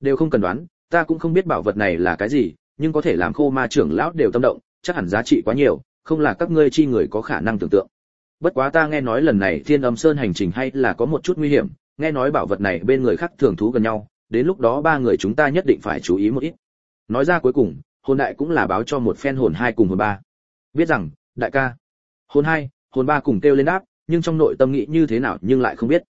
Đều không cần đoán, ta cũng không biết bảo vật này là cái gì, nhưng có thể làm Khô Ma trưởng lão đều tâm động, chắc hẳn giá trị quá nhiều, không là các ngươi chi người có khả năng tưởng tượng. Bất quá ta nghe nói lần này Thiên Âm Sơn hành trình hay là có một chút nguy hiểm, nghe nói bảo vật này bên người khác thường thú gần nhau, đến lúc đó ba người chúng ta nhất định phải chú ý một ít. Nói ra cuối cùng, Hồn Đại cũng là báo cho một phen Hồn Hai cùng Hồn Ba. Biết rằng, đại ca. Hồn Hai, Hồn Ba cùng kêu lên đáp, nhưng trong nội tâm nghĩ như thế nào nhưng lại không biết.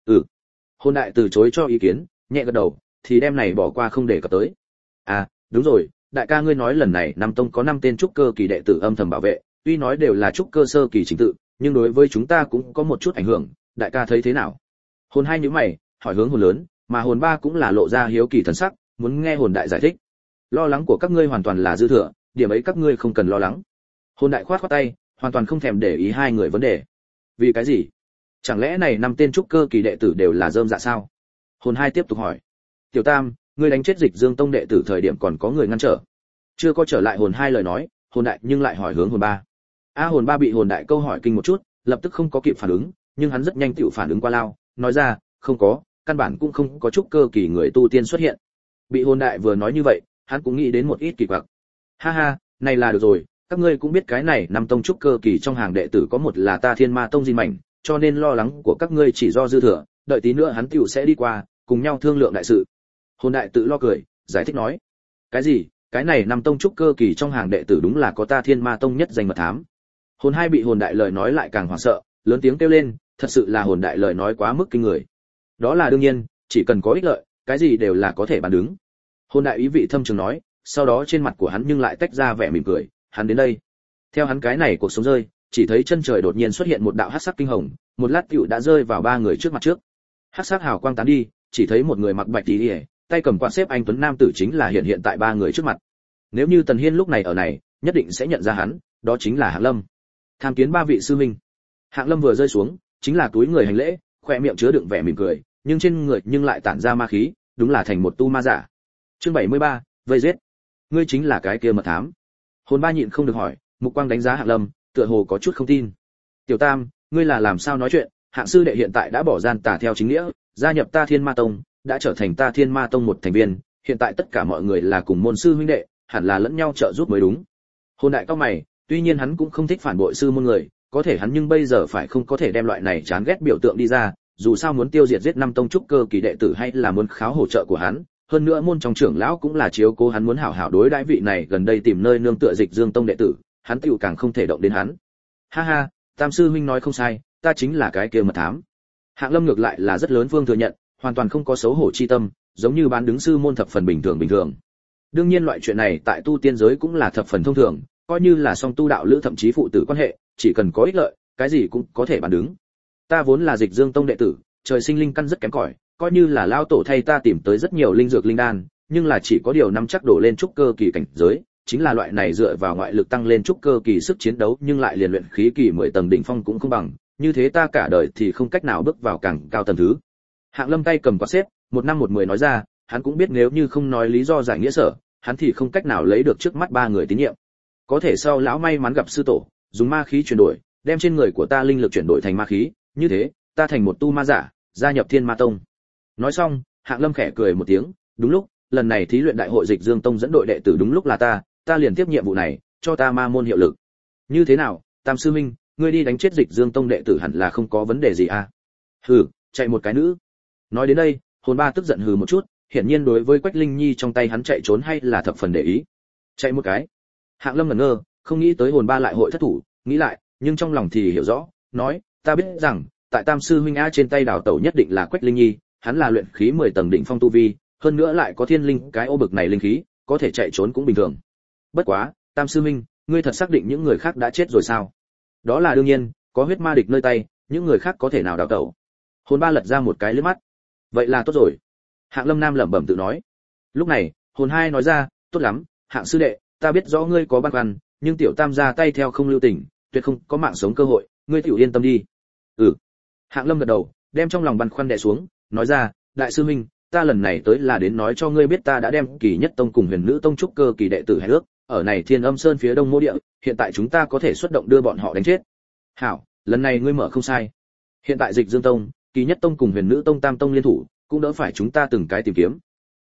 Hồn Đại từ chối cho ý kiến, nhẹ gật đầu, thì đem này bỏ qua không để cập tới. À, đúng rồi, đại ca ngươi nói lần này Nam Tông có 5 tên trúc cơ kỳ đệ tử âm thầm bảo vệ, tuy nói đều là trúc cơ sơ kỳ chính tự, nhưng đối với chúng ta cũng có một chút ảnh hưởng, đại ca thấy thế nào? Hồn Hai nhíu mày, hỏi hướng Hồn Lớn, mà Hồn Ba cũng là lộ ra hiếu kỳ thần sắc, muốn nghe Hồn Đại giải thích. Lo lắng của các ngươi hoàn toàn là dư thừa, điểm ấy các ngươi không cần lo lắng. Hồn Đại khoát khoát tay, hoàn toàn không thèm để ý hai người vấn đề. Vì cái gì? Chẳng lẽ này 5 tên trúc cơ kỳ đệ tử đều là rơm dạ sao? Hồn Hai tiếp tục hỏi. Tiểu Tam, ngươi đánh chết Dịch Dương Tông đệ tử thời điểm còn có người ngăn trở. Chưa có trở lại Hồn Hai lời nói, Hồn Đại nhưng lại hỏi hướng Hồn Ba. Hồn Ba bị Hồn Đại câu hỏi kinh một chút, lập tức không có kịp phản ứng, nhưng hắn rất nhanh tựu phản ứng qua lao, nói ra, không có, căn bản cũng không có trúc cơ kỳ người tu tiên xuất hiện. Bị Hồn Đại vừa nói như vậy, hắn cũng nghĩ đến một ít kỳ quặc. Ha ha, này là được rồi, các ngươi cũng biết cái này năm tông trúc cơ kỳ trong hàng đệ tử có một là ta Thiên Ma Tông Di Mảnh, cho nên lo lắng của các ngươi chỉ do dư thừa, đợi tí nữa hắn tiểu sẽ đi qua, cùng nhau thương lượng đại sự. Hồn Đại tự lo cười, giải thích nói, cái gì? Cái này năm tông trúc cơ kỳ trong hàng đệ tử đúng là có ta Thiên Ma Tông nhất danh mật thám. Hồn Hai bị Hồn Đại lời nói lại càng hoảng sợ, lớn tiếng kêu lên, thật sự là Hồn Đại lời nói quá mức kinh người. Đó là đương nhiên, chỉ cần có ích lợi, cái gì đều là có thể bàn đứng. Hồn Đại ý vị thâm trường nói, sau đó trên mặt của hắn nhưng lại tách ra vẻ mỉm cười, hắn đến đây. Theo hắn cái này cuộc sống rơi, chỉ thấy chân trời đột nhiên xuất hiện một đạo hắc sắc kinh hồng, một lát tựu đã rơi vào ba người trước mặt trước. Hắc sắc hào quang tán đi, chỉ thấy một người mặc bạch tí liễu, tay cầm quạt xếp anh tuấn nam tử chính là hiện tại ba người trước mặt. Nếu như Tần Hiên lúc này ở này, nhất định sẽ nhận ra hắn, đó chính là Hạng Lâm. Tham kiến ba vị sư huynh. Hạng Lâm vừa rơi xuống, chính là túi người hành lễ, khóe miệng chứa đựng vẻ mỉm cười, nhưng trên người nhưng lại tản ra ma khí, đúng là thành một tu ma giả. Chương 73, vây giết. Ngươi chính là cái kia mật thám. Hồn Ba nhịn không được hỏi, mục quang đánh giá Hạng Lâm, tựa hồ có chút không tin. Tiểu Tam, ngươi là làm sao nói chuyện? Hạng sư đệ hiện tại đã bỏ gian tà theo chính nghĩa, gia nhập ta Thiên Ma Tông, đã trở thành ta Thiên Ma Tông một thành viên, hiện tại tất cả mọi người là cùng môn sư huynh đệ, hẳn là lẫn nhau trợ giúp mới đúng. Hồn Đại cao mày, tuy nhiên hắn cũng không thích phản bội sư môn người, có thể hắn nhưng bây giờ phải không có thể đem loại này chán ghét biểu tượng đi ra, dù sao muốn tiêu diệt giết năm tông trúc cơ kỳ đệ tử hay là muốn kháo hỗ trợ của hắn, hơn nữa môn trong trưởng lão cũng là chiếu cố hắn muốn hảo hảo đối đãi vị này gần đây tìm nơi nương tựa Dịch Dương Tông đệ tử, hắn tiểu càng không thể động đến hắn. Ha ha, Tam sư huynh nói không sai, ta chính là cái kia mật thám. Hạng Lâm ngược lại là rất lớn phương thừa nhận, hoàn toàn không có xấu hổ chi tâm, giống như bán đứng sư môn thập phần bình thường. Đương nhiên loại chuyện này tại tu tiên giới cũng là thập phần thông thường, coi như là song tu đạo lữ thậm chí phụ tử quan hệ, chỉ cần có ích lợi, cái gì cũng có thể bán đứng. Ta vốn là Dịch Dương Tông đệ tử, trời sinh linh căn rất kém cỏi, coi như là lao tổ thay ta tìm tới rất nhiều linh dược linh đan, nhưng là chỉ có điều năm chắc đổ lên trúc cơ kỳ cảnh giới, chính là loại này dựa vào ngoại lực tăng lên trúc cơ kỳ sức chiến đấu nhưng lại liền luyện khí kỳ 10 tầng đỉnh phong cũng không bằng, như thế ta cả đời thì không cách nào bước vào càng cao tầng thứ. Hạng Lâm tay cầm quạt xếp, một năm một mười nói ra, hắn cũng biết nếu như không nói lý do giải nghĩa sở, hắn thì không cách nào lấy được trước mắt ba người tín nhiệm. Có thể sau lão may mắn gặp sư tổ, dùng ma khí chuyển đổi, đem trên người của ta linh lực chuyển đổi thành ma khí, như thế, ta thành một tu ma giả, gia nhập Thiên Ma Tông. Nói xong, Hạng Lâm khẽ cười một tiếng, đúng lúc, lần này thí luyện đại hội Dịch Dương Tông dẫn đội đệ tử đúng lúc là ta liền tiếp nhiệm vụ này, cho ta ma môn hiệu lực. Như thế nào, Tam sư minh, ngươi đi đánh chết Dịch Dương Tông đệ tử hẳn là không có vấn đề gì à? Hừ, chạy một cái nữ. Nói đến đây, Hồn Ba tức giận hừ một chút, hiển nhiên đối với Quách Linh Nhi trong tay hắn chạy trốn hay là thập phần để ý. Chạy một cái. Hạng Lâm ngẩn ngơ, không nghĩ tới Hồn Ba lại hội thất thủ, nghĩ lại, nhưng trong lòng thì hiểu rõ, nói, ta biết rằng, tại Tam sư huynh a trên tay đào tẩu nhất định là Quách Linh Nhi, hắn là luyện khí 10 tầng đỉnh phong tu vi, hơn nữa lại có thiên linh cái ô bực này linh khí, có thể chạy trốn cũng bình thường. Bất quá, Tam sư huynh, ngươi thật xác định những người khác đã chết rồi sao? Đó là đương nhiên, có huyết ma địch nơi tay, những người khác có thể nào đào tẩu? Hồn Ba lật ra một cái liếc mắt. Vậy là tốt rồi. Hạng Lâm Nam lẩm bẩm tự nói. Lúc này, Hồn Hai nói ra, tốt lắm, Hạng sư đệ, ta biết rõ ngươi có băn khoăn, nhưng tiểu Tam ra tay theo không lưu tình, tuyệt không có mạng sống cơ hội, ngươi tiểu yên tâm đi. Ừ. Hạng Lâm gật đầu, đem trong lòng băn khoăn đè xuống, nói ra, đại sư huynh, ta lần này tới là đến nói cho ngươi biết ta đã đem Kỳ Nhất Tông cùng Huyền Nữ Tông trúc cơ kỳ đệ tử hẹn ước, ở này Thiên Âm Sơn phía đông mô địa, hiện tại chúng ta có thể xuất động đưa bọn họ đánh chết. Hảo, lần này ngươi mở không sai. Hiện tại Dịch Dương Tông, Kỳ Nhất Tông cùng Huyền Nữ Tông Tam Tông liên thủ, cũng đỡ phải chúng ta từng cái tìm kiếm.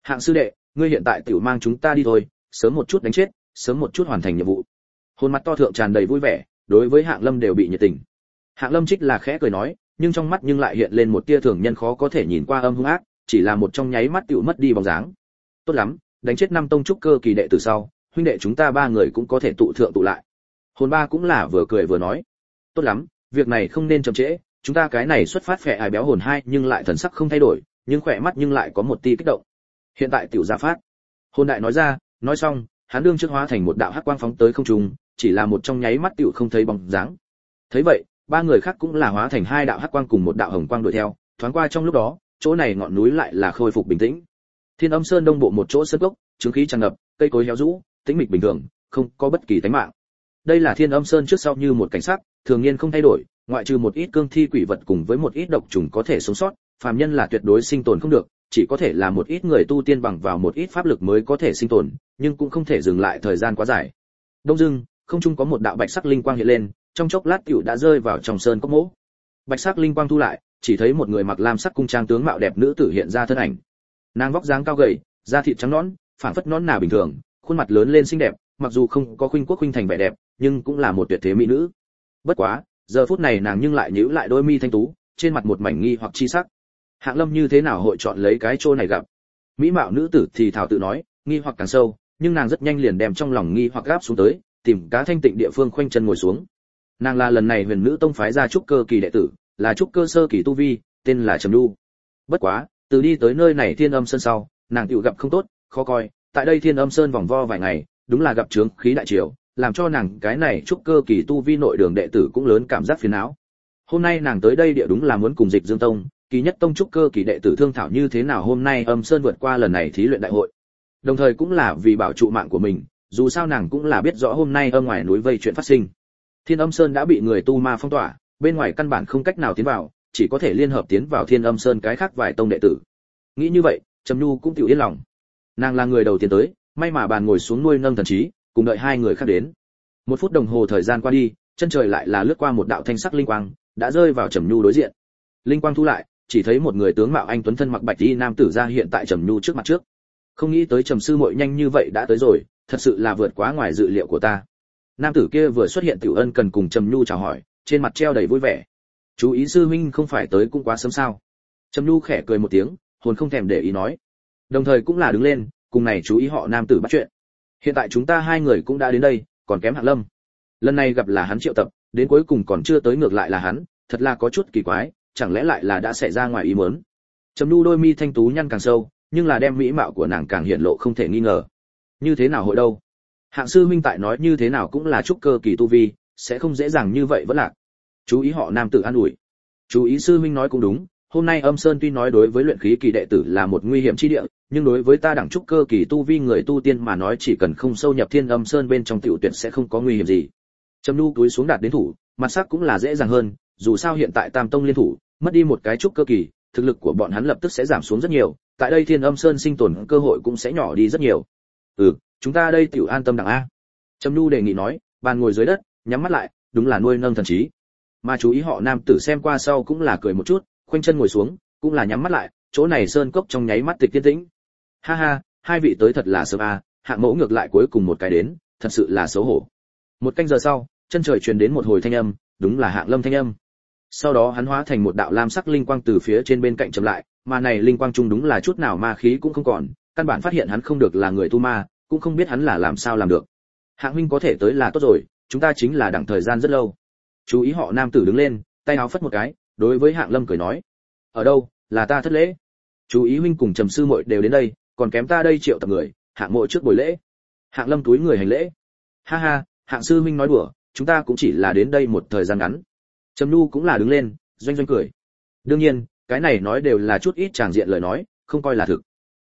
Hạng sư đệ, ngươi hiện tại tiểu mang chúng ta đi thôi, sớm một chút đánh chết, sớm một chút hoàn thành nhiệm vụ. Hồn mặt to thượng tràn đầy vui vẻ, đối với Hạng Lâm đều bị nhiệt tình. Hạng Lâm trích là khẽ cười nói, nhưng trong mắt nhưng lại hiện lên một tia thường nhân khó có thể nhìn qua âm hung ác, chỉ là một trong nháy mắt tiểu mất đi bóng dáng. Tốt lắm, đánh chết 5 tông trúc cơ kỳ đệ từ sau, huynh đệ chúng ta 3 người cũng có thể tụ thượng tụ lại. Hồn ba cũng là vừa cười vừa nói, tốt lắm, việc này không nên chậm trễ, chúng ta cái này xuất phát phệ ai béo hồn hai nhưng lại thần sắc không thay đổi, nhưng khỏe mắt nhưng lại có một tia kích động. Hiện tại tiểu ra phát. Hồn đại nói ra, nói xong, hắn đương trước hóa thành một đạo hắc quang phóng tới không trung, chỉ là một trong nháy mắt tiểu không thấy bóng dáng. Thấy vậy, 3 người khác cũng là hóa thành 2 đạo hắc quang cùng một đạo hồng quang đuổi theo, thoáng qua trong lúc đó, chỗ này ngọn núi lại là khôi phục bình tĩnh. Thiên Âm Sơn đông bộ một chỗ sơn cốc, chứng khí tràn ngập, cây cối héo rũ, tĩnh mịch bình thường, không có bất kỳ tánh mạng. Đây là Thiên Âm Sơn trước sau như một cảnh sắc, thường niên không thay đổi, ngoại trừ một ít cương thi quỷ vật cùng với một ít độc trùng có thể sống sót, phàm nhân là tuyệt đối sinh tồn không được, chỉ có thể là một ít người tu tiên bằng vào một ít pháp lực mới có thể sinh tồn, nhưng cũng không thể dừng lại thời gian quá dài. Đông dưng, không trung có một đạo bạch sắc linh quang hiện lên, trong chốc lát tiểu đã rơi vào trong sơn cốc mỗ. Bạch sắc linh quang thu lại, chỉ thấy một người mặc lam sắc cung trang tướng mạo đẹp nữ tử hiện ra thân ảnh. Nàng vóc dáng cao gầy, da thịt trắng nõn, phảng phất nõn nà bình thường, khuôn mặt lớn lên xinh đẹp, mặc dù không có khuynh quốc khuynh thành vẻ đẹp, nhưng cũng là một tuyệt thế mỹ nữ. Bất quá, giờ phút này nàng nhưng lại nhíu lại đôi mi thanh tú, trên mặt một mảnh nghi hoặc chi sắc. Hạng Lâm như thế nào hội chọn lấy cái chỗ này gặp? Mỹ mạo nữ tử thì thào tự nói, nghi hoặc càng sâu, nhưng nàng rất nhanh liền đem trong lòng nghi hoặc gáp xuống tới, tìm cá thanh tịnh địa phương khoanh chân ngồi xuống. Nàng là lần này Huyền Nữ Tông phái ra trúc cơ kỳ đệ tử, là trúc cơ sơ kỳ tu vi, tên là Trầm Nhu. Bất quá, từ đi tới nơi này Thiên Âm Sơn sau, nàng tiểu gặp không tốt, khó coi, tại đây Thiên Âm Sơn vòng vo vài ngày, đúng là gặp chướng khí đại triều, làm cho nàng cái này trúc cơ kỳ tu vi nội đường đệ tử cũng lớn cảm giác phiền não. Hôm nay nàng tới đây địa đúng là muốn cùng Dịch Dương Tông, kỳ nhất tông trúc cơ kỳ đệ tử thương thảo như thế nào hôm nay Âm Sơn vượt qua lần này thí luyện đại hội. Đồng thời cũng là vì bảo trụ mạng của mình, dù sao nàng cũng là biết rõ hôm nay ở ngoài núi vây chuyện phát sinh. Thiên Âm Sơn đã bị người tu ma phong tỏa, bên ngoài căn bản không cách nào tiến vào, chỉ có thể liên hợp tiến vào Thiên Âm Sơn cái khác vài tông đệ tử. Nghĩ như vậy, Trầm Nhu cũng tiểu yên lòng. Nàng là người đầu tiên tới, may mà bàn ngồi xuống nuôi nâng thần trí, cùng đợi 2 người khác đến. 1 phút đồng hồ thời gian qua đi, chân trời lại là lướt qua một đạo thanh sắc linh quang, đã rơi vào Trầm Nhu đối diện. Linh quang thu lại, chỉ thấy một người tướng mạo anh tuấn thân mặc bạch y nam tử ra hiện tại Trầm Nhu trước mặt trước. Không nghĩ tới Trầm sư muội nhanh như vậy đã tới rồi, thật sự là vượt quá ngoài dự liệu của ta. Nam tử kia vừa xuất hiện tiểu ân cần cùng Trầm Nhu chào hỏi, trên mặt treo đầy vui vẻ. Chú ý sư huynh không phải tới cũng quá sớm sao? Trầm Nhu khẽ cười một tiếng, hồn không thèm để ý nói. Đồng thời cũng là đứng lên, cùng này chú ý họ nam tử bắt chuyện. Hiện tại chúng ta 2 người cũng đã đến đây, còn kém Hạng Lâm. Lần này gặp là hắn triệu tập, đến cuối cùng còn chưa tới ngược lại là hắn, thật là có chút kỳ quái, chẳng lẽ lại là đã xảy ra ngoài ý muốn. Trầm Nhu đôi mi thanh tú nhăn càng sâu, nhưng là đem mỹ mạo của nàng càng hiện lộ không thể nghi ngờ. Như thế nào hội đâu? Hạng sư huynh tại nói như thế nào cũng là trúc cơ kỳ tu vi, sẽ không dễ dàng như vậy vẫn lạc. Chú ý họ nam tử an ủi. Chú ý sư huynh nói cũng đúng, hôm nay Âm Sơn tuy nói đối với luyện khí kỳ đệ tử là một nguy hiểm chi địa, nhưng đối với ta đẳng trúc cơ kỳ tu vi người tu tiên mà nói chỉ cần không sâu nhập Thiên Âm Sơn bên trong tiểu tuyệt sẽ không có nguy hiểm gì. Trầm Nhu túi xuống đạt đến thủ, mặt sắc cũng là dễ dàng hơn, dù sao hiện tại Tam tông liên thủ, mất đi một cái trúc cơ kỳ, thực lực của bọn hắn lập tức sẽ giảm xuống rất nhiều, tại đây Thiên Âm Sơn sinh tồn cơ hội cũng sẽ nhỏ đi rất nhiều. Chúng ta đây tiểu an tâm đặng a. Trầm Nhu đề nghị nói, bàn ngồi dưới đất, nhắm mắt lại, đúng là nuôi nâng thần trí. Mà chú ý họ nam tử xem qua sau cũng là cười một chút, khoanh chân ngồi xuống, cũng là nhắm mắt lại, chỗ này sơn cốc trong nháy mắt tịch yên tĩnh. Ha ha, 2 vị tới thật là sớm a, Hạng mẫu ngược lại cuối cùng một cái đến, thật sự là xấu hổ. 1 canh giờ sau, chân trời truyền đến một hồi thanh âm, đúng là Hạng Lâm thanh âm. Sau đó hắn hóa thành một đạo lam sắc linh quang từ phía trên bên cạnh chậm lại, mà này linh quang trung đúng là chút nào ma khí cũng không còn, căn bản phát hiện hắn không được là người tu ma, cũng không biết hắn là làm sao làm được. Hạng huynh có thể tới là tốt rồi, chúng ta chính là đặng thời gian rất lâu. Chú ý họ nam tử đứng lên, tay áo phất một cái, đối với Hạng Lâm cười nói: "Ở đâu, là ta thất lễ. Chú ý huynh cùng Trầm sư muội đều đến đây, còn kém ta đây triệu tập người, Hạng muội trước buổi lễ." Hạng Lâm túi người hành lễ. "Ha ha, Hạng sư huynh nói đùa, chúng ta cũng chỉ là đến đây một thời gian ngắn." Trầm Nhu cũng là đứng lên, doanh doanh cười. Đương nhiên, cái này nói đều là chút ít tràng diện lời nói, không coi là thực.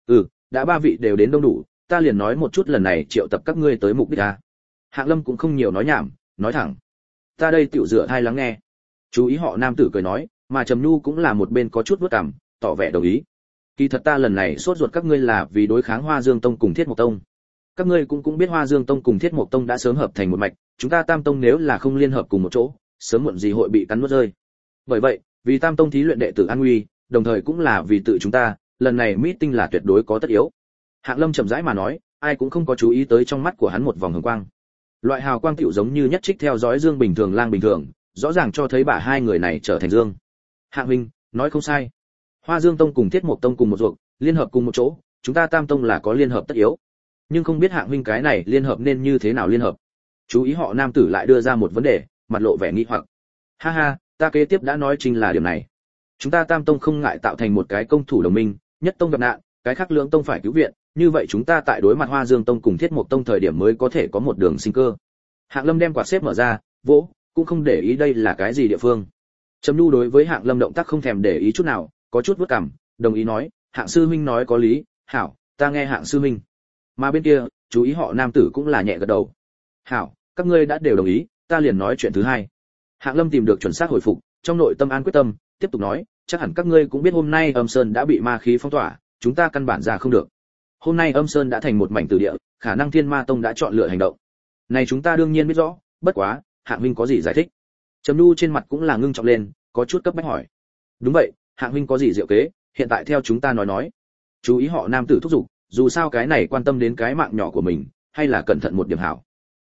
Đã 3 vị đều đến đông đủ, ta liền nói một chút lần này triệu tập các ngươi tới mục đích a. Hạng Lâm cũng không nhiều nói nhảm, nói thẳng. Ta đây tiểu dựa thai lắng nghe. Chú ý họ nam tử cười nói, mà Trầm Nhu cũng là một bên có chút vuốt cằm, tỏ vẻ đồng ý. Kỳ thật ta lần này sốt ruột các ngươi là vì đối kháng Hoa Dương Tông cùng Thiết Mộc Tông. Các ngươi cũng biết Hoa Dương Tông cùng Thiết Mộc Tông đã sớm hợp thành một mạch, chúng ta Tam Tông nếu là không liên hợp cùng một chỗ, sớm muộn gì hội bị cắn nuốt rơi. Bởi vậy, vì Tam Tông thí luyện đệ tử an nguy, đồng thời cũng là vì tự chúng ta, lần này meeting là tuyệt đối có tất yếu. Hạng Lâm chậm rãi mà nói, ai cũng không có chú ý tới trong mắt của hắn một vòng hồng quang. Loại hào quang tiểu giống như nhất trích theo dõi Dương bình thường lang bình thường, rõ ràng cho thấy bà hai người này trở thành Dương. Hạng huynh, nói không sai. Hoa Dương Tông cùng Thiết Mộc Tông cùng một ruột, liên hợp cùng một chỗ, chúng ta Tam Tông là có liên hợp tất yếu. Nhưng không biết Hạng huynh cái này liên hợp nên như thế nào liên hợp. Chú ý họ nam tử lại đưa ra một vấn đề, mặt lộ vẻ nghi hoặc. Ha ha, ta kế tiếp đã nói chính là điểm này. Chúng ta Tam Tông không ngại tạo thành một cái công thủ đồng minh, nhất tông gặp nạn, cái khác lưỡng tông phải cứu viện, như vậy chúng ta tại đối mặt Hoa Dương Tông cùng Thiết Mộc Tông thời điểm mới có thể có một đường sinh cơ. Hạng Lâm đem quạt xếp mở ra, vỗ, cũng không để ý đây là cái gì địa phương. Trầm Nhu đối với Hạng Lâm động tác không thèm để ý chút nào, có chút vuốt cằm, đồng ý nói, Hạng sư huynh nói có lý, hảo, ta nghe Hạng sư huynh. Mà bên kia, chú ý họ nam tử cũng là nhẹ gật đầu. Hảo, các ngươi đã đều đồng ý, ta liền nói chuyện thứ hai. Hạng Lâm tìm được chuẩn xác hồi phục, trong nội tâm an quyết tâm, tiếp tục nói, chắc hẳn các ngươi cũng biết hôm nay Âm Sơn đã bị ma khí phong tỏa, chúng ta căn bản ra không được. Hôm nay Âm Sơn đã thành một mảnh tử địa, khả năng Thiên Ma Tông đã chọn lựa hành động. Này chúng ta đương nhiên biết rõ, bất quá, Hạng huynh có gì giải thích? Trầm Nhu trên mặt cũng là ngưng trọng lên, có chút cấp bách hỏi. Đúng vậy, Hạng huynh có gì diệu kế, hiện tại theo chúng ta nói. Chú ý họ nam tử thúc giục, dù sao cái này quan tâm đến cái mạng nhỏ của mình, hay là cẩn thận một điểm hảo.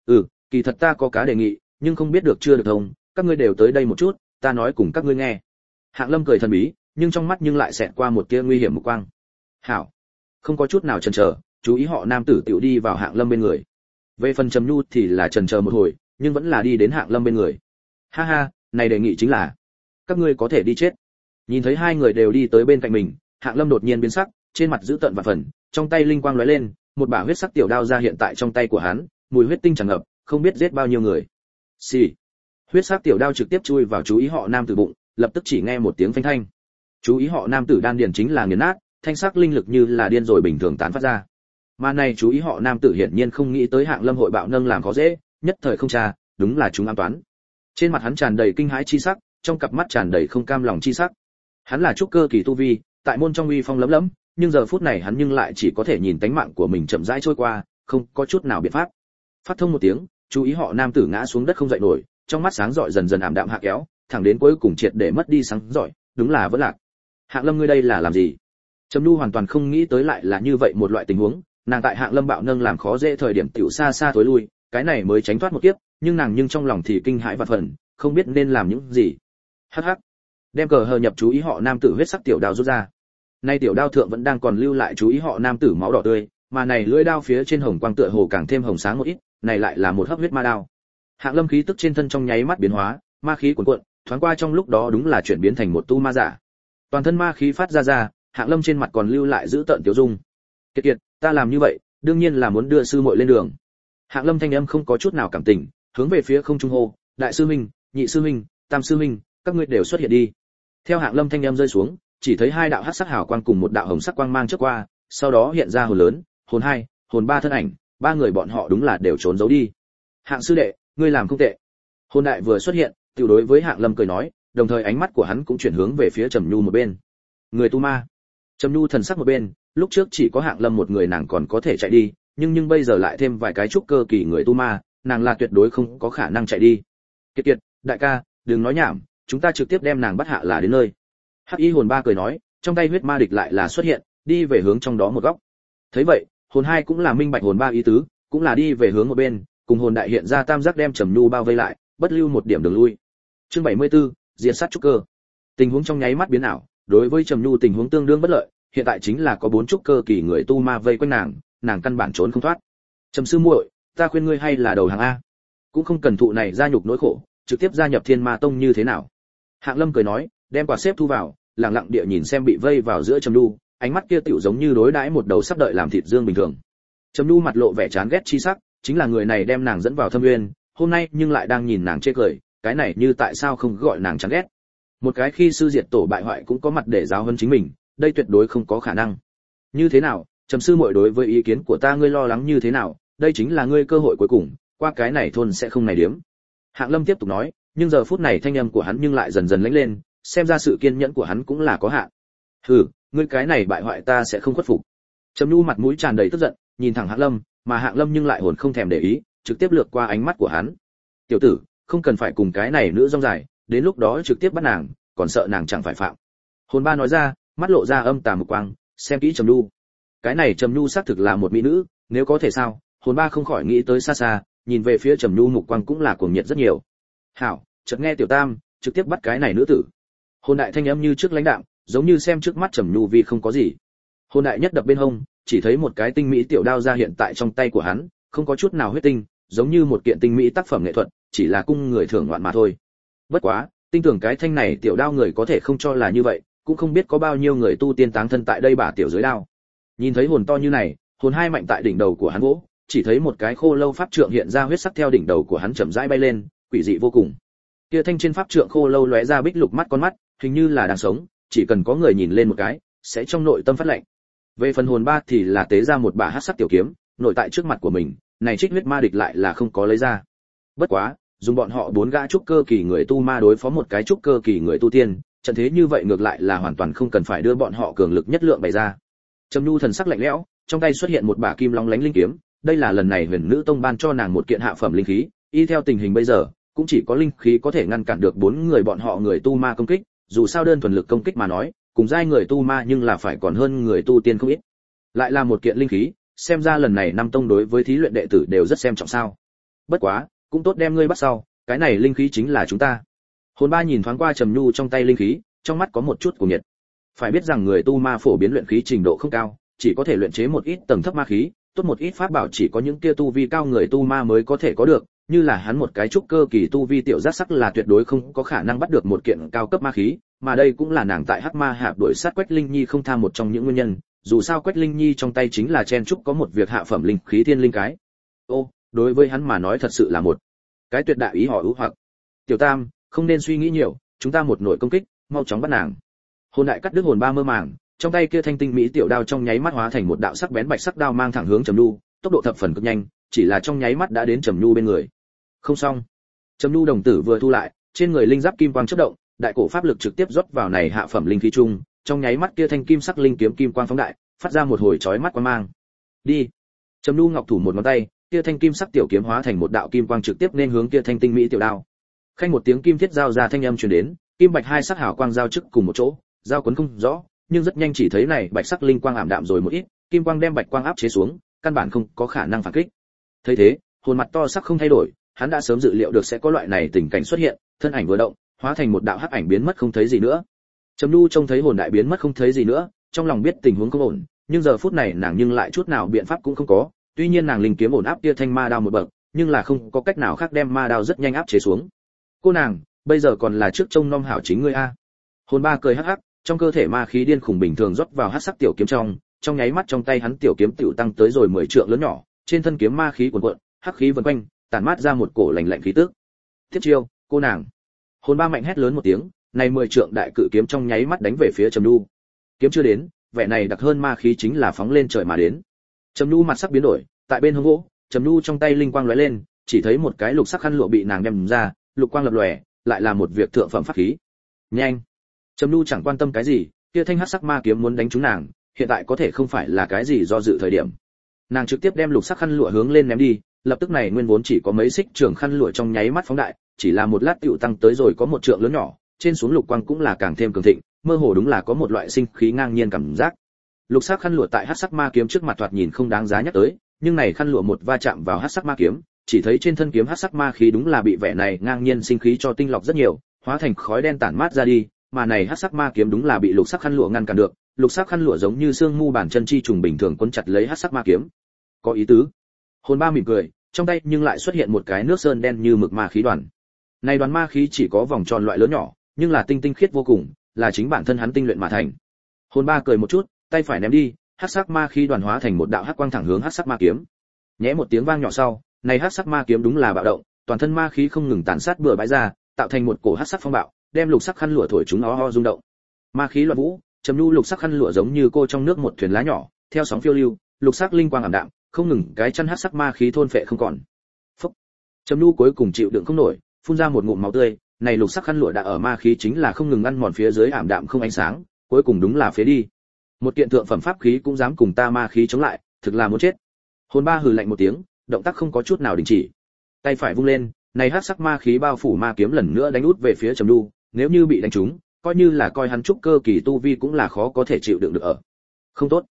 Kỳ thật ta có cá đề nghị, nhưng không biết được chưa được thông, các ngươi đều tới đây một chút, ta nói cùng các ngươi nghe. Hạng Lâm cười thần bí, nhưng trong mắt nhưng lại xẹt qua một tia nguy hiểm một quang. Hảo, không có chút nào chần chờ, chú ý họ nam tử tiểu đi vào Hạng Lâm bên người. Về phần Trầm Nhu thì là chần chờ một hồi, nhưng vẫn là đi đến Hạng Lâm bên người. Ha ha, này đề nghị chính là, các ngươi có thể đi chết. Nhìn thấy hai người đều đi tới bên cạnh mình, Hạng Lâm đột nhiên biến sắc, trên mặt dữ tợn và phần, trong tay linh quang lóe lên, một bả huyết sắc tiểu đao ra hiện tại trong tay của hắn, mùi huyết tinh tràn ngập, không biết giết bao nhiêu người. Xì. Huyết sắc tiểu đao trực tiếp chui vào chú ý họ nam tử bụng, lập tức chỉ nghe một tiếng phanh thanh. Chú ý họ nam tử đan điền chính là nghiền nát, thanh sắc linh lực như là điên rồi bình thường tán phát ra. Mà này chú ý họ nam tử hiển nhiên không nghĩ tới Hạng Lâm hội bạo nâng làm khó dễ, nhất thời không tra, đúng là chúng an toán. Trên mặt hắn tràn đầy kinh hãi chi sắc, trong cặp mắt tràn đầy không cam lòng chi sắc. Hắn là trúc cơ kỳ tu vi, tại môn trong uy phong lấm lấm, nhưng giờ phút này hắn nhưng lại chỉ có thể nhìn tánh mạng của mình chậm rãi trôi qua, không có chút nào biện pháp. Phát thông một tiếng, chú ý họ nam tử ngã xuống đất không dậy nổi, trong mắt sáng rọi dần dần ảm đạm hạ kéo, thẳng đến cuối cùng triệt để mất đi sáng rọi, đúng là vẫn lạc. Hạng Lâm ngươi đây là làm gì? Trầm Nhu hoàn toàn không nghĩ tới lại là như vậy một loại tình huống, nàng tại Hạng Lâm bạo nâng làm khó dễ thời điểm tiểu xa xa tối lui, cái này mới tránh thoát một kiếp, nhưng nàng nhưng trong lòng thì kinh hãi vạn phần, không biết nên làm những gì. Hắc hắc. Đem cờ hờ nhập chú ý họ nam tử huyết sắc tiểu đao rút ra. Nay tiểu đao thượng vẫn đang còn lưu lại chú ý họ nam tử máu đỏ tươi, mà này lưỡi đao phía trên hồng quang tựa hồ càng thêm hồng sáng một ít, này lại là một hấp huyết ma đao. Hạng Lâm khí tức trên thân trong nháy mắt biến hóa, ma khí cuồn cuộn, thoáng qua trong lúc đó đúng là chuyển biến thành một tu ma giả. Toàn thân ma khí phát ra, Hạng Lâm trên mặt còn lưu lại giữ tợn tiểu dung. Kiệt kiệt, ta làm như vậy, đương nhiên là muốn đưa sư muội lên đường. Hạng Lâm thanh âm không có chút nào cảm tình, hướng về phía không trung hô, đại sư huynh, nhị sư huynh, tam sư huynh, các ngươi đều xuất hiện đi. Theo Hạng Lâm thanh âm rơi xuống, chỉ thấy hai đạo hắc sắc hào quang cùng một đạo hồng sắc quang mang chớp qua, sau đó hiện ra hồn lớn, hồn hai, hồn ba thân ảnh, ba người bọn họ đúng là đều trốn giấu đi. Hạng sư đệ, ngươi làm không tệ. Hồn đại vừa xuất hiện, tiểu đối với Hạng Lâm cười nói, đồng thời ánh mắt của hắn cũng chuyển hướng về phía Trầm Nhu một bên. Người tu ma. Trầm Nhu thần sắc một bên, lúc trước chỉ có Hạng Lâm một người nàng còn có thể chạy đi, nhưng bây giờ lại thêm vài cái trúc cơ kỳ người tu ma, nàng là tuyệt đối không có khả năng chạy đi. Kiệt kiệt, đại ca, đừng nói nhảm, chúng ta trực tiếp đem nàng bắt hạ là đến nơi. Hắc Y hồn ba cười nói, trong tay huyết ma địch lại là xuất hiện, đi về hướng trong đó một góc. Thấy vậy, hồn hai cũng là minh bạch hồn ba ý tứ, cũng là đi về hướng một bên, cùng hồn đại hiện ra tam giác đem Trầm Nhu bao vây lại, bất lưu một điểm đường lui. Chương 74, diệt sát trúc cơ. Tình huống trong nháy mắt biến ảo, đối với Trầm Nhu tình huống tương đương bất lợi, hiện tại chính là có 4 trúc cơ kỳ người tu ma vây quanh nàng căn bản trốn không thoát. Trầm sư muội, ta khuyên ngươi hay là đầu hàng a, cũng không cần thụ này gia nhục nỗi khổ, trực tiếp gia nhập Thiên Ma Tông như thế nào? Hạng Lâm cười nói, đem quả xếp thu vào, lặng lặng địa nhìn xem bị vây vào giữa Trầm Nhu, ánh mắt kia tiểu giống như đối đãi một đầu sắp đợi làm thịt dương bình thường. Trầm Nhu mặt lộ vẻ chán ghét chi sắc, chính là người này đem nàng dẫn vào thâm nguyên, hôm nay nhưng lại đang nhìn nàng chê cười, cái này như tại sao không gọi nàng chán ghét? Một cái khi sư diệt tổ bại hoại cũng có mặt để giáo huấn chính mình, đây tuyệt đối không có khả năng. Như thế nào, Trầm sư muội đối với ý kiến của ta ngươi lo lắng như thế nào, đây chính là ngươi cơ hội cuối cùng, qua cái này thôn sẽ không này điếm. Hạng Lâm tiếp tục nói, nhưng giờ phút này thanh âm của hắn nhưng lại dần dần lãnh lên, xem ra sự kiên nhẫn của hắn cũng là có hạn. Hừ, ngươi cái này bại hoại ta sẽ không khuất phục. Trầm Nhu mặt mũi tràn đầy tức giận, nhìn thẳng Hạng Lâm, mà Hạng Lâm nhưng lại hồn không thèm để ý, trực tiếp lướt qua ánh mắt của hắn. Tiểu tử, không cần phải cùng cái này nữa rong dài, đến lúc đó trực tiếp bắt nàng, còn sợ nàng chẳng phải phạm. Hồn ba nói ra, mắt lộ ra âm tà mục quang, xem kỹ Trầm Nhu. Cái này Trầm Nhu xác thực là một mỹ nữ, nếu có thể sao? Hồn ba không khỏi nghĩ tới xa xa, nhìn về phía Trầm Nhu mục quang cũng là cuồng nhiệt rất nhiều. Hảo, chợt nghe Tiểu Tam trực tiếp bắt cái này nữ tử. Hồn đại thanh âm như trước lãnh đạm, giống như xem trước mắt Trầm Nhu vì không có gì. Hồn đại nhất đập bên hông, chỉ thấy một cái tinh mỹ tiểu đao ra hiện tại trong tay của hắn, không có chút nào huyết tinh, giống như một kiện tinh mỹ tác phẩm nghệ thuật, chỉ là cung người thưởng ngoạn mà thôi. Bất quá, tin tưởng cái thanh này tiểu đao người có thể không cho là như vậy, cũng không biết có bao nhiêu người tu tiên táng thân tại đây bả tiểu dưới đao. Nhìn thấy hồn to như này, hồn hai mạnh tại đỉnh đầu của hắn vỗ, chỉ thấy một cái khô lâu pháp trượng hiện ra huyết sắc theo đỉnh đầu của hắn chậm rãi bay lên, quỷ dị vô cùng. Kia thanh trên pháp trượng khô lâu lóe ra bích lục mắt con mắt, hình như là đang sống, chỉ cần có người nhìn lên một cái, sẽ trong nội tâm phát lạnh. Về phần hồn ba thì là tế ra một bả hắc sắc tiểu kiếm, nội tại trước mặt của mình, này trích huyết ma địch lại là không có lấy ra. Bất quá, dùng bọn họ 4 gã trúc cơ kỳ người tu ma đối phó một cái trúc cơ kỳ người tu tiên, trận thế như vậy ngược lại là hoàn toàn không cần phải đưa bọn họ cường lực nhất lượng bày ra. Trầm Nhu thần sắc lạnh lẽo, trong tay xuất hiện một bả kim long lánh linh kiếm, đây là lần này Huyền Nữ Tông ban cho nàng một kiện hạ phẩm linh khí, y theo tình hình bây giờ, cũng chỉ có linh khí có thể ngăn cản được 4 người bọn họ người tu ma công kích, dù sao đơn thuần lực công kích mà nói, cùng giai người tu ma nhưng là phải còn hơn người tu tiên không ít. Lại là một kiện linh khí, xem ra lần này Nam Tông đối với thí luyện đệ tử đều rất xem trọng sao. Bất quá, cũng tốt đem ngươi bắt sau, cái này linh khí chính là chúng ta. Hồn ba nhìn thoáng qua Trầm Nhu trong tay linh khí, trong mắt có một chút cuồng nhiệt. Phải biết rằng người tu ma phổ biến luyện khí trình độ không cao, chỉ có thể luyện chế một ít tầng thấp ma khí, tốt một ít pháp bảo chỉ có những kia tu vi cao người tu ma mới có thể có được, như là hắn một cái trúc cơ kỳ tu vi tiểu giác sắc là tuyệt đối không có khả năng bắt được một kiện cao cấp ma khí, mà đây cũng là nàng tại Hắc Ma Hạp đuổi sát Quách Linh Nhi không tham một trong những nguyên nhân, dù sao Quách Linh Nhi trong tay chính là chen trúc có một việc hạ phẩm linh khí thiên linh cái. Ô, đối với hắn mà nói thật sự là một cái tuyệt đại ý họ ưu hoặc. Tiểu Tam, không nên suy nghĩ nhiều, chúng ta một nổi công kích, mau chóng bắt nàng. Hồn đại cắt đứt hồn ba mơ màng, trong tay kia thanh tinh mỹ tiểu đao trong nháy mắt hóa thành một đạo sắc bén bạch sắc đao mang thẳng hướng Trầm Nhu, tốc độ thập phần cực nhanh, chỉ là trong nháy mắt đã đến Trầm Nhu bên người. Không xong. Trầm Nhu đồng tử vừa thu lại, trên người linh giáp kim quang chớp động, đại cổ pháp lực trực tiếp rót vào này hạ phẩm linh khí trung, trong nháy mắt kia thanh kim sắc linh kiếm kim quang phóng đại, phát ra một hồi chói mắt quang mang. Đi. Trầm Nhu ngọc thủ một ngón tay, kia thanh kim sắc tiểu kiếm hóa thành một đạo kim quang trực tiếp nên hướng kia thanh tinh mỹ tiểu đao. Khanh một tiếng kim thiết giao ra thanh âm truyền đến, kim bạch hai sắc hào quang giao chức cùng một chỗ, giao quấn không rõ, nhưng rất nhanh chỉ thấy này bạch sắc linh quang ảm đạm rồi một ít, kim quang đem bạch quang áp chế xuống, căn bản không có khả năng phản kích. Thấy thế, hồn mặt to sắc không thay đổi, hắn đã sớm dự liệu được sẽ có loại này tình cảnh xuất hiện, thân ảnh vừa động, hóa thành một đạo hắc ảnh biến mất không thấy gì nữa. Trầm Nhu trông thấy hồn đại biến mất không thấy gì nữa, trong lòng biết tình huống không ổn, nhưng giờ phút này nàng nhưng lại chút nào biện pháp cũng không có, tuy nhiên nàng linh kiếm ổn áp kia thanh ma đao một bậc, nhưng là không có cách nào khác đem ma đao rất nhanh áp chế xuống. Cô nàng, bây giờ còn là trước trông nom hảo chính ngươi a. Hồn ba cười hắc hắc, trong cơ thể ma khí điên khủng bình thường rót vào hắc sắc tiểu kiếm trong nháy mắt trong tay hắn tiểu kiếm tiểu tăng tới rồi 10 trượng lớn nhỏ, trên thân kiếm ma khí cuồn cuộn, hắc khí vần quanh, tản mát ra một cổ lạnh lạnh khí tức. Tiếp chiêu, cô nàng. Hồn ba mạnh hét lớn một tiếng, này 10 trượng đại cự kiếm trong nháy mắt đánh về phía Trầm Nhu. Kiếm chưa đến, vẻ này đặc hơn ma khí chính là phóng lên trời mà đến. Trầm Nhu mặt sắc biến đổi, tại bên hông gỗ, Trầm Nhu trong tay linh quang lóe lên, chỉ thấy một cái lục sắc khăn lụa bị nàng đem ra, lục quang lập lòe, lại là một việc thượng phẩm pháp khí. Nhanh! Trầm Nhu chẳng quan tâm cái gì, kia thanh hắc sắc ma kiếm muốn đánh trúng nàng, hiện tại có thể không phải là cái gì do dự thời điểm. Nàng trực tiếp đem lục sắc khăn lụa hướng lên ném đi, lập tức này nguyên vốn chỉ có mấy xích trường khăn lụa trong nháy mắt phóng đại, chỉ là một lát tựu tăng tới rồi có một trượng lớn nhỏ, trên xuống lục quang cũng là càng thêm cường thịnh, mơ hồ đúng là có một loại sinh khí ngang nhiên cảm giác. Lục sắc khăn lụa tại hắc sắc ma kiếm trước mặt thoạt nhìn không đáng giá nhắc tới, nhưng này khăn lụa một va chạm vào hắc sắc ma kiếm, chỉ thấy trên thân kiếm hắc sắc ma khí đúng là bị vẻ này ngang nhiên sinh khí cho tinh lọc rất nhiều, hóa thành khói đen tản mát ra đi, mà này hắc sắc ma kiếm đúng là bị lục sắc khăn lụa ngăn cản được, lục sắc khăn lụa giống như xương mu bàn chân chi trùng bình thường quấn chặt lấy hắc sắc ma kiếm. Có ý tứ. Hồn ba mỉm cười, trong tay nhưng lại xuất hiện một cái nước sơn đen như mực ma khí đoàn. Này đoàn ma khí chỉ có vòng tròn loại lớn nhỏ, nhưng là tinh khiết vô cùng, là chính bản thân hắn tinh luyện mà thành. Hồn ba cười một chút, tay phải ném đi, hắc sắc ma khí đoàn hóa thành một đạo hắc quang thẳng hướng hắc sắc ma kiếm. Nhẽ một tiếng vang nhỏ sau, này hắc sắc ma kiếm đúng là bạo động, toàn thân ma khí không ngừng tàn sát bừa bãi ra, tạo thành một cổ hắc sắc phong bạo, đem lục sắc khăn lụa thổi chúng nó ho rung động. Ma khí loạn vũ, Trầm Nhu lục sắc khăn lụa giống như cô trong nước một thuyền lá nhỏ, theo sóng phiêu lưu, lục sắc linh quang ảm đạm, không ngừng cái chân hắc sắc ma khí thôn phệ không còn. Phốc. Trầm Nhu cuối cùng chịu đựng không nổi, phun ra một ngụm máu tươi, này lục sắc khăn lụa đã ở ma khí chính là không ngừng ăn mòn phía dưới ảm đạm không ánh sáng, cuối cùng đúng là phế đi. Một kiện thượng phẩm pháp khí cũng dám cùng ta ma khí chống lại, thực là muốn chết. Hồn ba hừ lạnh một tiếng, động tác không có chút nào đình chỉ. Tay phải vung lên, này hắc sắc ma khí bao phủ ma kiếm lần nữa đánh út về phía Trầm Nhu, nếu như bị đánh trúng, coi như là coi hắn trúc cơ kỳ tu vi cũng là khó có thể chịu đựng được ở. Không tốt.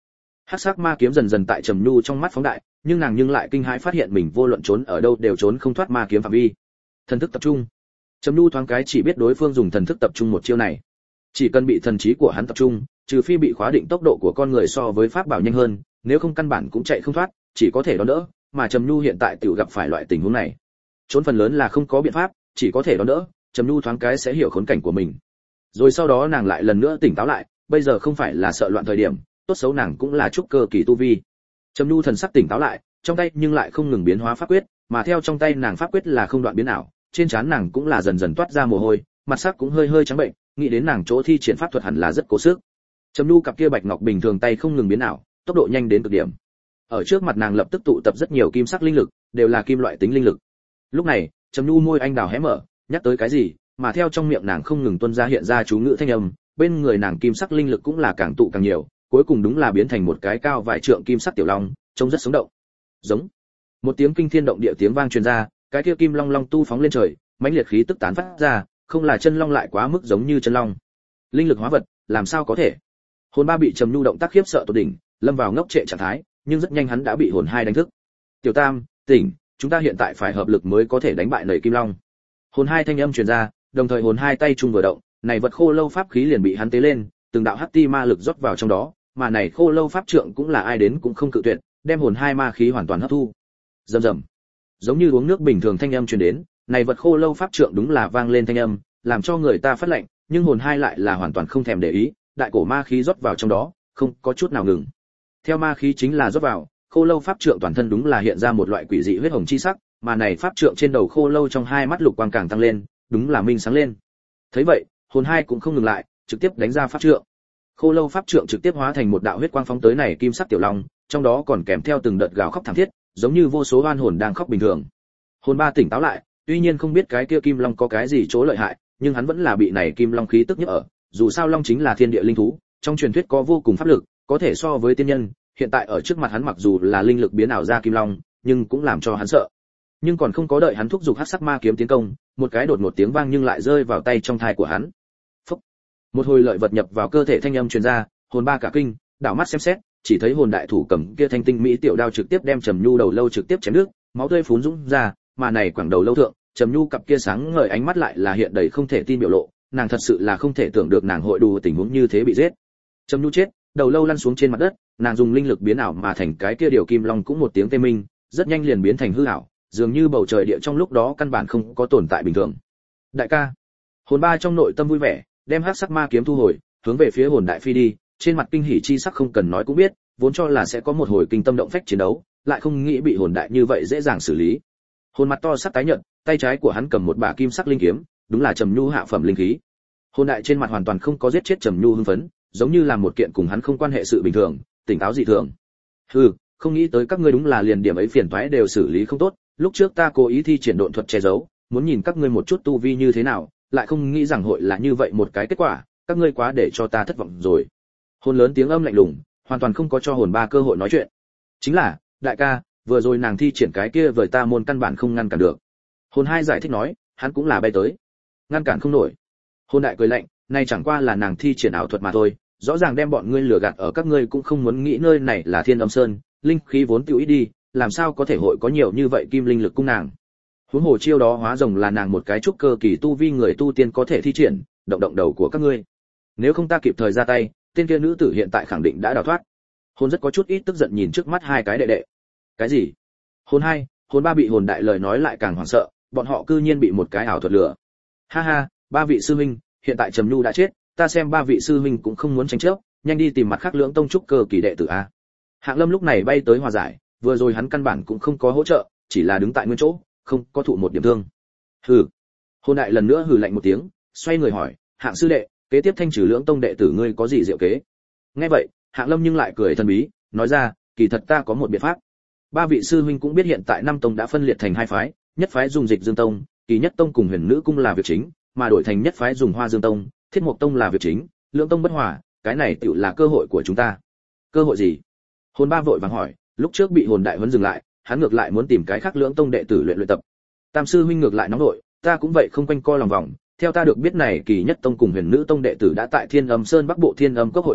Hắc sắc ma kiếm dần dần tại Trầm Nhu trong mắt phóng đại, nhưng nàng lại kinh hãi phát hiện mình vô luận trốn ở đâu đều trốn không thoát ma kiếm phạm vi. Thần thức tập trung. Trầm Nhu thoáng cái chỉ biết đối phương dùng thần thức tập trung một chiêu này. Chỉ cần bị thần trí của hắn tập trung, trừ phi bị khóa định tốc độ của con người so với pháp bảo nhanh hơn, nếu không căn bản cũng chạy không thoát, chỉ có thể đón đỡ, mà Trầm Nhu hiện tại tiểu gặp phải loại tình huống này. Trốn phần lớn là không có biện pháp, chỉ có thể đón đỡ, Trầm Nhu thoáng cái sẽ hiểu khốn cảnh của mình. Rồi sau đó nàng lại lần nữa tỉnh táo lại, bây giờ không phải là sợ loạn thời điểm, tốt xấu nàng cũng là trúc cơ kỳ tu vi. Trầm Nhu thần sắc tỉnh táo lại, trong tay nhưng lại không ngừng biến hóa pháp quyết, mà theo trong tay nàng pháp quyết là không đoạn biến ảo, trên trán nàng cũng là dần dần toát ra mồ hôi, mặt sắc cũng hơi hơi trắng bệnh, nghĩ đến nàng chỗ thi triển pháp thuật hẳn là rất cố sức. Trầm Nhu cặp kia bạch ngọc bình thường tay không ngừng biến ảo, tốc độ nhanh đến cực điểm. Ở trước mặt nàng lập tức tụ tập rất nhiều kim sắc linh lực, đều là kim loại tính linh lực. Lúc này, Trầm Nhu môi anh đào hé mở, nhắc tới cái gì, mà theo trong miệng nàng không ngừng tuôn ra hiện ra chú ngữ thanh âm, bên người nàng kim sắc linh lực cũng là càng tụ càng nhiều, cuối cùng đúng là biến thành một cái cao vài trượng kim sắc tiểu long, trông rất sống động. Giống. Một tiếng kinh thiên động địa tiếng vang truyền ra, cái kia kim long long tu phóng lên trời, mãnh liệt khí tức tán phát ra, không là chân long lại quá mức giống như chân long. Linh lực hóa vật, làm sao có thể? Hồn ba bị Trầm Nhu động tác khiếp sợ tột đỉnh, lâm vào ngốc trệ trạng thái, nhưng rất nhanh hắn đã bị hồn hai đánh thức. Tiểu Tam, tỉnh, chúng ta hiện tại phải hợp lực mới có thể đánh bại nảy kim long. Hồn hai thanh âm truyền ra, đồng thời hồn hai tay chung vừa động, này vật khô lâu pháp khí liền bị hắn tế lên, từng đạo hắc ti ma lực rót vào trong đó, mà này khô lâu pháp trượng cũng là ai đến cũng không cự tuyệt, đem hồn hai ma khí hoàn toàn hấp thu. Rầm rầm. Giống như uống nước bình thường thanh âm truyền đến, này vật khô lâu pháp trượng đúng là vang lên thanh âm, làm cho người ta phát lạnh, nhưng hồn hai lại là hoàn toàn không thèm để ý, đại cổ ma khí rót vào trong đó, không có chút nào ngừng. Theo ma khí chính là rót vào, khô lâu pháp trượng toàn thân đúng là hiện ra một loại quỷ dị huyết hồng chi sắc, mà này pháp trượng trên đầu khô lâu trong hai mắt lục quang càng tăng lên, đúng là minh sáng lên. Thấy vậy, hồn hai cũng không ngừng lại, trực tiếp đánh ra pháp trượng. Khô lâu pháp trượng trực tiếp hóa thành một đạo huyết quang phóng tới này kim sắc tiểu long, trong đó còn kèm theo từng đợt gào khóc thảm thiết, giống như vô số oan hồn đang khóc bình thường. Hồn ba tỉnh táo lại, tuy nhiên không biết cái kia kim long có cái gì chỗ lợi hại, nhưng hắn vẫn là bị này kim long khí tức nhức ở, dù sao long chính là thiên địa linh thú, trong truyền thuyết có vô cùng pháp lực, có thể so với tiên nhân, hiện tại ở trước mặt hắn mặc dù là linh lực biến ảo ra kim long, nhưng cũng làm cho hắn sợ. Nhưng còn không có đợi hắn thúc giục hắc sắc ma kiếm tiến công, một cái đột một tiếng vang nhưng lại rơi vào tay trong thai của hắn. Phốc. Một hồi lợi vật nhập vào cơ thể thanh âm truyền ra, hồn ba cả kinh, đảo mắt xem xét, chỉ thấy hồn đại thủ cầm kia thanh tinh mỹ tiểu đao trực tiếp đem Trầm Nhu đầu lâu trực tiếp chém nước, máu tươi phún dũng ra, mà này quẳng đầu lâu thượng, Trầm Nhu cặp kia sáng ngời ánh mắt lại là hiện đầy không thể tin biểu lộ, nàng thật sự là không thể tưởng được nàng hội đủ tình huống như thế bị giết. Trầm Nhu chết, đầu lâu lăn xuống trên mặt đất, nàng dùng linh lực biến ảo mà thành cái kia điều kim long cũng một tiếng tê minh, rất nhanh liền biến thành hư ảo, dường như bầu trời địa trong lúc đó căn bản không có tồn tại bình thường. Đại ca. Hồn ba trong nội tâm vui vẻ, đem hắc sắc ma kiếm thu hồi, hướng về phía hồn đại phi đi, trên mặt kinh hỉ chi sắc không cần nói cũng biết, vốn cho là sẽ có một hồi kinh tâm động phách chiến đấu, lại không nghĩ bị hồn đại như vậy dễ dàng xử lý. Hồn mặt to sắc tái nhợt, tay trái của hắn cầm một bả kim sắc linh kiếm, đúng là Trầm Nhu hạ phẩm linh khí. Hồn đại trên mặt hoàn toàn không có giết chết Trầm Nhu hưng phấn, giống như là một kiện cùng hắn không quan hệ sự bình thường, tỉnh táo dị thường. Hừ, không nghĩ tới các ngươi đúng là liền điểm ấy phiền toái đều xử lý không tốt, lúc trước ta cố ý thi triển độn thuật che giấu, muốn nhìn các ngươi một chút tu vi như thế nào, lại không nghĩ rằng hội là như vậy một cái kết quả, các ngươi quá để cho ta thất vọng rồi. Hồn lớn tiếng âm lạnh lùng, hoàn toàn không có cho hồn ba cơ hội nói chuyện. Chính là, đại ca, vừa rồi nàng thi triển cái kia vời ta môn căn bản không ngăn cản được. Hồn hai giải thích nói, hắn cũng là bay tới, ngăn cản không nổi. Hồn đại cười lạnh, này chẳng qua là nàng thi triển ảo thuật mà thôi, rõ ràng đem bọn ngươi lừa gạt ở các ngươi cũng không muốn nghĩ nơi này là Thiên Âm Sơn, linh khí vốn tiêu ít đi, làm sao có thể hội có nhiều như vậy kim linh lực cung nàng. Huống hồ chiêu đó hóa rồng là nàng một cái trúc cơ kỳ tu vi người tu tiên có thể thi triển, động động đầu của các ngươi. Nếu không ta kịp thời ra tay, tên kia nữ tử hiện tại khẳng định đã đào thoát. Hồn rất có chút ít tức giận nhìn trước mắt hai cái đệ đệ. Cái gì? Hồn hai, hồn ba bị hồn đại lời nói lại càng hoảng sợ, bọn họ cư nhiên bị một cái ảo thuật lừa. Ha ha, ba vị sư huynh, hiện tại Trầm Nhu đã chết, ta xem ba vị sư huynh cũng không muốn tranh chấp, nhanh đi tìm mặt khác lưỡng tông trúc cơ kỳ đệ tử a. Hạng Lâm lúc này bay tới hòa giải, vừa rồi hắn căn bản cũng không có hỗ trợ, chỉ là đứng tại nguyên chỗ, không có thụ một điểm thương. Hừ. Hồn đại lần nữa hừ lạnh một tiếng, xoay người hỏi, Hạng sư đệ, kế tiếp thanh trừ lưỡng tông đệ tử ngươi có gì diệu kế? Nghe vậy, Hạng Lâm nhưng lại cười thần bí, nói ra, kỳ thật ta có một biện pháp. Ba vị sư huynh cũng biết hiện tại năm tông đã phân liệt thành hai phái, nhất phái dùng Dịch Dương tông, Kỳ Nhất tông cùng Huyền Nữ cung là việc chính, mà đổi thành nhất phái dùng Hoa Dương tông, Thiết Mộc tông là việc chính, lưỡng tông bất hòa, cái này tựu là cơ hội của chúng ta. Cơ hội gì? Hồn ba vội vàng hỏi, lúc trước bị hồn đại huấn dừng lại, hắn ngược lại muốn tìm cái khác lưỡng tông đệ tử luyện luyện tập. Tam sư huynh ngược lại nóng nội, ta cũng vậy không quanh co lòng vòng, theo ta được biết này Kỳ Nhất tông cùng Huyền Nữ tông đệ tử đã tại Thiên Âm Sơn Bắc Bộ Thiên Âm Cốc hội hòa,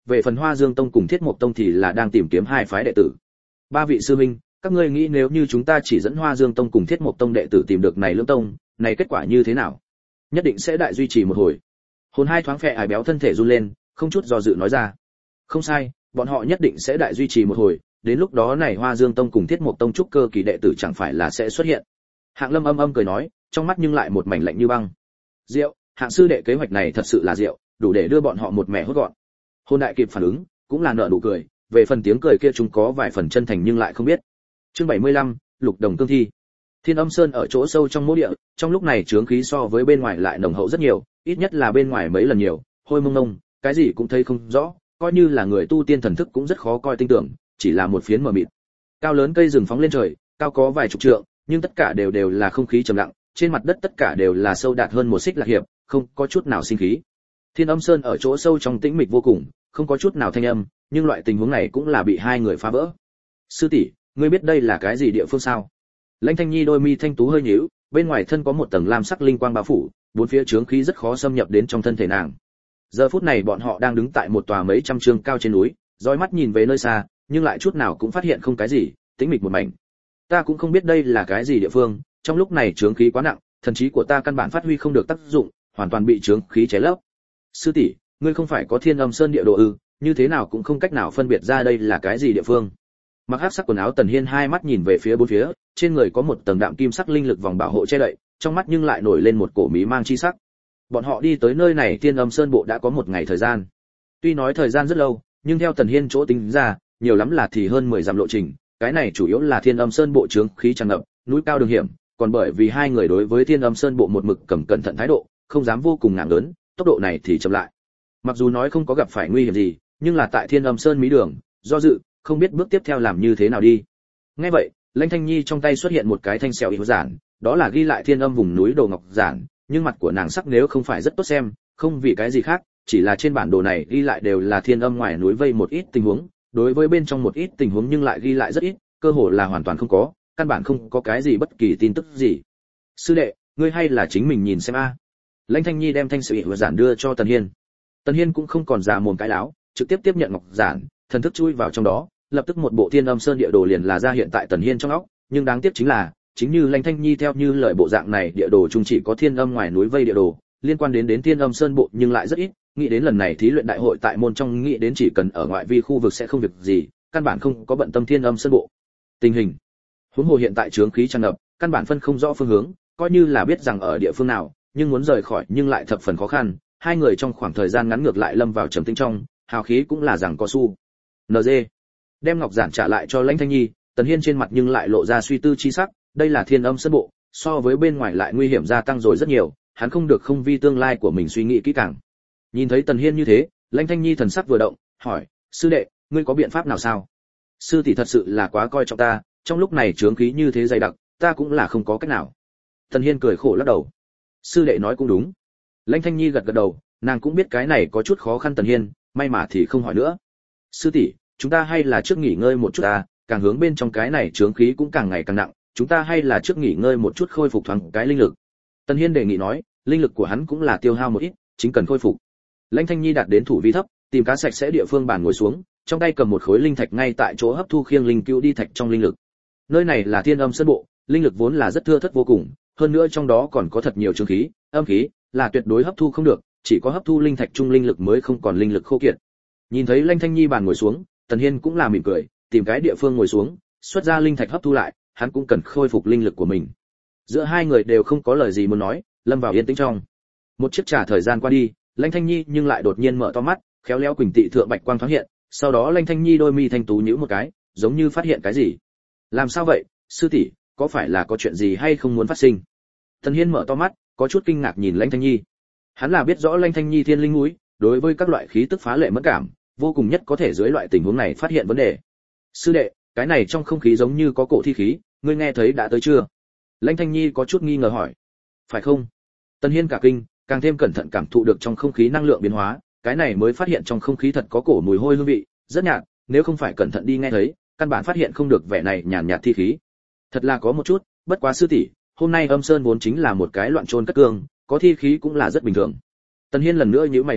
về phần Hoa Dương Tông cùng Thiết Mộc Tông thì là đang tìm kiếm hai phái đệ tử. Ba vị sư huynh, các ngươi nghĩ nếu như chúng ta chỉ dẫn Hoa Dương Tông cùng Thiết Mộc Tông đệ tử tìm được này lưỡng tông, này kết quả như thế nào? Nhất định sẽ đại duy trì một hồi. Hồn Hai thoáng phệ ải béo thân thể run lên, không chút do dự nói ra. Không sai, bọn họ nhất định sẽ đại duy trì một hồi, đến lúc đó này Hoa Dương Tông cùng Thiết Mộc Tông trúc cơ kỳ đệ tử chẳng phải là sẽ xuất hiện. Hạng Lâm âm âm cười nói, trong mắt nhưng lại một mảnh lạnh như băng. Diệu, Hạng sư đệ kế hoạch này thật sự là diệu, đủ để đưa bọn họ một mẻ hốt gọn. Hôn đại kịp phản ứng, cũng là nở nụ cười, về phần tiếng cười kia chúng có vài phần chân thành nhưng lại không biết. Chương 75, Lục Đồng cương thi. Thiên Âm Sơn ở chỗ sâu trong mộ địa, trong lúc này chướng khí so với bên ngoài lại nồng hậu rất nhiều, ít nhất là bên ngoài mấy lần nhiều, hôi mông mông, cái gì cũng thấy không rõ, coi như là người tu tiên thần thức cũng rất khó coi tinh tưởng, chỉ là một phiến mờ mịt. Cao lớn cây rừng phóng lên trời, cao có vài chục trượng, nhưng tất cả đều là không khí trầm lặng, trên mặt đất tất cả đều là sâu đạt hơn một xích lạc hiệp, không có chút nào sinh khí. Thiên Âm Sơn ở chỗ sâu trong tĩnh mịch vô cùng, không có chút nào thanh âm, nhưng loại tình huống này cũng là bị hai người phá vỡ. Sư tỷ, ngươi biết đây là cái gì địa phương sao? Lãnh Thanh Nhi đôi mi thanh tú hơi nhíu, bên ngoài thân có một tầng lam sắc linh quang bao phủ, bốn phía chướng khí rất khó xâm nhập đến trong thân thể nàng. Giờ phút này bọn họ đang đứng tại một tòa mấy trăm trượng cao trên núi, dõi mắt nhìn về nơi xa, nhưng lại chút nào cũng phát hiện không cái gì, tĩnh mịch một mảnh. Ta cũng không biết đây là cái gì địa phương, trong lúc này chướng khí quá nặng, thần trí của ta căn bản phát huy không được tác dụng, hoàn toàn bị chướng khí cháy lấp. Sư tỷ, ngươi không phải có Thiên Âm Sơn địa đồ ư? Như thế nào cũng không cách nào phân biệt ra đây là cái gì địa phương. Mặc hắc sắc quần áo Tần Hiên hai mắt nhìn về phía bốn phía, trên người có một tầng đạm kim sắc linh lực vòng bảo hộ che đậy, trong mắt nhưng lại nổi lên một cổ mí mang chi sắc. Bọn họ đi tới nơi này Thiên Âm Sơn bộ đã có một ngày thời gian. Tuy nói thời gian rất lâu, nhưng theo Tần Hiên chỗ tính ra, nhiều lắm là thì hơn 10 dặm lộ trình, cái này chủ yếu là Thiên Âm Sơn bộ chướng khí tràn ngập, núi cao đường hiểm, còn bởi vì hai người đối với Thiên Âm Sơn bộ một mực cầm cẩn thận thái độ, không dám vô cùng ngạng lớn, tốc độ này thì chậm lại. Mặc dù nói không có gặp phải nguy hiểm gì, nhưng là tại Thiên Âm Sơn mí đường, do dự, không biết bước tiếp theo làm như thế nào đi. Nghe vậy, Lãnh Thanh Nhi trong tay xuất hiện một cái thanh sẹo yếu giản, đó là ghi lại Thiên Âm vùng núi đồ ngọc giản, nhưng mặt của nàng sắc nếu không phải rất tốt xem, không vì cái gì khác, chỉ là trên bản đồ này ghi lại đều là Thiên Âm ngoài núi vây một ít tình huống, đối với bên trong một ít tình huống nhưng lại ghi lại rất ít, cơ hồ là hoàn toàn không có, căn bản không có cái gì bất kỳ tin tức gì. Sư đệ, ngươi hay là chính mình nhìn xem a. Lãnh Thanh Nhi đem thanh sẹo yếu giản đưa cho Tần Hiên. Tần Hiên cũng không còn già mồm cái láo, trực tiếp tiếp nhận ngọc giản, thần thức chui vào trong đó, lập tức một bộ Thiên Âm Sơn địa đồ liền là ra hiện tại Tần Hiên trong óc, nhưng đáng tiếc chính là, chính như Lãnh Thanh Nhi theo như lời bộ dạng này, địa đồ chung chỉ có Thiên Âm ngoài núi vây địa đồ, liên quan đến Thiên Âm Sơn bộ nhưng lại rất ít, nghĩ đến lần này thí luyện đại hội tại môn trong, nghĩ đến chỉ cần ở ngoại vi khu vực sẽ không việc gì, căn bản không có bận tâm Thiên Âm Sơn bộ. Tình hình, huống hồ hiện tại chướng khí tràn ngập, căn bản phân không rõ phương hướng, coi như là biết rằng ở địa phương nào, nhưng muốn rời khỏi nhưng lại thập phần khó khăn, hai người trong khoảng thời gian ngắn ngược lại lâm vào trầm tĩnh trong, hào khí cũng là rằng có su. NG. Đem ngọc giản trả lại cho Lãnh Thanh Nhi, Tần Hiên trên mặt nhưng lại lộ ra suy tư chi sắc, đây là Thiên Âm Sơn bộ, so với bên ngoài lại nguy hiểm gia tăng rồi rất nhiều, hắn không được không vì tương lai của mình suy nghĩ kỹ càng. Nhìn thấy Tần Hiên như thế, Lãnh Thanh Nhi thần sắc vừa động, hỏi: "Sư đệ, ngươi có biện pháp nào sao?" Sư tỷ thật sự là quá coi trọng ta, trong lúc này chướng khí như thế dày đặc, ta cũng là không có cách nào. Tần Hiên cười khổ lắc đầu. Sư đệ nói cũng đúng. Lãnh Thanh Nhi gật gật đầu, nàng cũng biết cái này có chút khó khăn Tần Hiên, may mà thì không hỏi nữa. Sư tỷ, chúng ta hay là trước nghỉ ngơi một chút ta, càng hướng bên trong cái này chướng khí cũng càng ngày càng nặng, chúng ta hay là trước nghỉ ngơi một chút khôi phục thoáng cái linh lực. Tần Hiên đề nghị nói, linh lực của hắn cũng là tiêu hao một ít, chính cần khôi phục. Lãnh Thanh Nhi đạt đến thủ vi thấp, tìm cá sạch sẽ địa phương bàn ngồi xuống, trong tay cầm một khối linh thạch ngay tại chỗ hấp thu khiêng linh cữu đi thạch trong linh lực. Nơi này là Thiên Âm Sơn bộ, linh lực vốn là rất thưa thớt vô cùng, hơn nữa trong đó còn có thật nhiều chướng khí, âm khí, là tuyệt đối hấp thu không được, chỉ có hấp thu linh thạch trung linh lực mới không còn linh lực khô kiệt. Nhìn thấy Lãnh Thanh Nhi bàn ngồi xuống, Tần Hiên cũng là mỉm cười, tìm cái địa phương ngồi xuống, xuất ra linh thạch hấp thu lại, hắn cũng cần khôi phục linh lực của mình. Giữa hai người đều không có lời gì muốn nói, lâm vào yên tĩnh trong. Một chiếc trà thời gian qua đi, Lãnh Thanh Nhi nhưng lại đột nhiên mở to mắt, khéo léo quỳnh tị thượng bạch quang thoáng hiện, sau đó Lãnh Thanh Nhi đôi mi thanh tú nhíu một cái, giống như phát hiện cái gì. Làm sao vậy, sư tỷ, có phải là có chuyện gì hay không muốn phát sinh? Tần Hiên mở to mắt, có chút kinh ngạc nhìn Lãnh Thanh Nhi. Hắn là biết rõ Lãnh Thanh Nhi thiên linh núi, đối với các loại khí tức phá lệ mẫn cảm, vô cùng nhất có thể dưới loại tình huống này phát hiện vấn đề. Sư đệ, cái này trong không khí giống như có cổ thi khí, ngươi nghe thấy đã tới chưa? Lãnh Thanh Nhi có chút nghi ngờ hỏi. Phải không? Tần Hiên cả kinh, càng thêm cẩn thận cảm thụ được trong không khí năng lượng biến hóa, cái này mới phát hiện trong không khí thật có cổ mùi hôi hương vị, rất nhạt, nếu không phải cẩn thận đi nghe thấy, căn bản phát hiện không được vẻ này nhàn nhạt thi khí. Thật là có một chút, bất quá sư tỷ, hôm nay Âm Sơn vốn chính là một cái loạn trôn cất cương, có thi khí cũng là rất bình thường. Tần Hiên lần nữa nhíu mày hỏi,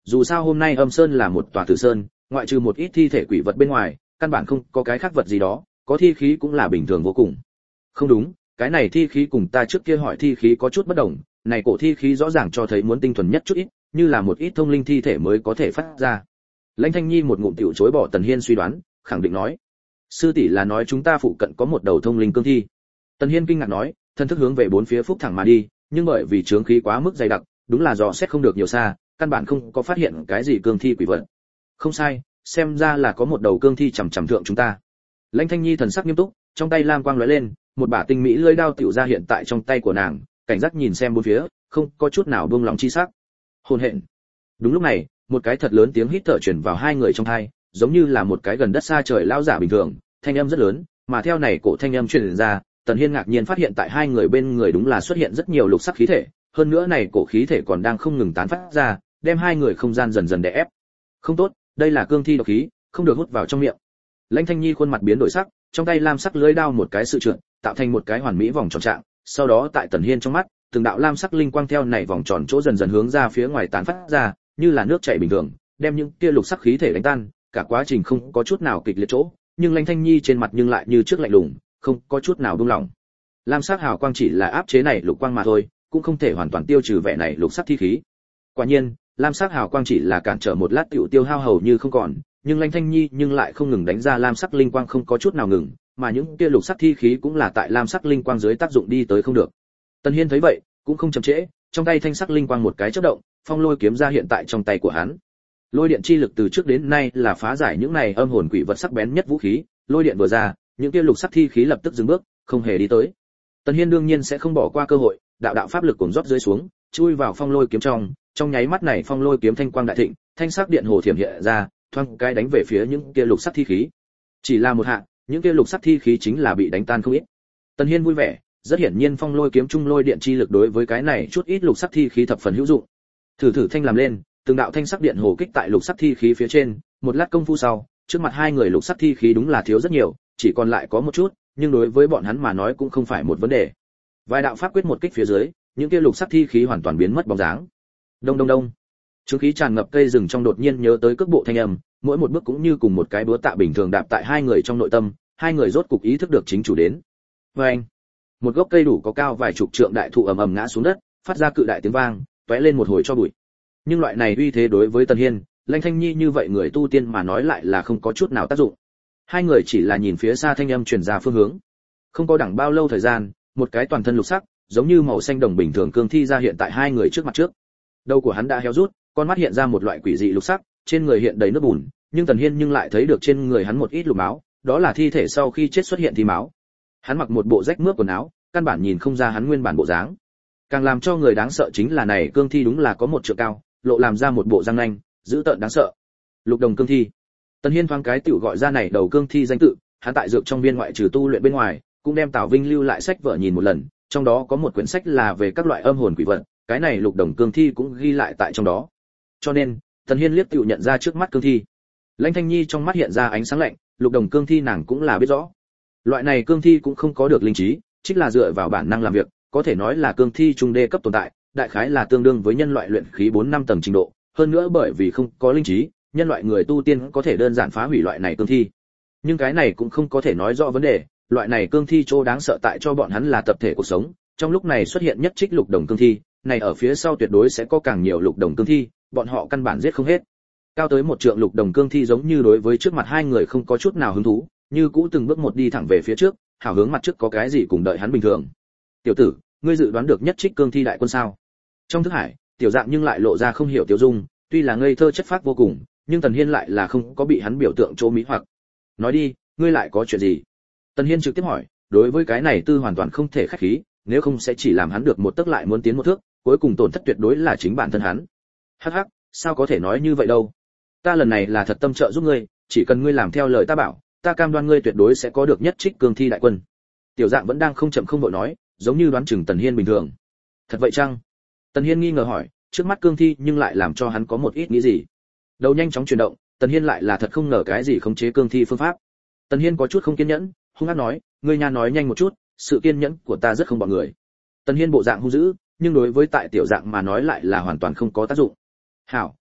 dù sao hôm nay Âm Sơn là một tòa tử sơn, ngoại trừ một ít thi thể quỷ vật bên ngoài, căn bản không có cái khác vật gì đó, có thi khí cũng là bình thường vô cùng. Không đúng, cái này thi khí cùng ta trước kia hỏi thi khí có chút bất đồng, này cổ thi khí rõ ràng cho thấy muốn tinh thuần nhất chút ít, như là một ít thông linh thi thể mới có thể phát ra. Lãnh Thanh Nhi một ngụm tiểu chối bỏ Tần Hiên suy đoán, khẳng định nói: "Sư tỷ là nói chúng ta phụ cận có một đầu thông linh cương thi?" Tần Hiên kinh ngạc nói, thân thức hướng về bốn phía phúc thẳng mà đi, nhưng bởi vì chướng khí quá mức dày đặc, đúng là dò xét không được nhiều xa, căn bản không có phát hiện cái gì cương thi quỷ vật. Không sai, xem ra là có một đầu cương thi chằm chằm thượng chúng ta. Lãnh Thanh Nhi thần sắc nghiêm túc, trong tay lam quang lóe lên, một bả tinh mỹ lưỡi đao tiểu ra hiện tại trong tay của nàng, cảnh giác nhìn xem bốn phía, không có chút nào buông lòng chi sắc. Hồn hện. Đúng lúc này, một cái thật lớn tiếng hít thở truyền vào hai người trong tai, giống như là một cái gần đất xa trời lão giả bình thường, thanh âm rất lớn, mà theo này cổ thanh âm truyền ra, Tần Hiên ngạc nhiên phát hiện tại hai người bên người đúng là xuất hiện rất nhiều lục sắc khí thể, hơn nữa này cổ khí thể còn đang không ngừng tán phát ra, đem hai người không gian dần dần đè ép. Không tốt, đây là cương thi độc khí, không được hút vào trong miệng. Lãnh Thanh Nhi khuôn mặt biến đổi sắc, trong tay lam sắc lưỡi đao một cái sự trượt, tạo thành một cái hoàn mỹ vòng tròn trạng, sau đó tại Tần Hiên trong mắt, từng đạo lam sắc linh quang theo này vòng tròn chỗ dần dần hướng ra phía ngoài tán phát ra, như là nước chảy bình thường, đem những kia lục sắc khí thể đánh tan, cả quá trình không có chút nào kịch liệt chỗ, nhưng Lãnh Thanh Nhi trên mặt nhưng lại như trước lạnh lùng, không có chút nào buông lỏng. Lam sắc hào quang chỉ là áp chế này lục quang mà thôi, cũng không thể hoàn toàn tiêu trừ vẻ này lục sắc thi khí. Quả nhiên, lam sắc hào quang chỉ là cản trở một lát tiểu tiêu hao hầu như không còn, nhưng Lãnh Thanh Nhi nhưng lại không ngừng đánh ra lam sắc linh quang không có chút nào ngừng, mà những kia lục sắc thi khí cũng là tại lam sắc linh quang dưới tác dụng đi tới không được. Tần Hiên thấy vậy, cũng không chậm trễ, trong tay thanh sắc linh quang một cái chớp động, phong lôi kiếm ra hiện tại trong tay của hắn. Lôi điện chi lực từ trước đến nay là phá giải những này âm hồn quỷ vật sắc bén nhất vũ khí, lôi điện vừa ra, những kia lục sắc thi khí lập tức dừng bước, không hề đi tới. Tần Hiên đương nhiên sẽ không bỏ qua cơ hội, đạo đạo pháp lực cuồn rót rơi xuống, chui vào phong lôi kiếm trong nháy mắt này phong lôi kiếm thanh quang đại thịnh, thanh sắc điện hồ thiểm hiện ra, thoáng cái đánh về phía những kia lục sắc thi khí. Chỉ là một hạ, những kia lục sắc thi khí chính là bị đánh tan không ít. Tần Hiên vui vẻ, rất hiển nhiên phong lôi kiếm trung lôi điện chi lực đối với cái này chút ít lục sắc thi khí thập phần hữu dụng. Thử thanh làm lên, từng đạo thanh sắc điện hồ kích tại lục sắc thi khí phía trên, một lát công phu sau, trước mặt hai người lục sắc thi khí đúng là thiếu rất nhiều, chỉ còn lại có một chút, nhưng đối với bọn hắn mà nói cũng không phải một vấn đề. Vài đạo pháp quyết một kích phía dưới, những kia lục sắc thi khí hoàn toàn biến mất bóng dáng. Đông đông đông. Chứng khí tràn ngập cây rừng trong đột nhiên nhớ tới cước bộ thanh âm, mỗi một bước cũng như cùng một cái búa tạ bình thường đạp tại hai người trong nội tâm, hai người rốt cục ý thức được chính chủ đến. Oeng. Một gốc cây đủ có cao vài chục trượng đại thụ ầm ầm ngã xuống đất, phát ra cự đại tiếng vang, tóe lên một hồi cho bụi. Nhưng loại này uy thế đối với Tần Hiên, Lãnh Thanh Nhi như vậy người tu tiên mà nói lại là không có chút nào tác dụng. Hai người chỉ là nhìn phía xa thanh âm truyền ra phương hướng. Không có đẳng bao lâu thời gian, một cái toàn thân lục sắc, giống như màu xanh đồng bình thường cương thi ra hiện tại hai người trước mặt trước. Đầu của hắn đã héo rút, con mắt hiện ra một loại quỷ dị lục sắc, trên người hiện đầy nước bùn, nhưng Tần Hiên nhưng lại thấy được trên người hắn một ít lục máu, đó là thi thể sau khi chết xuất hiện thi máu. Hắn mặc một bộ rách mướp quần áo, căn bản nhìn không ra hắn nguyên bản bộ dáng. Càng làm cho người đáng sợ chính là này cương thi đúng là có một trượng cao, lộ làm ra một bộ răng nanh, dữ tợn đáng sợ. Lục đồng cương thi. Tần Hiên thoáng cái tiểu gọi ra này đầu cương thi danh tự, hắn tại dược trong viên ngoại trừ tu luyện bên ngoài, cũng đem Tào Vinh lưu lại sách vở nhìn một lần, trong đó có một quyển sách là về các loại âm hồn quỷ vật, cái này lục đồng cương thi cũng ghi lại tại trong đó. Cho nên, Tần Hiên liếc tiểu nhận ra trước mắt cương thi. Lãnh Thanh Nhi trong mắt hiện ra ánh sáng lạnh, lục đồng cương thi nàng cũng là biết rõ. Loại này cương thi cũng không có được linh trí, chính là dựa vào bản năng làm việc, có thể nói là cương thi trung đê cấp tồn tại, đại khái là tương đương với nhân loại luyện khí 4-5 tầng trình độ, hơn nữa bởi vì không có linh trí, nhân loại người tu tiên có thể đơn giản phá hủy loại này cương thi. Nhưng cái này cũng không có thể nói rõ vấn đề, loại này cương thi chỗ đáng sợ tại cho bọn hắn là tập thể cuộc sống, trong lúc này xuất hiện nhất trích lục đồng cương thi, này ở phía sau tuyệt đối sẽ có càng nhiều lục đồng cương thi, bọn họ căn bản giết không hết. Cao tới một trượng lục đồng cương thi giống như đối với trước mặt hai người không có chút nào hứng thú, như cũ từng bước một đi thẳng về phía trước, hảo hướng mặt trước có cái gì cùng đợi hắn bình thường. Tiểu tử, ngươi dự đoán được nhất trích cương thi đại quân sao? Trong thức hải, tiểu dạng nhưng lại lộ ra không hiểu tiểu dung, tuy là ngây thơ chất phác vô cùng, nhưng Tần Hiên lại là không có bị hắn biểu tượng chỗ mỹ hoặc. Nói đi, ngươi lại có chuyện gì? Tần Hiên trực tiếp hỏi, đối với cái này tư hoàn toàn không thể khách khí, nếu không sẽ chỉ làm hắn được một tấc lại muốn tiến một thước, cuối cùng tổn thất tuyệt đối là chính bản thân hắn. Hắc hắc, sao có thể nói như vậy đâu? Ta lần này là thật tâm trợ giúp ngươi, chỉ cần ngươi làm theo lời ta bảo, ta cam đoan ngươi tuyệt đối sẽ có được nhất trích cương thi đại quân. Tiểu dạng vẫn đang không chậm không vội nói, giống như đoán chừng Tần Hiên bình thường. Thật vậy chăng? Tần Hiên nghi ngờ hỏi, trước mắt cương thi nhưng lại làm cho hắn có một ít nghĩ gì. Đầu nhanh chóng chuyển động, Tần Hiên lại là thật không ngờ cái gì khống chế cương thi phương pháp. Tần Hiên có chút không kiên nhẫn, hung hăng nói, ngươi nha nói nhanh một chút, sự kiên nhẫn của ta rất không bọn người. Tần Hiên bộ dạng hung dữ, nhưng đối với tại tiểu dạng mà nói lại là hoàn toàn không có tác dụng. Hảo,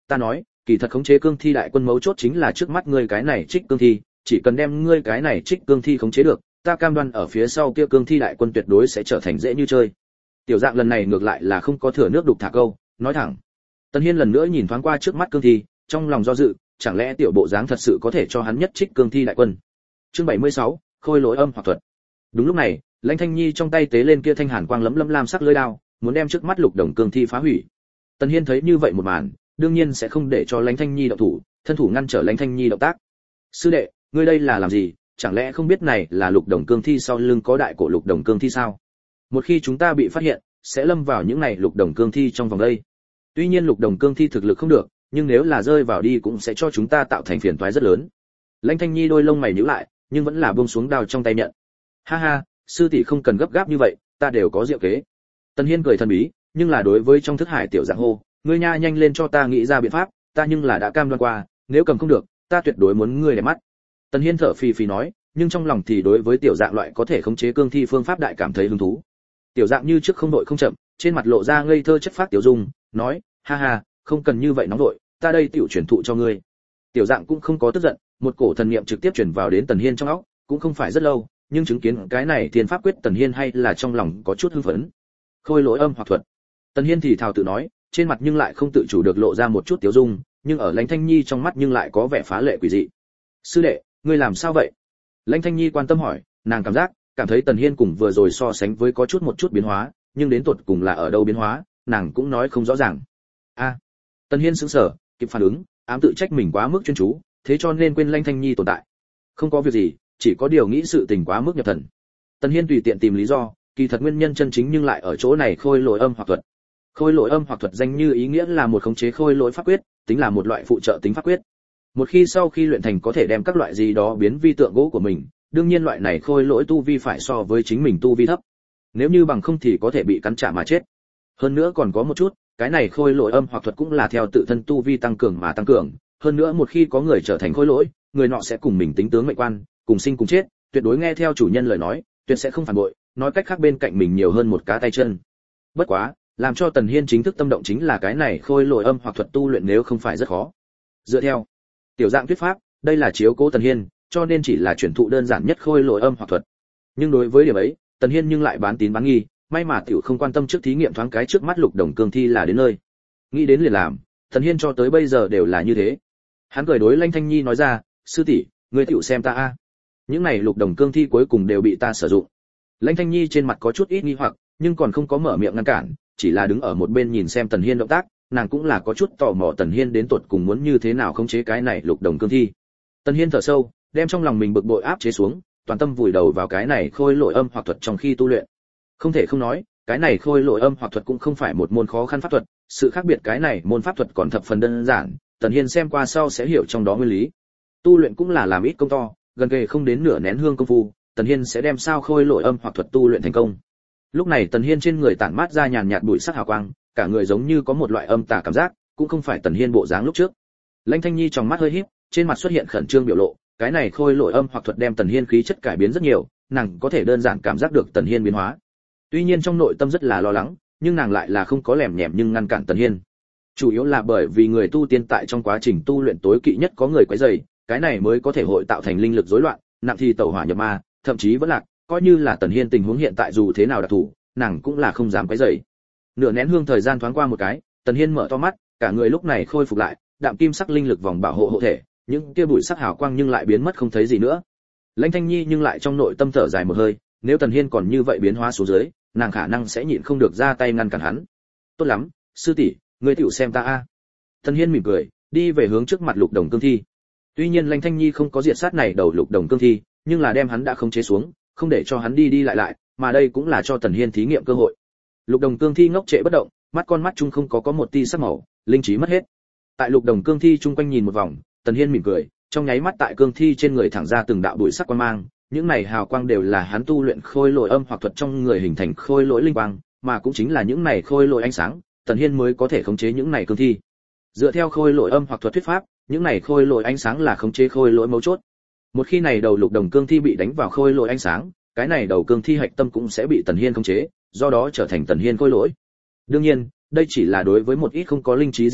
ta nói, kỳ thật khống chế cương thi đại quân mấu chốt chính là trước mắt ngươi cái này trích cương thi, chỉ cần đem ngươi cái này trích cương thi khống chế được, ta cam đoan ở phía sau kia cương thi đại quân tuyệt đối sẽ trở thành dễ như chơi. Tiểu Dạng lần này ngược lại là không có thừa nước đục thả câu, nói thẳng. Tần Hiên lần nữa nhìn thoáng qua trước mắt cương thi, trong lòng do dự, chẳng lẽ tiểu bộ dáng thật sự có thể cho hắn nhất trích cương thi đại quân. Chương 76, khôi lỗi âm hoặc thuật. Đúng lúc này, Lãnh Thanh Nhi trong tay tế lên kia thanh hàn quang lấm lấm lam sắc lưỡi đao, muốn đem trước mắt lục đồng cương thi phá hủy. Tần Hiên thấy như vậy một màn, đương nhiên sẽ không để cho Lãnh Thanh Nhi động thủ, thân thủ ngăn trở Lãnh Thanh Nhi động tác. Sư đệ, ngươi đây là làm gì? Chẳng lẽ không biết này là lục đồng cương thi sau lưng có đại cổ lục đồng cương thi sao? Một khi chúng ta bị phát hiện, sẽ lâm vào những này lục đồng cương thi trong vòng đây. Tuy nhiên lục đồng cương thi thực lực không được, nhưng nếu là rơi vào đi cũng sẽ cho chúng ta tạo thành phiền toái rất lớn. Lãnh Thanh Nhi đôi lông mày nhíu lại, nhưng vẫn là buông xuống đao trong tay nhận. Ha ha, sư tỷ không cần gấp gáp như vậy, ta đều có diệu kế. Tần Hiên cười thần bí, nhưng là đối với trong thức hải tiểu Dạng hô, ngươi nha nhanh lên cho ta nghĩ ra biện pháp, ta nhưng là đã cam đoan qua, nếu cầm không được, ta tuyệt đối muốn ngươi để mắt. Tần Hiên thở phì phì nói, nhưng trong lòng thì đối với tiểu Dạng loại có thể khống chế cương thi phương pháp đại cảm thấy hứng thú. Tiểu Dạng như trước không đội không chậm, trên mặt lộ ra ngây thơ chất phác tiểu dung, nói, ha ha, không cần như vậy nóng đội, ta đây tiểu truyền thụ cho ngươi. Tiểu Dạng cũng không có tức giận, một cổ thần niệm trực tiếp truyền vào đến Tần Hiên trong óc, cũng không phải rất lâu, nhưng chứng kiến cái này thiên pháp quyết Tần Hiên hay là trong lòng có chút hưng phấn. Khôi lỗi âm hoặc thuật. Tần Hiên thì thào tự nói, trên mặt nhưng lại không tự chủ được lộ ra một chút tiểu dung, nhưng ở Lãnh Thanh Nhi trong mắt nhưng lại có vẻ phá lệ quỷ dị. Sư đệ, ngươi làm sao vậy? Lãnh Thanh Nhi quan tâm hỏi, nàng cảm thấy Tần Hiên cùng vừa rồi so sánh với có một chút biến hóa, nhưng đến tột cùng là ở đâu biến hóa, nàng cũng nói không rõ ràng. A. Tần Hiên sững sờ, kịp phản ứng, ám tự trách mình quá mức chuyên chú, thế cho nên quên Lãnh Thanh Nhi tồn tại. Không có việc gì, chỉ có điều nghĩ sự tình quá mức nhập thần. Tần Hiên tùy tiện tìm lý do, kỳ thật nguyên nhân chân chính nhưng lại ở chỗ này khôi lỗi âm hoặc thuật. Khôi lỗi âm hoặc thuật danh như ý nghĩa là một khống chế khôi lỗi pháp quyết, tính là một loại phụ trợ tính pháp quyết. Một khi sau khi luyện thành có thể đem các loại gì đó biến vi tượng gỗ của mình, đương nhiên loại này khôi lỗi tu vi phải so với chính mình tu vi thấp. Nếu như bằng không thì có thể bị cắn trả mà chết. Hơn nữa còn có một chút, cái này khôi lỗi âm hoặc thuật cũng là theo tự thân tu vi tăng cường mà tăng cường, hơn nữa một khi có người trở thành khôi lỗi, người nọ sẽ cùng mình tính tướng mệnh quan, cùng sinh cùng chết, tuyệt đối nghe theo chủ nhân lời nói, tuyệt sẽ không phản bội, nói cách khác bên cạnh mình nhiều hơn một cá tay chân. Bất quá, làm cho Tần Hiên chính thức tâm động chính là cái này khôi lỗi âm hoặc thuật tu luyện nếu không phải rất khó. Dựa theo tiểu Dạng thuyết pháp, đây là chiếu cố Tần Hiên, cho nên chỉ là truyền thụ đơn giản nhất khôi lỗi âm hoặc thuật. Nhưng đối với điểm ấy, Tần Hiên nhưng lại bán tín bán nghi, may mà tiểu không quan tâm trước thí nghiệm thoáng cái trước mắt lục đồng cương thi là đến nơi. Nghĩ đến liền làm, Tần Hiên cho tới bây giờ đều là như thế. Hắn cười đối Lãnh Thanh Nhi nói ra, sư tỷ, ngươi tiểu xem ta a. Những này lục đồng cương thi cuối cùng đều bị ta sử dụng. Lãnh Thanh Nhi trên mặt có chút ít nghi hoặc, nhưng còn không có mở miệng ngăn cản, chỉ là đứng ở một bên nhìn xem Tần Hiên động tác, nàng cũng là có chút tò mò Tần Hiên đến tột cùng muốn như thế nào khống chế cái này lục đồng cương thi. Tần Hiên thở sâu, đem trong lòng mình bực bội áp chế xuống, toàn tâm vùi đầu vào cái này khôi lỗi âm hoặc thuật trong khi tu luyện. Không thể không nói, cái này khôi lỗi âm hoặc thuật cũng không phải một môn khó khăn pháp thuật, sự khác biệt cái này môn pháp thuật còn thập phần đơn giản, Tần Hiên xem qua sau sẽ hiểu trong đó nguyên lý. Tu luyện cũng là làm ít công to, gần kề không đến nửa nén hương công phu, Tần Hiên sẽ đem sao khôi lỗi âm hoặc thuật tu luyện thành công. Lúc này Tần Hiên trên người tản mát ra nhàn nhạt bụi sắc hào quang, cả người giống như có một loại âm tà cảm giác, cũng không phải Tần Hiên bộ dáng lúc trước. Lãnh Thanh Nhi trong mắt hơi híp, trên mặt xuất hiện khẩn trương biểu lộ, cái này khôi lỗi âm hoặc thuật đem Tần Hiên khí chất cải biến rất nhiều, nàng có thể đơn giản cảm giác được Tần Hiên biến hóa. Tuy nhiên trong nội tâm rất là lo lắng, nhưng nàng lại là không có lèm nhèm nhưng ngăn cản Tần Hiên. Chủ yếu là bởi vì người tu tiên tại trong quá trình tu luyện tối kỵ nhất có người quấy rầy, cái này mới có thể hội tạo thành linh lực rối loạn, nặng thì tẩu hỏa nhập ma, thậm chí vẫn lạc, coi như là Tần Hiên tình huống hiện tại dù thế nào đặc thù, nàng cũng là không dám quấy rầy. Nửa nén hương thời gian thoáng qua một cái, Tần Hiên mở to mắt, cả người lúc này khôi phục lại, đạm kim sắc linh lực vòng bảo hộ hộ thể, những kia bụi sắc hào quang nhưng lại biến mất không thấy gì nữa. Lãnh Thanh Nhi nhưng lại trong nội tâm thở dài một hơi, nếu Tần Hiên còn như vậy biến hóa xuống dưới, nàng khả năng sẽ nhịn không được ra tay ngăn cản hắn. Tốt lắm, sư tỷ, ngươi tiểu xem ta a. Tần Hiên mỉm cười, đi về hướng trước mặt lục đồng cương thi. Tuy nhiên Lãnh Thanh Nhi không có diệt sát này đầu lục đồng cương thi, nhưng là đem hắn đã khống chế xuống, không để cho hắn đi đi lại lại, mà đây cũng là cho Tần Hiên thí nghiệm cơ hội. Lục đồng cương thi ngốc trệ bất động, mắt con mắt chung không có một tia sắc màu, linh trí mất hết. Tại lục đồng cương thi chung quanh nhìn một vòng, Tần Hiên mỉm cười, trong nháy mắt tại cương thi trên người thẳng ra từng đạo bụi sắc quang mang, những này hào quang đều là hắn tu luyện khôi lỗi âm hoặc thuật trong người hình thành khôi lỗi linh quang, mà cũng chính là những này khôi lỗi ánh sáng, Tần Hiên mới có thể khống chế những này cương thi. Dựa theo khôi lỗi âm hoặc thuật thuyết pháp, những này khôi lỗi ánh sáng là khống chế khôi lỗi mấu chốt. Một khi này đầu lục đồng cương thi bị đánh vào khôi lỗi ánh sáng, cái này đầu cương thi hạch tâm cũng sẽ bị Tần Hiên khống chế, do đó trở thành Tần Hiên khôi lỗi. Đương nhiên, đây chỉ là đối với một ít không có linh trí gì đó,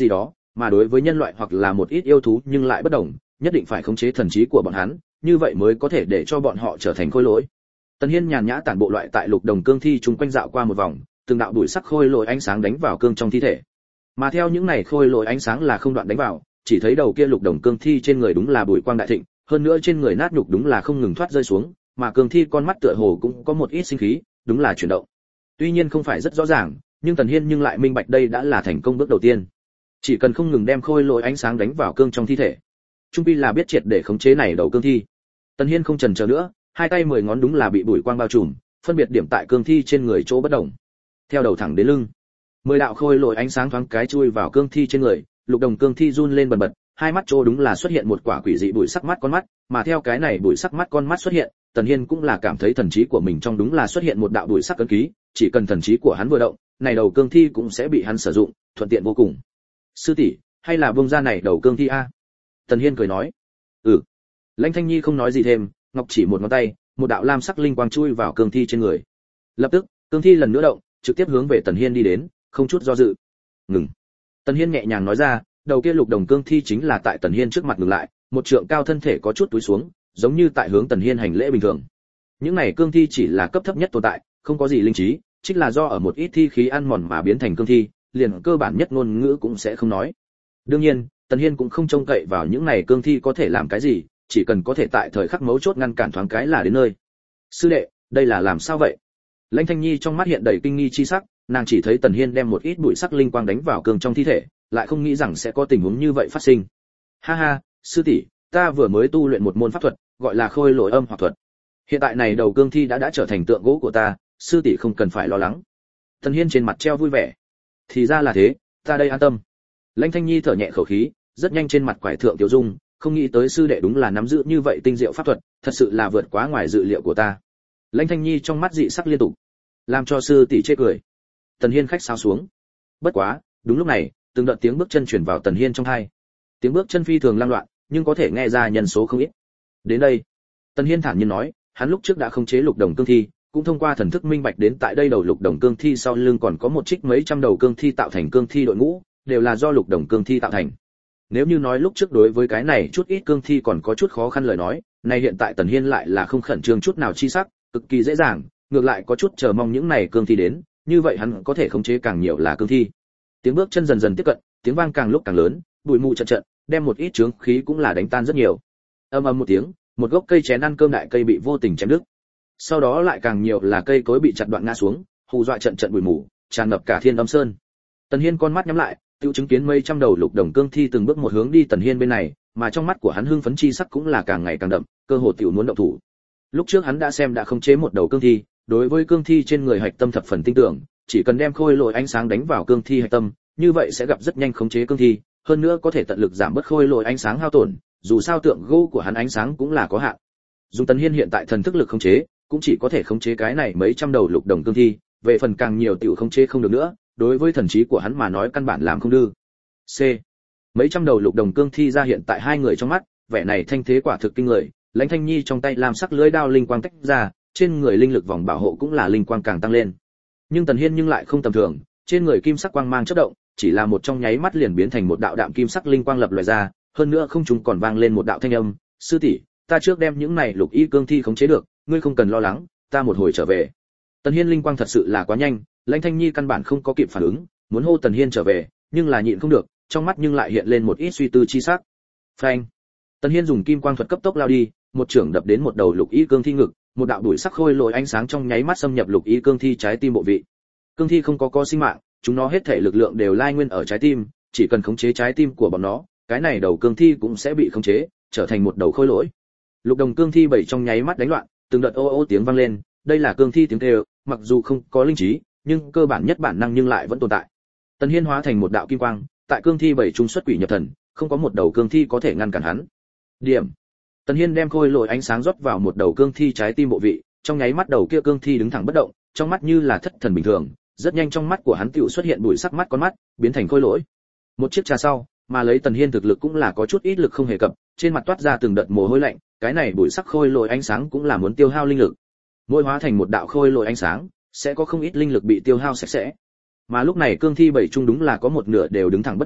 mà đối với nhân loại hoặc là một ít yêu thú nhưng lại bất đồng, nhất định phải khống chế thần trí của bọn hắn, như vậy mới có thể để cho bọn họ trở thành khôi lỗi. Tần Hiên nhàn nhã tản bộ loại tại lục đồng cương thi chúng quanh dạo qua một vòng, từng đạo bụi sắc khôi lỗi ánh sáng đánh vào cương trong thi thể. Mà theo những này khôi lỗi ánh sáng là không đoạn đánh vào, chỉ thấy đầu kia lục đồng cương thi trên người đúng là bụi quang đại thịnh, hơn nữa trên người nát nhục đúng là không ngừng thoát rơi xuống, mà cương thi con mắt tựa hồ cũng có một ít sinh khí, đúng là chuyển động. Tuy nhiên không phải rất rõ ràng, nhưng Tần Hiên nhưng lại minh bạch đây đã là thành công bước đầu tiên. Chỉ cần không ngừng đem khôi lỗi ánh sáng đánh vào cương trong thi thể, trung pi là biết triệt để khống chế này đầu cương thi. Tần Hiên không chần chờ nữa, hai tay 10 ngón đúng là bị bụi quang bao trùm, phân biệt điểm tại cương thi trên người chỗ bất động. Theo đầu thẳng đến lưng, 10 đạo khôi lỗi ánh sáng thoáng cái chui vào cương thi trên người, lục đồng cương thi run lên bần bật, hai mắt chỗ đúng là xuất hiện một quả quỷ dị bụi sắc mắt con mắt, mà theo cái này bụi sắc mắt con mắt xuất hiện, Tần Hiên cũng là cảm thấy thần trí của mình trong đúng là xuất hiện một đạo bụi sắc ấn ký, chỉ cần thần trí của hắn vừa động, này đầu cương thi cũng sẽ bị hắn sử dụng, thuận tiện vô cùng. Sư tỷ, hay là buông ra này đầu cương thi a? Tần Hiên cười nói. Ừ. Lãnh Thanh Nhi không nói gì thêm, ngọc chỉ một ngón tay, một đạo lam sắc linh quang chui vào cương thi trên người. Lập tức, cương thi lần nữa động, trực tiếp hướng về Tần Hiên đi đến, không chút do dự. Ngừng. Tần Hiên nhẹ nhàng nói ra, đầu kia lục đồng cương thi chính là tại Tần Hiên trước mặt ngừng lại, một trượng cao thân thể có chút túi xuống, giống như tại hướng Tần Hiên hành lễ bình thường. Những này cương thi chỉ là cấp thấp nhất tồn tại, không có gì linh trí, chính là do ở một ít thi khí ăn mòn mà biến thành cương thi, liền cơ bản nhất ngôn ngữ cũng sẽ không nói. Đương nhiên, Tần Hiên cũng không trông cậy vào những này cương thi có thể làm cái gì, chỉ cần có thể tại thời khắc mấu chốt ngăn cản thoáng cái là đến nơi. Sư đệ, đây là làm sao vậy? Lãnh Thanh Nhi trong mắt hiện đầy kinh nghi chi sắc, nàng chỉ thấy Tần Hiên đem một ít bụi sắc linh quang đánh vào cương trong thi thể, lại không nghĩ rằng sẽ có tình huống như vậy phát sinh. Ha ha, sư tỷ, ta vừa mới tu luyện một môn pháp thuật, gọi là khôi lỗi âm hoặc thuật. Hiện tại này đầu cương thi đã trở thành tượng gỗ của ta, sư tỷ không cần phải lo lắng. Tần Hiên trên mặt treo vui vẻ. Thì ra là thế, ta đây an tâm. Lãnh Thanh Nhi thở nhẹ khẩu khí, rất nhanh trên mặt quải thượng tiểu dung, không nghĩ tới sư đệ đúng là nắm giữ như vậy tinh diệu pháp thuật, thật sự là vượt quá ngoài dự liệu của ta. Lãnh Thanh Nhi trong mắt dị sắc liên tục, làm cho sư tỷ chê cười. Tần Hiên khách sáo xuống. Bất quá, đúng lúc này, từng đợt tiếng bước chân truyền vào Tần Hiên trong tai. Tiếng bước chân phi thường lang loạn, nhưng có thể nghe ra nhân số không ít. Đến đây, Tần Hiên thản nhiên nói, hắn lúc trước đã khống chế lục đồng cương thi, cũng thông qua thần thức minh bạch đến tại đây đầu lục đồng cương thi sau lưng còn có một trích mấy trăm đầu cương thi tạo thành cương thi đội ngũ, đều là do lục đồng cương thi tạo thành. Nếu như nói lúc trước đối với cái này chút ít cương thi còn có chút khó khăn lời nói, nay hiện tại Tần Hiên lại là không khẩn trương chút nào chi sắc, cực kỳ dễ dàng, ngược lại có chút chờ mong những này cương thi đến, như vậy hắn có thể khống chế càng nhiều là cương thi. Tiếng bước chân dần dần tiếp cận, tiếng vang càng lúc càng lớn, bụi mù trận trận, đem một ít chướng khí cũng là đánh tan rất nhiều. Ầm ầm một tiếng, một gốc cây chén ăn cơm đại cây bị vô tình chém đứt. Sau đó lại càng nhiều là cây cối bị chặt đoạn ngã xuống, hù dọa trận trận bụi mù, tràn ngập cả Thiên Âm Sơn. Tần Hiên con mắt nhắm lại, tiêu chứng kiến mấy trăm đầu lục đồng cương thi từng bước một hướng đi Tần Hiên bên này, mà trong mắt của hắn hưng phấn chi sắc cũng là càng ngày càng đậm, cơ hồ tiểu muốn động thủ. Lúc trước hắn đã xem đã khống chế một đầu cương thi, đối với cương thi trên người hạch tâm thập phần tinh tưởng, chỉ cần đem khôi lỗi ánh sáng đánh vào cương thi hạch tâm, như vậy sẽ gặp rất nhanh khống chế cương thi, hơn nữa có thể tận lực giảm bớt khôi lỗi ánh sáng hao tổn, dù sao tượng gỗ của hắn ánh sáng cũng là có hạn. Dùng Tần Hiên hiện tại thần thức lực khống chế, cũng chỉ có thể khống chế cái này mấy trăm đầu lục đồng cương thi, về phần càng nhiều tiểu khống chế không được nữa, đối với thần trí của hắn mà nói căn bản làm không được. C. Mấy trăm đầu lục đồng cương thi ra hiện tại hai người trong mắt, vẻ này thanh thế quả thực kinh người, Lãnh Thanh Nhi trong tay làm sắc lưỡi đao linh quang tách ra, trên người linh lực vòng bảo hộ cũng là linh quang càng tăng lên. Nhưng Tần Hiên nhưng lại không tầm thường, trên người kim sắc quang mang chớp động, chỉ là một trong nháy mắt liền biến thành một đạo đạm kim sắc linh quang lập lòe ra, hơn nữa không trung còn vang lên một đạo thanh âm, "Sư tỷ, ta trước đem những này lục y cương thi khống chế được, ngươi không cần lo lắng, ta một hồi trở về." Tần Hiên linh quang thật sự là quá nhanh, Lãnh Thanh Nhi căn bản không có kịp phản ứng, muốn hô Tần Hiên trở về, nhưng là nhịn không được, trong mắt nhưng lại hiện lên một ít suy tư chi sắc. Phanh! Tần Hiên dùng kim quang thuật cấp tốc lao đi, một chưởng đập đến một đầu lục y cương thi ngực, một đạo đuổi sắc khôi lỗi ánh sáng trong nháy mắt xâm nhập lục y cương thi trái tim bộ vị. Cương thi không có sinh mạng, chúng nó hết thể lực lượng đều lai nguyên ở trái tim, chỉ cần khống chế trái tim của bọn nó, cái này đầu cương thi cũng sẽ bị khống chế, trở thành một đầu khôi lỗi. Lục đồng cương thi bảy trong nháy mắt đánh loạn, từng đợt ô ô tiếng vang lên, đây là cương thi tiếng kêu, mặc dù không có linh trí, nhưng cơ bản nhất bản năng nhưng lại vẫn tồn tại. Tần Hiên hóa thành một đạo kim quang, tại cương thi bảy trung xuất quỷ nhập thần, không có một đầu cương thi có thể ngăn cản hắn. Điểm. Tần Hiên đem khôi lỗi ánh sáng rót vào một đầu cương thi trái tim bộ vị, trong nháy mắt đầu kia cương thi đứng thẳng bất động, trong mắt như là thất thần bình thường, rất nhanh trong mắt của hắn tựu xuất hiện bụi sắc mắt con mắt, biến thành khôi lỗi. Một chiếc trà sau, mà lấy Tần Hiên thực lực cũng là có chút ít lực không hề cập, trên mặt toát ra từng đợt mồ hôi lạnh, cái này bụi sắc khôi lỗi ánh sáng cũng là muốn tiêu hao linh lực. Mỗi hóa thành một đạo khôi lỗi ánh sáng, sẽ có không ít linh lực bị tiêu hao sạch sẽ. Mà lúc này cương thi bảy trung đúng là có một nửa đều đứng thẳng bất động,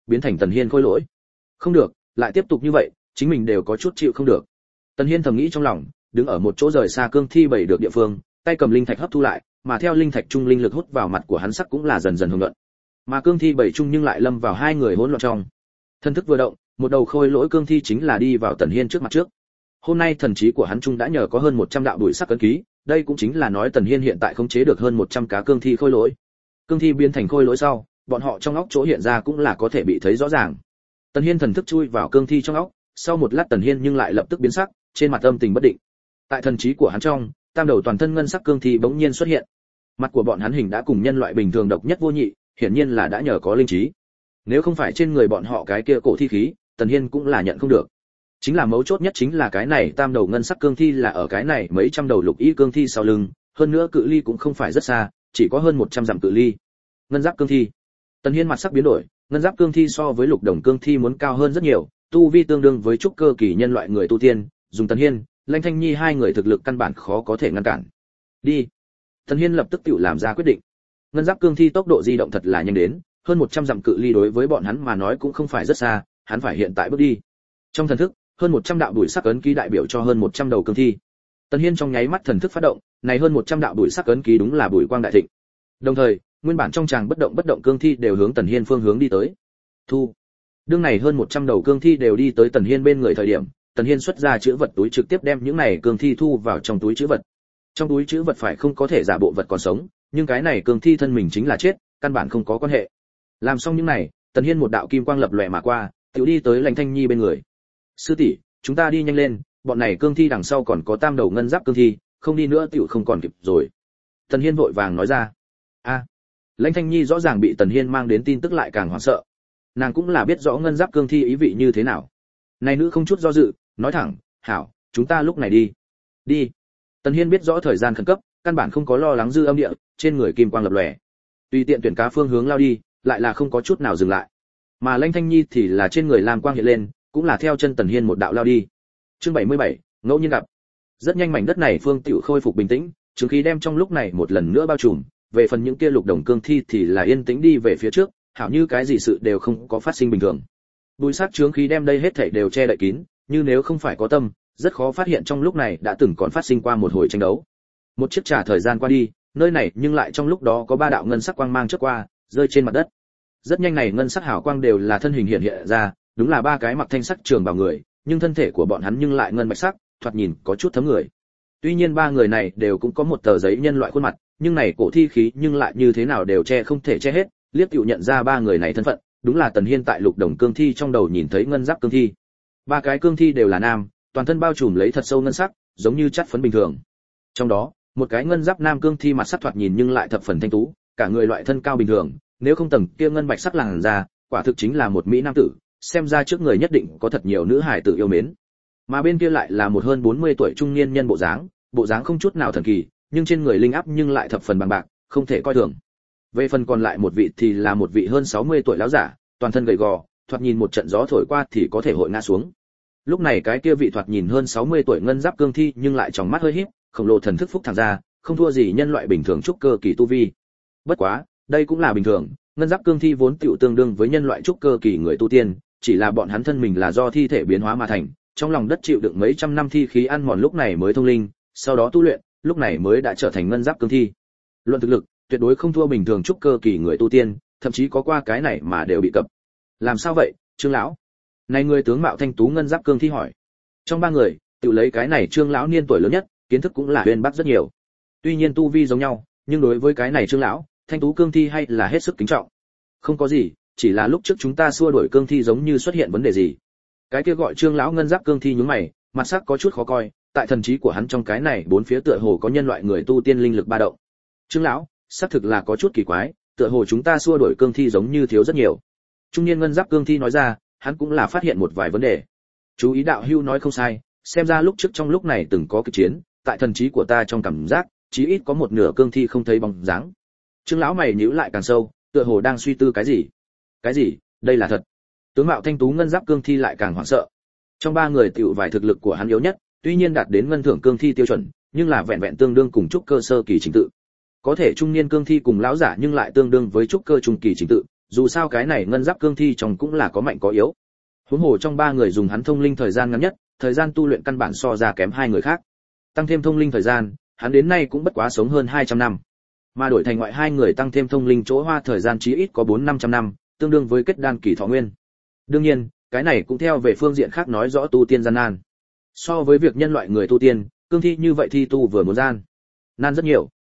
biến thành Tần Hiên khôi lỗi. Không được, lại tiếp tục như vậy, chính mình đều có chút chịu không được. Tần Hiên thầm nghĩ trong lòng, đứng ở một chỗ rời xa cương thi bảy được địa phương, tay cầm linh thạch hấp thu lại, mà theo linh thạch trung linh lực hút vào mặt của hắn sắc cũng là dần dần hưởng luận. Mà cương thi bảy trung nhưng lại lâm vào hai người hỗn loạn trong. Thân thức vừa động, một đầu khôi lỗi cương thi chính là đi vào Tần Hiên trước mặt trước. Hôm nay thần trí của hắn trung đã nhờ có hơn 100 đạo đuổi sắc ấn ký, đây cũng chính là nói Tần Hiên hiện tại khống chế được hơn 100 cá cương thi khôi lỗi. Cương thi biến thành khôi lỗi sau, bọn họ trong óc chỗ hiện ra cũng là có thể bị thấy rõ ràng. Tần Hiên thần thức chui vào cương thi trong óc, sau một lát Tần Hiên nhưng lại lập tức biến sắc, trên mặt âm tình bất định. Tại thần trí của hắn trong, tam đầu toàn thân ngân sắc cương thi bỗng nhiên xuất hiện. Mặt của bọn hắn hình đã cùng nhân loại bình thường độc nhất vô nhị, hiển nhiên là đã nhờ có linh trí. Nếu không phải trên người bọn họ cái kia cổ thi khí, Tần Hiên cũng là nhận không được. Chính là mấu chốt nhất chính là cái này tam đầu ngân sắc cương thi là ở cái này mấy trăm đầu lục y cương thi sau lưng, hơn nữa cự ly cũng không phải rất xa, chỉ có hơn 100 dặm cự ly. Ngân giáp cương thi. Tần Hiên mặt sắc biến đổi, ngân giáp cương thi so với lục đồng cương thi muốn cao hơn rất nhiều, tu vi tương đương với trúc cơ kỳ nhân loại người tu tiên, dùng Tần Hiên, Lãnh Thanh Nhi hai người thực lực căn bản khó có thể ngăn cản. Đi. Tần Hiên lập tức tự làm ra quyết định. Ngân giáp cương thi tốc độ di động thật là nhanh đến, hơn 100 dặm cự ly đối với bọn hắn mà nói cũng không phải rất xa, hắn phải hiện tại bước đi. Trong thần thức, hơn 100 đạo đuổi sắc ấn ký đại biểu cho hơn 100 đầu cương thi. Tần Hiên trong nháy mắt thần thức phát động, này hơn 100 đạo đuổi sắc ấn ký đúng là bùi quang đại thịnh. Đồng thời, nguyên bản trong tràng bất động cương thi đều hướng Tần Hiên phương hướng đi tới. Thu. Đương này hơn 100 đầu cương thi đều đi tới Tần Hiên bên người thời điểm, Tần Hiên xuất ra chữ vật túi trực tiếp đem những này cương thi thu vào trong túi chữ vật. Trong túi chữ vật phải không có thể giả bộ vật còn sống, nhưng cái này cương thi thân mình chính là chết, căn bản không có quan hệ. Làm xong những này, Tần Hiên một đạo kim quang lập lòe mà qua, tiểu đi tới Lãnh Thanh Nhi bên người. Sư tỷ, chúng ta đi nhanh lên, bọn này cương thi đằng sau còn có tam đầu ngân giáp cương thi, không đi nữa tiểu không còn kịp rồi. Tần Hiên vội vàng nói ra. A. Lãnh Thanh Nhi rõ ràng bị Tần Hiên mang đến tin tức lại càng hoảng sợ. Nàng cũng là biết rõ ngân giáp cương thi ý vị như thế nào. Này nữ không chút do dự, nói thẳng, "Hảo, chúng ta lúc này đi." Đi. Tần Hiên biết rõ thời gian khẩn cấp, căn bản không có lo lắng dư âm địa, trên người kim quang lập lòe. Tùy tiện tuyển cá phương hướng lao đi, lại là không có chút nào dừng lại. Mà Lãnh Thanh Nhi thì là trên người lam quang hiện lên, cũng là theo chân Tần Hiên một đạo lao đi. Chương 77, ngẫu nhiên gặp. Rất nhanh mảnh đất này phương tiểu khôi phục bình tĩnh, chứng khí đem trong lúc này một lần nữa bao trùm, về phần những kia lục đồng cương thi thì là yên tĩnh đi về phía trước, hảo như cái gì sự đều không có phát sinh bình thường. Bùi sát chướng khí đem đây hết thảy đều che đậy kín, như nếu không phải có tâm, rất khó phát hiện trong lúc này đã từng còn phát sinh qua một hồi tranh đấu. Một chiếc trà thời gian qua đi, nơi này nhưng lại trong lúc đó có ba đạo ngân sắc quang mang chớp qua, rơi trên mặt đất. Rất nhanh này ngân sắc hào quang đều là thân hình hiện ra, đúng là ba cái mặc thanh sắc trường bào người, nhưng thân thể của bọn hắn nhưng lại ngân bạch sắc, thoạt nhìn có chút thấm người. Tuy nhiên ba người này đều cũng có một tờ giấy nhân loại khuôn mặt, nhưng này cổ thi khí nhưng lại như thế nào đều che không thể che hết, liếc tiểu nhận ra ba người này thân phận, đúng là Tần Hiên tại lục đồng cương thi trong đầu nhìn thấy ngân giáp cương thi. Ba cái cương thi đều là nam, toàn thân bao trùm lấy thật sâu ngân sắc, giống như chất phấn bình thường. Trong đó, một cái ngân giáp nam cương thi mặt sắc thoạt nhìn nhưng lại thập phần thanh tú, cả người loại thân cao bình thường, nếu không tầng kia ngân bạch sắc làn da, quả thực chính là một mỹ nam tử, xem ra trước người nhất định có thật nhiều nữ hài tử yêu mến. Mà bên kia lại là một hơn 40 tuổi trung niên nhân bộ dáng không chút nào thần kỳ, nhưng trên người linh áp nhưng lại thập phần bằng bạc, không thể coi thường. Về phần còn lại một vị thì là một vị hơn 60 tuổi lão giả, toàn thân gầy gò, thoạt nhìn một trận gió thổi qua thì có thể hội ngã xuống. Lúc này cái kia vị thoạt nhìn hơn 60 tuổi ngân giáp cương thi nhưng lại trong mắt hơi híp, khổng lồ thần thức phúc thẳng ra, không thua gì nhân loại bình thường trúc cơ kỳ tu vi. Bất quá, đây cũng là bình thường, ngân giáp cương thi vốn tiểu tương đương với nhân loại trúc cơ kỳ người tu tiên, chỉ là bọn hắn thân mình là do thi thể biến hóa mà thành, trong lòng đất chịu đựng mấy trăm năm thi khí ăn mòn lúc này mới thông linh, sau đó tu luyện, lúc này mới đã trở thành ngân giáp cương thi. Luận thực lực, tuyệt đối không thua bình thường trúc cơ kỳ người tu tiên, thậm chí có qua cái này mà đều bị cập. Làm sao vậy, Trương lão? Này người tướng mạo thanh tú ngân giáp cương thi hỏi. Trong ba người, tự lấy cái này Trương lão niên tuổi lớn nhất, kiến thức cũng là uyên bác rất nhiều. Tuy nhiên tu vi giống nhau, nhưng đối với cái này Trương lão, thanh tú cương thi hay là hết sức kính trọng. Không có gì, chỉ là lúc trước chúng ta xua đuổi cương thi giống như xuất hiện vấn đề gì. Cái kia gọi Trương lão ngân giáp cương thi nhướng mày, mặt sắc có chút khó coi, tại thần trí của hắn trong cái này bốn phía tựa hồ có nhân loại người tu tiên linh lực ba động. Trương lão, xác thực là có chút kỳ quái, tựa hồ chúng ta xua đuổi cương thi giống như thiếu rất nhiều. Trung niên ngân giáp cương thi nói ra, hắn cũng là phát hiện một vài vấn đề. Chú ý đạo hưu nói không sai, xem ra lúc trước trong lúc này từng có kịch chiến, tại thần trí của ta trong cảm giác, chí ít có một nửa cương thi không thấy bóng dáng. Trương lão mày nhíu lại càng sâu, tựa hồ đang suy tư cái gì. Cái gì? Đây là thật. Tướng mạo thanh tú ngân giáp cương thi lại càng hoảng sợ. Trong ba người tiểu vài thực lực của hắn yếu nhất, tuy nhiên đạt đến ngân thưởng cương thi tiêu chuẩn, nhưng là vẹn vẹn tương đương cùng trúc cơ sơ kỳ trình tự. Có thể trung niên cương thi cùng lão giả nhưng lại tương đương với trúc cơ trung kỳ trình tự, dù sao cái này ngân giáp cương thi trong cũng là có mạnh có yếu. Huống hồ trong ba người dùng hắn thông linh thời gian ngắn nhất, thời gian tu luyện căn bản so ra kém hai người khác. Tăng thêm thông linh thời gian, hắn đến nay cũng bất quá sống hơn 200 năm. Mà đổi thành ngoại hai người tăng thêm thông linh chỗ hoa thời gian chí ít có 4-500 năm, tương đương với kết đan kỳ thọ nguyên. Đương nhiên, cái này cũng theo về phương diện khác nói rõ tu tiên gian nan. So với việc nhân loại người tu tiên, cương thi như vậy thi tu vừa muốn gian nan rất nhiều.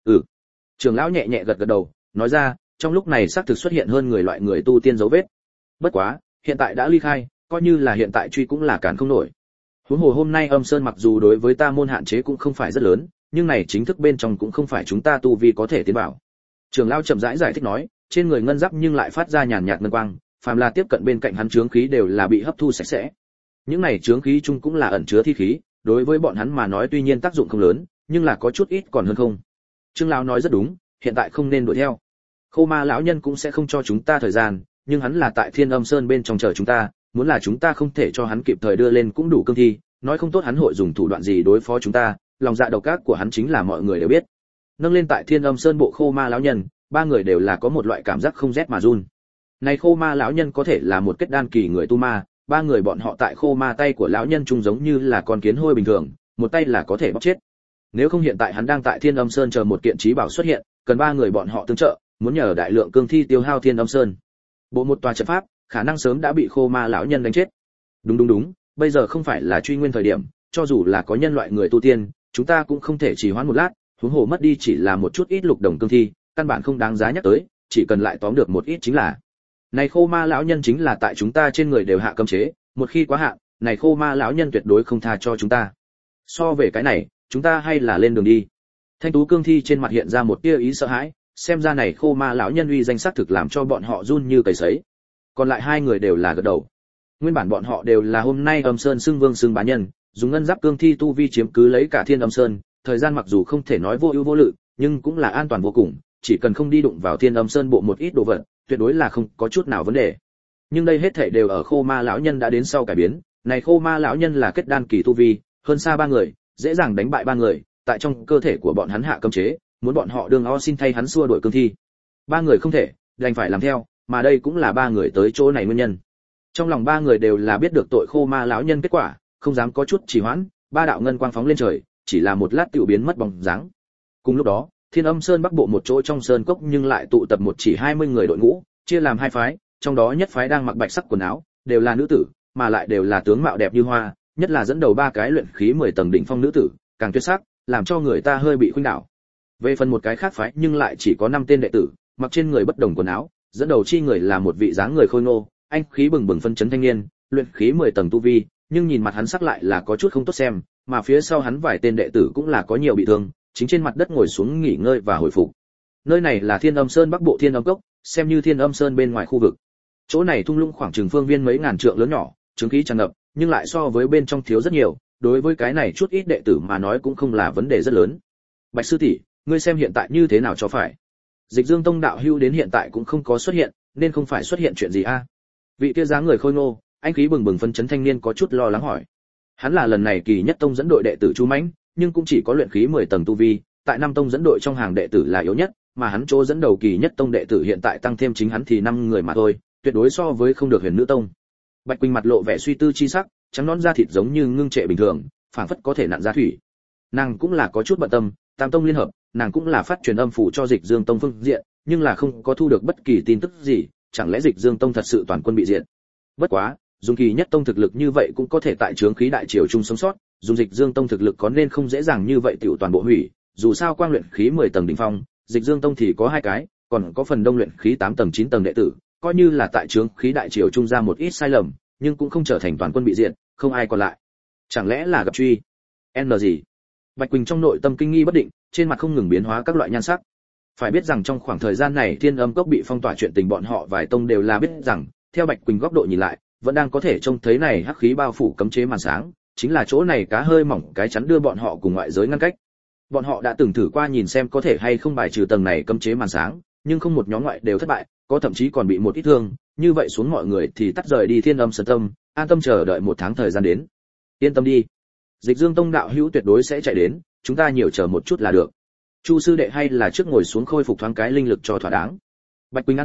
Trưởng lão nhẹ nhẹ gật gật đầu, nói ra, trong lúc này xác thực xuất hiện hơn người loại người tu tiên dấu vết. Bất quá, hiện tại đã ly khai, coi như là hiện tại truy cũng là cản không nổi. Huống hồ hôm nay Âm Sơn mặc dù đối với ta môn hạn chế cũng không phải rất lớn, nhưng này chính thức bên trong cũng không phải chúng ta tu vi có thể tiến vào. Trưởng lão chậm rãi giải thích nói, trên người ngân giáp nhưng lại phát ra nhàn nhạt ngân quang, phàm là tiếp cận bên cạnh hắn chướng khí đều là bị hấp thu sạch sẽ. Những này chướng khí chung cũng là ẩn chứa thi khí, đối với bọn hắn mà nói tuy nhiên tác dụng không lớn, nhưng là có chút ít còn hơn không. Trương lão nói rất đúng, hiện tại không nên đuổi theo. Khô Ma lão nhân cũng sẽ không cho chúng ta thời gian, nhưng hắn là tại Thiên Âm Sơn bên trong chờ chúng ta, muốn là chúng ta không thể cho hắn kịp thời đưa lên cũng đủ cương thi, nói không tốt hắn hội dùng thủ đoạn gì đối phó chúng ta, lòng dạ độc ác của hắn chính là mọi người đều biết. Nâng lên tại Thiên Âm Sơn bộ Khô Ma lão nhân, ba người đều là có một loại cảm giác không rét mà run. Này Khô Ma lão nhân có thể là một kết đan kỳ người tu ma, ba người bọn họ tại Khô Ma tay của lão nhân chung giống như là con kiến hôi bình thường, một tay là có thể bóc chết. Nếu không hiện tại hắn đang tại Thiên Âm Sơn chờ một kiện trí bảo xuất hiện, cần ba người bọn họ tương trợ, muốn nhờ đại lượng cương thi tiêu hao Thiên Âm Sơn. Bộ một tòa trận pháp, khả năng sớm đã bị Khô Ma lão nhân đánh chết. Đúng, bây giờ không phải là truy nguyên thời điểm, cho dù là có nhân loại người tu tiên, chúng ta cũng không thể trì hoãn một lát, huống hồ mất đi chỉ là một chút ít lục đồng cương thi, căn bản không đáng giá nhắc tới, chỉ cần lại tóm được một ít chính là. Này Khô Ma lão nhân chính là tại chúng ta trên người đều hạ cấm chế, một khi quá hạn, này Khô Ma lão nhân tuyệt đối không tha cho chúng ta. So về cái này, chúng ta hay là lên đường đi. Thanh tú cương thi trên mặt hiện ra một tia ý sợ hãi, xem ra này Khô Ma lão nhân uy danh xác thực làm cho bọn họ run như cầy sấy. Còn lại hai người đều là gật đầu. Nguyên bản bọn họ đều là hôm nay Âm Sơn xưng vương xưng bá nhân, dùng ngân giáp cương thi tu vi chiếm cứ lấy cả Thiên Âm Sơn, thời gian mặc dù không thể nói vô ưu vô lự, nhưng cũng là an toàn vô cùng, chỉ cần không đi đụng vào Thiên Âm Sơn bộ một ít đồ vật, tuyệt đối là không có chút nào vấn đề. Nhưng đây hết thảy đều ở Khô Ma lão nhân đã đến sau cải biến, này Khô Ma lão nhân là kết đan kỳ tu vi, hơn xa ba người, dễ dàng đánh bại ba người, tại trong cơ thể của bọn hắn hạ cấm chế, muốn bọn họ đương o xin thay hắn xua đuổi cương thi. Ba người không thể, đành phải làm theo, mà đây cũng là ba người tới chỗ này nguyên nhân. Trong lòng ba người đều là biết được tội Khô Ma lão nhân kết quả, không dám có chút trì hoãn, ba đạo ngân quang phóng lên trời, chỉ là một lát tiểu biến mất bóng dáng. Cùng lúc đó, Thiên Âm Sơn bắc bộ một chỗ trong sơn cốc nhưng lại tụ tập một chỉ 20 người đội ngũ, chia làm hai phái, trong đó nhất phái đang mặc bạch sắc quần áo, đều là nữ tử, mà lại đều là tướng mạo đẹp như hoa, nhất là dẫn đầu ba cái luyện khí 10 tầng đỉnh phong nữ tử, càng tuyệt sắc, làm cho người ta hơi bị khuynh đảo. Về phần một cái khác phái nhưng lại chỉ có 5 tên đệ tử, mặc trên người bất đồng quần áo, dẫn đầu chi người là một vị dáng người khôi ngô, anh khí bừng bừng phân chấn thanh niên, luyện khí 10 tầng tu vi, nhưng nhìn mặt hắn sắc lại là có chút không tốt xem, mà phía sau hắn vài tên đệ tử cũng là có nhiều bị thương, chính trên mặt đất ngồi xuống nghỉ ngơi và hồi phục. Nơi này là Thiên Âm Sơn bắc bộ Thiên Âm Cốc, xem như Thiên Âm Sơn bên ngoài khu vực. Chỗ này thung lũng khoảng chừng phương viên mấy ngàn trượng lớn nhỏ, chứng khí tràn ngập, nhưng lại so với bên trong thiếu rất nhiều, đối với cái này chút ít đệ tử mà nói cũng không là vấn đề rất lớn. Bạch sư tỷ, ngươi xem hiện tại như thế nào cho phải? Dịch Dương Tông đạo hưu đến hiện tại cũng không có xuất hiện, nên không phải xuất hiện chuyện gì a? Vị kia dáng người khôi ngô, anh khí bừng bừng phân chấn thanh niên có chút lo lắng hỏi. Hắn là lần này Kỳ Nhất Tông dẫn đội đệ tử Chu Mãnh, nhưng cũng chỉ có luyện khí 10 tầng tu vi, tại Nam Tông dẫn đội trong hàng đệ tử là yếu nhất, mà hắn chỗ dẫn đầu Kỳ Nhất Tông đệ tử hiện tại tăng thêm chính hắn thì 5 người mà thôi, tuyệt đối so với không được Huyền Nữ Tông. Bạch Quỳnh mặt lộ vẻ suy tư chi sắc, trắng nõn da thịt giống như ngưng trệ bình thường, phảng phất có thể nặn ra thủy. Nàng cũng là có chút bận tâm, Tam Tông liên hợp, nàng cũng là phát truyền âm phủ cho Dịch Dương Tông phương diện, nhưng là không có thu được bất kỳ tin tức gì, chẳng lẽ Dịch Dương Tông thật sự toàn quân bị diệt? Bất quá, dùng Kỳ Nhất Tông thực lực như vậy cũng có thể tại chướng khí đại triều chung sống sót, dùng Dịch Dương Tông thực lực có nên không dễ dàng như vậy tiểu toàn bộ hủy, dù sao quang luyện khí 10 tầng đỉnh phong, Dịch Dương Tông thì có 2 cái, còn có phần đông luyện khí 8 tầng 9 tầng đệ tử, coi như là tại chướng khí đại triều chung ra một ít sai lầm, nhưng cũng không trở thành toàn quân bị diệt, không ai còn lại. Chẳng lẽ là gặp truy? N gì? Bạch Quỳnh trong nội tâm kinh nghi bất định, trên mặt không ngừng biến hóa các loại nhan sắc. Phải biết rằng trong khoảng thời gian này Thiên Âm Cốc bị phong tỏa chuyện tình bọn họ vài tông đều là biết rằng, theo Bạch Quỳnh góc độ nhìn lại, vẫn đang có thể trông thấy này hắc khí bao phủ cấm chế màn sáng, chính là chỗ này cá hơi mỏng cái chắn đưa bọn họ cùng ngoại giới ngăn cách. Bọn họ đã từng thử qua nhìn xem có thể hay không bài trừ tầng này cấm chế màn sáng, nhưng không một nhóm ngoại đều thất bại, có thậm chí còn bị một ít thương, như vậy xuống mọi người thì tắt rời đi Thiên Âm Sơn Tâm, an tâm chờ đợi 1 tháng thời gian đến. Yên tâm đi, Dịch Dương Tông đạo hữu tuyệt đối sẽ chạy đến, chúng ta nhiều chờ một chút là được. Chu sư đệ hay là trước ngồi xuống khôi phục thoáng cái linh lực cho thỏa đáng. Bạch Quỳnh an ủi,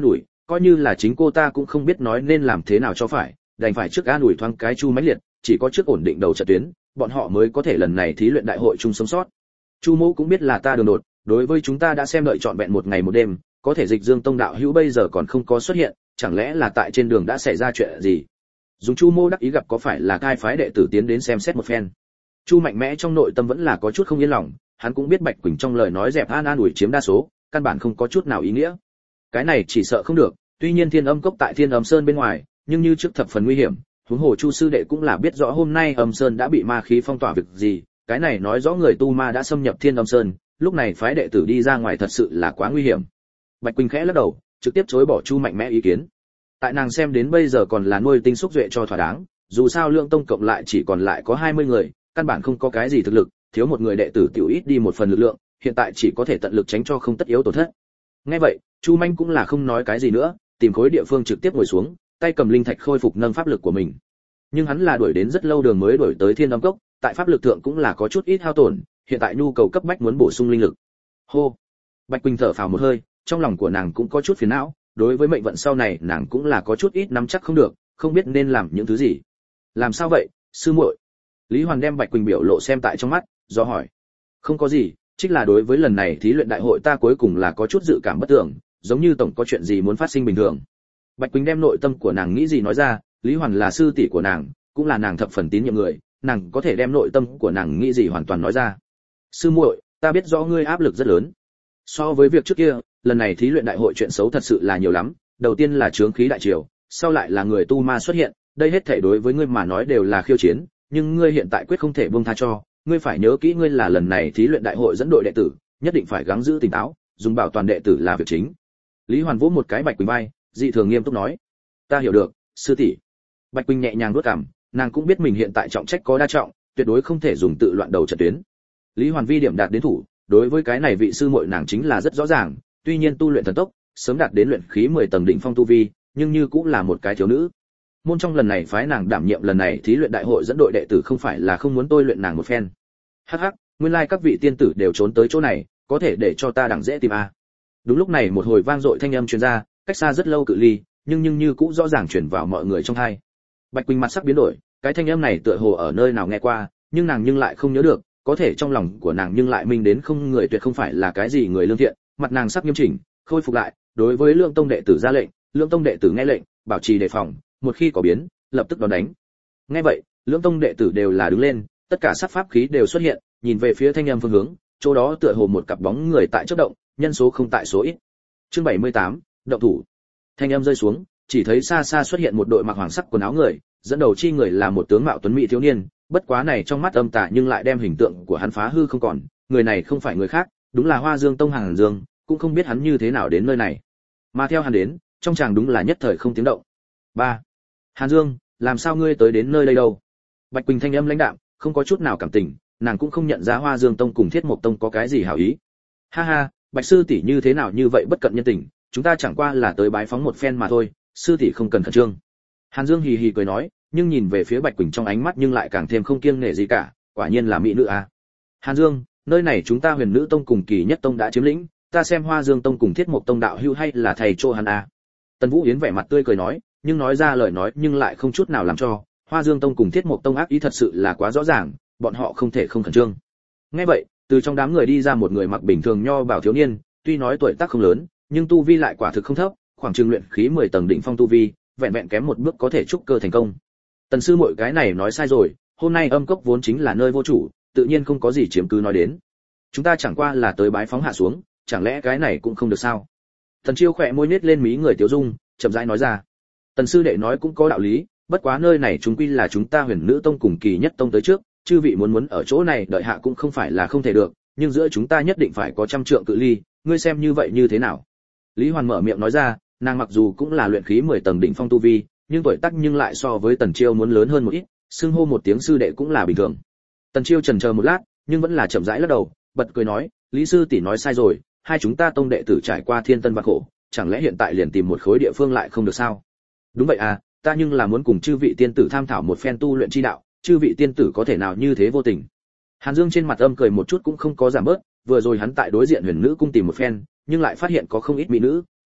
coi như là chính cô ta cũng không biết nói nên làm thế nào cho phải, đành phải trước an ủi thoáng cái Chu Mãnh Liệt, chỉ có trước ổn định đầu trận tuyến, bọn họ mới có thể lần này thí luyện đại hội chung sống sót. Chu Mỗ cũng biết là ta đường đột, đối với chúng ta đã xem đợi trọn vẹn một ngày một đêm, có thể Dịch Dương Tông đạo hữu bây giờ còn không có xuất hiện, chẳng lẽ là tại trên đường đã xảy ra chuyện gì? Dùng Chu Mô đắc ý gặp có phải là cai phái đệ tử tiến đến xem xét một phen. Chu Mạnh Mẽ trong nội tâm vẫn là có chút không yên lòng, hắn cũng biết Bạch Quỳnh trong lời nói dẹp an ủi chiếm đa số, căn bản không có chút nào ý nghĩa. Cái này chỉ sợ không được, tuy nhiên Thiên Âm Cốc tại Thiên Âm Sơn bên ngoài, nhưng như trước thập phần nguy hiểm, huống hồ Chu sư đệ cũng là biết rõ hôm nay Âm Sơn đã bị ma khí phong tỏa việc gì, cái này nói rõ người tu ma đã xâm nhập Thiên Âm Sơn, lúc này phái đệ tử đi ra ngoài thật sự là quá nguy hiểm. Bạch Quỳnh khẽ lắc đầu, trực tiếp chối bỏ Chu Mạnh Mẽ ý kiến. Tại nàng xem đến bây giờ còn là nuôi tinh xúc duệ cho thỏa đáng, dù sao Lượng Tông cộng lại chỉ còn lại có 20 người, căn bản không có cái gì thực lực, thiếu một người đệ tử tiểu ít đi một phần lực lượng, hiện tại chỉ có thể tận lực tránh cho không tất yếu tổn thất. Nghe vậy, Chu Minh cũng là không nói cái gì nữa, tìm khối địa phương trực tiếp ngồi xuống, tay cầm linh thạch khôi phục nâng pháp lực của mình. Nhưng hắn là đuổi đến rất lâu đường mới đuổi tới Thiên Âm Cốc, tại pháp lực thượng cũng là có chút ít hao tổn, hiện tại nhu cầu cấp bách muốn bổ sung linh lực. Hô. Bạch Quỳnh thở phào một hơi, trong lòng của nàng cũng có chút phiền não, đối với mệnh vận sau này nàng cũng là có chút ít nắm chắc không được, không biết nên làm những thứ gì. Làm sao vậy, sư muội? Lý Hoàn đem Bạch Quỳnh biểu lộ xem tại trong mắt, do hỏi. Không có gì, chính là đối với lần này thí luyện đại hội ta cuối cùng là có chút dự cảm bất tưởng, giống như tổng có chuyện gì muốn phát sinh bình thường. Bạch Quỳnh đem nội tâm của nàng nghĩ gì nói ra, Lý Hoàn là sư tỷ của nàng, cũng là nàng thập phần tín nhiệm người, nàng có thể đem nội tâm của nàng nghĩ gì hoàn toàn nói ra. Sư muội, ta biết rõ ngươi áp lực rất lớn. So với việc trước kia, lần này thí luyện đại hội chuyện xấu thật sự là nhiều lắm, đầu tiên là chướng khí đại triều, sau lại là người tu ma xuất hiện, đây hết thảy đối với ngươi mà nói đều là khiêu chiến, nhưng ngươi hiện tại quyết không thể buông tha cho, ngươi phải nhớ kỹ ngươi là lần này thí luyện đại hội dẫn đội đệ tử, nhất định phải gắng giữ tỉnh táo, dùng bảo toàn đệ tử là việc chính. Lý Hoàn vỗ một cái Bạch Quỳnh vai, dị thường nghiêm túc nói: "Ta hiểu được, sư tỷ." Bạch Quỳnh nhẹ nhàng vuốt cằm, nàng cũng biết mình hiện tại trọng trách có đa trọng, tuyệt đối không thể dùng tự loạn đầu trận tuyến. Lý Hoàn vi điểm đạt đến thủ, đối với cái này vị sư muội nàng chính là rất rõ ràng, tuy nhiên tu luyện thần tốc, sớm đạt đến luyện khí 10 tầng đỉnh phong tu vi, nhưng như cũng là một cái thiếu nữ. Môn trong lần này phái nàng đảm nhiệm lần này thí luyện đại hội dẫn đội đệ tử không phải là không muốn tôi luyện nàng một phen. Hắc hắc, nguyên lai các vị tiên tử đều trốn tới chỗ này, có thể để cho ta đặng dễ tìm a. Đúng lúc này một hồi vang dội thanh âm truyền ra, cách xa rất lâu cự ly, nhưng như cũng rõ ràng truyền vào mọi người trong tai. Bạch Quỳnh mặt sắc biến đổi, cái thanh âm này tựa hồ ở nơi nào nghe qua, nhưng nàng nhưng lại không nhớ được, có thể trong lòng của nàng nhưng lại minh đến không người tuyệt không phải là cái gì người lương thiện, mặt nàng sắc nghiêm chỉnh, khôi phục lại, đối với Lượng Tông đệ tử ra lệnh, Lượng Tông đệ tử nghe lệnh, bảo trì đề phòng, một khi có biến, lập tức đón đánh. Nghe vậy, Lượng Tông đệ tử đều là đứng lên, tất cả sắc pháp khí đều xuất hiện, nhìn về phía thanh âm phương hướng, chỗ đó tựa hồ một cặp bóng người tại chớp động, nhân số không tại số ít. Chương 78, động thủ. Thanh âm rơi xuống, chỉ thấy xa xa xuất hiện một đội mặc hoàng sắc quần áo người, dẫn đầu chi người là một tướng mạo tuấn mỹ thiếu niên, bất quá này trong mắt âm tà nhưng lại đem hình tượng của hắn phá hư không còn, người này không phải người khác, đúng là Hoa Dương Tông Hàn Dương, cũng không biết hắn như thế nào đến nơi này. Mà theo hắn đến, trong chàng đúng là nhất thời không tiếng động. 3. Hàn Dương, làm sao ngươi tới đến nơi đây đâu? Bạch Quỳnh thanh âm lãnh đạm, không có chút nào cảm tình, nàng cũng không nhận ra Hoa Dương Tông cùng Thiết Mộc Tông có cái gì hảo ý. Ha ha, Bạch sư tỷ như thế nào như vậy bất cận nhân tình, chúng ta chẳng qua là tới bái phóng một phen mà thôi, sư tỷ không cần khẩn trương. Hàn Dương hì hì cười nói, nhưng nhìn về phía Bạch Quỳnh trong ánh mắt nhưng lại càng thêm không kiêng nể gì cả, quả nhiên là mỹ nữ à. Hàn Dương, nơi này chúng ta Huyền Nữ Tông cùng Kỳ Nhất Tông đã chiếm lĩnh, ta xem Hoa Dương Tông cùng Thiết Mộc Tông đạo hữu hay là thầy cho hắn à. Tần Vũ Yến vẻ mặt tươi cười nói, nhưng nói ra lời nói nhưng lại không chút nào làm cho, Hoa Dương Tông cùng Thiết Mộc Tông ác ý thật sự là quá rõ ràng, bọn họ không thể không khẩn trương. Nghe vậy, từ trong đám người đi ra một người mặc bình thường nho bảo thiếu niên, tuy nói tuổi tác không lớn, nhưng tu vi lại quả thực không thấp, khoảng chừng luyện khí 10 tầng đỉnh phong tu vi, vẹn vẹn kém một bước có thể trúc cơ thành công. Tần sư muội cái này nói sai rồi, hôm nay âm cốc vốn chính là nơi vô chủ, tự nhiên không có gì chiếm cứ nói đến. Chúng ta chẳng qua là tới bái phóng hạ xuống, chẳng lẽ cái này cũng không được sao? Tần Chiêu khẽ môi nhếch lên mí người Tiếu Dung, chậm rãi nói ra. Tần sư đệ nói cũng có đạo lý, bất quá nơi này chúng quy là chúng ta Huyền Nữ Tông cùng Kỳ Nhất Tông tới trước, chư vị muốn ở chỗ này đợi hạ cũng không phải là không thể được, nhưng giữa chúng ta nhất định phải có trăm trượng cự ly, ngươi xem như vậy như thế nào? Lý Hoàn mở miệng nói ra, nàng mặc dù cũng là luyện khí 10 tầng đỉnh phong tu vi, nhưng tuổi tác nhưng lại so với Tần Chiêu muốn lớn hơn một ít, xưng hô một tiếng sư đệ cũng là bình thường. Tần Chiêu chần chờ một lát, nhưng vẫn là chậm rãi lắc đầu, bật cười nói, Lý sư tỷ nói sai rồi, hai chúng ta tông đệ tử trải qua thiên tân vạn khổ, chẳng lẽ hiện tại liền tìm một khối địa phương lại không được sao? Đúng vậy à, ta nhưng là muốn cùng chư vị tiên tử tham thảo một phen tu luyện chi đạo, chư vị tiên tử có thể nào như thế vô tình? Hàn Dương trên mặt âm cười một chút cũng không có giảm bớt, vừa rồi hắn tại đối diện Huyền Nữ cung tìm một phen, nhưng lại phát hiện có không ít mỹ nữ,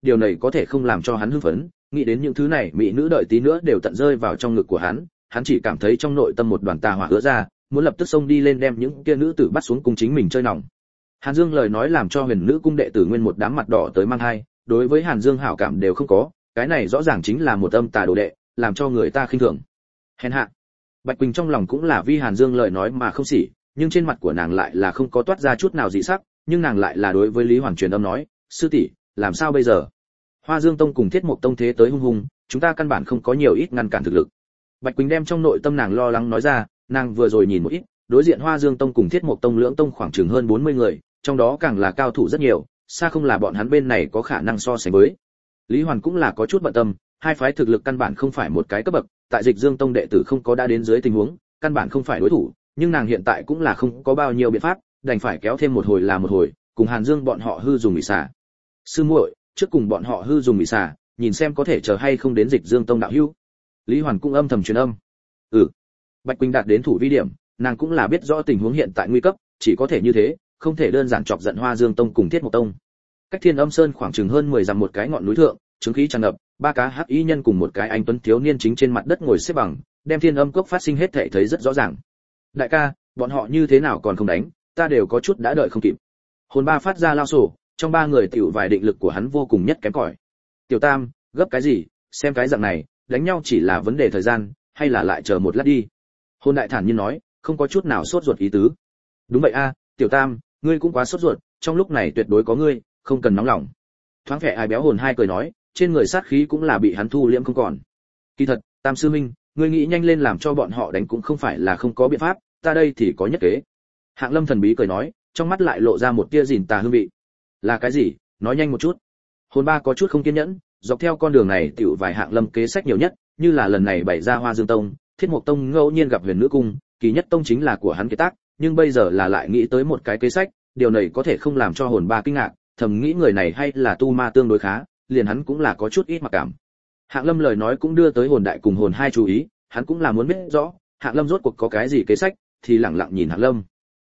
điều này có thể không làm cho hắn hưng phấn, nghĩ đến những thứ này mỹ nữ đợi tí nữa đều tận rơi vào trong ngực của hắn chỉ cảm thấy trong nội tâm một đoàn tà hỏa ứa ra, muốn lập tức xông đi lên đem những kia nữ tử bắt xuống cùng chính mình chơi nòng. Hàn Dương lời nói làm cho huyền nữ cung đệ tử nguyên một đám mặt đỏ tới mang hai, đối với Hàn Dương hảo cảm đều không có, cái này rõ ràng chính là một âm tà đồ đệ, làm cho người ta khinh thường. Hèn hạ. Bạch Quỳnh trong lòng cũng là vì Hàn Dương lời nói mà không xỉ, nhưng trên mặt của nàng lại là không có toát ra chút nào dị sắc, nhưng nàng lại là đối với Lý Hoàn truyền âm nói, sư tỷ, làm sao bây giờ? Hoa Dương Tông cùng Thiết Mộc Tông thế tới hung hung, chúng ta căn bản không có nhiều ít ngăn cản thực lực. Bạch Quỳnh đem trong nội tâm nàng lo lắng nói ra, nàng vừa rồi nhìn một ít, đối diện Hoa Dương Tông cùng Thiết Mộc Tông lưỡng tông khoảng chừng hơn 40 người, trong đó càng là cao thủ rất nhiều, xa không là bọn hắn bên này có khả năng so sánh với. Lý Hoàn cũng là có chút bận tâm, hai phái thực lực căn bản không phải một cái cấp bậc, tại Dịch Dương Tông đệ tử không có đã đến dưới tình huống, căn bản không phải đối thủ, nhưng nàng hiện tại cũng là không có bao nhiêu biện pháp, đành phải kéo thêm một hồi là một hồi, cùng Hàn Dương bọn họ hư dùng bị xả. Sư muội, trước cùng bọn họ hư dùng bị xả, nhìn xem có thể chờ hay không đến Dịch Dương Tông đạo hữu. Lý Hoàn cũng âm thầm truyền âm. Bạch Quỳnh đạt đến thủ vi điểm, nàng cũng là biết rõ tình huống hiện tại nguy cấp, chỉ có thể như thế, không thể đơn giản chọc giận Hoa Dương Tông cùng Thiết Mộc Tông. Cách Thiên Âm Sơn khoảng chừng hơn 10 dặm một cái ngọn núi thượng, chứng khí tràn ngập, ba cá hắc y nhân cùng một cái anh tuấn thiếu niên chính trên mặt đất ngồi xếp bằng, đem Thiên Âm cốc phát sinh hết thảy thấy rất rõ ràng. Đại ca, bọn họ như thế nào còn không đánh, ta đều có chút đã đợi không kịp. Hồn Ba phát ra lao sổ, trong ba người tiểu vài định lực của hắn vô cùng nhất kém cỏi. Tiểu Tam, gấp cái gì, xem cái dạng này, đánh nhau chỉ là vấn đề thời gian, hay là lại chờ một lát đi. Hồn Đại thản nhiên nói, không có chút nào sốt ruột ý tứ. Đúng vậy a, Tiểu Tam, ngươi cũng quá sốt ruột, trong lúc này tuyệt đối có ngươi, không cần nóng lòng. Thoáng vẻ ai béo Hồn Hai cười nói, trên người sát khí cũng là bị hắn thu liễm không còn. Kỳ thật, Tam sư minh, ngươi nghĩ nhanh lên làm cho bọn họ đánh cũng không phải là không có biện pháp, ta đây thì có nhất kế. Hạng Lâm thần bí cười nói, trong mắt lại lộ ra một tia gìn tà hương vị. Là cái gì, nói nhanh một chút. Hồn Ba có chút không kiên nhẫn, dọc theo con đường này tiểu vài Hạng Lâm kế sách nhiều nhất, như là lần này bày ra Hoa Dương Tông, Thiết Mộc Tông ngẫu nhiên gặp Huyền Nữ Cung, Kỳ Nhất Tông chính là của hắn kế tác, nhưng bây giờ là lại nghĩ tới một cái kế sách, điều này có thể không làm cho Hồn Ba kinh ngạc, thầm nghĩ người này hay là tu ma tương đối khá, liền hắn cũng là có chút ít mặc cảm. Hạng Lâm lời nói cũng đưa tới Hồn Đại cùng Hồn Hai chú ý, hắn cũng là muốn biết rõ, Hạng Lâm rốt cuộc có cái gì kế sách, thì lặng lặng nhìn Hạng Lâm.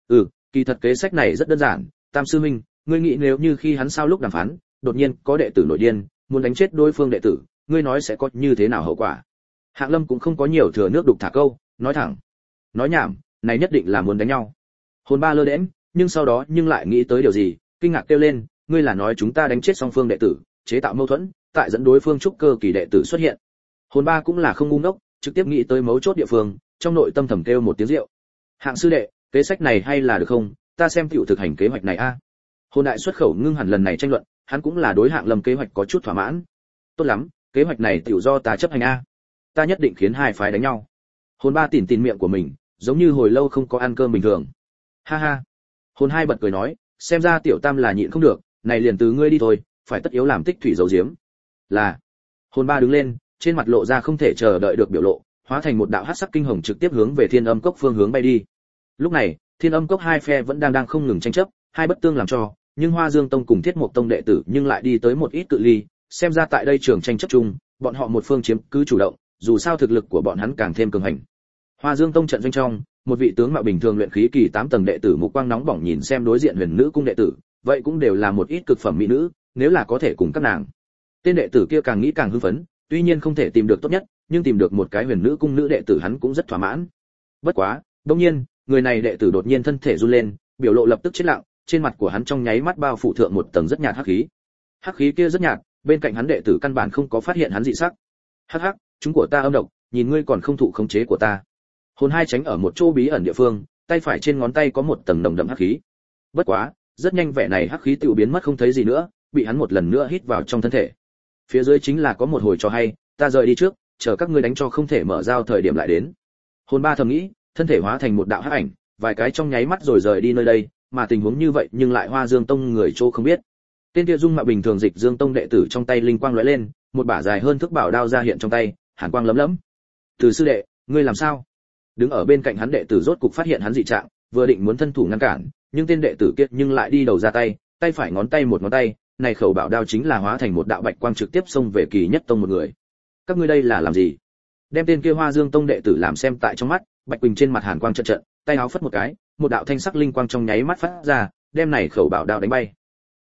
Kỳ thật kế sách này rất đơn giản, Tam sư minh, ngươi nghĩ nếu như khi hắn sao lúc đàm phán, đột nhiên có đệ tử nổi điên, muốn đánh chết đối phương đệ tử, ngươi nói sẽ có như thế nào hậu quả? Hạng Lâm cũng không có nhiều thừa nước đục thả câu, nói thẳng. Nói nhảm, này nhất định là muốn đánh nhau. Hồn Ba lơ đễnh, nhưng sau đó nhưng lại nghĩ tới điều gì, kinh ngạc kêu lên, ngươi là nói chúng ta đánh chết song phương đệ tử, chế tạo mâu thuẫn, tại dẫn đối phương trúc cơ kỳ đệ tử xuất hiện. Hồn Ba cũng là không ngu ngốc, trực tiếp nghĩ tới mấu chốt địa phương, trong nội tâm thầm kêu một tiếng rượu. Hạng sư đệ, kế sách này hay là được không, ta xem tiểu thực hành kế hoạch này a. Hồn Đại xuất khẩu ngưng hẳn lần này tranh luận, hắn cũng là đối Hạng Lâm kế hoạch có chút thỏa mãn. Tốt lắm, kế hoạch này tiểu do ta chấp hành a. Ta nhất định khiến hai phái đánh nhau. Hồn Ba tỉn miệng của mình, giống như hồi lâu không có ăn cơm bình thường. Ha ha. Hồn Hai bật cười nói, xem ra Tiểu Tam là nhịn không được, này liền từ ngươi đi thôi, phải tất yếu làm tích thủy dấu diếm. Là. Hồn Ba đứng lên, trên mặt lộ ra không thể chờ đợi được biểu lộ, hóa thành một đạo hắc sắc kinh hồng trực tiếp hướng về Thiên Âm Cốc phương hướng bay đi. Lúc này, Thiên Âm Cốc hai phe vẫn đang không ngừng tranh chấp, hai bất tương làm cho, nhưng Hoa Dương Tông cùng Thiết Mộc Tông đệ tử nhưng lại đi tới một ít cự ly, xem ra tại đây trường tranh chấp chung, bọn họ một phương chiếm cứ chủ động, dù sao thực lực của bọn hắn càng thêm cường hành. Hoa Dương Tông trận doanh trong, một vị tướng mạo bình thường luyện khí kỳ 8 tầng đệ tử mục quang nóng bỏng nhìn xem đối diện Huyền Nữ Cung đệ tử, vậy cũng đều là một ít cực phẩm mỹ nữ, nếu là có thể cùng các nàng. Tên đệ tử kia càng nghĩ càng hưng phấn, tuy nhiên không thể tìm được tốt nhất, nhưng tìm được một cái Huyền Nữ Cung nữ đệ tử hắn cũng rất thỏa mãn. Bất quá, đương nhiên, người này đệ tử đột nhiên thân thể run lên, biểu lộ lập tức chết lặng, trên mặt của hắn trong nháy mắt bao phủ thượng một tầng rất nhạt hắc khí. Hắc khí kia rất nhạt, bên cạnh hắn đệ tử căn bản không có phát hiện hắn dị sắc. Hắc hắc, chúng của ta âm độc, nhìn ngươi còn không thụ khống chế của ta. Hồn Hai tránh ở một chỗ bí ẩn địa phương, tay phải trên ngón tay có một tầng nồng đậm hắc khí. Bất quá, rất nhanh vẻ này hắc khí tiêu biến mất không thấy gì nữa, bị hắn một lần nữa hít vào trong thân thể. Phía dưới chính là có một hồi trò hay, ta rời đi trước, chờ các ngươi đánh cho không thể mở giao thời điểm lại đến. Hồn Ba thầm nghĩ, thân thể hóa thành một đạo hắc ảnh, vài cái trong nháy mắt rồi rời đi nơi đây, mà tình huống như vậy nhưng lại Hoa Dương Tông người chỗ không biết. Tên kia dung mạo bình thường Dịch Dương Tông đệ tử trong tay linh quang lóe lên, một bả dài hơn thước bảo đao ra hiện trong tay, hàn quang lấm lấm. Từ sư đệ, ngươi làm sao? Đứng ở bên cạnh hắn đệ tử rốt cục phát hiện hắn dị trạng, vừa định muốn thân thủ ngăn cản, nhưng tên đệ tử kia nhưng lại đi đầu ra tay, tay phải ngón tay một ngón tay, này khẩu bảo đao chính là hóa thành một đạo bạch quang trực tiếp xông về Kỳ Nhất Tông một người. Các ngươi đây là làm gì? Đem tên kia Hoa Dương Tông đệ tử làm xem tại trong mắt, Bạch Quỳnh trên mặt hàn quang trận, tay áo phất một cái, một đạo thanh sắc linh quang trong nháy mắt phát ra, đem này khẩu bảo đao đánh bay.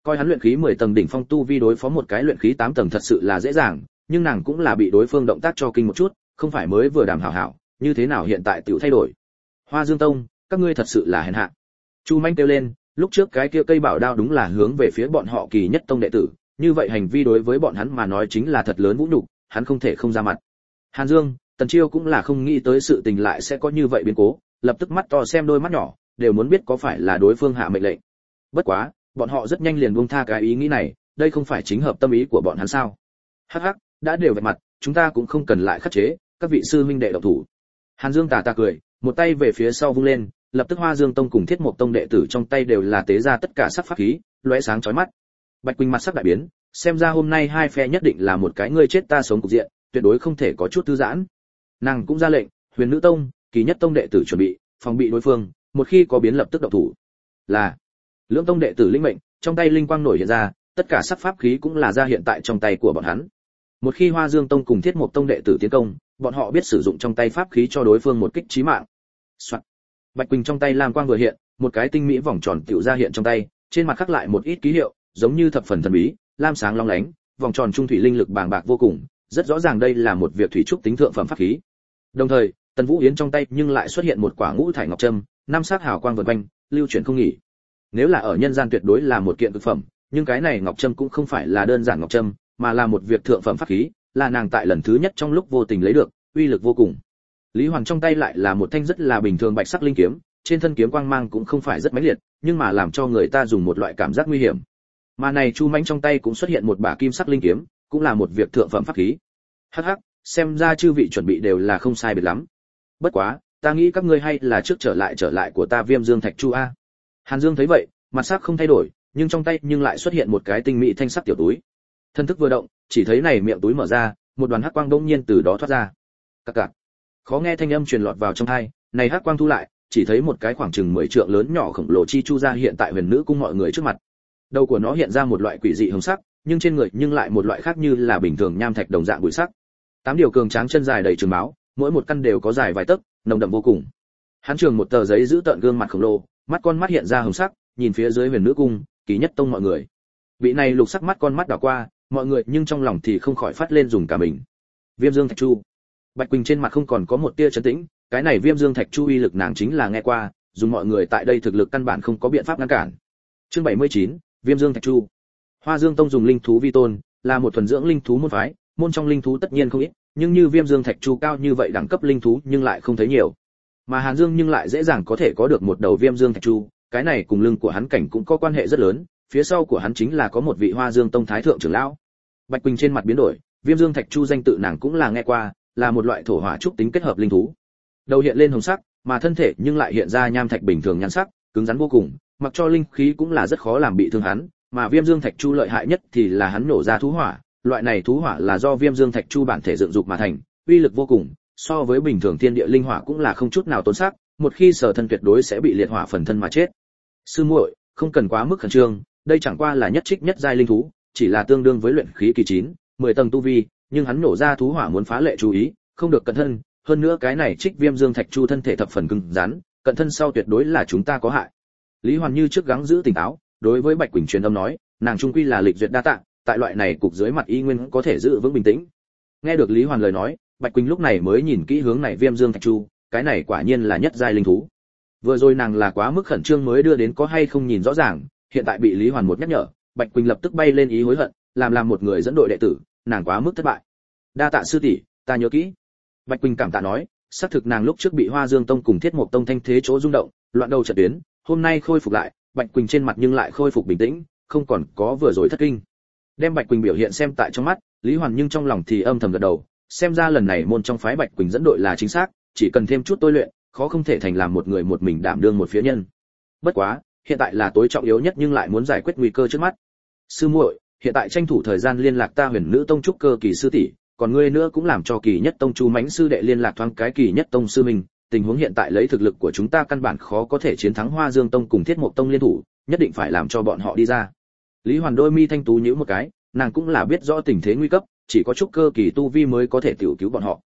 Coi hắn luyện khí 10 tầng đỉnh phong tu vi đối phó một cái luyện khí 8 tầng thật sự là dễ dàng, nhưng nàng cũng là bị đối phương động tác cho kinh một chút, không phải mới vừa đàm hảo hảo, như thế nào hiện tại tiểu thay đổi. Hoa Dương Tông, các ngươi thật sự là hèn hạ. Chu Manh kêu lên, lúc trước cái kia cây bảo đao đúng là hướng về phía bọn họ Kỳ Nhất Tông đệ tử, như vậy hành vi đối với bọn hắn mà nói chính là thật lớn vũ nhục, hắn không thể không ra mặt. Hàn Dương, Tần Chiêu cũng là không nghĩ tới sự tình lại sẽ có như vậy biến cố, lập tức mắt to xem đôi mắt nhỏ, đều muốn biết có phải là đối phương hạ mệnh lệnh. Bất quá, bọn họ rất nhanh liền buông tha cái ý nghĩ này, đây không phải chính hợp tâm ý của bọn hắn sao? Hắc hắc, đã đều vạch mặt, chúng ta cũng không cần lại khắc chế, các vị sư huynh đệ động thủ. Hàn Dương tà tà cười, một tay về phía sau vung lên, lập tức Hoa Dương Tông cùng Thiết Mộc Tông đệ tử trong tay đều là tế ra tất cả sắc pháp khí, lóe sáng chói mắt. Bạch Quỳnh mặt sắc đại biến, xem ra hôm nay hai phe nhất định là một cái ngươi chết ta sống cục diện, tuyệt đối không thể có chút thư giãn. Nàng cũng ra lệnh, Huyền Nữ Tông, Kỳ Nhất Tông đệ tử chuẩn bị, phòng bị đối phương, một khi có biến lập tức động thủ. Là Lưỡng Tông đệ tử linh mệnh, trong tay linh quang nổi hiện ra, tất cả sắc pháp khí cũng là ra hiện tại trong tay của bọn hắn. Một khi Hoa Dương Tông cùng Thiết Mộc Tông đệ tử tiến công, bọn họ biết sử dụng trong tay pháp khí cho đối phương một kích chí mạng. Soạn. Bạch Quỳnh trong tay lam quang vừa hiện, một cái tinh mỹ vòng tròn tiểu ra hiện trong tay, trên mặt khắc lại một ít ký hiệu, giống như thập phần thần bí, lam sáng long lánh, vòng tròn trung thủy linh lực bàng bạc vô cùng, rất rõ ràng đây là một việc thủy trúc tính thượng phẩm pháp khí. Đồng thời, Tần Vũ Yến trong tay nhưng lại xuất hiện một quả ngũ thải ngọc trâm, năm sắc hào quang vần quanh, lưu chuyển không nghỉ. Nếu là ở nhân gian tuyệt đối là một kiện cực phẩm, nhưng cái này ngọc trâm cũng không phải là đơn giản ngọc trâm, mà là một việc thượng phẩm pháp khí, là nàng tại lần thứ nhất trong lúc vô tình lấy được, uy lực vô cùng. Lý Hoàn trong tay lại là một thanh rất là bình thường bạch sắc linh kiếm, trên thân kiếm quang mang cũng không phải rất mãnh liệt, nhưng mà làm cho người ta dùng một loại cảm giác nguy hiểm. Mà này Chu Mãnh trong tay cũng xuất hiện một bả kim sắc linh kiếm, cũng là một việc thượng phẩm pháp khí. Hắc hắc, xem ra chư vị chuẩn bị đều là không sai biệt lắm. Bất quá, ta nghĩ các ngươi hay là trước trở lại của ta Viêm Dương Thạch Chu a. Hàn Dương thấy vậy, mặt sắc không thay đổi, nhưng trong tay nhưng lại xuất hiện một cái tinh mỹ thanh sắc tiểu túi. Thân thức vừa động, chỉ thấy này miệng túi mở ra, một đoàn hắc quang đột nhiên từ đó thoát ra. Cặc cặc. Khó nghe thanh âm truyền lọt vào trong tai, này hắc quang thu lại, chỉ thấy một cái khoảng chừng 10 trượng lớn nhỏ khổng lồ chi chu ra hiện tại Huyền Nữ cung mọi người trước mặt. Đầu của nó hiện ra một loại quỷ dị hồng sắc, nhưng trên người nhưng lại một loại khác như là bình thường nham thạch đồng dạng bụi sắc. 8 điều cường tráng chân dài đầy trường máu, mỗi một căn đều có dài vài tấc, nồng đậm vô cùng. Hắn trường một tờ giấy giữ tợn gương mặt khổng lồ, mắt con mắt hiện ra hồng sắc, nhìn phía dưới Huyền Nữ cung, Kỳ Nhất Tông mọi người. Vị này lục sắc mắt con mắt đảo qua, mọi người nhưng trong lòng thì không khỏi phát lên dùng cả mình. Viêm Dương Thạch Chu. Bạch Quỳnh trên mặt không còn có một tia trấn tĩnh, cái này Viêm Dương Thạch Chu uy lực nàng chính là nghe qua, dùng mọi người tại đây thực lực căn bản không có biện pháp ngăn cản. Chương 79, Viêm Dương Thạch Chu. Hoa Dương Tông dùng linh thú vi tôn, là một thuần dưỡng linh thú môn phái, môn trong linh thú tất nhiên không ít, nhưng như Viêm Dương Thạch Chu cao như vậy đẳng cấp linh thú nhưng lại không thấy nhiều. Mà Hàn Dương nhưng lại dễ dàng có thể có được một đầu Viêm Dương Thạch Chu, cái này cùng lưng của hắn cảnh cũng có quan hệ rất lớn, phía sau của hắn chính là có một vị Hoa Dương Tông thái thượng trưởng lão. Bạch Quỳnh trên mặt biến đổi, Viêm Dương Thạch Chu danh tự nàng cũng là nghe qua, là một loại thổ hỏa trúc tính kết hợp linh thú. Đầu hiện lên hồng sắc, mà thân thể nhưng lại hiện ra nham thạch bình thường nhan sắc, cứng rắn vô cùng, mặc cho linh khí cũng là rất khó làm bị thương hắn, mà Viêm Dương Thạch Chu lợi hại nhất thì là hắn nổ ra thú hỏa, loại này thú hỏa là do Viêm Dương Thạch Chu bản thể dựng dục mà thành, uy lực vô cùng, so với bình thường thiên địa linh hỏa cũng là không chút nào tốn sắc, một khi sở thân tuyệt đối sẽ bị liệt hỏa phần thân mà chết. Sư muội, không cần quá mức khẩn trương, đây chẳng qua là nhất trích nhất giai linh thú, chỉ là tương đương với luyện khí kỳ 9, 10 tầng tu vi, nhưng hắn nổ ra thú hỏa muốn phá lệ chú ý, không được cẩn thân, hơn nữa cái này trích Viêm Dương Thạch Chu thân thể thập phần cứng rắn, cẩn thân sau tuyệt đối là chúng ta có hại. Lý Hoàn như trước gắng giữ tỉnh táo, đối với Bạch Quỳnh truyền âm nói, nàng trung quy là lịch duyệt đa tạ, tại loại này cục dưới mặt y nguyên có thể giữ vững bình tĩnh. Nghe được Lý Hoàn lời nói, Bạch Quỳnh lúc này mới nhìn kỹ hướng này Viêm Dương Thạch Chu, cái này quả nhiên là nhất giai linh thú. Vừa rồi nàng là quá mức khẩn trương mới đưa đến có hay không nhìn rõ ràng, hiện tại bị Lý Hoàn một nhắc nhở, Bạch Quỳnh lập tức bay lên ý hối hận, làm một người dẫn đội đệ tử, nàng quá mức thất bại. Đa tạ sư tỷ, ta nhớ kỹ. Bạch Quỳnh cảm tạ nói, xác thực nàng lúc trước bị Hoa Dương Tông cùng Thiết Mộc Tông thanh thế chỗ rung động, loạn đầu trận tuyến, hôm nay khôi phục lại, Bạch Quỳnh trên mặt nhưng lại khôi phục bình tĩnh, không còn có vừa rồi thất kinh. Đem Bạch Quỳnh biểu hiện xem tại trong mắt, Lý Hoàn nhưng trong lòng thì âm thầm gật đầu, xem ra lần này môn trong phái Bạch Quỳnh dẫn đội là chính xác, chỉ cần thêm chút tôi luyện, khó không thể thành làm một người một mình đảm đương một phía nhân. Bất quá, hiện tại là tối trọng yếu nhất nhưng lại muốn giải quyết nguy cơ trước mắt. Sư muội, hiện tại tranh thủ thời gian liên lạc ta Huyền Nữ Tông trúc cơ kỳ sư tỷ, còn ngươi nữa cũng làm cho Kỳ Nhất Tông Chu Mãnh sư đệ liên lạc thoáng cái Kỳ Nhất Tông sư mình, tình huống hiện tại lấy thực lực của chúng ta căn bản khó có thể chiến thắng Hoa Dương Tông cùng Thiết Mộc Tông liên thủ, nhất định phải làm cho bọn họ đi ra. Lý Hoàn đôi mi thanh tú nhíu một cái, nàng cũng là biết rõ tình thế nguy cấp, chỉ có trúc cơ kỳ tu vi mới có thể tiểu cứu bọn họ.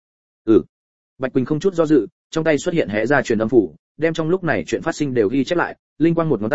Bạch Quỳnh không chút do dự, trong tay xuất hiện hé ra truyền âm phủ, đem trong lúc này chuyện phát sinh đều ghi chép lại, linh quang một ngón tay,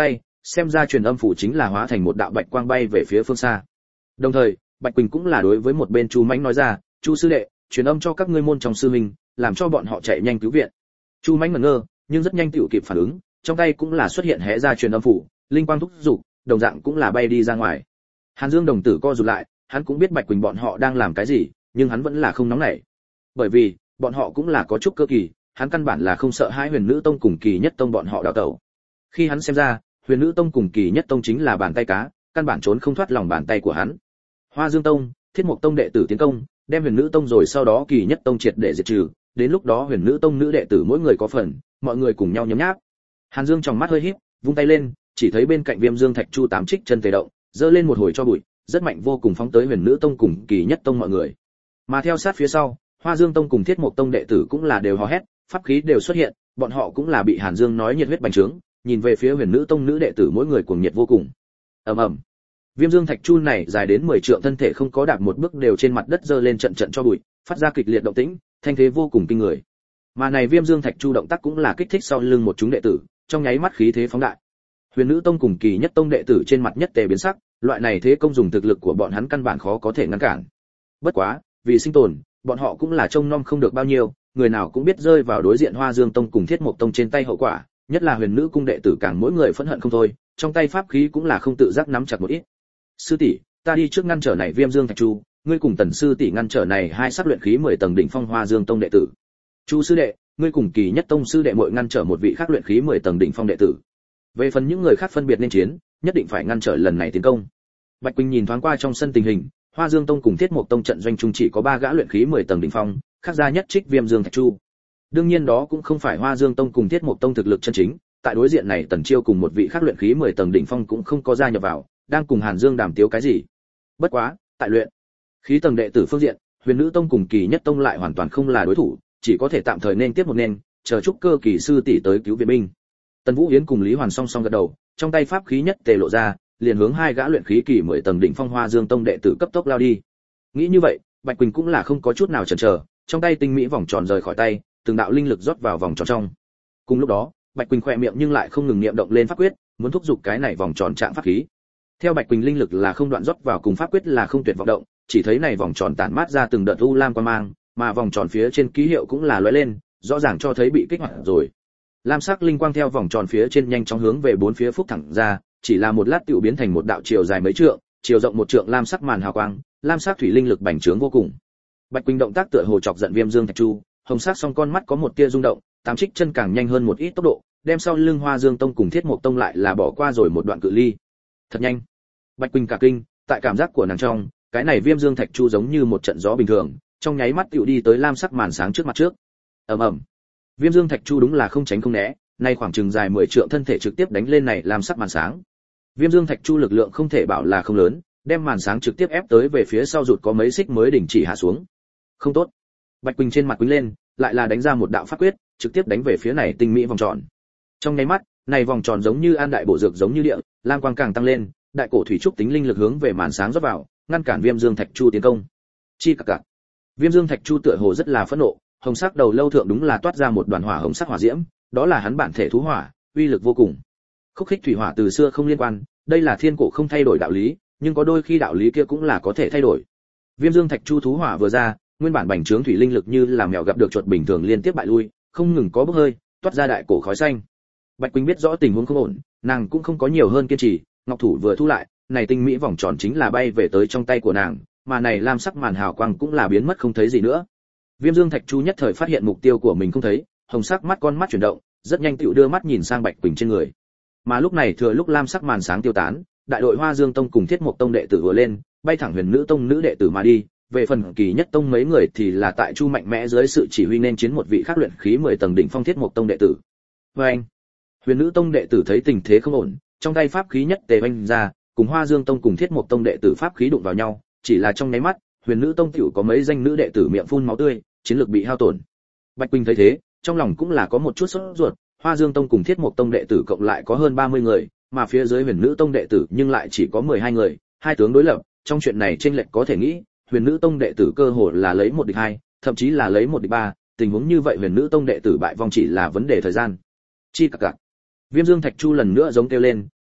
xem ra truyền âm phủ chính là hóa thành một đạo bạch quang bay về phía phương xa. Đồng thời, Bạch Quỳnh cũng là đối với một bên Chu Mãnh nói ra, "Chu sư đệ, truyền âm cho các ngươi môn trong sư huynh, làm cho bọn họ chạy nhanh cứu viện." Chu Mãnh ngẩn ngơ, nhưng rất nhanh tựu kịp phản ứng, trong tay cũng là xuất hiện hé ra truyền âm phủ, linh quang thúc dục, đồng dạng cũng là bay đi ra ngoài. Hàn Dương đồng tử co rụt lại, hắn cũng biết Bạch Quỳnh bọn họ đang làm cái gì, nhưng hắn vẫn là không nóng nảy. Bởi vì, bọn họ cũng là có chút cơ kỳ, hắn căn bản là không sợ hai Huyền Nữ Tông cùng Kỳ Nhất Tông bọn họ đào tẩu. Khi hắn xem ra, Huyền Nữ Tông cùng Kỳ Nhất Tông chính là bàn tay cá, căn bản trốn không thoát lòng bàn tay của hắn. Hoa Dương Tông, Thiết Mộc Tông đệ tử tiến công, đem Huyền Nữ Tông rồi sau đó Kỳ Nhất Tông triệt để diệt trừ, đến lúc đó Huyền Nữ Tông nữ đệ tử mỗi người có phần, mọi người cùng nhau nhấm nháp. Hàn Dương trong mắt hơi híp, vung tay lên, chỉ thấy bên cạnh Viêm Dương Thạch Chu tám trích chân tề động, giơ lên một hồi cho bụi, rất mạnh vô cùng phóng tới Huyền Nữ Tông cùng Kỳ Nhất Tông mọi người. Mà theo sát phía sau, Hoa Dương Tông cùng Thiết Mộc Tông đệ tử cũng là đều hò hét, pháp khí đều xuất hiện, bọn họ cũng là bị Hàn Dương nói nhiệt huyết bành trướng, nhìn về phía Huyền Nữ Tông nữ đệ tử mỗi người cuồng nhiệt vô cùng. Ầm ầm. Viêm Dương Thạch Chu này dài đến 10 trượng thân thể không có đạp một bước đều trên mặt đất giơ lên trận trận cho bụi, phát ra kịch liệt động tĩnh, thanh thế vô cùng kinh người. Mà này Viêm Dương Thạch Chu động tác cũng là kích thích sau lưng một chúng đệ tử, trong nháy mắt khí thế phóng đại. Huyền Nữ Tông cùng Kỳ Nhất Tông đệ tử trên mặt nhất tề biến sắc, loại này thế công dùng thực lực của bọn hắn căn bản khó có thể ngăn cản. Bất quá, vì sinh tồn, bọn họ cũng là trông nom không được bao nhiêu, người nào cũng biết rơi vào đối diện Hoa Dương Tông cùng Thiết Mộc Tông trên tay hậu quả, nhất là Huyền Nữ cung đệ tử càng mỗi người phẫn hận không thôi, trong tay pháp khí cũng là không tự giác nắm chặt một ít. Sư tỷ, ta đi trước ngăn trở này Viêm Dương Thạch Chu, ngươi cùng Tần sư tỷ ngăn trở này hai sắc luyện khí 10 tầng đỉnh phong Hoa Dương Tông đệ tử. Chu sư đệ, ngươi cùng Kỳ Nhất Tông sư đệ muội ngăn trở một vị khác luyện khí 10 tầng đỉnh phong đệ tử. Về phần những người khác phân biệt nên chiến, nhất định phải ngăn trở lần này tiến công. Bạch Quỳnh nhìn thoáng qua trong sân tình hình, Hoa Dương Tông cùng Thiết Mộc Tông trận doanh chung chỉ có 3 gã luyện khí 10 tầng đỉnh phong, khác ra nhất trích Viêm Dương Thạch Chu. Đương nhiên đó cũng không phải Hoa Dương Tông cùng Thiết Mộc Tông thực lực chân chính, tại đối diện này Tần Chiêu cùng một vị khác luyện khí 10 tầng đỉnh phong cũng không có gia nhập vào, đang cùng Hàn Dương đàm tiếu cái gì. Bất quá, tại luyện khí tầng đệ tử phương diện, Huyền Nữ Tông cùng Kỳ Nhất Tông lại hoàn toàn không là đối thủ, chỉ có thể tạm thời nên tiếp một nên, chờ chúc cơ kỳ sư tỷ tới cứu viện binh. Tần Vũ Yến cùng Lý Hoàn song song gật đầu, trong tay pháp khí nhất tề lộ ra, liền hướng hai gã luyện khí kỳ 10 tầng đỉnh phong Hoa Dương Tông đệ tử cấp tốc lao đi. Nghĩ như vậy, Bạch Quỳnh cũng là không có chút nào chần chờ, trong tay tinh mỹ vòng tròn rời khỏi tay, từng đạo linh lực rót vào vòng tròn trong. Cùng lúc đó, Bạch Quỳnh khẽ miệng nhưng lại không ngừng niệm động lên pháp quyết, muốn thúc giục cái này vòng tròn trạng pháp khí. Theo Bạch Quỳnh linh lực là không đoạn rót vào cùng pháp quyết là không tuyệt vọng động, chỉ thấy này vòng tròn tản mát ra từng đợt u lam quang mang, mà vòng tròn phía trên ký hiệu cũng là lóe lên, rõ ràng cho thấy bị kích hoạt rồi. Lam sắc linh quang theo vòng tròn phía trên nhanh chóng hướng về bốn phía phúc thẳng ra, chỉ là một lát tựu biến thành một đạo chiều dài mấy trượng, chiều rộng một trượng lam sắc màn hào quang, lam sắc thủy linh lực bành trướng vô cùng. Bạch Quỳnh động tác tựa hồ chọc giận Viêm Dương Thạch Chu, hồng sắc song con mắt có một tia rung động, tám trích chân càng nhanh hơn một ít tốc độ, đem sau lưng Hoa Dương Tông cùng Thiết Mộc Tông lại là bỏ qua rồi một đoạn cự ly. Thật nhanh. Bạch Quỳnh cả kinh, tại cảm giác của nàng trong, cái này Viêm Dương Thạch Chu giống như một trận gió bình thường, trong nháy mắt tựu đi tới lam sắc màn sáng trước mặt trước. Ầm ầm. Viêm Dương Thạch Chu đúng là không tránh không né, nay khoảng chừng dài 10 trượng thân thể trực tiếp đánh lên này lam sắc màn sáng. Viêm Dương Thạch Chu lực lượng không thể bảo là không lớn, đem màn sáng trực tiếp ép tới về phía sau rụt có mấy xích mới đình chỉ hạ xuống. Không tốt. Bạch Quỳnh trên mặt quýnh lên, lại là đánh ra một đạo pháp quyết, trực tiếp đánh về phía này tinh mỹ vòng tròn. Trong nháy mắt, này vòng tròn giống như an đại bổ dược giống như địa, lam quang càng tăng lên, đại cổ thủy trúc tính linh lực hướng về màn sáng rót vào, ngăn cản Viêm Dương Thạch Chu tiến công. Chi cặc cặc. Viêm Dương Thạch Chu tựa hồ rất là phẫn nộ, hồng sắc đầu lâu thượng đúng là toát ra một đoàn hỏa hồng sắc hỏa diễm, đó là hắn bản thể thú hỏa, uy lực vô cùng. Khúc khích thủy hỏa từ xưa không liên quan, đây là thiên cổ không thay đổi đạo lý, nhưng có đôi khi đạo lý kia cũng là có thể thay đổi. Viêm Dương Thạch Chu thú hỏa vừa ra, nguyên bản bành trướng thủy linh lực như là mèo gặp được chuột bình thường liên tiếp bại lui, không ngừng có bốc hơi, toát ra đại cổ khói xanh. Bạch Quỳnh biết rõ tình huống không ổn, nàng cũng không có nhiều hơn kiên trì, ngọc thủ vừa thu lại, này tinh mỹ vòng tròn chính là bay về tới trong tay của nàng, mà này lam sắc màn hào quang cũng là biến mất không thấy gì nữa. Viêm Dương Thạch Chu nhất thời phát hiện mục tiêu của mình không thấy, hồng sắc mắt con mắt chuyển động, rất nhanh tựu đưa mắt nhìn sang Bạch Quỳnh trên người. Mà lúc này thừa lúc lam sắc màn sáng tiêu tán, đại đội Hoa Dương Tông cùng Thiết Mộc Tông đệ tử vừa lên, bay thẳng Huyền Nữ Tông nữ đệ tử mà đi, về phần Kỳ Nhất Tông mấy người thì là tại Chu mạnh mẽ dưới sự chỉ huy nên chiến một vị khác luyện khí 10 tầng đỉnh phong Thiết Mộc Tông đệ tử. Oeng! Huyền Nữ Tông đệ tử thấy tình thế không ổn, trong tay pháp khí nhất tề oanh ra, cùng Hoa Dương Tông cùng Thiết Mộc Tông đệ tử pháp khí đụng vào nhau, chỉ là trong nháy mắt, Huyền Nữ Tông tiểu có mấy danh nữ đệ tử miệng phun máu tươi, chiến lược bị hao tổn. Bạch Quỳnh thấy thế, trong lòng cũng là có một chút sốt ruột, Hoa Dương Tông cùng Thiết Mộc Tông đệ tử cộng lại có hơn 30 người, mà phía dưới Huyền Nữ Tông đệ tử nhưng lại chỉ có 12 người, hai tướng đối lập, trong chuyện này chênh lệch có thể nghĩ, Huyền Nữ Tông đệ tử cơ hồ là lấy 1 địch 2, thậm chí là lấy 1 địch 3, tình huống như vậy Huyền Nữ Tông đệ tử bại vong chỉ là vấn đề thời gian. Chi cặc cặc. Viêm Dương Thạch Chu lần nữa giống kêu lên,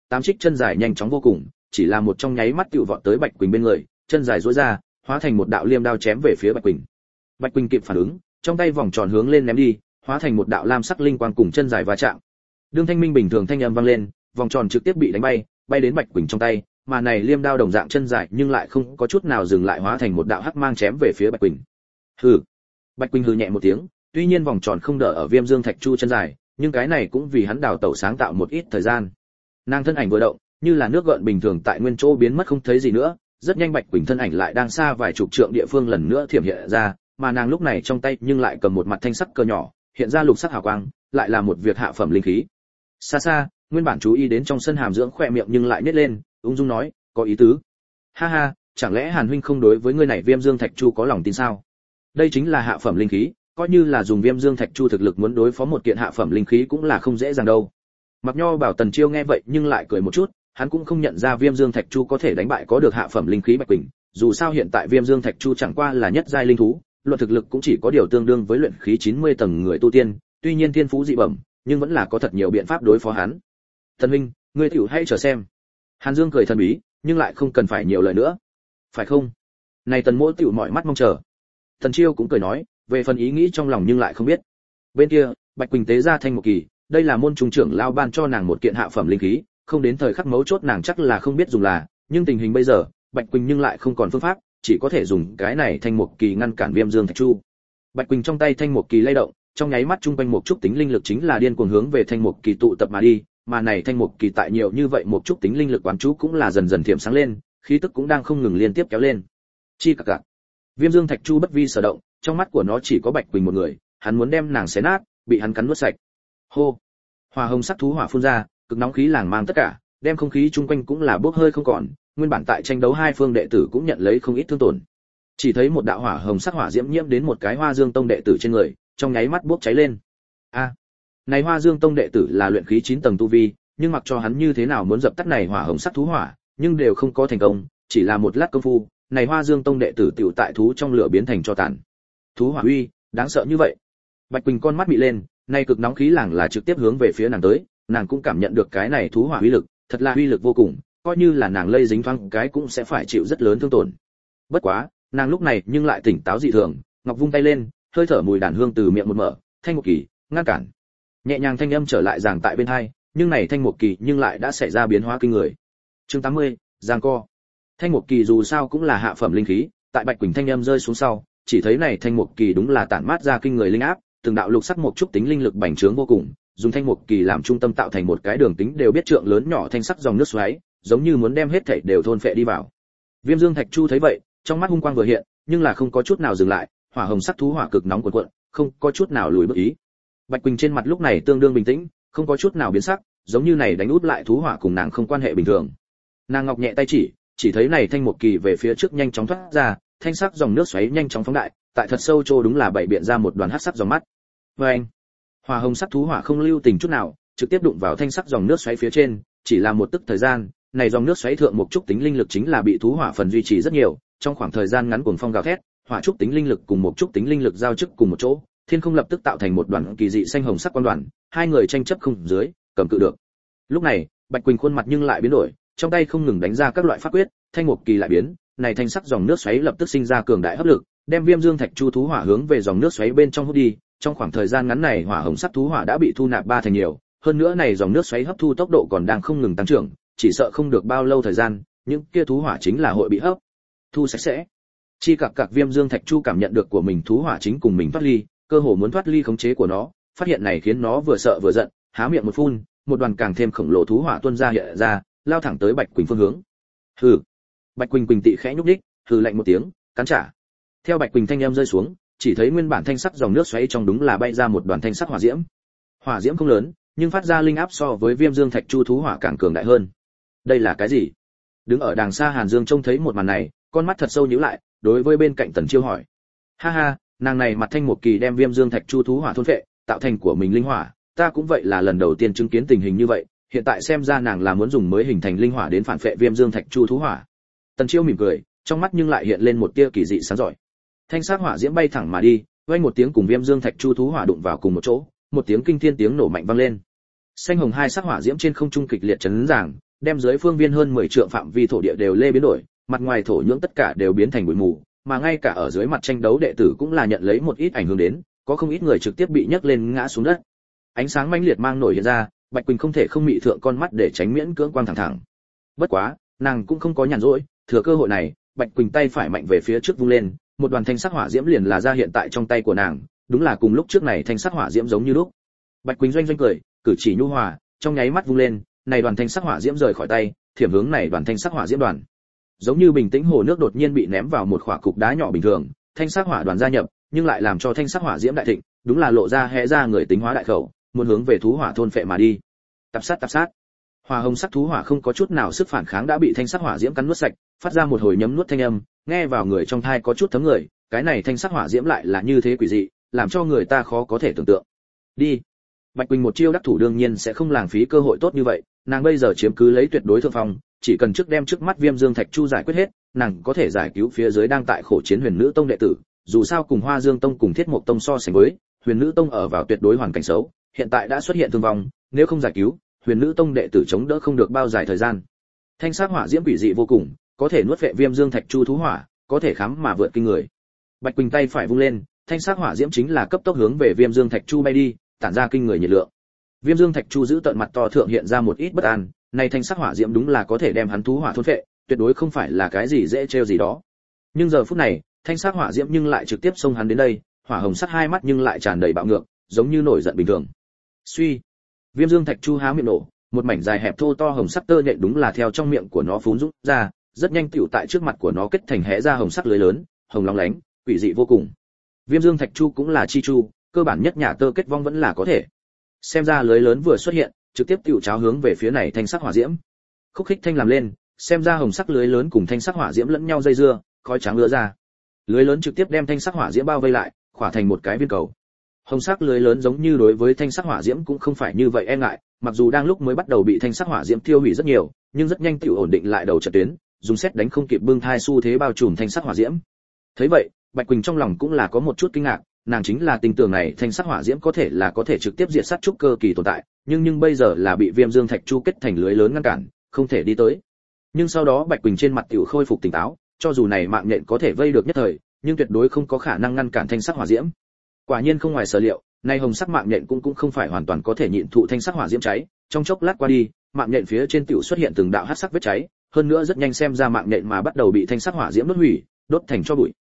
tám trích chân dài nhanh chóng vô cùng, chỉ là một trong nháy mắt tựu vọt tới Bạch Quỳnh bên người, chân dài duỗi ra, hóa thành một đạo liêm đao chém về phía Bạch Quỳnh. Bạch Quỳnh kịp phản ứng, trong tay vòng tròn hướng lên ném đi, hóa thành một đạo lam sắc linh quang cùng chân dài va chạm. Đương thanh minh bình thường thanh âm vang lên, vòng tròn trực tiếp bị đánh bay, bay đến Bạch Quỳnh trong tay, mà này liêm đao đồng dạng chân dài nhưng lại không có chút nào dừng lại, hóa thành một đạo hắc mang chém về phía Bạch Quỳnh. Hừ. Bạch Quỳnh hừ nhẹ một tiếng, tuy nhiên vòng tròn không đỡ ở Viêm Dương Thạch Chu chân dài, nhưng cái này cũng vì hắn đào tẩu sáng tạo một ít thời gian. Nàng thân ảnh vừa động, như là nước gợn bình thường tại nguyên chỗ biến mất không thấy gì nữa, rất nhanh Bạch Quỳnh thân ảnh lại đang xa vài chục trượng địa phương lần nữa thiểm hiện ra, mà nàng lúc này trong tay nhưng lại cầm một mặt thanh sắc cờ nhỏ, hiện ra lục sắc hào quang, lại là một việc hạ phẩm linh khí. Xa xa, nguyên bản chú ý đến trong sân hàm dưỡng khỏe miệng nhưng lại nhếch lên, ung dung nói, có ý tứ. Ha ha, chẳng lẽ Hàn huynh không đối với ngươi này Viêm Dương Thạch Chu có lòng tin sao? Đây chính là hạ phẩm linh khí, coi như là dùng Viêm Dương Thạch Chu thực lực muốn đối phó một kiện hạ phẩm linh khí cũng là không dễ dàng đâu. Mặc Nho bảo Tần Chiêu nghe vậy nhưng lại cười một chút, hắn cũng không nhận ra Viêm Dương Thạch Chu có thể đánh bại có được hạ phẩm linh khí Bạch Quỳnh, dù sao hiện tại Viêm Dương Thạch Chu chẳng qua là nhất giai linh thú, luận thực lực cũng chỉ có điều tương đương với luyện khí 90 tầng người tu tiên, tuy nhiên thiên phú dị bẩm, nhưng vẫn là có thật nhiều biện pháp đối phó hắn. Thần huynh, ngươi tiểu hãy chờ xem. Hàn Dương cười thần bí, nhưng lại không cần phải nhiều lời nữa. Phải không? Này Tần Mỗ tiểu mọi mắt mong chờ. Tần Chiêu cũng cười nói, về phần ý nghĩ trong lòng nhưng lại không biết. Bên kia, Bạch Quỳnh tế ra thanh một kỳ, đây là môn trung trưởng lao ban cho nàng một kiện hạ phẩm linh khí, không đến thời khắc mấu chốt nàng chắc là không biết dùng là, nhưng tình hình bây giờ, Bạch Quỳnh nhưng lại không còn phương pháp, chỉ có thể dùng cái này thanh một kỳ ngăn cản Viêm Dương Thạch Chu. Bạch Quỳnh trong tay thanh một kỳ lay động, trong nháy mắt trung quanh một chút tính linh lực chính là điên cuồng hướng về thanh một kỳ tụ tập mà đi, mà này thanh một kỳ tại nhiều như vậy một chút tính linh lực quán chú cũng là dần dần thiểm sáng lên, khí tức cũng đang không ngừng liên tiếp kéo lên. Chi cặc cặc. Viêm Dương Thạch Chu bất vi sở động, trong mắt của nó chỉ có Bạch Quỳnh một người, hắn muốn đem nàng xé nát, bị hắn cắn nuốt sạch. Hô. Hỏa hồng sắc thú hỏa phun ra, cực nóng khí làng mang tất cả, đem không khí chung quanh cũng là bốc hơi không còn, nguyên bản tại tranh đấu hai phương đệ tử cũng nhận lấy không ít thương tổn. Chỉ thấy một đạo hỏa hồng sắc hỏa diễm nhiễm đến một cái Hoa Dương Tông đệ tử trên người, trong nháy mắt bốc cháy lên. A, này Hoa Dương Tông đệ tử là luyện khí 9 tầng tu vi, nhưng mặc cho hắn như thế nào muốn dập tắt này hỏa hồng sắc thú hỏa, nhưng đều không có thành công, chỉ là một lát công phu, này Hoa Dương Tông đệ tử tiểu tại thú trong lửa biến thành tro tàn. Thú hỏa uy, đáng sợ như vậy. Bạch Quỳnh con mắt bị lên, này cực nóng khí làng là trực tiếp hướng về phía nàng tới, nàng cũng cảm nhận được cái này thú hỏa uy lực, thật là uy lực vô cùng, coi như là nàng lây dính thoáng cái cũng sẽ phải chịu rất lớn thương tổn. Bất quá, nàng lúc này nhưng lại tỉnh táo dị thường, ngọc vung tay lên, hơi thở mùi đàn hương từ miệng một mở, thanh một kỳ, ngăn cản. Nhẹ nhàng thanh âm trở lại giằng tại bên hai, nhưng này thanh một kỳ nhưng lại đã xảy ra biến hóa kinh người. Chương 80, giằng co. Thanh một kỳ dù sao cũng là hạ phẩm linh khí, tại Bạch Quỳnh thanh âm rơi xuống sau, chỉ thấy này thanh một kỳ đúng là tản mát ra kinh người linh áp, từng đạo lục sắc một chút tính linh lực bành trướng vô cùng, dùng thanh một kỳ làm trung tâm tạo thành một cái đường tính đều biết trượng lớn nhỏ thanh sắc dòng nước xoáy, giống như muốn đem hết thảy đều thôn phệ đi vào. Viêm Dương Thạch Chu thấy vậy, trong mắt hung quang vừa hiện, nhưng là không có chút nào dừng lại, hỏa hồng sắc thú hỏa cực nóng cuộn cuộn, không có chút nào lùi bước ý. Bạch Quỳnh trên mặt lúc này tương đương bình tĩnh, không có chút nào biến sắc, giống như này đánh út lại thú hỏa cùng nàng không quan hệ bình thường. Nàng ngọc nhẹ tay chỉ thấy này thanh một kỳ về phía trước nhanh chóng thoát ra, thanh sắc dòng nước xoáy nhanh chóng phóng đại, tại thật sâu chỗ đúng là bảy biện ra một đoàn hắc sắc dòng mắt. Oeng! Hỏa hồng sắc thú hỏa không lưu tình chút nào, trực tiếp đụng vào thanh sắc dòng nước xoáy phía trên, chỉ là một tức thời gian, này dòng nước xoáy thượng một chút tính linh lực chính là bị thú hỏa phần duy trì rất nhiều, trong khoảng thời gian ngắn cuồng phong gào thét, hỏa trúc tính linh lực cùng một chút tính linh lực giao chức cùng một chỗ, thiên không lập tức tạo thành một đoàn kỳ dị xanh hồng sắc quang đoàn, hai người tranh chấp không dưới, cầm cự được. Lúc này, Bạch Quỳnh khuôn mặt nhưng lại biến đổi, trong tay không ngừng đánh ra các loại pháp quyết, thanh một kỳ lại biến, này thanh sắc dòng nước xoáy lập tức sinh ra cường đại hấp lực, đem Viêm Dương Thạch Chu thú hỏa hướng về dòng nước xoáy bên trong hút đi. Trong khoảng thời gian ngắn này hỏa hồng sắc thú hỏa đã bị thu nạp ba thành nhiều, hơn nữa này dòng nước xoáy hấp thu tốc độ còn đang không ngừng tăng trưởng, chỉ sợ không được bao lâu thời gian, những kia thú hỏa chính là hội bị hấp thu sạch sẽ. Chi cặc cặc Viêm Dương Thạch Chu cảm nhận được của mình thú hỏa chính cùng mình thoát ly, cơ hồ muốn thoát ly khống chế của nó, phát hiện này khiến nó vừa sợ vừa giận, há miệng một phun, một đoàn càng thêm khổng lồ thú hỏa tuôn ra hiện ra, lao thẳng tới Bạch Quỳnh phương hướng. Hừ. Bạch Quỳnh Quỳnh tị khẽ nhúc nhích, hừ lạnh một tiếng, cắn trả. Theo Bạch Quỳnh thanh âm rơi xuống, chỉ thấy nguyên bản thanh sắc dòng nước xoáy trong đúng là bay ra một đoàn thanh sắc hỏa diễm. Hỏa diễm không lớn, nhưng phát ra linh áp so với Viêm Dương Thạch Chu thú hỏa càng cường đại hơn. Đây là cái gì? Đứng ở đàng xa Hàn Dương trông thấy một màn này, con mắt thật sâu nhíu lại, đối với bên cạnh Tần Chiêu hỏi: "Ha ha, nàng này mặt thanh một kỳ đem Viêm Dương Thạch Chu thú hỏa thôn phệ, tạo thành của mình linh hỏa, ta cũng vậy là lần đầu tiên chứng kiến tình hình như vậy, hiện tại xem ra nàng là muốn dùng mới hình thành linh hỏa đến phản phệ Viêm Dương Thạch Chu thú hỏa." Tần Chiêu mỉm cười, trong mắt nhưng lại hiện lên một tia kỳ dị sáng rọi. Thanh sắc hỏa diễm bay thẳng mà đi, vang một tiếng cùng Viêm Dương Thạch Chu thú hỏa đụng vào cùng một chỗ, một tiếng kinh thiên tiếng nổ mạnh vang lên. Xanh hồng hai sắc hỏa diễm trên không trung kịch liệt chấn giảng, đem dưới phương viên hơn 10 trượng phạm vi thổ địa đều lê biến đổi, mặt ngoài thổ nhưỡng tất cả đều biến thành bụi mù, mà ngay cả ở dưới mặt tranh đấu đệ tử cũng là nhận lấy một ít ảnh hưởng đến, có không ít người trực tiếp bị nhấc lên ngã xuống đất. Ánh sáng mãnh liệt mang nổi hiện ra, Bạch Quỳnh không thể không mị thượng con mắt để tránh miễn cưỡng quang thẳng thẳng. Bất quá, nàng cũng không có nhàn rỗi, thừa cơ hội này, Bạch Quỳnh tay phải mạnh về phía trước vung lên, một đoàn thanh sắc hỏa diễm liền là ra hiện tại trong tay của nàng, đúng là cùng lúc trước này thanh sắc hỏa diễm giống như lúc. Bạch Quỳnh doanh doanh cười, cử chỉ nhu hòa, trong nháy mắt vung lên, này đoàn thanh sắc hỏa diễm rời khỏi tay, thiểm hướng này đoàn thanh sắc hỏa diễm đoàn. Giống như bình tĩnh hồ nước đột nhiên bị ném vào một khỏa cục đá nhỏ bình thường, thanh sắc hỏa đoàn gia nhập, nhưng lại làm cho thanh sắc hỏa diễm đại thịnh, đúng là lộ ra hé ra người tính hóa đại khẩu, muốn hướng về thú hỏa thôn phệ mà đi. Tập sát. Hỏa hồng sắc thú hỏa không có chút nào sức phản kháng đã bị thanh sắc hỏa diễm cắn nuốt sạch, phát ra một hồi nhấm nuốt thanh âm, nghe vào người trong tai có chút thấm người, cái này thanh sắc hỏa diễm lại là như thế quỷ dị, làm cho người ta khó có thể tưởng tượng. Đi. Bạch Quỳnh một chiêu đắc thủ đương nhiên sẽ không lãng phí cơ hội tốt như vậy, nàng bây giờ chiếm cứ lấy tuyệt đối thượng phong, chỉ cần trước đem trước mắt Viêm Dương Thạch Chu giải quyết hết, nàng có thể giải cứu phía dưới đang tại khổ chiến Huyền Nữ Tông đệ tử, dù sao cùng Hoa Dương Tông cùng Thiết Mộc Tông so sánh với, Huyền Nữ Tông ở vào tuyệt đối hoàn cảnh xấu, hiện tại đã xuất hiện thương vong, nếu không giải cứu, Huyền Nữ Tông đệ tử chống đỡ không được bao dài thời gian. Thanh sắc hỏa diễm quỷ dị vô cùng, có thể nuốt vệ Viêm Dương Thạch Chu thú hỏa, có thể khám mà vượt kinh người. Bạch Quỳnh tay phải vung lên, thanh sắc hỏa diễm chính là cấp tốc hướng về Viêm Dương Thạch Chu bay đi, tản ra kinh người nhiệt lượng. Viêm Dương Thạch Chu giữ tận mặt to thượng hiện ra một ít bất an, này thanh sắc hỏa diễm đúng là có thể đem hắn thú hỏa thôn phệ, tuyệt đối không phải là cái gì dễ trêu gì đó. Nhưng giờ phút này, thanh sắc hỏa diễm nhưng lại trực tiếp xông hắn đến đây, hỏa hồng sắc hai mắt nhưng lại tràn đầy bạo ngược, giống như nổi giận bình thường. Suy, Viêm Dương Thạch Chu há miệng nổ, một mảnh dài hẹp thô to hồng sắc tơ nhện đúng là theo trong miệng của nó phún rút ra, rất nhanh tựu tại trước mặt của nó kết thành hé ra hồng sắc lưới lớn, hồng lóng lánh, quỷ dị vô cùng. Viêm Dương Thạch Chu cũng là chi chu, cơ bản nhất nhà tơ kết vong vẫn là có thể. Xem ra lưới lớn vừa xuất hiện, trực tiếp tựu cháo hướng về phía này thanh sắc hỏa diễm. Khúc khích thanh làm lên, xem ra hồng sắc lưới lớn cùng thanh sắc hỏa diễm lẫn nhau dây dưa, khói trắng lứa ra. Lưới lớn trực tiếp đem thanh sắc hỏa diễm bao vây lại, khỏa thành một cái viên cầu. Hồng sắc lưới lớn giống như đối với thanh sắc hỏa diễm cũng không phải như vậy e ngại, mặc dù đang lúc mới bắt đầu bị thanh sắc hỏa diễm tiêu hủy rất nhiều, nhưng rất nhanh tựu ổn định lại đầu trận tuyến, dùng xét đánh không kịp bưng thai xu thế bao trùm thanh sắc hỏa diễm. Thấy vậy, Bạch Quỳnh trong lòng cũng là có một chút kinh ngạc, nàng chính là tin tưởng này thanh sắc hỏa diễm có thể trực tiếp diệt sát trúc cơ kỳ tồn tại, nhưng bây giờ là bị Viêm Dương Thạch Chu kết thành lưới lớn ngăn cản, không thể đi tới. Nhưng sau đó Bạch Quỳnh trên mặt tiểu khôi phục tỉnh táo, cho dù này mạng nhện có thể vây được nhất thời, nhưng tuyệt đối không có khả năng ngăn cản thanh sắc hỏa diễm. Quả nhiên không ngoài sở liệu, nay hồng sắc mạng nhện cũng không phải hoàn toàn có thể nhịn thụ thanh sắc hỏa diễm cháy, trong chốc lát qua đi, mạng nhện phía trên tiểu xuất hiện từng đạo hắc sắc vết cháy, hơn nữa rất nhanh xem ra mạng nhện mà bắt đầu bị thanh sắc hỏa diễm đốt hủy, đốt thành tro bụi.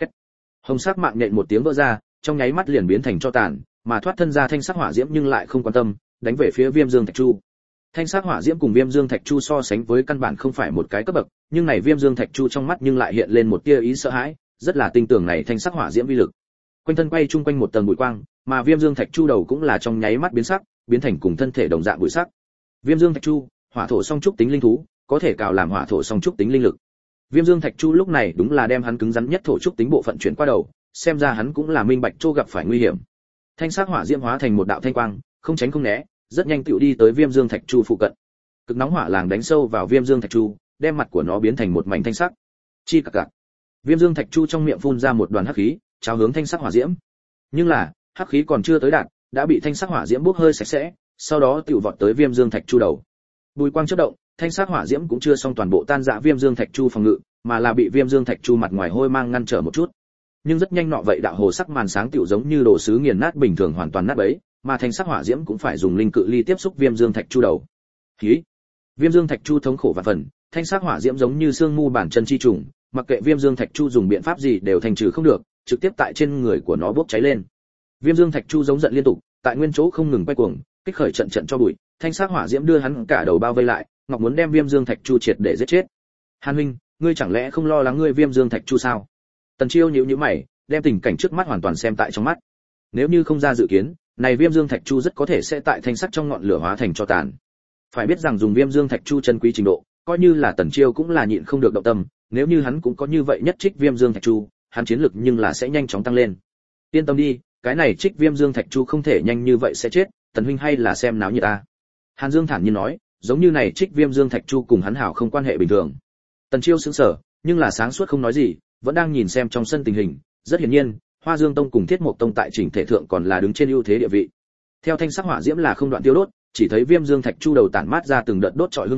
Hồng sắc mạng nhện một tiếng vỡ ra, trong nháy mắt liền biến thành tro tàn, mà thoát thân ra thanh sắc hỏa diễm nhưng lại không quan tâm, đánh về phía Viêm Dương Thạch Chu. Thanh sắc hỏa diễm cùng Viêm Dương Thạch Chu so sánh với căn bản không phải một cái cấp bậc, nhưng này Viêm Dương Thạch Chu trong mắt nhưng lại hiện lên một tia ý sợ hãi, rất là tin tưởng này thanh sắc hỏa diễm uy lực. Quanh thân quay chung quanh một tầng bụi quang, mà Viêm Dương Thạch Chu đầu cũng là trong nháy mắt biến sắc, biến thành cùng thân thể đồng dạng bụi sắc. Viêm Dương Thạch Chu, hỏa thổ song trúc tính linh thú, có thể cào làm hỏa thổ song trúc tính linh lực. Viêm Dương Thạch Chu lúc này đúng là đem hắn cứng rắn nhất thổ trúc tính bộ phận chuyển qua đầu, xem ra hắn cũng là minh bạch Chu gặp phải nguy hiểm. Thanh sắc hỏa diễm hóa thành một đạo thanh quang, không tránh không né, rất nhanh tựu đi tới Viêm Dương Thạch Chu phụ cận. Cực nóng hỏa làng đánh sâu vào Viêm Dương Thạch Chu, đem mặt của nó biến thành một mảnh thanh sắc. Chi cặc cặc. Viêm Dương Thạch Chu trong miệng phun ra một đoàn hắc khí, cháo hướng thanh sắc hỏa diễm. Nhưng là, hắc khí còn chưa tới đạt, đã bị thanh sắc hỏa diễm bốc hơi sạch sẽ, sau đó tựu vọt tới Viêm Dương Thạch Chu đầu. Bùi quang chớp động, thanh sắc hỏa diễm cũng chưa xong toàn bộ tan rã Viêm Dương Thạch Chu phòng ngự, mà là bị Viêm Dương Thạch Chu mặt ngoài hôi mang ngăn trở một chút. Nhưng rất nhanh nọ vậy đạo hồ sắc màn sáng tựu giống như đồ sứ nghiền nát bình thường hoàn toàn nát bấy, mà thanh sắc hỏa diễm cũng phải dùng linh cự ly tiếp xúc Viêm Dương Thạch Chu đầu. Khí. Viêm Dương Thạch Chu thống khổ vạn phần, thanh sắc hỏa diễm giống như xương mu bản chân chi trùng, mặc kệ Viêm Dương Thạch Chu dùng biện pháp gì đều thành trừ không được, trực tiếp tại trên người của nó bốc cháy lên. Viêm Dương Thạch Chu giống giận liên tục, tại nguyên chỗ không ngừng quay cuồng, kích khởi trận cho bụi, thanh sắc hỏa diễm đưa hắn cả đầu bao vây lại, ngọc muốn đem Viêm Dương Thạch Chu triệt để giết chết. Hàn huynh, ngươi chẳng lẽ không lo lắng ngươi Viêm Dương Thạch Chu sao? Tần Chiêu nhíu mày, đem tình cảnh trước mắt hoàn toàn xem tại trong mắt. Nếu như không ra dự kiến, này Viêm Dương Thạch Chu rất có thể sẽ tại thanh sắc trong ngọn lửa hóa thành tro tàn. Phải biết rằng dùng Viêm Dương Thạch Chu chân quý trình độ, coi như là Tần Chiêu cũng là nhịn không được động tâm, nếu như hắn cũng có như vậy nhất trích Viêm Dương Thạch Chu, hắn chiến lực nhưng là sẽ nhanh chóng tăng lên. Yên tâm đi, cái này trích Viêm Dương Thạch Chu không thể nhanh như vậy sẽ chết, Tần huynh hay là xem náo nhiệt ta. Hàn Dương thản nhiên nói, giống như này trích Viêm Dương Thạch Chu cùng hắn hảo không quan hệ bình thường. Tần Chiêu sững sờ, nhưng là sáng suốt không nói gì, vẫn đang nhìn xem trong sân tình hình, rất hiển nhiên, Hoa Dương Tông cùng Thiết Mộc Tông tại chỉnh thể thượng còn là đứng trên ưu thế địa vị. Theo thanh sắc hỏa diễm là không đoạn tiêu đốt, chỉ thấy Viêm Dương Thạch Chu đầu tản mát ra từng đợt đốt trọi hương vị,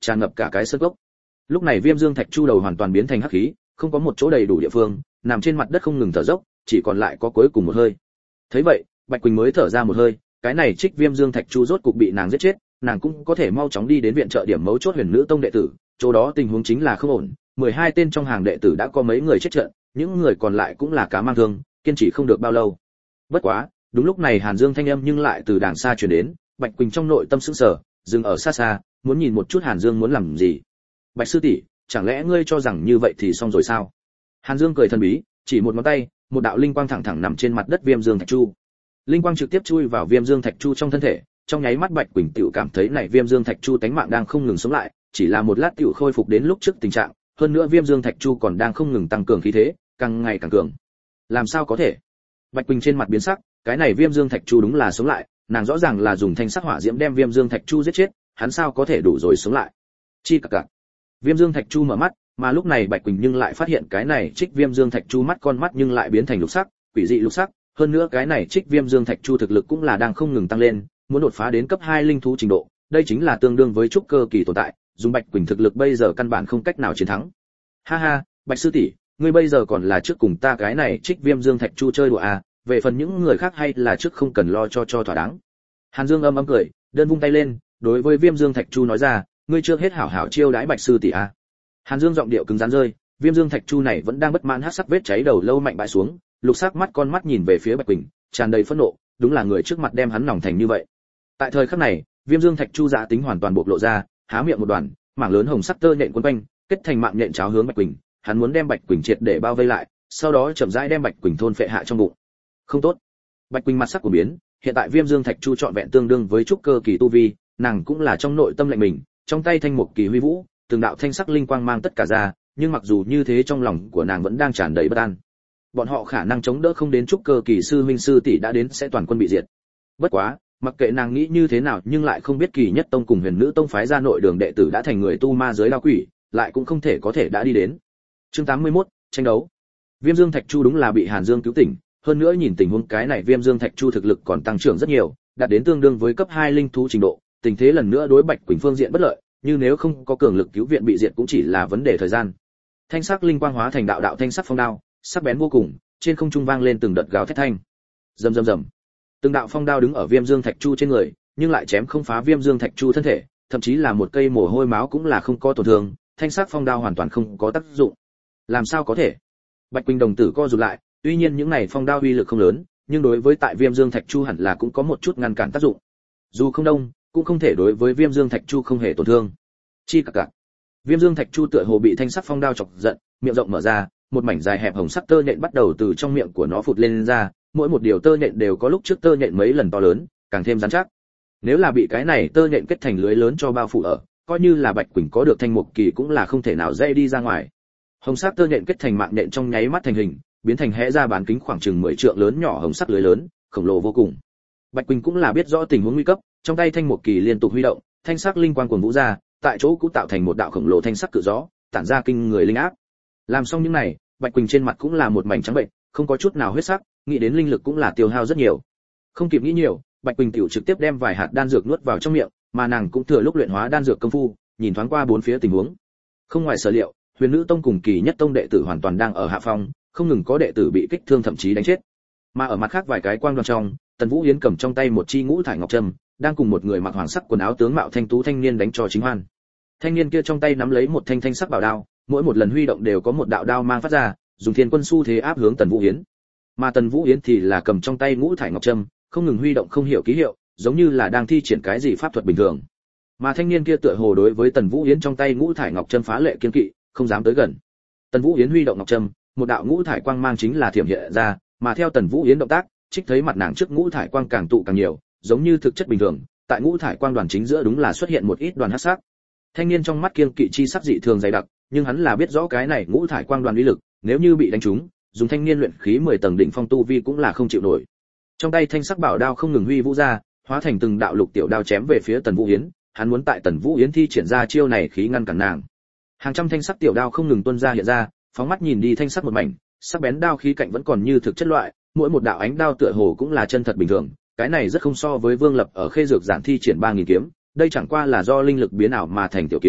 tràn ngập cả cái sơn cốc. Lúc này Viêm Dương Thạch Chu đầu hoàn toàn biến thành hắc khí, không có một chỗ đầy đủ địa phương, nằm trên mặt đất không ngừng thở dốc, chỉ còn lại có cuối cùng một hơi. Thấy vậy, Bạch Quỳnh mới thở ra một hơi, cái này Trích Viêm Dương Thạch Chu rốt cục bị nàng giết chết, nàng cũng có thể mau chóng đi đến viện trợ điểm mấu chốt Huyền Nữ Tông đệ tử, chỗ đó tình huống chính là không ổn, 12 tên trong hàng đệ tử đã có mấy người chết trận, những người còn lại cũng là cá mang thương, kiên trì không được bao lâu. Bất quá, đúng lúc này Hàn Dương thanh âm nhưng lại từ đàng xa truyền đến, Bạch Quỳnh trong nội tâm sững sờ, dừng ở xa xa, muốn nhìn một chút Hàn Dương muốn làm gì. Bạch sư tỷ, chẳng lẽ ngươi cho rằng như vậy thì xong rồi sao? Hàn Dương cười thần bí, chỉ một ngón tay, một đạo linh quang thẳng thẳng nằm trên mặt đất Viêm Dương Thạch Chu. Linh quang trực tiếp chui vào Viêm Dương Thạch Chu trong thân thể, trong nháy mắt Bạch Quỳnh tiểu cảm thấy này Viêm Dương Thạch Chu tánh mạng đang không ngừng sống lại, chỉ là một lát tiểu khôi phục đến lúc trước tình trạng, hơn nữa Viêm Dương Thạch Chu còn đang không ngừng tăng cường khí thế, càng ngày càng cường. Làm sao có thể? Bạch Quỳnh trên mặt biến sắc, cái này Viêm Dương Thạch Chu đúng là sống lại, nàng rõ ràng là dùng thanh sắc hỏa diễm đem Viêm Dương Thạch Chu giết chết, hắn sao có thể đủ rồi sống lại? Chi cặc cặc. Viêm Dương Thạch Chu mở mắt, mà lúc này Bạch Quỳnh nhưng lại phát hiện cái này Trích Viêm Dương Thạch Chu mắt con mắt nhưng lại biến thành lục sắc, quỷ dị lục sắc, hơn nữa cái này Trích Viêm Dương Thạch Chu thực lực cũng là đang không ngừng tăng lên, muốn đột phá đến cấp 2 linh thú trình độ, đây chính là tương đương với trúc cơ kỳ tồn tại, dùng Bạch Quỳnh thực lực bây giờ căn bản không cách nào chiến thắng. Ha ha, Bạch sư tỷ, ngươi bây giờ còn là trước cùng ta cái này Trích Viêm Dương Thạch Chu chơi đùa à, về phần những người khác hay là trước không cần lo cho thỏa đáng. Hàn Dương âm cười, đơn vung tay lên, đối với Viêm Dương Thạch Chu nói ra, ngươi chưa hết hảo hảo chiêu đãi Bạch sư tỷ à. Hàn Dương giọng điệu cứng rắn rơi, Viêm Dương Thạch Chu này vẫn đang bất mãn hắc sắc vết cháy đầu lâu mạnh bại xuống, lục sắc mắt con mắt nhìn về phía Bạch Quỳnh, tràn đầy phẫn nộ, đúng là người trước mặt đem hắn nòng thành như vậy. Tại thời khắc này, Viêm Dương Thạch Chu giá tính hoàn toàn bộc lộ ra, há miệng một đoàn, mảng lớn hồng sắc tơ nhện quấn quanh, kết thành mạng nhện cháo hướng Bạch Quỳnh, hắn muốn đem Bạch Quỳnh triệt để bao vây lại, sau đó chậm rãi đem Bạch Quỳnh thôn phệ hạ trong bụng. Không tốt. Bạch Quỳnh mặt sắc của biến, hiện tại Viêm Dương Thạch Chu trọn vẹn tương đương với trúc cơ kỳ tu vi, nàng cũng là trong nội tâm lạnh mình, trong tay thanh mục kỳ huy vũ, từng đạo thanh sắc linh quang mang tất cả ra, nhưng mặc dù như thế trong lòng của nàng vẫn đang tràn đầy bất an. Bọn họ khả năng chống đỡ không đến trúc cơ kỳ sư huynh sư tỷ đã đến sẽ toàn quân bị diệt. Bất quá, mặc kệ nàng nghĩ như thế nào nhưng lại không biết Kỳ Nhất Tông cùng Huyền Nữ Tông phái ra nội đường đệ tử đã thành người tu ma giới lao quỷ, lại cũng không thể có thể đã đi đến. Chương 81, tranh đấu. Viêm Dương Thạch Chu đúng là bị Hàn Dương cứu tỉnh, hơn nữa nhìn tình huống cái này Viêm Dương Thạch Chu thực lực còn tăng trưởng rất nhiều, đạt đến tương đương với cấp 2 linh thú trình độ, tình thế lần nữa đối Bạch Quỳnh phương diện bất lợi, nhưng nếu không có cường lực cứu viện bị diệt cũng chỉ là vấn đề thời gian. Thanh sắc linh quang hóa thành đạo đạo thanh sắc phong đao, sắc bén vô cùng, trên không trung vang lên từng đợt gào thét thanh. Rầm rầm rầm. Từng đạo phong đao đứng ở Viêm Dương Thạch Chu trên người, nhưng lại chém không phá Viêm Dương Thạch Chu thân thể, thậm chí là một cây mồ hôi máu cũng là không có tổn thương, thanh sắc phong đao hoàn toàn không có tác dụng. Làm sao có thể? Bạch Quỳnh đồng tử co rụt lại, tuy nhiên những này phong đao uy lực không lớn, nhưng đối với tại Viêm Dương Thạch Chu hẳn là cũng có một chút ngăn cản tác dụng. Dù không đông, cũng không thể đối với Viêm Dương Thạch Chu không hề tổn thương. Chi cặc cặc. Viêm Dương Thạch Chu tựa hồ bị thanh sắc phong đao chọc giận, miệng rộng mở ra, một mảnh dài hẹp hồng sắc tơ nhện bắt đầu từ trong miệng của nó phụt lên ra, mỗi một điều tơ nhện đều có lúc trước tơ nhện mấy lần to lớn, càng thêm rắn chắc. Nếu là bị cái này tơ nhện kết thành lưới lớn cho bao phủ ở, coi như là Bạch Quỳnh có được thanh mục kỳ cũng là không thể nào dây đi ra ngoài. Hồng sắc tơ nhện kết thành mạng nhện trong nháy mắt thành hình, biến thành hẽ ra bán kính khoảng chừng 10 trượng lớn nhỏ hồng sắc lưới lớn, khổng lồ vô cùng. Bạch Quỳnh cũng là biết rõ tình huống nguy cấp, trong tay thanh mục kỳ liên tục huy động, thanh sắc linh quang cuồn vũ ra, tại chỗ cũng tạo thành một đạo khổng lồ thanh sắc cự gió, tản ra kinh người linh áp. Làm xong những này, Bạch Quỳnh trên mặt cũng là một mảnh trắng bệnh, không có chút nào huyết sắc, nghĩ đến linh lực cũng là tiêu hao rất nhiều. Không kịp nghĩ nhiều, Bạch Quỳnh tiểu trực tiếp đem vài hạt đan dược nuốt vào trong miệng, mà nàng cũng thừa lúc luyện hóa đan dược công phu, nhìn thoáng qua bốn phía tình huống. Không ngoài sở liệu, Huyền Nữ Tông cùng Kỳ Nhất Tông đệ tử hoàn toàn đang ở hạ phong, không ngừng có đệ tử bị kích thương thậm chí đánh chết. Mà ở mặt khác vài cái quang đoàn trong, Tần Vũ Yến cầm trong tay một chi ngũ thải ngọc trâm, đang cùng một người mặc hoàng sắc quần áo tướng mạo thanh tú thanh niên đánh cho chính hoan. Thanh niên kia trong tay nắm lấy một thanh thanh sắc bảo đao, mỗi một lần huy động đều có một đạo đao mang phát ra, dùng thiên quân xu thế áp hướng Tần Vũ Yến. Mà Tần Vũ Yến thì là cầm trong tay ngũ thải ngọc trâm, không ngừng huy động không hiểu ký hiệu, giống như là đang thi triển cái gì pháp thuật bình thường. Mà thanh niên kia tựa hồ đối với Tần Vũ Yến trong tay ngũ thải ngọc trâm phá lệ kiên kỵ, không dám tới gần. Tần Vũ Yến huy động ngọc trâm, một đạo ngũ thải quang mang chính là thiểm hiện ra, mà theo Tần Vũ Yến động tác, trích thấy mặt nàng trước ngũ thải quang càng tụ càng nhiều, giống như thực chất bình thường, tại ngũ thải quang đoàn chính giữa đúng là xuất hiện một ít đoàn hắc sắc. Thanh niên trong mắt kiên kỵ chi sắc dị thường dày đặc, nhưng hắn là biết rõ cái này ngũ thải quang đoàn uy lực, nếu như bị đánh trúng, dùng thanh niên luyện khí 10 tầng đỉnh phong tu vi cũng là không chịu nổi. Trong tay thanh sắc bảo đao không ngừng huy vũ ra, hóa thành từng đạo lục tiểu đao chém về phía Tần Vũ Yến, hắn muốn tại Tần Vũ Yến thi triển ra chiêu này khí ngăn cản nàng. Hàng trăm thanh sắc tiểu đao không ngừng tuôn ra hiện ra, phóng mắt nhìn đi thanh sắc một mảnh, sắc bén đao khí cạnh vẫn còn như thực chất loại, mỗi một đạo ánh đao tựa hồ cũng là chân thật bình thường, cái này rất không so với Vương Lập ở Khê Dược giản thi triển 3000 kiếm, đây chẳng qua là do linh lực biến ảo mà thành tiểu kiếm,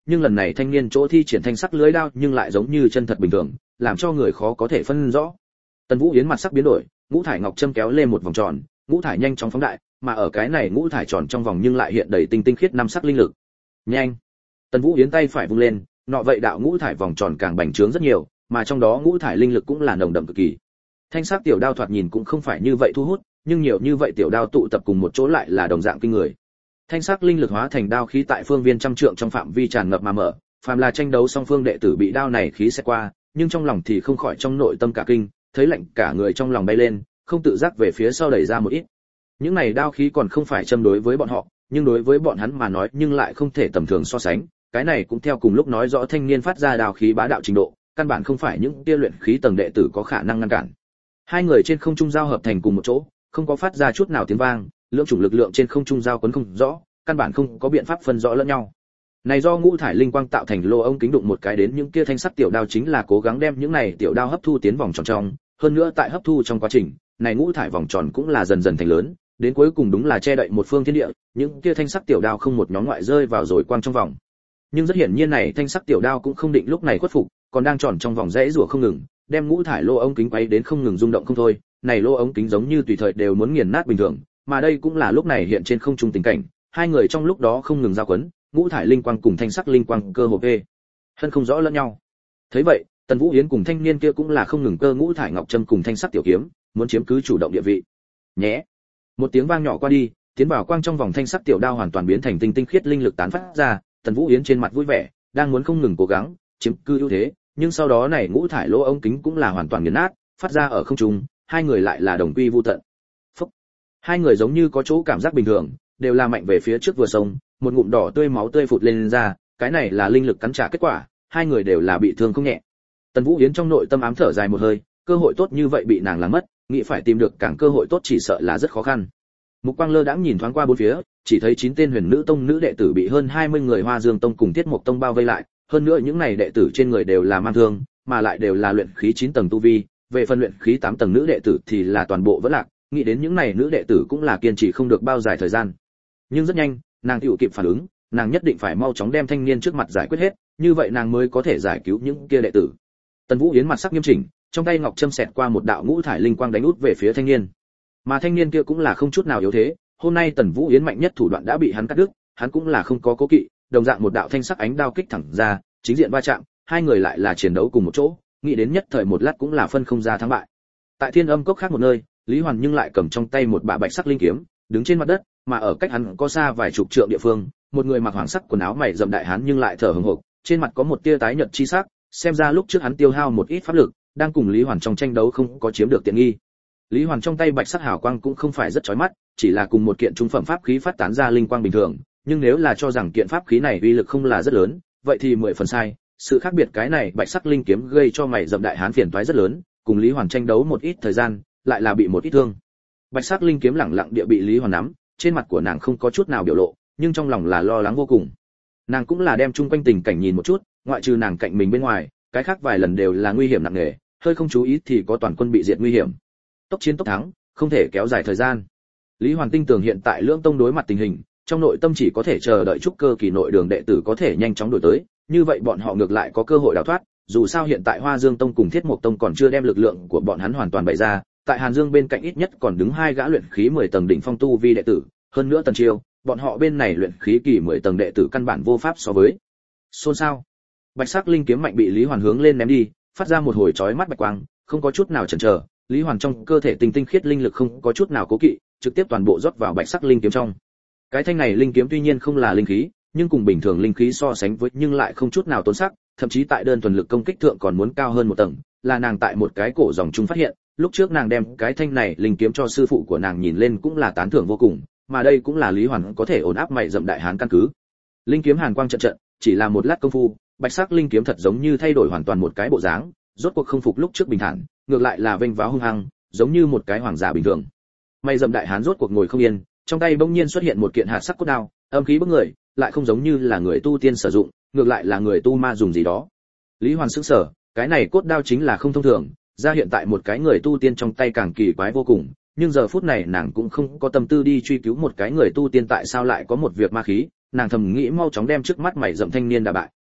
nhưng lần này thanh niên chỗ thi triển thanh sắc lưới đao nhưng lại giống như chân thật bình thường, làm cho người khó có thể phân rõ. Tần Vũ Yến mặt sắc biến đổi, ngũ thải ngọc châm kéo lên một vòng tròn, ngũ thải nhanh chóng phóng đại, mà ở cái này ngũ thải tròn trong vòng nhưng lại hiện đầy tinh tinh khiết năm sắc linh lực. Nhanh! Tần Vũ Yến tay phải vung lên, nọ vậy đạo ngũ thải vòng tròn càng bành trướng rất nhiều, mà trong đó ngũ thải linh lực cũng là nồng đậm cực kỳ. Thanh sắc tiểu đao thoạt nhìn cũng không phải như vậy thu hút, nhưng nhiều như vậy tiểu đao tụ tập cùng một chỗ lại là đồng dạng kinh người. Thanh sắc linh lực hóa thành đao khí tại phương viên trăm trượng trong phạm vi tràn ngập mà mở, phàm là tranh đấu song phương đệ tử bị đao này khí xẹt qua, nhưng trong lòng thì không khỏi trong nội tâm cả kinh, thấy lạnh cả người trong lòng bay lên, không tự giác về phía sau đẩy ra một ít. Những này đao khí còn không phải châm đối với bọn họ, nhưng đối với bọn hắn mà nói nhưng lại không thể tầm thường so sánh, cái này cũng theo cùng lúc nói rõ thanh niên phát ra đao khí bá đạo trình độ, căn bản không phải những tia luyện khí tầng đệ tử có khả năng ngăn cản. Hai người trên không trung giao hợp thành cùng một chỗ, không có phát ra chút nào tiếng vang, lượng chủng lực lượng trên không trung giao quấn không rõ, căn bản không có biện pháp phân rõ lẫn nhau. Này do ngũ thải linh quang tạo thành lô ống kính đụng một cái đến những kia thanh sắc tiểu đao chính là cố gắng đem những này tiểu đao hấp thu tiến vòng tròn trong, hơn nữa tại hấp thu trong quá trình, này ngũ thải vòng tròn cũng là dần dần thành lớn, đến cuối cùng đúng là che đậy một phương thiên địa, những kia thanh sắc tiểu đao không một nhóm ngoại rơi vào rồi quang trong vòng. Nhưng rất hiển nhiên này thanh sắc tiểu đao cũng không định lúc này khuất phục, còn đang tròn trong vòng rẽ rủa không ngừng, đem ngũ thải lô ống kính quấy đến không ngừng rung động không thôi, này lô ống kính giống như tùy thời đều muốn nghiền nát bình thường, mà đây cũng là lúc này hiện trên không trung tình cảnh, hai người trong lúc đó không ngừng giao quấn, ngũ thải linh quang cùng thanh sắc linh quang cơ hồ về hơn không rõ lẫn nhau. Thấy vậy, Tần Vũ Yến cùng thanh niên kia cũng là không ngừng cơ ngũ thải ngọc châm cùng thanh sắc tiểu kiếm, muốn chiếm cứ chủ động địa vị. Nhé. Một tiếng vang nhỏ qua đi, tiến vào quang trong vòng thanh sắc tiểu đao hoàn toàn biến thành tinh tinh khiết linh lực tán phát ra, Tần Vũ Yến trên mặt vui vẻ, đang muốn không ngừng cố gắng chiếm cứ ưu thế, nhưng sau đó này ngũ thải lỗ ống kính cũng là hoàn toàn nghiền nát, phát ra ở không trung, hai người lại là đồng quy vu tận. Phúc. Hai người giống như có chỗ cảm giác bình thường, đều là mạnh về phía trước vừa xông, một ngụm đỏ tươi máu tươi phụt lên ra, cái này là linh lực cắn trả kết quả, hai người đều là bị thương không nhẹ. Tần Vũ Yến trong nội tâm ám thở dài một hơi, cơ hội tốt như vậy bị nàng làm mất, nghĩ phải tìm được càng cơ hội tốt chỉ sợ là rất khó khăn. Mục Quang lơ đãng nhìn thoáng qua bốn phía, chỉ thấy 9 tên Huyền Nữ Tông nữ đệ tử bị hơn 20 người Hoa Dương Tông cùng Tiết Mộc Tông bao vây lại, hơn nữa những này đệ tử trên người đều là mang thương, mà lại đều là luyện khí 9 tầng tu vi, về phần luyện khí 8 tầng nữ đệ tử thì là toàn bộ vẫn lạc, nghĩ đến những này nữ đệ tử cũng là kiên trì không được bao dài thời gian. Nhưng rất nhanh, nàng tựu kịp phản ứng, nàng nhất định phải mau chóng đem thanh niên trước mặt giải quyết hết, như vậy nàng mới có thể giải cứu những kia đệ tử. Tần Vũ Yến mặt sắc nghiêm chỉnh, trong tay ngọc châm xẹt qua một đạo ngũ thải linh quang đánh út về phía thanh niên. Mà thanh niên kia cũng là không chút nào yếu thế, hôm nay Tần Vũ Yến mạnh nhất thủ đoạn đã bị hắn cắt đứt, hắn cũng là không có cố kỵ, đồng dạng một đạo thanh sắc ánh đao kích thẳng ra, chính diện va chạm, hai người lại là chiến đấu cùng một chỗ, nghĩ đến nhất thời một lát cũng là phân không ra thắng bại. Tại Thiên Âm Cốc khác một nơi, Lý Hoàn nhưng lại cầm trong tay một bả bạch sắc linh kiếm, đứng trên mặt đất, mà ở cách hắn có xa vài chục trượng địa phương, một người mặc hoàng sắc quần áo mày rậm đại hán nhưng lại thở hổn hộc, trên mặt có một tia tái nhợt chi sắc, xem ra lúc trước hắn tiêu hao một ít pháp lực, đang cùng Lý Hoàn trong tranh đấu không có chiếm được tiện nghi. Lý Hoàn trong tay bạch sắc hào quang cũng không phải rất chói mắt, chỉ là cùng một kiện trung phẩm pháp khí phát tán ra linh quang bình thường, nhưng nếu là cho rằng kiện pháp khí này uy lực không là rất lớn, vậy thì 10 phần sai, sự khác biệt cái này bạch sắc linh kiếm gây cho mày rậm đại hán phiền toái rất lớn, cùng Lý Hoàn tranh đấu một ít thời gian, lại là bị một ít thương. Bạch sắc linh kiếm lẳng lặng địa bị Lý Hoàn nắm, trên mặt của nàng không có chút nào biểu lộ, nhưng trong lòng là lo lắng vô cùng. Nàng cũng là đem chung quanh tình cảnh nhìn một chút, ngoại trừ nàng cạnh mình bên ngoài, cái khác vài lần đều là nguy hiểm nặng nề, hơi không chú ý thì có toàn quân bị diệt nguy hiểm. Tốc chiến tốc thắng, không thể kéo dài thời gian. Lý Hoàn tin tưởng hiện tại lưỡng tông đối mặt tình hình, trong nội tâm chỉ có thể chờ đợi trúc cơ kỳ nội đường đệ tử có thể nhanh chóng đổi tới, như vậy bọn họ ngược lại có cơ hội đào thoát, dù sao hiện tại Hoa Dương Tông cùng Thiết Mộc Tông còn chưa đem lực lượng của bọn hắn hoàn toàn bày ra, tại Hàn Dương bên cạnh ít nhất còn đứng 2 gã luyện khí 10 tầng đỉnh phong tu vi đệ tử, hơn nữa Tần Chiêu, bọn họ bên này luyện khí kỳ 10 tầng đệ tử căn bản vô pháp so với. Xôn xao. Bạch sắc linh kiếm mạnh bị Lý Hoàn hướng lên ném đi, phát ra một hồi chói mắt bạch quang, không có chút nào chần chờ, Lý Hoàn trong cơ thể tinh tinh khiết linh lực không có chút nào cố kỵ, trực tiếp toàn bộ rót vào bạch sắc linh kiếm trong. Cái thanh này linh kiếm tuy nhiên không là linh khí, nhưng cùng bình thường linh khí so sánh với nhưng lại không chút nào tốn sắc, thậm chí tại đơn thuần lực công kích thượng còn muốn cao hơn một tầng, là nàng tại một cái cổ dòng chúng phát hiện, lúc trước nàng đem cái thanh này linh kiếm cho sư phụ của nàng nhìn lên cũng là tán thưởng vô cùng, mà đây cũng là Lý Hoàn có thể ổn áp mày rậm đại hán căn cứ. Linh kiếm hàn quang trận trận, chỉ là một lát công phu, bạch sắc linh kiếm thật giống như thay đổi hoàn toàn một cái bộ dáng, rốt cuộc không phục lúc trước bình thản, ngược lại là vênh váo hung hăng, giống như một cái hoàng giả bình thường. Mày rậm đại hán rốt cuộc ngồi không yên, trong tay bỗng nhiên xuất hiện một kiện hạt sắc cốt đao, âm khí bức người, lại không giống như là người tu tiên sử dụng, ngược lại là người tu ma dùng gì đó. Lý Hoàn sững sờ, cái này cốt đao chính là không thông thường, ra hiện tại một cái người tu tiên trong tay càng kỳ quái vô cùng, nhưng giờ phút này nàng cũng không có tâm tư đi truy cứu một cái người tu tiên tại sao lại có một việc ma khí, nàng thầm nghĩ mau chóng đem trước mắt mày rậm thanh niên đả bại,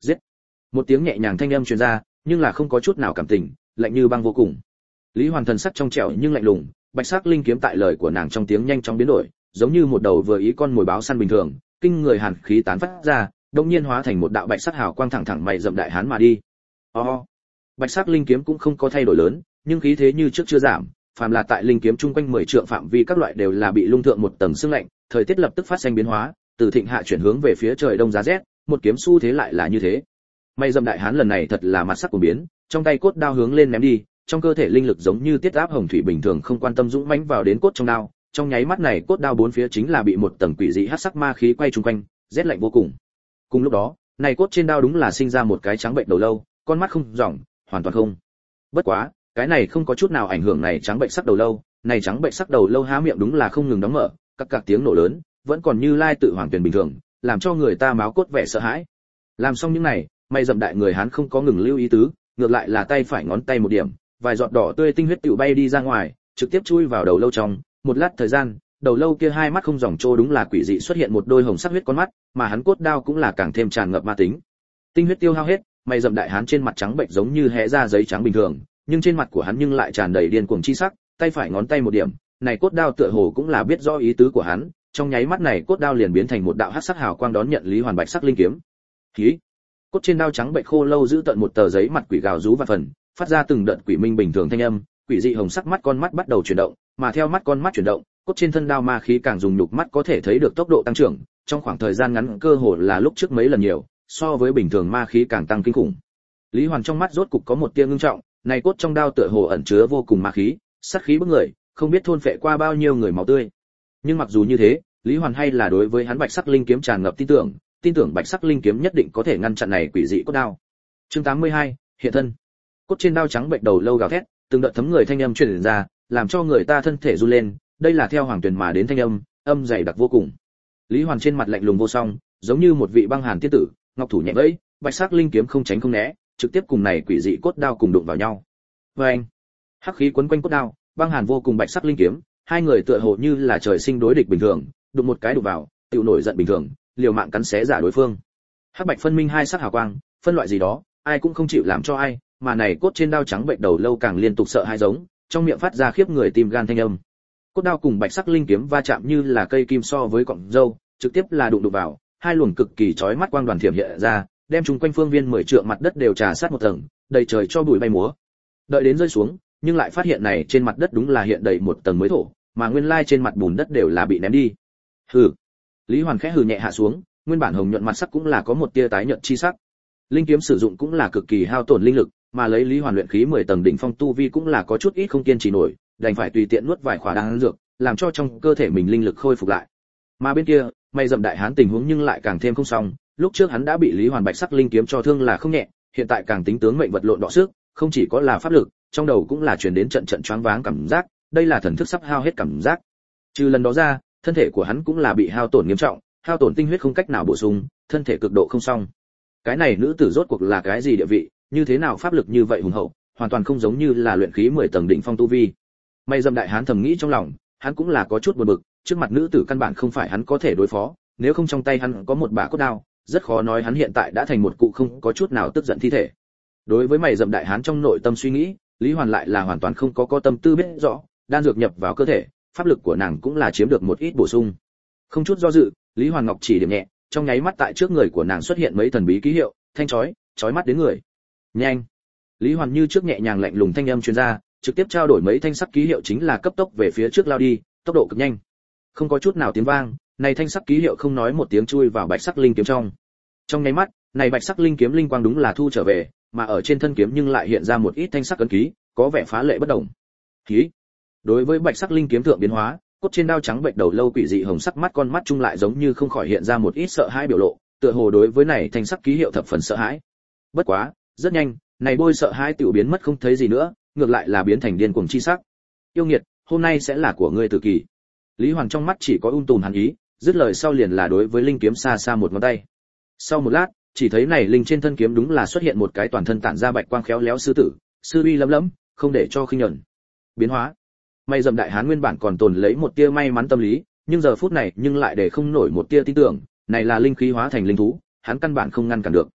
Giết! Một tiếng nhẹ nhàng thanh âm truyền ra, nhưng là không có chút nào cảm tình, lạnh như băng vô cùng. Lý Hoàn thần sắc trong trẻo nhưng lạnh lùng, bạch sắc linh kiếm tại lời của nàng trong tiếng nhanh chóng biến đổi, giống như một đầu vừa ý con mồi báo săn bình thường, kinh người hàn khí tán phát ra, đột nhiên hóa thành một đạo bạch sắc hào quang thẳng thẳng mày rậm đại hán mà đi. Bạch sắc linh kiếm cũng không có thay đổi lớn, nhưng khí thế như trước chưa giảm, phàm là tại linh kiếm chung quanh 10 trượng phạm vi các loại đều là bị lung thượng một tầng sương lạnh, thời tiết lập tức phát sinh biến hóa, từ thịnh hạ chuyển hướng về phía trời đông giá rét, một kiếm xu thế lại là như thế. Mày rậm đại hán lần này thật là mặt sắc của biến, trong tay cốt đao hướng lên ném đi, trong cơ thể linh lực giống như tiết áp hồng thủy bình thường không quan tâm dũng mãnh vào đến cốt trong đao, trong nháy mắt này cốt đao bốn phía chính là bị một tầng quỷ dị hắc sắc ma khí quay chung quanh, rét lạnh vô cùng. Cùng lúc đó, này cốt trên đao đúng là sinh ra một cái trắng bệnh đầu lâu, con mắt không ròng, hoàn toàn không. Bất quá, cái này không có chút nào ảnh hưởng này trắng bệnh sắc đầu lâu, này trắng bệnh sắc đầu lâu há miệng đúng là không ngừng đóng mở, các tiếng nổ lớn, vẫn còn như lai tự hoàng tuyển bình thường, làm cho người ta máu cốt vẻ sợ hãi. Làm xong những này, mày rậm đại người Hán không có ngừng lưu ý tứ, ngược lại là tay phải ngón tay một điểm, vài giọt đỏ tươi tinh huyết tựu bay đi ra ngoài, trực tiếp chui vào đầu lâu trong, một lát thời gian, đầu lâu kia hai mắt không dòng trô đúng là quỷ dị xuất hiện một đôi hồng sắc huyết con mắt, mà hắn cốt đao cũng là càng thêm tràn ngập ma tính. Tinh huyết tiêu hao hết, mày rậm đại hán trên mặt trắng bệnh giống như hé ra giấy trắng bình thường, nhưng trên mặt của hắn nhưng lại tràn đầy điên cuồng chi sắc, tay phải ngón tay một điểm, này cốt đao tựa hồ cũng là biết rõ ý tứ của hắn, trong nháy mắt này cốt đao liền biến thành một đạo hắc sắc hào quang đón nhận Lý Hoàn bạch sắc linh kiếm. Khí! Cốt trên đao trắng bệnh khô lâu giữ tận một tờ giấy mặt quỷ gào rú và phần, phát ra từng đợt quỷ minh bình thường thanh âm, quỷ dị hồng sắc mắt con mắt bắt đầu chuyển động, mà theo mắt con mắt chuyển động, cốt trên thân đao ma khí càng dùng nhục mắt có thể thấy được tốc độ tăng trưởng, trong khoảng thời gian ngắn cơ hồ là lúc trước mấy lần nhiều, so với bình thường ma khí càng tăng kinh khủng. Lý Hoàn trong mắt rốt cục có một tia ngưng trọng, này cốt trong đao tựa hồ ẩn chứa vô cùng ma khí, sát khí bức người, không biết thôn phệ qua bao nhiêu người máu tươi. Nhưng mặc dù như thế, Lý Hoàn hay là đối với hắn bạch sắc linh kiếm tràn ngập tin tưởng bạch sắc linh kiếm nhất định có thể ngăn chặn này quỷ dị cốt đao. Chương 82, hiện thân. Cốt trên đao trắng bệnh đầu lâu gào thét, từng đợt thấm người thanh âm truyền ra, làm cho người ta thân thể run lên, đây là theo hoàng tuyển mà đến thanh âm, âm dày đặc vô cùng. Lý Hoàn trên mặt lạnh lùng vô song, giống như một vị băng hàn tiên tử, ngọc thủ nhẹ vẫy, bạch sắc linh kiếm không tránh không né, trực tiếp cùng này quỷ dị cốt đao cùng đụng vào nhau. Oeng! Hắc khí quấn quanh cốt đao, băng hàn vô cùng bạch sắc linh kiếm, hai người tựa hồ như là trời sinh đối địch bình thường, đụng một cái đụng vào, tiểu nổi giận bình thường, liều mạng cắn xé giả đối phương. Hắc bạch phân minh hai sắc hào quang, phân loại gì đó, ai cũng không chịu làm cho ai, mà này cốt trên đao trắng bệnh đầu lâu càng liên tục sợ hai giống, trong miệng phát ra khiếp người tim gan thanh âm. Cốt đao cùng bạch sắc linh kiếm va chạm như là cây kim so với cọng dâu, trực tiếp là đụng vào, hai luồng cực kỳ chói mắt quang đoàn thiểm hiện ra, đem chúng quanh phương viên 10 trượng mặt đất đều trà sát một tầng, đầy trời cho bụi bay múa. Đợi đến rơi xuống, nhưng lại phát hiện này trên mặt đất đúng là hiện đầy một tầng mới thổ, mà nguyên lai trên mặt bùn đất đều là bị ném đi. Hừ. Lý Hoàn khẽ hừ nhẹ hạ xuống, nguyên bản hồng nhuận mặt sắc cũng là có một tia tái nhợt chi sắc. Linh kiếm sử dụng cũng là cực kỳ hao tổn linh lực, mà lấy Lý Hoàn luyện khí 10 tầng đỉnh phong tu vi cũng là có chút ít không kiên trì nổi, đành phải tùy tiện nuốt vài khỏa đan dược, làm cho trong cơ thể mình linh lực khôi phục lại. Mà bên kia, mày rậm đại hán tình huống nhưng lại càng thêm không xong, lúc trước hắn đã bị Lý Hoàn bạch sắc linh kiếm cho thương là không nhẹ, hiện tại càng tính tướng mệnh vật lộn đọ sức, không chỉ có là pháp lực, trong đầu cũng là truyền đến trận trận choáng váng cảm giác, đây là thần thức sắp hao hết cảm giác. Trừ lần đó ra, thân thể của hắn cũng là bị hao tổn nghiêm trọng, hao tổn tinh huyết không cách nào bổ sung, thân thể cực độ không xong. Cái này nữ tử rốt cuộc là cái gì địa vị, như thế nào pháp lực như vậy hùng hậu, hoàn toàn không giống như là luyện khí 10 tầng đỉnh phong tu vi. Mày dâm đại hán thầm nghĩ trong lòng, hắn cũng là có chút buồn bực, trước mặt nữ tử căn bản không phải hắn có thể đối phó, nếu không trong tay hắn có một bả cốt đao, rất khó nói hắn hiện tại đã thành một cụ không có chút nào tức giận thi thể. Đối với mày dâm đại hán trong nội tâm suy nghĩ, Lý Hoàn lại là hoàn toàn không có tâm tư biết rõ, đan dược nhập vào cơ thể, pháp lực của nàng cũng là chiếm được một ít bổ sung. Không chút do dự, Lý Hoàn Ngọc chỉ điểm nhẹ, trong nháy mắt tại trước người của nàng xuất hiện mấy thần bí ký hiệu, thanh chói mắt đến người. Nhanh! Lý Hoàn như trước nhẹ nhàng lạnh lùng thanh âm truyền ra, trực tiếp trao đổi mấy thanh sắc ký hiệu chính là cấp tốc về phía trước lao đi, tốc độ cực nhanh. Không có chút nào tiếng vang, này thanh sắc ký hiệu không nói một tiếng chui vào bạch sắc linh kiếm trong. Trong nháy mắt, này bạch sắc linh kiếm linh quang đúng là thu trở về, mà ở trên thân kiếm nhưng lại hiện ra một ít thanh sắc ấn ký, có vẻ phá lệ bất động. Khí. Đối với bạch sắc linh kiếm thượng biến hóa, cốt trên đao trắng bệnh đầu lâu quỷ dị hồng sắc mắt con mắt chung lại giống như không khỏi hiện ra một ít sợ hãi biểu lộ, tựa hồ đối với này thanh sắc ký hiệu thập phần sợ hãi. Bất quá, rất nhanh, này bôi sợ hãi tiểu biến mất không thấy gì nữa, ngược lại là biến thành điên cuồng chi sắc. Yêu nghiệt, hôm nay sẽ là của ngươi tử kỳ. Lý Hoàng trong mắt chỉ có tùm hàn ý, dứt lời sau liền là đối với linh kiếm xa xa một ngón tay. Sau một lát, chỉ thấy này linh trên thân kiếm đúng là xuất hiện một cái toàn thân tản ra bạch quang khéo léo sư tử, sư uy lấm lấm, không để cho khinh nhẫn. Biến hóa. May dầm đại hán nguyên bản còn tồn lấy một tia may mắn tâm lý, nhưng giờ phút này nhưng lại để không nổi một tia tin tưởng, này là linh khí hóa thành linh thú, hắn căn bản không ngăn cản được.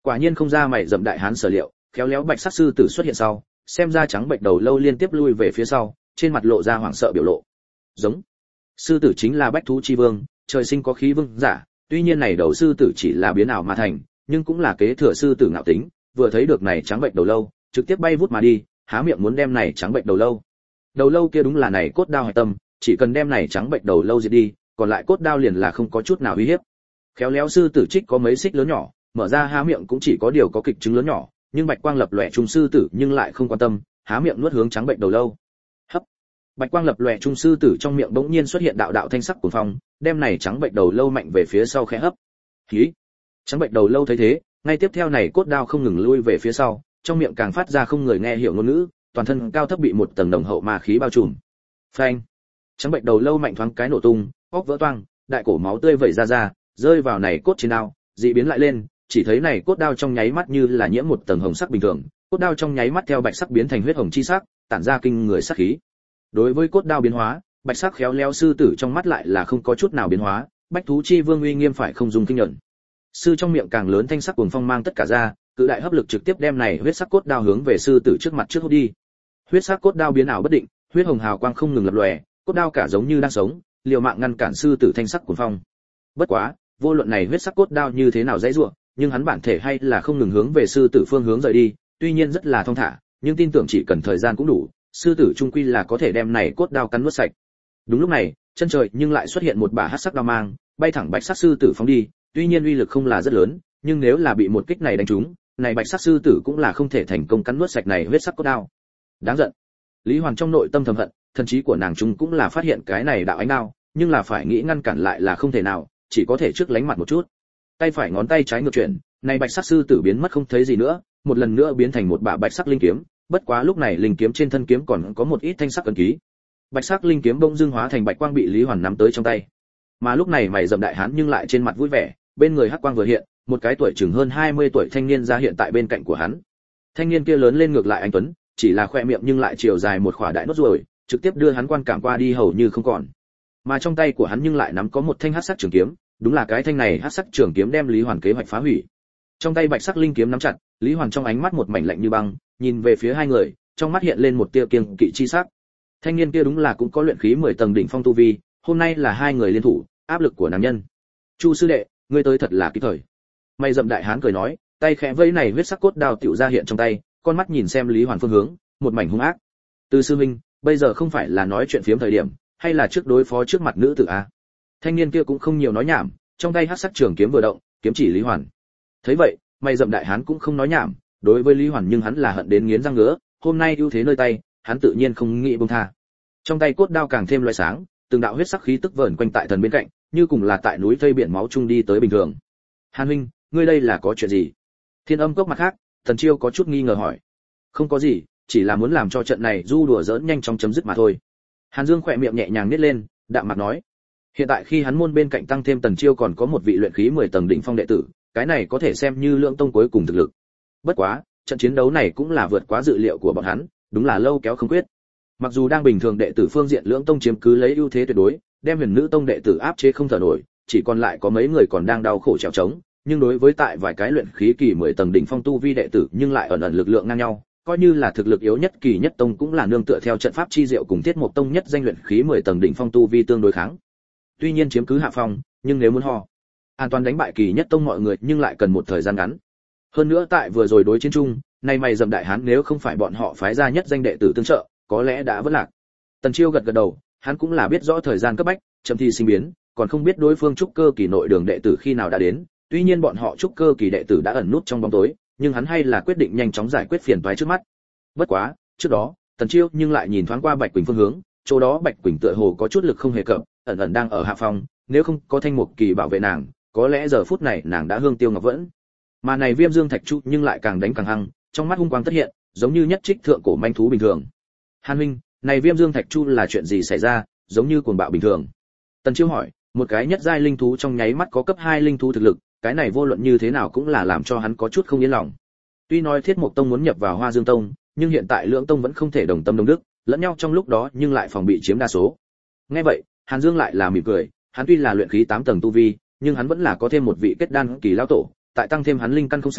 Quả nhiên không ra mày rậm đại hán sở liệu, khéo léo bạch sắc sư tử xuất hiện sau, xem ra trắng bạch đầu lâu liên tiếp lui về phía sau, trên mặt lộ ra hoảng sợ biểu lộ. Giống. Sư tử chính là bách thú chi vương, trời sinh có khí vương giả, tuy nhiên này đầu sư tử chỉ là biến ảo mà thành, nhưng cũng là kế thừa sư tử ngạo tính, vừa thấy được này trắng bạch đầu lâu, trực tiếp bay vút mà đi, há miệng muốn đem này trắng bạch đầu lâu. Đầu lâu kia đúng là này cốt đao hạch tâm, chỉ cần đem này trắng bạch đầu lâu diệt đi, còn lại cốt đao liền là không có chút nào uy hiếp. Khéo léo sư tử trích có mấy xích lớn nhỏ, mở ra há miệng cũng chỉ có điều có kịch trứng lớn nhỏ, nhưng bạch quang lập lòe trung sư tử nhưng lại không quan tâm, há miệng nuốt hướng trắng bạch đầu lâu. Hấp. Bạch quang lập lòe trung sư tử trong miệng bỗng nhiên xuất hiện đạo đạo thanh sắc cuồng phong, đem này trắng bạch đầu lâu mạnh về phía sau khẽ hấp. Hí. Trắng bạch đầu lâu thấy thế, ngay tiếp theo này cốt đao không ngừng lui về phía sau, trong miệng càng phát ra không người nghe hiểu ngôn ngữ, toàn thân cao thấp bị một tầng đồng hậu ma khí bao trùm. Phanh. Trắng bạch đầu lâu mạnh thoáng cái nổ tung, óc vỡ toang, đại cổ máu tươi vẩy ra, rơi vào này cốt trên đao, dị biến lại lên, chỉ thấy này cốt đao trong nháy mắt như là nhiễm một tầng hồng sắc bình thường, cốt đao trong nháy mắt theo bạch sắc biến thành huyết hồng chi sắc, tản ra kinh người sắc khí. Đối với cốt đao biến hóa, bạch sắc khéo léo sư tử trong mắt lại là không có chút nào biến hóa, bách thú chi vương uy nghiêm phải không dùng kinh nhận. Sư trong miệng càng lớn thanh sắc cuồng phong mang tất cả ra, cự đại hấp lực trực tiếp đem này huyết sắc cốt đao hướng về sư tử trước mặt trước hút đi. Huyết sắc cốt đao biến ảo bất định, huyết hồng hào quang không ngừng lập lòe, cốt đao cả giống như đang sống, liều mạng ngăn cản sư tử thanh sắc cuồng phong. Bất quá, vô luận này huyết sắc cốt đao như thế nào dãy rủa, nhưng hắn bản thể hay là không ngừng hướng về sư tử phương hướng rời đi, tuy nhiên rất là thong thả, nhưng tin tưởng chỉ cần thời gian cũng đủ, sư tử trung quy là có thể đem này cốt đao cắn nuốt sạch. Đúng lúc này, chân trời nhưng lại xuất hiện một bả hắc sắc đao mang, bay thẳng bạch sắc sư tử phóng đi, tuy nhiên uy lực không là rất lớn, nhưng nếu là bị một kích này đánh trúng, này bạch sắc sư tử cũng là không thể thành công cắn nuốt sạch này huyết sắc cốt đao. Đáng giận. Lý Hoàn trong nội tâm thầm hận, thần trí của nàng chúng cũng là phát hiện cái này đạo ánh đao, nhưng là phải nghĩ ngăn cản lại là không thể nào, chỉ có thể trước lánh mặt một chút. Tay phải ngón tay trái ngược chuyển, này bạch sắc sư tử biến mất không thấy gì nữa, một lần nữa biến thành một bả bạch sắc linh kiếm, bất quá lúc này linh kiếm trên thân kiếm còn có một ít thanh sắc ấn ký. Bạch sắc linh kiếm bỗng dưng hóa thành bạch quang bị Lý Hoàn nắm tới trong tay. Mà lúc này mày rậm đại hán nhưng lại trên mặt vui vẻ, bên người hắc quang vừa hiện, một cái tuổi chừng hơn 20 tuổi thanh niên ra hiện tại bên cạnh của hắn. Thanh niên kia lớn lên ngược lại anh tuấn, chỉ là khoe miệng nhưng lại chiều dài một khỏa đại nốt ruồi, trực tiếp đưa hắn quan cảm qua đi hầu như không còn. Mà trong tay của hắn nhưng lại nắm có một thanh hắc sắc trường kiếm, đúng là cái thanh này hắc sắc trường kiếm đem Lý Hoàn kế hoạch phá hủy. Trong tay bạch sắc linh kiếm nắm chặt, Lý Hoàn trong ánh mắt một mảnh lạnh như băng, nhìn về phía hai người, trong mắt hiện lên một tia kiêng kỵ chi sắc. Thanh niên kia đúng là cũng có luyện khí 10 tầng đỉnh phong tu vi, hôm nay là hai người liên thủ, áp lực của nam nhân. Chu sư đệ, ngươi tới thật là kịp thời. Mày rậm đại hán cười nói, tay khẽ vẫy này huyết sắc cốt đao tiểu ra hiện trong tay, con mắt nhìn xem Lý Hoàn phương hướng, một mảnh hung ác. Từ sư huynh, bây giờ không phải là nói chuyện phiếm thời điểm, hay là trước đối phó trước mặt nữ tử a? Thanh niên kia cũng không nhiều nói nhảm, trong tay hắc sắc trường kiếm vừa động, kiếm chỉ Lý Hoàn. Thấy vậy, mày rậm đại hán cũng không nói nhảm, đối với Lý Hoàn nhưng hắn là hận đến nghiến răng ngứa, hôm nay ưu thế nơi tay, hắn tự nhiên không nghĩ buông tha. Trong tay cốt đao càng thêm loé sáng, từng đạo huyết sắc khí tức vờn quanh tại thần bên cạnh, như cùng là tại núi thây biển máu chung đi tới bình thường. Hàn huynh, ngươi đây là có chuyện gì? Thiên Âm cốc mặt khác, Thần Chiêu có chút nghi ngờ hỏi. Không có gì, chỉ là muốn làm cho trận này du đùa giỡn nhanh chóng chấm dứt mà thôi. Hàn Dương khỏe miệng nhẹ nhàng nhếch lên, đạm mặt nói. Hiện tại khi hắn môn bên cạnh tăng thêm Tần Chiêu còn có một vị luyện khí 10 tầng đỉnh phong đệ tử, cái này có thể xem như lượng tông cuối cùng thực lực. Bất quá, trận chiến đấu này cũng là vượt quá dự liệu của bọn hắn, đúng là lâu kéo không quyết. Mặc dù đang bình thường đệ tử phương diện lưỡng tông chiếm cứ lấy ưu thế tuyệt đối, đem Huyền Nữ tông đệ tử áp chế không thở nổi, chỉ còn lại có mấy người còn đang đau khổ trèo trống, nhưng đối với tại vài cái luyện khí kỳ 10 tầng đỉnh phong tu vi đệ tử nhưng lại ẩn ẩn lực lượng ngang nhau, coi như là thực lực yếu nhất kỳ nhất tông cũng là nương tựa theo trận pháp chi diệu cùng Thiết Mộc tông nhất danh luyện khí 10 tầng đỉnh phong tu vi tương đối kháng. Tuy nhiên chiếm cứ hạ phong, nhưng nếu muốn an toàn đánh bại kỳ nhất tông mọi người nhưng lại cần một thời gian ngắn. Hơn nữa tại vừa rồi đối chiến chung, nay mày dậm đại hán nếu không phải bọn họ phái ra nhất danh đệ tử tương trợ, có lẽ đã vỡ lạc. Tần Chiêu gật gật đầu, hắn cũng là biết rõ thời gian cấp bách, chậm thì sinh biến, còn không biết đối phương trúc cơ kỳ nội đường đệ tử khi nào đã đến. Tuy nhiên bọn họ trúc cơ kỳ đệ tử đã ẩn nút trong bóng tối, nhưng hắn hay là quyết định nhanh chóng giải quyết phiền toái trước mắt. Bất quá, trước đó, Tần Chiêu nhưng lại nhìn thoáng qua Bạch Quỳnh phương hướng, chỗ đó Bạch Quỳnh tựa hồ có chút lực không hề cập, ẩn ẩn đang ở hạ phòng, nếu không có Thanh Mục Kỳ bảo vệ nàng, có lẽ giờ phút này nàng đã hương tiêu ngọc vẫn. Mà này Viêm Dương Thạch Chu nhưng lại càng đánh càng hăng, trong mắt hung quang tất hiện, giống như nhất trích thượng cổ manh thú bình thường. Hàn huynh, này Viêm Dương Thạch Chu là chuyện gì xảy ra, giống như cuồng bạo bình thường? Tần Chiêu hỏi, một cái nhất giai linh thú trong nháy mắt có cấp 2 linh thú thực lực, cái này vô luận như thế nào cũng là làm cho hắn có chút không yên lòng. Tuy nói Thiết Mộc tông muốn nhập vào Hoa Dương tông, nhưng hiện tại lưỡng tông vẫn không thể đồng tâm đồng đức, lẫn nhau trong lúc đó nhưng lại phòng bị chiếm đa số. Nghe vậy, Hàn Dương lại là mỉm cười, hắn tuy là luyện khí 8 tầng tu vi, nhưng hắn vẫn là có thêm một vị kết đan kỳ lão tổ, tại tăng thêm hắn linh căn không sai,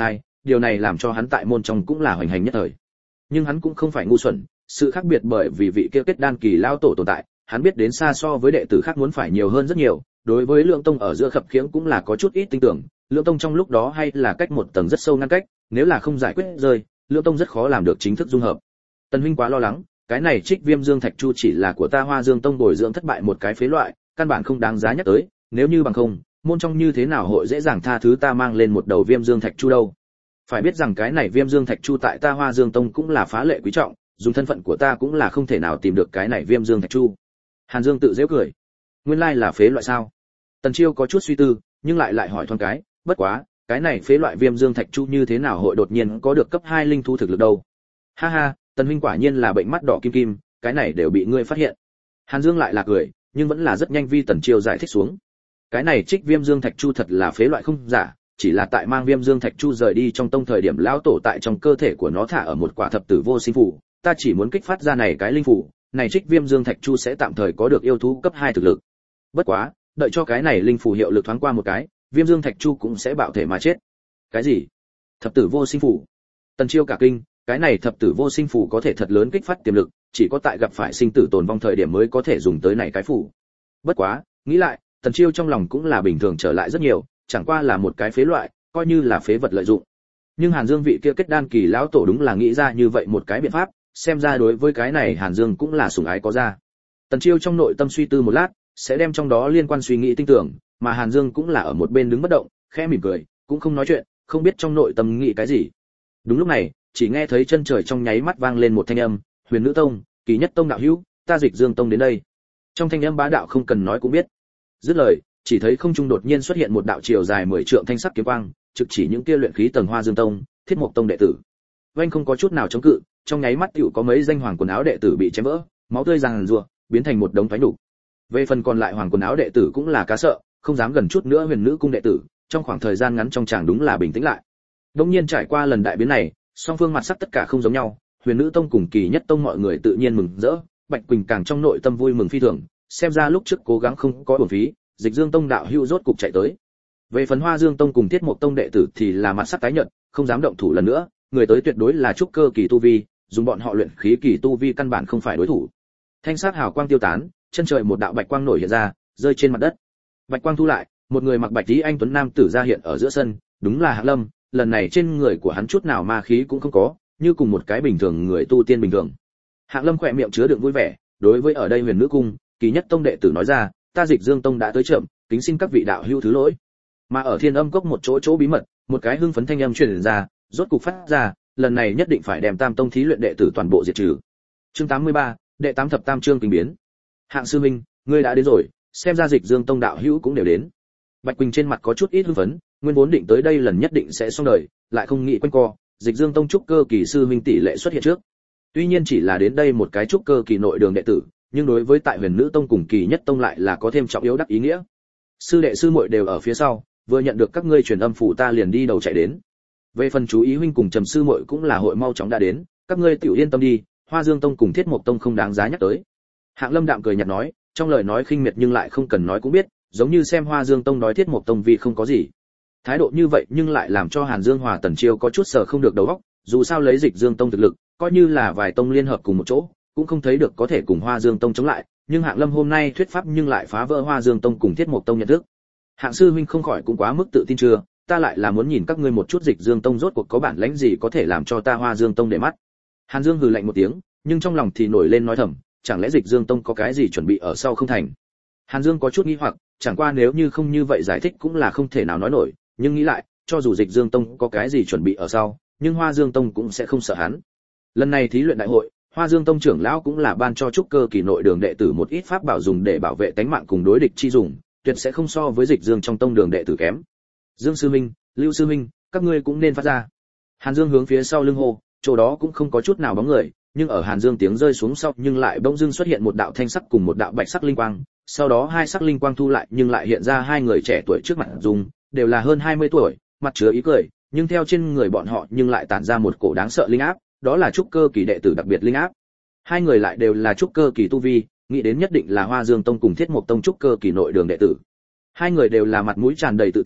điều này làm cho hắn tại môn trong cũng là hoành hành nhất thời. Nhưng hắn cũng không phải ngu xuẩn, sự khác biệt bởi vì vị kia kết đan kỳ lao tổ tồn tại, hắn biết đến xa so với đệ tử khác muốn phải nhiều hơn rất nhiều. Đối với Lượng Tông ở giữa khập khiễng cũng là có chút ít tin tưởng, Lượng Tông trong lúc đó hay là cách một tầng rất sâu ngăn cách, nếu là không giải quyết rơi, Lượng Tông rất khó làm được chính thức dung hợp. Tần huynh quá lo lắng, cái này Trích Viêm Dương Thạch Chu chỉ là của ta Hoa Dương Tông bồi dưỡng thất bại một cái phế loại, căn bản không đáng giá nhắc tới, nếu như bằng không, môn trong như thế nào hội dễ dàng tha thứ ta mang lên một đầu Viêm Dương Thạch Chu đâu. Phải biết rằng cái này Viêm Dương Thạch Chu tại ta Hoa Dương Tông cũng là phá lệ quý trọng, dùng thân phận của ta cũng là không thể nào tìm được cái này Viêm Dương Thạch Chu. Hàn Dương tự giễu cười, nguyên lai là phế loại sao? Tần Chiêu có chút suy tư, nhưng lại hỏi thoáng cái, bất quá, cái này phế loại Viêm Dương Thạch Chu như thế nào hội đột nhiên có được cấp 2 linh thú thực lực đâu? Ha ha, Tần huynh quả nhiên là bệnh mắt đỏ kim kim, cái này đều bị ngươi phát hiện. Hàn Dương lại là cười, nhưng vẫn là rất nhanh vi Tần Chiêu giải thích xuống. Cái này Trích Viêm Dương Thạch Chu thật là phế loại không giả, chỉ là tại mang Viêm Dương Thạch Chu rời đi trong tông thời điểm lão tổ tại trong cơ thể của nó thả ở một quả thập tử vô sinh phủ, ta chỉ muốn kích phát ra này cái linh phủ, này Trích Viêm Dương Thạch Chu sẽ tạm thời có được yêu thú cấp 2 thực lực. Bất quá, đợi cho cái này linh phủ hiệu lực thoáng qua một cái, Viêm Dương Thạch Chu cũng sẽ bạo thể mà chết. Cái gì? Thập tử vô sinh phủ? Tần Chiêu cả kinh, cái này thập tử vô sinh phủ có thể thật lớn kích phát tiềm lực, chỉ có tại gặp phải sinh tử tồn vong thời điểm mới có thể dùng tới này cái phủ. Bất quá, nghĩ lại, Tần Chiêu trong lòng cũng là bình thường trở lại rất nhiều, chẳng qua là một cái phế loại, coi như là phế vật lợi dụng. Nhưng Hàn Dương vị kia kết đan kỳ lão tổ đúng là nghĩ ra như vậy một cái biện pháp, xem ra đối với cái này Hàn Dương cũng là sủng ái có ra. Tần Chiêu trong nội tâm suy tư một lát, sẽ đem trong đó liên quan suy nghĩ tinh tưởng, mà Hàn Dương cũng là ở một bên đứng bất động, khẽ mỉm cười, cũng không nói chuyện, không biết trong nội tâm nghĩ cái gì. Đúng lúc này, chỉ nghe thấy chân trời trong nháy mắt vang lên một thanh âm, Huyền Nữ Tông, Kỳ Nhất Tông đạo hữu, ta Dịch Dương Tông đến đây. Trong thanh âm bá đạo không cần nói cũng biết. Dứt lời, chỉ thấy không trung đột nhiên xuất hiện một đạo chiều dài 10 trượng thanh sắc kiếm quang, trực chỉ những kia luyện khí tầng Hoa Dương Tông, Thiết Mộc Tông đệ tử. Vành không có chút nào chống cự, trong nháy mắt tựu có mấy danh hoàng quần áo đệ tử bị chém vỡ, máu tươi giằng giụa, biến thành một đống phái đủ. Về phần còn lại hoàng quần áo đệ tử cũng là cá sợ, không dám gần chút nữa Huyền Nữ cung đệ tử, trong khoảng thời gian ngắn trong chàng đúng là bình tĩnh lại. Đương nhiên trải qua lần đại biến này, song phương mặt sắc tất cả không giống nhau, Huyền Nữ Tông cùng Kỳ Nhất Tông mọi người tự nhiên mừng rỡ, Bạch Quỳnh càng trong nội tâm vui mừng phi thường, xem ra lúc trước cố gắng không có uổng phí, Dịch Dương Tông đạo hữu rốt cục chạy tới. Về phần Hoa Dương Tông cùng Thiết Mộc Tông đệ tử thì là mặt sắc tái nhợt, không dám động thủ lần nữa, người tới tuyệt đối là trúc cơ kỳ tu vi, dùng bọn họ luyện khí kỳ tu vi căn bản không phải đối thủ. Thanh sắc hào quang tiêu tán, chân trời một đạo bạch quang nổi hiện ra, rơi trên mặt đất. Bạch quang thu lại, một người mặc bạch y anh tuấn nam tử ra hiện ở giữa sân, đúng là Hạng Lâm, lần này trên người của hắn chút nào ma khí cũng không có, như cùng một cái bình thường người tu tiên bình thường. Hạng Lâm khỏe miệng chứa đựng vui vẻ, đối với ở đây Huyền Nữ cung, Kỳ Nhất Tông đệ tử nói ra, ta Dịch Dương Tông đã tới chậm, kính xin các vị đạo hữu thứ lỗi. Mà ở Thiên Âm Cốc một chỗ bí mật, một cái hưng phấn thanh âm truyền ra, rốt cục phát ra, lần này nhất định phải đem Tam Tông thí luyện đệ tử toàn bộ diệt trừ. Chương 83, đệ 8 thập tam chương kinh biến. Hạng sư minh, ngươi đã đến rồi, xem ra Dịch Dương Tông đạo hữu cũng đều đến. Bạch Quỳnh trên mặt có chút ít hưng phấn, nguyên vốn định tới đây lần nhất định sẽ xong đời, lại không nghĩ quanh co, Dịch Dương Tông trúc cơ kỳ sư minh tỷ lệ xuất hiện trước. Tuy nhiên chỉ là đến đây một cái trúc cơ kỳ nội đường đệ tử, nhưng đối với tại Huyền Nữ Tông cùng Kỳ Nhất Tông lại là có thêm trọng yếu đắc ý nghĩa. Sư đệ sư muội đều ở phía sau, vừa nhận được các ngươi truyền âm phủ ta liền đi đầu chạy đến. Về phần chú ý huynh cùng Trầm sư muội cũng là hội mau chóng đã đến, các ngươi tiểu yên tâm đi, Hoa Dương Tông cùng Thiết Mộc Tông không đáng giá nhắc tới. Hạng Lâm đạm cười nhạt nói, trong lời nói khinh miệt nhưng lại không cần nói cũng biết, giống như xem Hoa Dương Tông nói Thiết Mộc Tông vì không có gì. Thái độ như vậy nhưng lại làm cho Hàn Dương Hòa Tần Chiêu có chút sở không được đầu óc, dù sao lấy Dịch Dương Tông thực lực, coi như là vài tông liên hợp cùng một chỗ, cũng không thấy được có thể cùng Hoa Dương Tông chống lại, nhưng Hạng Lâm hôm nay thuyết pháp nhưng lại phá vỡ Hoa Dương Tông cùng Thiết Mộc Tông nhận thức. Hạng sư huynh không khỏi cũng quá mức tự tin chưa, ta lại là muốn nhìn các ngươi một chút Dịch Dương Tông rốt cuộc có bản lĩnh gì có thể làm cho ta Hoa Dương Tông để mắt. Hàn Dương hừ lạnh một tiếng, nhưng trong lòng thì nổi lên nói thầm, chẳng lẽ Dịch Dương Tông có cái gì chuẩn bị ở sau không thành. Hàn Dương có chút nghi hoặc, chẳng qua nếu như không như vậy giải thích cũng là không thể nào nói nổi, nhưng nghĩ lại, cho dù Dịch Dương Tông có cái gì chuẩn bị ở sau, nhưng Hoa Dương Tông cũng sẽ không sợ hắn. Lần này thí luyện đại hội, Hoa Dương Tông trưởng lão cũng là ban cho trúc cơ kỳ nội đường đệ tử một ít pháp bảo dùng để bảo vệ tánh mạng cùng đối địch chi dùng, tuyệt sẽ không so với Dịch Dương trong tông đường đệ tử kém. Dương sư minh, Lưu sư minh, các ngươi cũng nên phát ra. Hàn Dương hướng phía sau lưng hô, chỗ đó cũng không có chút nào bóng người, nhưng ở Hàn Dương tiếng rơi xuống sau nhưng lại bỗng dưng xuất hiện một đạo thanh sắc cùng một đạo bạch sắc linh quang, sau đó hai sắc linh quang thu lại nhưng lại hiện ra hai người trẻ tuổi trước mặt dùng, đều là hơn 20 tuổi, mặt chứa ý cười, nhưng theo trên người bọn họ nhưng lại tản ra một cổ đáng sợ linh áp, đó là trúc cơ kỳ đệ tử đặc biệt linh áp. Hai người lại đều là trúc cơ kỳ tu vi, nghĩ đến nhất định là Hoa Dương Tông cùng Thiết Mộc Tông trúc cơ kỳ nội đường đệ tử. Hai người đều là mặt mũi tràn đầy tự tin,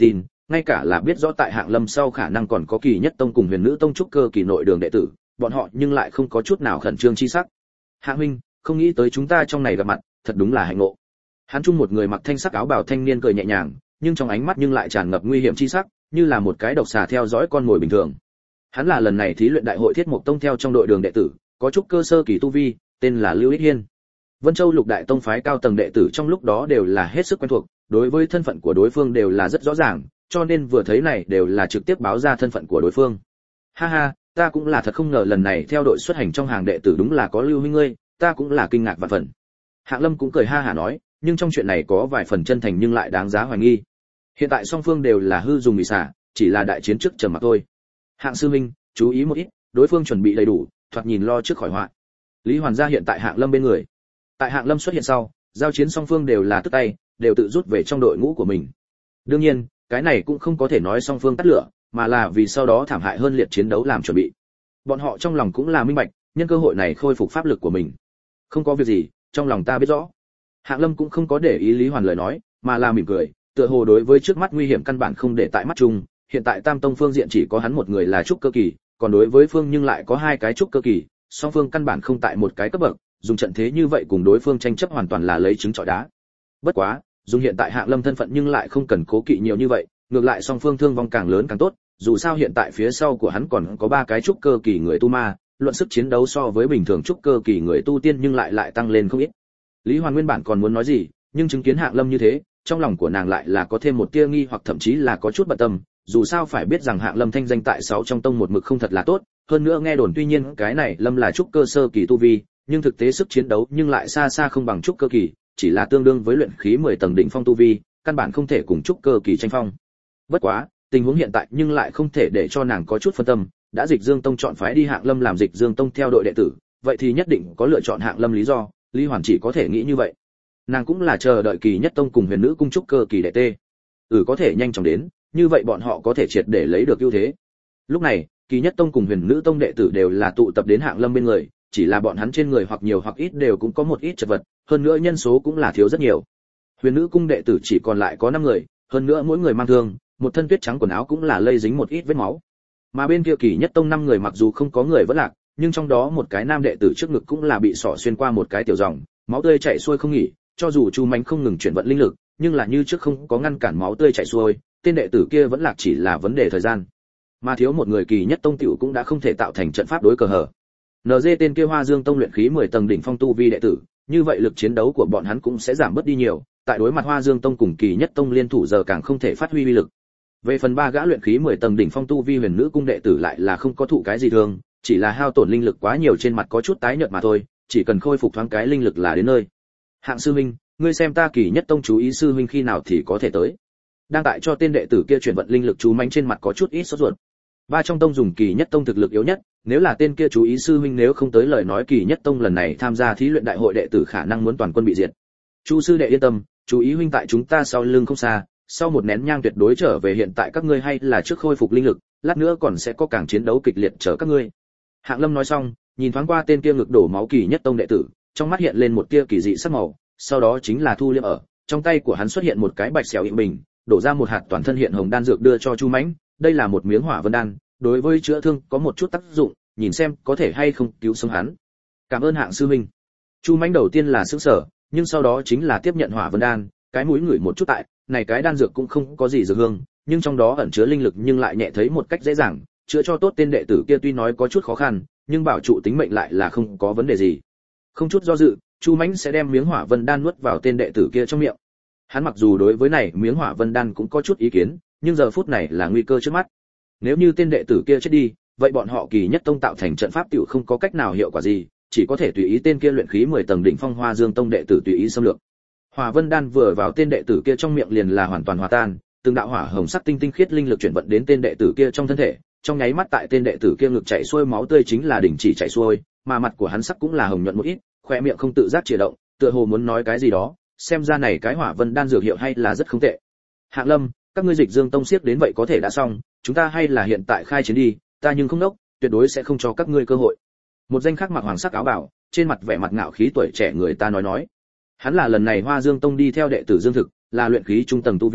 ngay cả là biết rõ tại Hạng Lâm sau khả năng còn có Kỳ Nhất Tông cùng Huyền Nữ Tông trúc cơ kỳ nội đường đệ tử, bọn họ nhưng lại không có chút nào khẩn trương chi sắc. Hạ huynh, không nghĩ tới chúng ta trong này gặp mặt, thật đúng là hạnh ngộ. Hắn chung một người mặc thanh sắc áo bào thanh niên cười nhẹ nhàng, nhưng trong ánh mắt nhưng lại tràn ngập nguy hiểm chi sắc, như là một cái độc xà theo dõi con mồi bình thường. Hắn là lần này thí luyện đại hội Thiết Mộc Tông theo trong đội đường đệ tử, có trúc cơ sơ kỳ tu vi, tên là Lưu Ích Hiên. Vân Châu Lục Đại Tông phái cao tầng đệ tử trong lúc đó đều là hết sức quen thuộc, đối với thân phận của đối phương đều là rất rõ ràng, cho nên vừa thấy này đều là trực tiếp báo ra thân phận của đối phương. Ha ha, ta cũng là thật không ngờ lần này theo đội xuất hành trong hàng đệ tử đúng là có Lưu huynh ngươi, ta cũng là kinh ngạc vạn phần. Hạng Lâm cũng cười ha hả nói, nhưng trong chuyện này có vài phần chân thành nhưng lại đáng giá hoài nghi. Hiện tại song phương đều là hư dùng bị xả, chỉ là đại chiến trước trầm mặc thôi. Hạng sư huynh, chú ý một ít, đối phương chuẩn bị đầy đủ, thoạt nhìn lo trước khỏi họa. Lý Hoàn gia hiện tại Hạng Lâm bên người. Tại Hạng Lâm xuất hiện sau, giao chiến song phương đều là tức tay, đều tự rút về trong đội ngũ của mình. Đương nhiên, cái này cũng không có thể nói song phương tắt lửa, mà là vì sau đó thảm hại hơn liệt chiến đấu làm chuẩn bị. Bọn họ trong lòng cũng là minh bạch, nhân cơ hội này khôi phục pháp lực của mình. Không có việc gì, trong lòng ta biết rõ. Hạng Lâm cũng không có để ý Lý Hoàn lời nói, mà là mỉm cười, tựa hồ đối với trước mắt nguy hiểm căn bản không để tại mắt chung. Hiện tại Tam Tông phương diện chỉ có hắn một người là trúc cơ kỳ, còn đối với phương nhưng lại có hai cái trúc cơ kỳ, song phương căn bản không tại một cái cấp bậc, dùng trận thế như vậy cùng đối phương tranh chấp hoàn toàn là lấy trứng trọi đá. Bất quá, dùng hiện tại Hạng Lâm thân phận nhưng lại không cần cố kỵ nhiều như vậy, ngược lại song phương thương vong càng lớn càng tốt, dù sao hiện tại phía sau của hắn còn có ba cái trúc cơ kỳ người tu ma, luận sức chiến đấu so với bình thường trúc cơ kỳ người tu tiên nhưng lại tăng lên không ít. Lý Hoàn nguyên bản còn muốn nói gì, nhưng chứng kiến Hạng Lâm như thế, trong lòng của nàng lại là có thêm một tia nghi hoặc thậm chí là có chút bận tâm, dù sao phải biết rằng Hạng Lâm thanh danh tại 6 trong tông một mực không thật là tốt, hơn nữa nghe đồn tuy nhiên cái này Lâm là trúc cơ sơ kỳ tu vi, nhưng thực tế sức chiến đấu nhưng lại xa xa không bằng trúc cơ kỳ, chỉ là tương đương với luyện khí 10 tầng đỉnh phong tu vi, căn bản không thể cùng trúc cơ kỳ tranh phong. Bất quá, tình huống hiện tại nhưng lại không thể để cho nàng có chút phân tâm, đã Dịch Dương Tông chọn phái đi Hạng Lâm làm Dịch Dương Tông theo đội đệ tử, vậy thì nhất định có lựa chọn Hạng Lâm lý do, Lý Hoàn chỉ có thể nghĩ như vậy. Nàng cũng là chờ đợi Kỳ Nhất Tông cùng Huyền Nữ cung trúc cơ kỳ đệ tê. Có thể nhanh chóng đến, như vậy bọn họ có thể triệt để lấy được ưu thế. Lúc này, Kỳ Nhất Tông cùng Huyền Nữ Tông đệ tử đều là tụ tập đến Hạng Lâm bên người, chỉ là bọn hắn trên người hoặc nhiều hoặc ít đều cũng có một ít chật vật, hơn nữa nhân số cũng là thiếu rất nhiều. Huyền Nữ cung đệ tử chỉ còn lại có 5 người, hơn nữa mỗi người mang thương, một thân tuyết trắng quần áo cũng là lây dính một ít vết máu. Mà bên kia Kỳ Nhất Tông 5 người mặc dù không có người vẫn lạc, nhưng trong đó một cái nam đệ tử trước ngực cũng là bị xỏ xuyên qua một cái tiểu dòng, máu tươi chảy xuôi không nghỉ, cho dù Chu Mánh không ngừng chuyển vận linh lực, nhưng là như trước không có ngăn cản máu tươi chảy xuôi, tên đệ tử kia vẫn lạc chỉ là vấn đề thời gian. Mà thiếu một người Kỳ Nhất Tông tiểu cũng đã không thể tạo thành trận pháp đối cờ hở. NG tên kia Hoa Dương Tông luyện khí 10 tầng đỉnh phong tu vi đệ tử, như vậy lực chiến đấu của bọn hắn cũng sẽ giảm bớt đi nhiều, tại đối mặt Hoa Dương Tông cùng Kỳ Nhất Tông liên thủ giờ càng không thể phát huy uy lực. Về phần 3 gã luyện khí 10 tầng đỉnh phong tu vi Huyền Nữ cung đệ tử lại là không có thụ cái gì thương, chỉ là hao tổn linh lực quá nhiều trên mặt có chút tái nhợt mà thôi, chỉ cần khôi phục thoáng cái linh lực là đến nơi. Hạng sư huynh, ngươi xem ta Kỳ Nhất Tông chú ý sư huynh khi nào thì có thể tới. Đang tại cho tên đệ tử kia chuyển vận linh lực chú mánh trên mặt có chút ít sốt ruột. Ba trong tông dùng Kỳ Nhất Tông thực lực yếu nhất, nếu là tên kia chú ý sư huynh nếu không tới lời nói Kỳ Nhất Tông lần này tham gia thí luyện đại hội đệ tử khả năng muốn toàn quân bị diệt. Chu sư đệ yên tâm, chú ý huynh tại chúng ta sau lưng không xa, sau một nén nhang tuyệt đối trở về hiện tại các ngươi hay là trước khôi phục linh lực, lát nữa còn sẽ có càng chiến đấu kịch liệt chờ các ngươi. Hạng Lâm nói xong, nhìn thoáng qua tên kia ngực đổ máu Kỳ Nhất Tông đệ tử, trong mắt hiện lên một tia kỳ dị sắc màu, sau đó chính là thu liễm ở, trong tay của hắn xuất hiện một cái bạch xẻo ịm bình, đổ ra một hạt toàn thân hiện hồng đan dược đưa cho Chu Mãnh, đây là một miếng hỏa vân đan, đối với chữa thương có một chút tác dụng, nhìn xem có thể hay không cứu sống hắn. Cảm ơn Hạng sư huynh. Chu Mãnh đầu tiên là sửng sở, nhưng sau đó chính là tiếp nhận hỏa vân đan, cái mũi ngửi một chút tại, này cái đan dược cũng không có gì dược hương, nhưng trong đó ẩn chứa linh lực nhưng lại nhẹ thấy một cách dễ dàng, chữa cho tốt tên đệ tử kia tuy nói có chút khó khăn, nhưng bảo trụ tính mệnh lại là không có vấn đề gì. Không chút do dự, Chu Mãnh sẽ đem miếng hỏa vân đan nuốt vào tên đệ tử kia trong miệng. Hắn mặc dù đối với này miếng hỏa vân đan cũng có chút ý kiến, nhưng giờ phút này là nguy cơ trước mắt. Nếu như tên đệ tử kia chết đi, vậy bọn họ Kỳ Nhất Tông tạo thành trận pháp tiểu không có cách nào hiệu quả gì, chỉ có thể tùy ý tên kia luyện khí 10 tầng đỉnh phong Hoa Dương Tông đệ tử tùy ý xâm lược. Hỏa vân đan vừa vào tên đệ tử kia trong miệng liền là hoàn toàn hòa tan, từng đạo hỏa hồng sắc tinh tinh khiết linh lực chuyển vận đến tên đệ tử kia trong thân thể, trong nháy mắt tại tên đệ tử kia ngực chảy xuôi máu tươi chính là đình chỉ chảy xuôi, mà mặt của hắn sắc cũng là hồng nhuận một ít, khóe miệng không tự giác chìa động, tựa hồ muốn nói cái gì đó, xem ra này cái hỏa vân đan dược hiệu hay là rất không tệ. Hạng Lâm, các ngươi Dịch Dương Tông siết đến vậy có thể đã xong, chúng ta hay là hiện tại khai chiến đi, ta nhưng không đốc, tuyệt đối sẽ không cho các ngươi cơ hội. Một danh khác mặc hoàng sắc áo bào, trên mặt vẻ mặt ngạo khí tuổi trẻ người ta nói. Hắn là lần này Hoa Dương Tông đi theo đệ tử Dương Thực, là luyện khí trung tầng tu vi,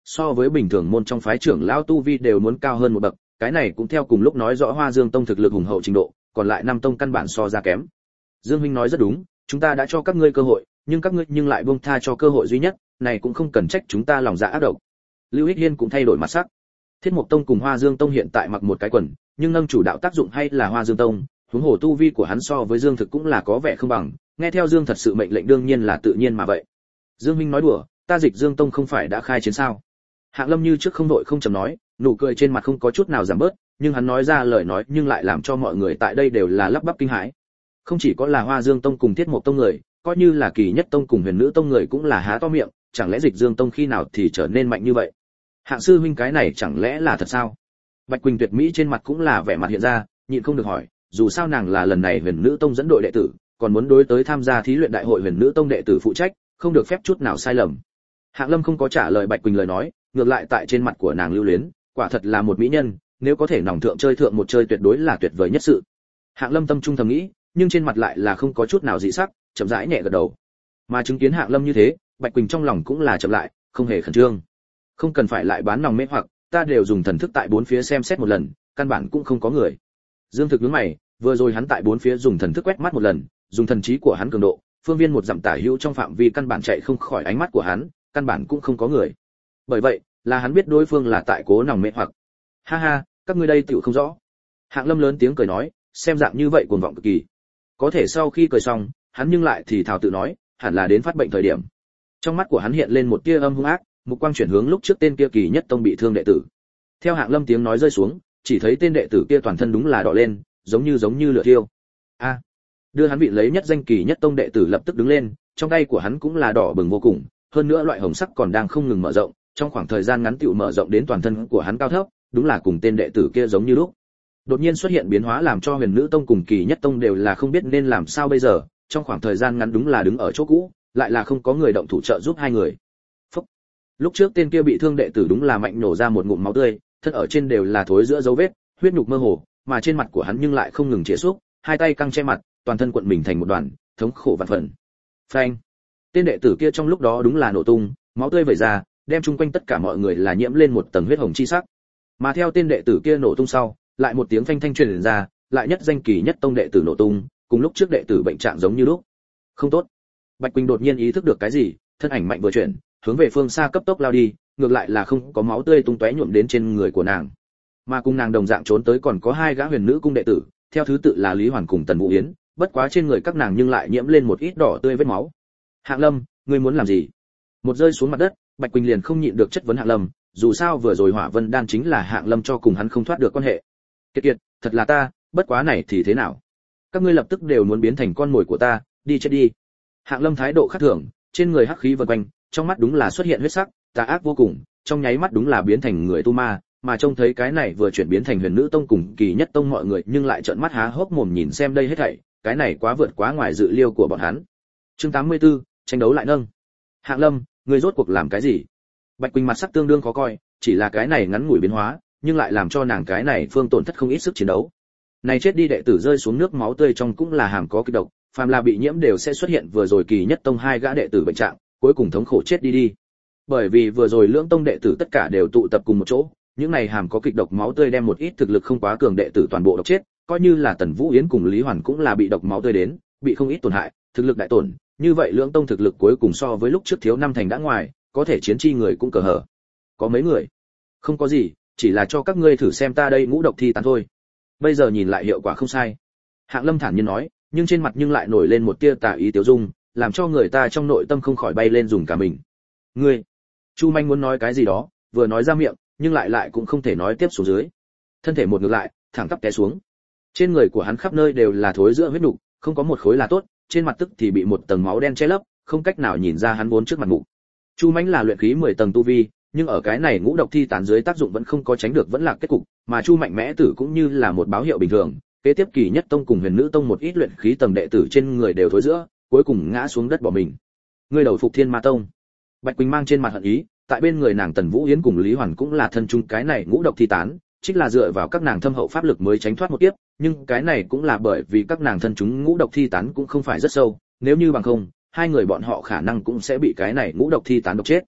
So với bình thường môn trong phái trưởng lão tu vi đều muốn cao hơn một bậc, cái này cũng theo cùng lúc nói rõ Hoa Dương tông thực lực hùng hậu trình độ, còn lại năm tông căn bản so ra kém. Dương huynh nói rất đúng, chúng ta đã cho các ngươi cơ hội, nhưng các ngươi nhưng lại buông tha cho cơ hội duy nhất, này cũng không cần trách chúng ta lòng dạ ác độc. Lưu Ích Hiên cũng thay đổi mặt sắc. Thiết Mộc Tông cùng Hoa Dương Tông hiện tại mặc một cái quần, nhưng nâng chủ đạo tác dụng hay là Hoa Dương Tông, huống hồ tu vi của hắn so với Dương Thực cũng là có vẻ không bằng, nghe theo Dương thật sự mệnh lệnh đương nhiên là tự nhiên mà vậy. Dương huynh nói đùa, ta Dịch Dương Tông không phải đã khai chiến sao? Hạng Lâm như trước không đội không chậm nói, nụ cười trên mặt không có chút nào giảm bớt, nhưng hắn nói ra lời nói nhưng lại làm cho mọi người tại đây đều là lắp bắp kinh hãi. Không chỉ có là Hoa Dương Tông cùng Thiết Mộc Tông người, coi như là Kỳ Nhất Tông cùng Huyền Nữ Tông người cũng là há to miệng, chẳng lẽ Dịch Dương Tông khi nào thì trở nên mạnh như vậy? Hạng sư huynh cái này chẳng lẽ là thật sao? Bạch Quỳnh Tuyệt mỹ trên mặt cũng là vẻ mặt hiện ra, nhịn không được hỏi, dù sao nàng là lần này Huyền Nữ Tông dẫn đội đệ tử, còn muốn đối tới tham gia thí luyện đại hội Huyền Nữ Tông đệ tử phụ trách, không được phép chút nào sai lầm. Hạng Lâm không có trả lời Bạch Quỳnh lời nói, ngược lại tại trên mặt của nàng lưu luyến, quả thật là một mỹ nhân, nếu có thể nòng thượng chơi thượng một chơi tuyệt đối là tuyệt vời nhất sự. Hạng Lâm tâm trung thầm nghĩ, nhưng trên mặt lại là không có chút nào dị sắc, chậm rãi nhẹ gật đầu. Mà chứng kiến Hạng Lâm như thế, Bạch Quỳnh trong lòng cũng là chậm lại, không hề khẩn trương. Không cần phải lại bán nòng mê hoặc, ta đều dùng thần thức tại bốn phía xem xét một lần, căn bản cũng không có người. Dương Thực nhướng mày, vừa rồi hắn tại bốn phía dùng thần thức quét mắt một lần, dùng thần trí của hắn cường độ, phương viên một dặm tả hữu trong phạm vi căn bản chạy không khỏi ánh mắt của hắn, căn bản cũng không có người. Bởi vậy, là hắn biết đối phương là tại cố nòng mê hoặc. Ha ha, các ngươi đây tiểu không rõ. Hạng Lâm lớn tiếng cười nói, xem dạng như vậy cuồng vọng cực kỳ. Có thể sau khi cười xong, hắn nhưng lại thì thào tự nói, hẳn là đến phát bệnh thời điểm. Trong mắt của hắn hiện lên một tia âm hung ác, mục quang chuyển hướng lúc trước tên kia Kỳ Nhất Tông bị thương đệ tử. Theo Hạng Lâm tiếng nói rơi xuống, chỉ thấy tên đệ tử kia toàn thân đúng là đỏ lên, giống như lửa thiêu. A! Đưa hắn bị lấy nhất danh Kỳ Nhất Tông đệ tử lập tức đứng lên, trong tay của hắn cũng là đỏ bừng vô cùng, hơn nữa loại hồng sắc còn đang không ngừng mở rộng, trong khoảng thời gian ngắn tựu mở rộng đến toàn thân của hắn cao thấp, đúng là cùng tên đệ tử kia giống như lúc. Đột nhiên xuất hiện biến hóa làm cho Huyền Nữ Tông cùng Kỳ Nhất Tông đều là không biết nên làm sao bây giờ, trong khoảng thời gian ngắn đúng là đứng ở chỗ cũ, lại là không có người động thủ trợ giúp hai người. Phúc. Lúc trước tên kia bị thương đệ tử đúng là mạnh nổ ra một ngụm máu tươi, thân ở trên đều là thối giữa dấu vết, huyết nhục mơ hồ, mà trên mặt của hắn nhưng lại không ngừng chĩa xúc, hai tay căng che mặt, toàn thân cuộn mình thành một đoàn, thống khổ vạn phần. Phanh. Tên đệ tử kia trong lúc đó đúng là nổ tung, máu tươi vẩy ra, đem chung quanh tất cả mọi người là nhiễm lên một tầng huyết hồng chi sắc. Mà theo tên đệ tử kia nổ tung sau, lại một tiếng phanh thanh truyền ra, lại nhất danh Kỳ Nhất Tông đệ tử nổ tung, cùng lúc trước đệ tử bệnh trạng giống như lúc. Không tốt. Bạch Quỳnh đột nhiên ý thức được cái gì, thân ảnh mạnh vừa chuyển, hướng về phương xa cấp tốc lao đi, ngược lại là không có máu tươi tung tóe nhuộm đến trên người của nàng. Mà cùng nàng đồng dạng trốn tới còn có hai gã Huyền Nữ cung đệ tử, theo thứ tự là Lý Hoàn cùng Tần Vũ Yến, bất quá trên người các nàng nhưng lại nhiễm lên một ít đỏ tươi vết máu. Hạng Lâm, ngươi muốn làm gì? Một rơi xuống mặt đất, Bạch Quỳnh liền không nhịn được chất vấn Hạng Lâm, dù sao vừa rồi Hỏa Vân Đan chính là Hạng Lâm cho cùng hắn không thoát được quan hệ. Kiệt kiệt, thật là ta, bất quá này thì thế nào? Các ngươi lập tức đều muốn biến thành con mồi của ta, đi chết đi. Hạng Lâm thái độ khác thường, trên người hắc khí vần quanh, trong mắt đúng là xuất hiện huyết sắc, tà ác vô cùng, trong nháy mắt đúng là biến thành người tu ma, mà trông thấy cái này vừa chuyển biến thành Huyền Nữ Tông cùng Kỳ Nhất Tông mọi người nhưng lại trợn mắt há hốc mồm nhìn xem đây hết thảy, cái này quá vượt quá ngoài dự liệu của bọn hắn. Chương 84, tranh đấu lại nâng. Hạng Lâm, ngươi rốt cuộc làm cái gì? Bạch Quỳnh mặt sắc tương đương khó coi, chỉ là cái này ngắn ngủi biến hóa, nhưng lại làm cho nàng cái này phương tổn thất không ít sức chiến đấu. Này chết đi đệ tử rơi xuống nước máu tươi trong cũng là hàm có kịch độc, phàm là bị nhiễm đều sẽ xuất hiện vừa rồi Kỳ Nhất Tông hai gã đệ tử bệnh trạng, cuối cùng thống khổ chết đi. Bởi vì vừa rồi lưỡng tông đệ tử tất cả đều tụ tập cùng một chỗ, những này hàm có kịch độc máu tươi đem một ít thực lực không quá cường đệ tử toàn bộ độc chết, coi như là Tần Vũ Yến cùng Lý Hoàn cũng là bị độc máu tươi đến, bị không ít tổn hại, thực lực đại tổn, như vậy lưỡng tông thực lực cuối cùng so với lúc trước thiếu năm thành đã ngoài, có thể chiến chi người cũng cờ hở. Có mấy người? Không có gì, chỉ là cho các ngươi thử xem ta đây ngũ độc thi tán thôi. Bây giờ nhìn lại hiệu quả không sai. Hạng Lâm thản nhiên nói, nhưng trên mặt nhưng lại nổi lên một tia tà ý tiêu dung, làm cho người ta trong nội tâm không khỏi bay lên dùng cả mình. Ngươi? Chu Manh muốn nói cái gì đó, vừa nói ra miệng, nhưng lại cũng không thể nói tiếp xuống dưới. Thân thể một ngược lại, thẳng tắp té xuống. Trên người của hắn khắp nơi đều là thối rữa huyết nục, không có một khối là tốt, trên mặt tức thì bị một tầng máu đen che lấp, không cách nào nhìn ra hắn vốn trước mặt mụ. Chu Mãnh là luyện khí 10 tầng tu vi, nhưng ở cái này ngũ độc thi tán dưới tác dụng vẫn không có tránh được vẫn là kết cục, mà Chu Mạnh Mẽ Tử cũng như là một báo hiệu bình thường, kế tiếp Kỳ Nhất Tông cùng Huyền Nữ Tông một ít luyện khí tầng đệ tử trên người đều thối rữa, cuối cùng ngã xuống đất bỏ mình. Ngươi đầu phục Thiên Ma Tông. Bạch Quỳnh mang trên mặt hận ý, tại bên người nàng Tần Vũ Yến cùng Lý Hoàn cũng là thân chung cái này ngũ độc thi tán, chính là dựa vào các nàng thâm hậu pháp lực mới tránh thoát một kiếp, nhưng cái này cũng là bởi vì các nàng thân chúng ngũ độc thi tán cũng không phải rất sâu, nếu như bằng không, hai người bọn họ khả năng cũng sẽ bị cái này ngũ độc thi tán độc chết.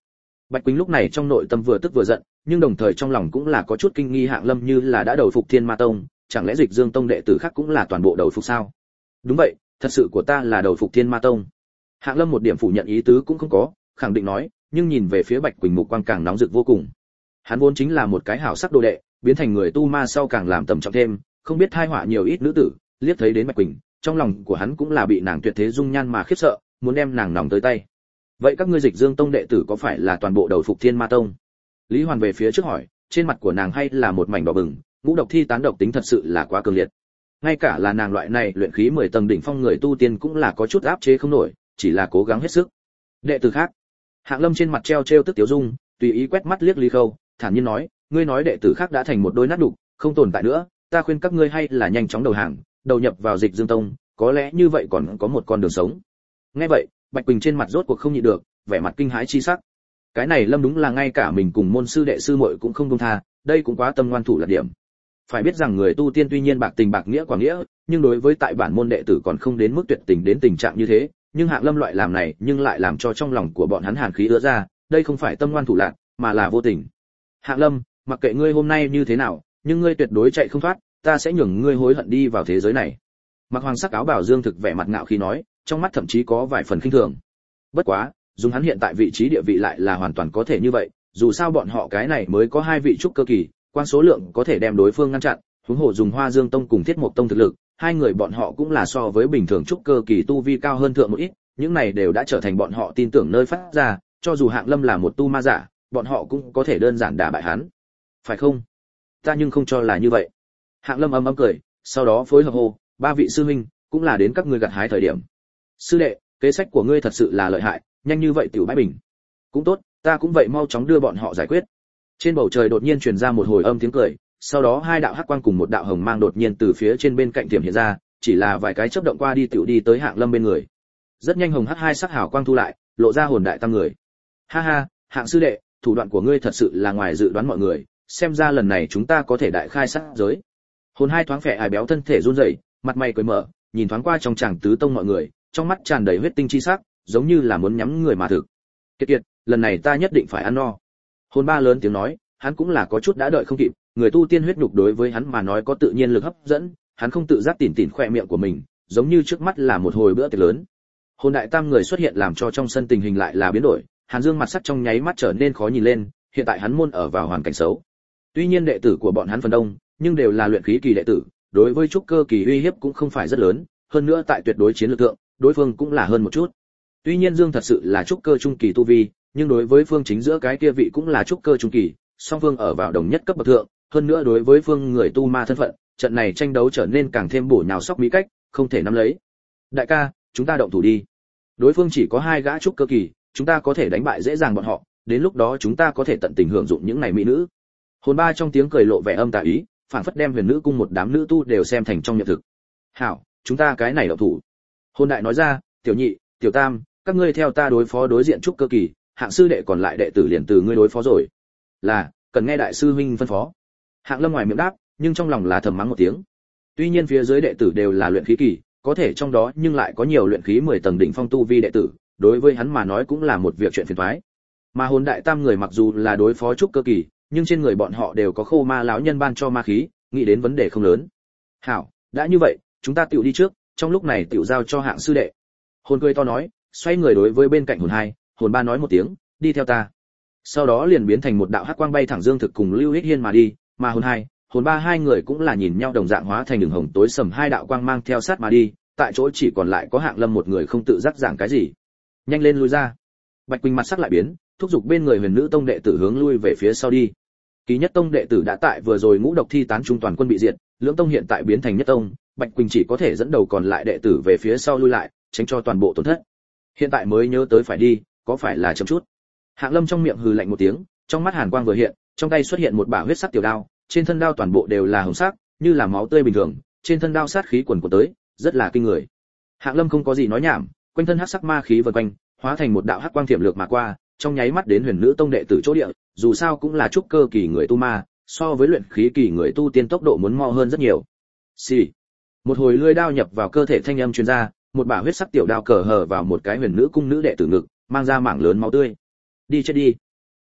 Bạch Quỳnh lúc này trong nội tâm vừa tức vừa giận, nhưng đồng thời trong lòng cũng là có chút kinh nghi Hạng Lâm như là đã đầu phục Thiên Ma Tông, chẳng lẽ Dịch Dương Tông đệ tử khác cũng là toàn bộ đầu phục sao? Đúng vậy, thật sự của ta là đầu phục Thiên Ma Tông. Hạng Lâm một điểm phủ nhận ý tứ cũng không có, khẳng định nói, nhưng nhìn về phía Bạch Quỳnh mục quang càng nóng rực vô cùng. Hắn vốn chính là một cái hảo sắc đồ đệ, biến thành người tu ma sau càng làm tầm trọng thêm, không biết tai họa nhiều ít nữ tử, liếc thấy đến Bạch Quỳnh, trong lòng của hắn cũng là bị nàng tuyệt thế dung nhan mà khiếp sợ, muốn đem nàng nòng tới tay. Vậy các ngươi Dịch Dương Tông đệ tử có phải là toàn bộ đầu phục Thiên Ma Tông? Lý Hoàn về phía trước hỏi, trên mặt của nàng hay là một mảnh đỏ bừng, ngũ độc thi tán độc tính thật sự là quá cường liệt. Ngay cả là nàng loại này luyện khí 10 tầng đỉnh phong người tu tiên cũng là có chút áp chế không nổi, chỉ là cố gắng hết sức. Đệ tử khác. Hạng Lâm trên mặt treo tức tiếu dung, tùy ý quét mắt liếc Lý Khâu, thản nhiên nói, ngươi nói đệ tử khác đã thành một đôi nát đục, không tồn tại nữa, ta khuyên các ngươi hay là nhanh chóng đầu hàng, đầu nhập vào Dịch Dương Tông, có lẽ như vậy còn có một con đường sống. Nghe vậy, Bạch Quỳnh trên mặt rốt cuộc không nhịn được, vẻ mặt kinh hãi chi sắc. Cái này Lâm đúng là ngay cả mình cùng môn sư đệ sư muội cũng không buông tha, đây cũng quá tâm ngoan thủ là điểm. Phải biết rằng người tu tiên tuy nhiên bạc tình bạc nghĩa quả nghĩa, nhưng đối với tại bản môn đệ tử còn không đến mức tuyệt tình đến tình trạng như thế, nhưng Hạng Lâm loại làm này, nhưng lại làm cho trong lòng của bọn hắn hàn khí ứa ra, đây không phải tâm ngoan thủ lạn, mà là vô tình. Hạng Lâm, mặc kệ ngươi hôm nay như thế nào, nhưng ngươi tuyệt đối chạy không thoát, ta sẽ nhường ngươi hối hận đi vào thế giới này. Mặc hoàng sắc áo bào Dương Thực vẻ mặt ngạo khí nói, trong mắt thậm chí có vài phần khinh thường. Bất quá, dùng hắn hiện tại vị trí địa vị lại là hoàn toàn có thể như vậy, dù sao bọn họ cái này mới có 2 vị trúc cơ kỳ, quan số lượng có thể đem đối phương ngăn chặn, huống hồ dùng Hoa Dương Tông cùng Thiết Mộc Tông thực lực, hai người bọn họ cũng là so với bình thường trúc cơ kỳ tu vi cao hơn thượng một ít, những này đều đã trở thành bọn họ tin tưởng nơi phát ra, cho dù Hạng Lâm là một tu ma giả, bọn họ cũng có thể đơn giản đả bại hắn. Phải không? Ta nhưng không cho là như vậy. Hạng Lâm ấm cười, sau đó phối hợp hô, 3 vị sư huynh, cũng là đến các ngươi gặt hái thời điểm. Sư đệ, kế sách của ngươi thật sự là lợi hại, nhanh như vậy tiểu bãi bình. Cũng tốt, ta cũng vậy mau chóng đưa bọn họ giải quyết. Trên bầu trời đột nhiên truyền ra một hồi âm tiếng cười, sau đó 2 đạo hắc quang cùng một đạo hồng mang đột nhiên từ phía trên bên cạnh tiềm hiện ra, chỉ là vài cái chớp động qua đi tiểu đi tới Hạng Lâm bên người. Rất nhanh hồng hắc 2 sắc hào quang thu lại, lộ ra hồn đại tam người. Ha ha, Hạng sư đệ, thủ đoạn của ngươi thật sự là ngoài dự đoán mọi người, xem ra lần này chúng ta có thể đại khai sát giới. Hồn 2 thoáng phệ ải béo thân thể run rẩy, mặt mày cười mở, nhìn thoáng qua trong tràng tứ tông mọi người, trong mắt tràn đầy huyết tinh chi sắc, giống như là muốn nhắm người mà thực. Kiệt, lần này ta nhất định phải ăn no. Hồn 3 lớn tiếng nói, hắn cũng là có chút đã đợi không kịp, người tu tiên huyết nhục đối với hắn mà nói có tự nhiên lực hấp dẫn, hắn không tự giác tỉn tỉn khỏe miệng của mình, giống như trước mắt là một hồi bữa tiệc lớn. Hồn đại tam người xuất hiện làm cho trong sân tình hình lại là biến đổi, Hàn Dương mặt sắc trong nháy mắt trở nên khó nhìn lên, hiện tại hắn môn ở vào hoàn cảnh xấu. Tuy nhiên đệ tử của bọn hắn phần đông, nhưng đều là luyện khí kỳ đệ tử, đối với trúc cơ kỳ uy hiếp cũng không phải rất lớn, hơn nữa tại tuyệt đối chiến lược thượng, đối phương cũng là hơn một chút. Tuy nhiên Dương thật sự là trúc cơ trung kỳ tu vi, nhưng đối với phương chính giữa cái kia vị cũng là trúc cơ trung kỳ, song phương ở vào đồng nhất cấp bậc thượng, hơn nữa đối với phương người tu ma thân phận, trận này tranh đấu trở nên càng thêm bổ nhào sóc mỹ cách, không thể nắm lấy. Đại ca, chúng ta động thủ đi. Đối phương chỉ có 2 gã trúc cơ kỳ, chúng ta có thể đánh bại dễ dàng bọn họ, đến lúc đó chúng ta có thể tận tình hưởng dụng những này mỹ nữ. Hồn 3 trong tiếng cười lộ vẻ âm tà ý, phản phất đem Huyền Nữ cung một đám nữ tu đều xem thành trong nhận thực. Hảo, chúng ta cái này động thủ. Hồn đại nói ra, tiểu nhị, tiểu tam, các ngươi theo ta đối phó đối diện trúc cơ kỳ, Hạng sư đệ còn lại đệ tử liền từ ngươi đối phó rồi. Là, cần nghe đại sư huynh phân phó. Hạng Lâm ngoài miệng đáp, nhưng trong lòng là thầm mắng một tiếng. Tuy nhiên phía dưới đệ tử đều là luyện khí kỳ, có thể trong đó nhưng lại có nhiều luyện khí 10 tầng đỉnh phong tu vi đệ tử, đối với hắn mà nói cũng là một việc chuyện phiền toái. Mà hồn đại tam người mặc dù là đối phó trúc cơ kỳ, nhưng trên người bọn họ đều có khô ma lão nhân ban cho ma khí, nghĩ đến vấn đề không lớn. Hảo, đã như vậy, chúng ta tiểu đi trước, trong lúc này tiểu giao cho Hạng sư đệ. Hồn cười to nói, xoay người đối với bên cạnh hồn 2, hồn 3 nói một tiếng, đi theo ta. Sau đó liền biến thành một đạo hắc quang bay thẳng Dương Thực cùng Lưu Hích Hiên mà đi, mà hồn 2, hồn 3 hai người cũng là nhìn nhau đồng dạng hóa thành đường hồng tối sầm 2 đạo quang mang theo sát mà đi, tại chỗ chỉ còn lại có Hạng Lâm một người không tự giác giảng cái gì. Nhanh lên lui ra. Bạch Quỳnh mặt sắc lại biến, thúc giục bên người Huyền Nữ tông đệ tử hướng lui về phía sau đi. Ký Nhất tông đệ tử đã tại vừa rồi ngũ độc thi tán trung toàn quân bị diệt, Lưỡng tông hiện tại biến thành Nhất tông, Bạch Quỳnh chỉ có thể dẫn đầu còn lại đệ tử về phía sau lui lại, tránh cho toàn bộ tổn thất. Hiện tại mới nhớ tới phải đi, có phải là chậm chút. Hạng Lâm trong miệng hừ lạnh một tiếng, trong mắt hàn quang vừa hiện, trong tay xuất hiện một bả huyết sắc tiểu đao, trên thân đao toàn bộ đều là hồng sắc, như là máu tươi bình thường, trên thân đao sát khí quần quật tới, rất là kinh người. Hạng Lâm không có gì nói nhảm, quanh thân hắc sắc ma khí vần quanh, hóa thành một đạo hắc quang thiểm lược mà qua, trong nháy mắt đến Huyền Nữ tông đệ tử chỗ địa, dù sao cũng là trúc cơ kỳ người tu ma, so với luyện khí kỳ người tu tiên tốc độ muốn mau hơn rất nhiều. Xì. Một hồi lưỡi đao nhập vào cơ thể thanh âm truyền ra, một bả huyết sắc tiểu đao cờ hở vào một cái Huyền Nữ cung nữ đệ tử ngực, mang ra mảng lớn máu tươi. Đi chết đi.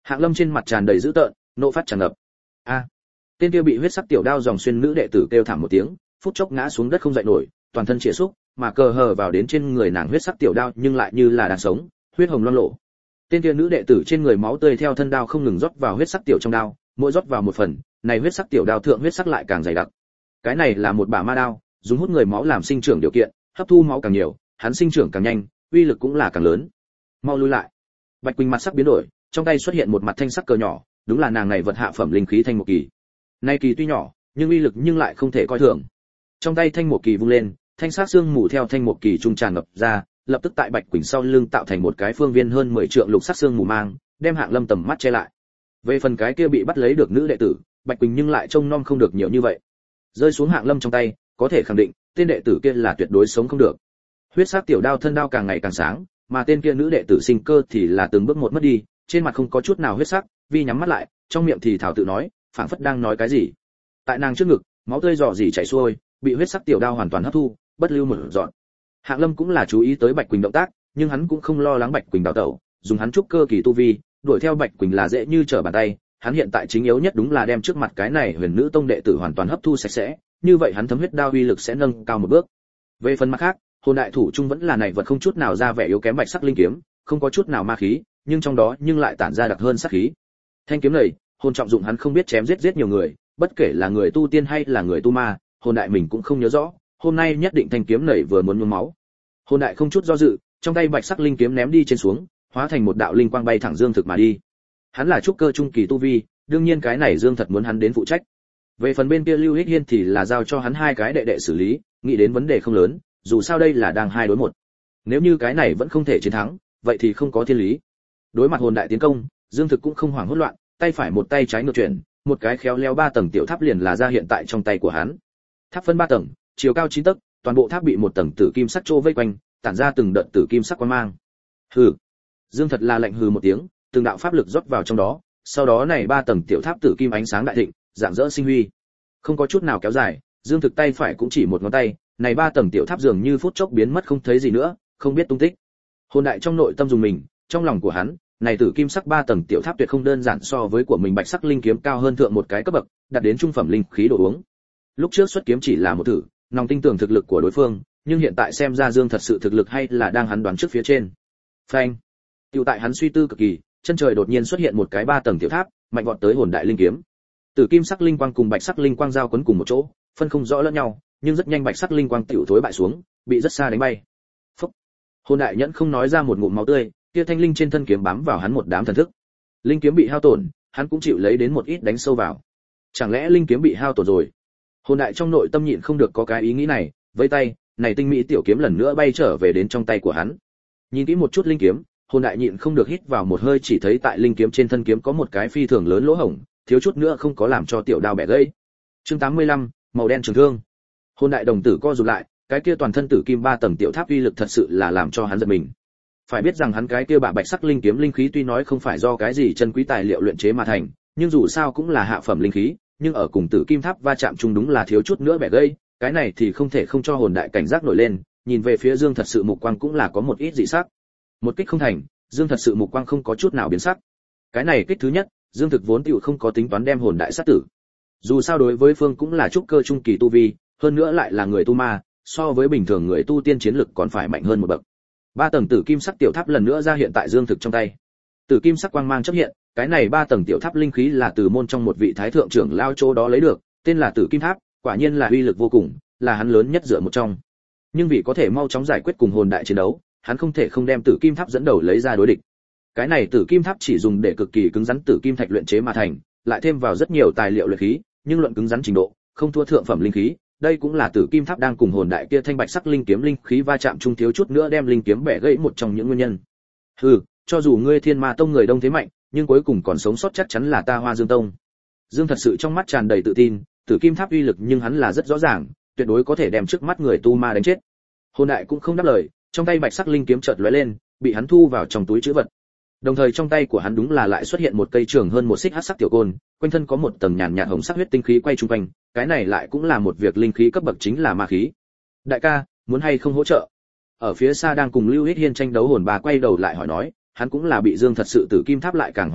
Hạng Lâm trên mặt tràn đầy dữ tợn, nộ phát tràn ngập. A! Tên kia bị huyết sắc tiểu đao dòng xuyên nữ đệ tử kêu thảm một tiếng, phút chốc ngã xuống đất không dậy nổi, toàn thân chĩa xúc, mà cờ hờ vào đến trên người nàng huyết sắc tiểu đao nhưng lại như là đang sống, huyết hồng loang lổ. Tên kia nữ đệ tử trên người máu tươi theo thân đao không ngừng rót vào huyết sắc tiểu trong đao, mỗi rót vào một phần, này huyết sắc tiểu đao thượng huyết sắc lại càng dày đặc. Cái này là một bả ma đao, dùng hút người máu làm sinh trưởng điều kiện, hấp thu máu càng nhiều, hắn sinh trưởng càng nhanh, uy lực cũng là càng lớn. Mau lui lại. Bạch Quỳnh mặt sắc biến đổi, trong tay xuất hiện một mặt thanh sắc cờ nhỏ, đúng là nàng này vật hạ phẩm linh khí thanh một kỳ. Nay kỳ tuy nhỏ, nhưng uy lực nhưng lại không thể coi thường. Trong tay thanh một kỳ vung lên, thanh sắc xương mù theo thanh một kỳ trung tràn ngập ra, lập tức tại Bạch Quỳnh sau lưng tạo thành một cái phương viên hơn 10 trượng lục sắc xương mù mang, đem Hạng Lâm tầm mắt che lại. Về phần cái kia bị bắt lấy được nữ đệ tử, Bạch Quỳnh nhưng lại trông nom không được nhiều như vậy. Rơi xuống Hạng Lâm trong tay, có thể khẳng định, tên đệ tử kia là tuyệt đối sống không được. Huyết sắc tiểu đao thân đao càng ngày càng sáng, mà tên kia nữ đệ tử sinh cơ thì là từng bước một mất đi, trên mặt không có chút nào huyết sắc, vi nhắm mắt lại, trong miệng thì thảo tự nói, phảng phất đang nói cái gì. Tại nàng trước ngực, máu tươi rò rỉ chảy xuôi, bị huyết sắc tiểu đao hoàn toàn hấp thu, bất lưu một dọn. Hạng Lâm cũng là chú ý tới Bạch Quỳnh động tác, nhưng hắn cũng không lo lắng Bạch Quỳnh đào tẩu, dùng hắn trúc cơ kỳ tu vi, đuổi theo Bạch Quỳnh là dễ như trở bàn tay, hắn hiện tại chính yếu nhất đúng là đem trước mặt cái này Huyền Nữ Tông đệ tử hoàn toàn hấp thu sạch sẽ, như vậy hắn thấm huyết đao uy lực sẽ nâng cao một bước. Về phần mặt khác, hồn đại thủ trung vẫn là này vật không chút nào ra vẻ yếu kém bạch sắc linh kiếm, không có chút nào ma khí, nhưng trong đó nhưng lại tản ra đặc hơn sát khí. Thanh kiếm này, hồn trọng dụng hắn không biết chém giết nhiều người, bất kể là người tu tiên hay là người tu ma, hồn đại mình cũng không nhớ rõ, hôm nay nhất định thanh kiếm này vừa muốn nhuốm máu. Hồn đại không chút do dự, trong tay bạch sắc linh kiếm ném đi trên xuống, hóa thành một đạo linh quang bay thẳng Dương Thực mà đi. Hắn là trúc cơ trung kỳ tu vi, đương nhiên cái này Dương Thật muốn hắn đến phụ trách. Về phần bên kia Lưu Hích Hiên thì là giao cho hắn hai cái đệ đệ xử lý, nghĩ đến vấn đề không lớn, dù sao đây là đang 2 đối 1. Nếu như cái này vẫn không thể chiến thắng, vậy thì không có thiên lý. Đối mặt hồn đại tiến công, Dương Thực cũng không hoảng hốt loạn, tay phải một tay trái ngược chuyển, một cái khéo léo 3 tầng tiểu tháp liền là ra hiện tại trong tay của hắn. Tháp phân 3 tầng, chiều cao 9 tấc, toàn bộ tháp bị một tầng tử kim sắc trô vây quanh, tản ra từng đợt tử kim sắc quang mang. Hừ. Dương Thật là lạnh hừ một tiếng, từng đạo pháp lực rót vào trong đó, sau đó này 3 tầng tiểu tháp tử kim ánh sáng đại thịnh, rạng rỡ sinh huy. Không có chút nào kéo dài, Dương Thực tay phải cũng chỉ một ngón tay, này 3 tầng tiểu tháp dường như phút chốc biến mất không thấy gì nữa, không biết tung tích. Hồn đại trong nội tâm dùng mình, trong lòng của hắn, này tử kim sắc 3 tầng tiểu tháp tuyệt không đơn giản so với của mình bạch sắc linh kiếm cao hơn thượng một cái cấp bậc, đạt đến trung phẩm linh khí đồ uống. Lúc trước xuất kiếm chỉ là một thử, nòng tin tưởng thực lực của đối phương, nhưng hiện tại xem ra Dương thật sự thực lực hay là đang hắn đoán trước phía trên. Phanh. Tiểu tại hắn suy tư cực kỳ, chân trời đột nhiên xuất hiện một cái 3 tầng tiểu tháp, mạnh vọt tới hồn đại linh kiếm. Tử kim sắc linh quang cùng bạch sắc linh quang giao quấn cùng một chỗ, phân không rõ lẫn nhau, nhưng rất nhanh bạch sắc linh quang tiểu thối bại xuống, bị rất xa đánh bay. Phốc. Hồn đại nhẫn không nói ra một ngụm máu tươi, kia thanh linh trên thân kiếm bám vào hắn một đám thần thức. Linh kiếm bị hao tổn, hắn cũng chịu lấy đến một ít đánh sâu vào. Chẳng lẽ linh kiếm bị hao tổn rồi? Hồn đại trong nội tâm nhịn không được có cái ý nghĩ này, vẫy tay, này tinh mỹ tiểu kiếm lần nữa bay trở về đến trong tay của hắn. Nhìn kỹ một chút linh kiếm, hồn đại nhịn không được hít vào một hơi, chỉ thấy tại linh kiếm trên thân kiếm có một cái phi thường lớn lỗ hổng, thiếu chút nữa không có làm cho tiểu đao bẻ gãy. Chương 85, màu đen trường thương. Hồn đại đồng tử co rụt lại, cái kia toàn thân tử kim 3 tầng tiểu tháp uy lực thật sự là làm cho hắn giật mình. Phải biết rằng hắn cái kia bả bạch sắc linh kiếm linh khí tuy nói không phải do cái gì chân quý tài liệu luyện chế mà thành, nhưng dù sao cũng là hạ phẩm linh khí, nhưng ở cùng tử kim tháp va chạm chung đúng là thiếu chút nữa bẻ gãy, cái này thì không thể không cho hồn đại cảnh giác nổi lên, nhìn về phía Dương thật sự mục quang cũng là có một ít dị sắc. Một kích không thành, Dương thật sự mục quang không có chút nào biến sắc. Cái này kích thứ nhất, Dương thực vốn tiểu không có tính toán đem hồn đại sát tử. Dù sao đối với phương cũng là trúc cơ trung kỳ tu vi, hơn nữa lại là người tu ma, so với bình thường người tu tiên chiến lực còn phải mạnh hơn một bậc. 3 tầng tử kim sắc tiểu tháp lần nữa ra hiện tại Dương thực trong tay. Tử kim sắc quang mang chớp hiện, cái này 3 tầng tiểu tháp linh khí là từ môn trong một vị thái thượng trưởng lao chỗ đó lấy được, tên là Tử Kim Tháp, quả nhiên là uy lực vô cùng, là hắn lớn nhất dựa một trong. Nhưng vì có thể mau chóng giải quyết cùng hồn đại chiến đấu, hắn không thể không đem Tử Kim Tháp dẫn đầu lấy ra đối địch. Cái này Tử Kim Tháp chỉ dùng để cực kỳ cứng rắn tử kim thạch luyện chế mà thành, lại thêm vào rất nhiều tài liệu luyện khí, nhưng luận cứng rắn trình độ, không thua thượng phẩm linh khí. Đây cũng là Tử Kim Tháp đang cùng hồn đại kia thanh bạch sắc linh kiếm linh khí va chạm chung thiếu chút nữa đem linh kiếm bẻ gãy một trong những nguyên nhân. Hừ, cho dù ngươi Thiên Ma Tông người đông thế mạnh, nhưng cuối cùng còn sống sót chắc chắn là ta Hoa Dương Tông. Dương thật sự trong mắt tràn đầy tự tin, Tử Kim Tháp uy lực nhưng hắn là rất rõ ràng, tuyệt đối có thể đem trước mắt người tu ma đánh chết. Hồn đại cũng không đáp lời, trong tay bạch sắc linh kiếm chợt lóe lên, bị hắn thu vào trong túi trữ vật. Đồng thời trong tay của hắn đúng là lại xuất hiện một cây trường hơn một xích hắc sắc tiểu côn, quanh thân có một tầng nhàn nhạt hồng sắc huyết tinh khí quay chung quanh, cái này lại cũng là một việc linh khí cấp bậc chính là ma khí. Đại ca, muốn hay không hỗ trợ? Ở phía xa đang cùng Lưu Hích Hiên tranh đấu hồn bà quay đầu lại hỏi nói, hắn cũng là bị Dương thật sự Tử Kim Tháp lại càng hoảng sợ,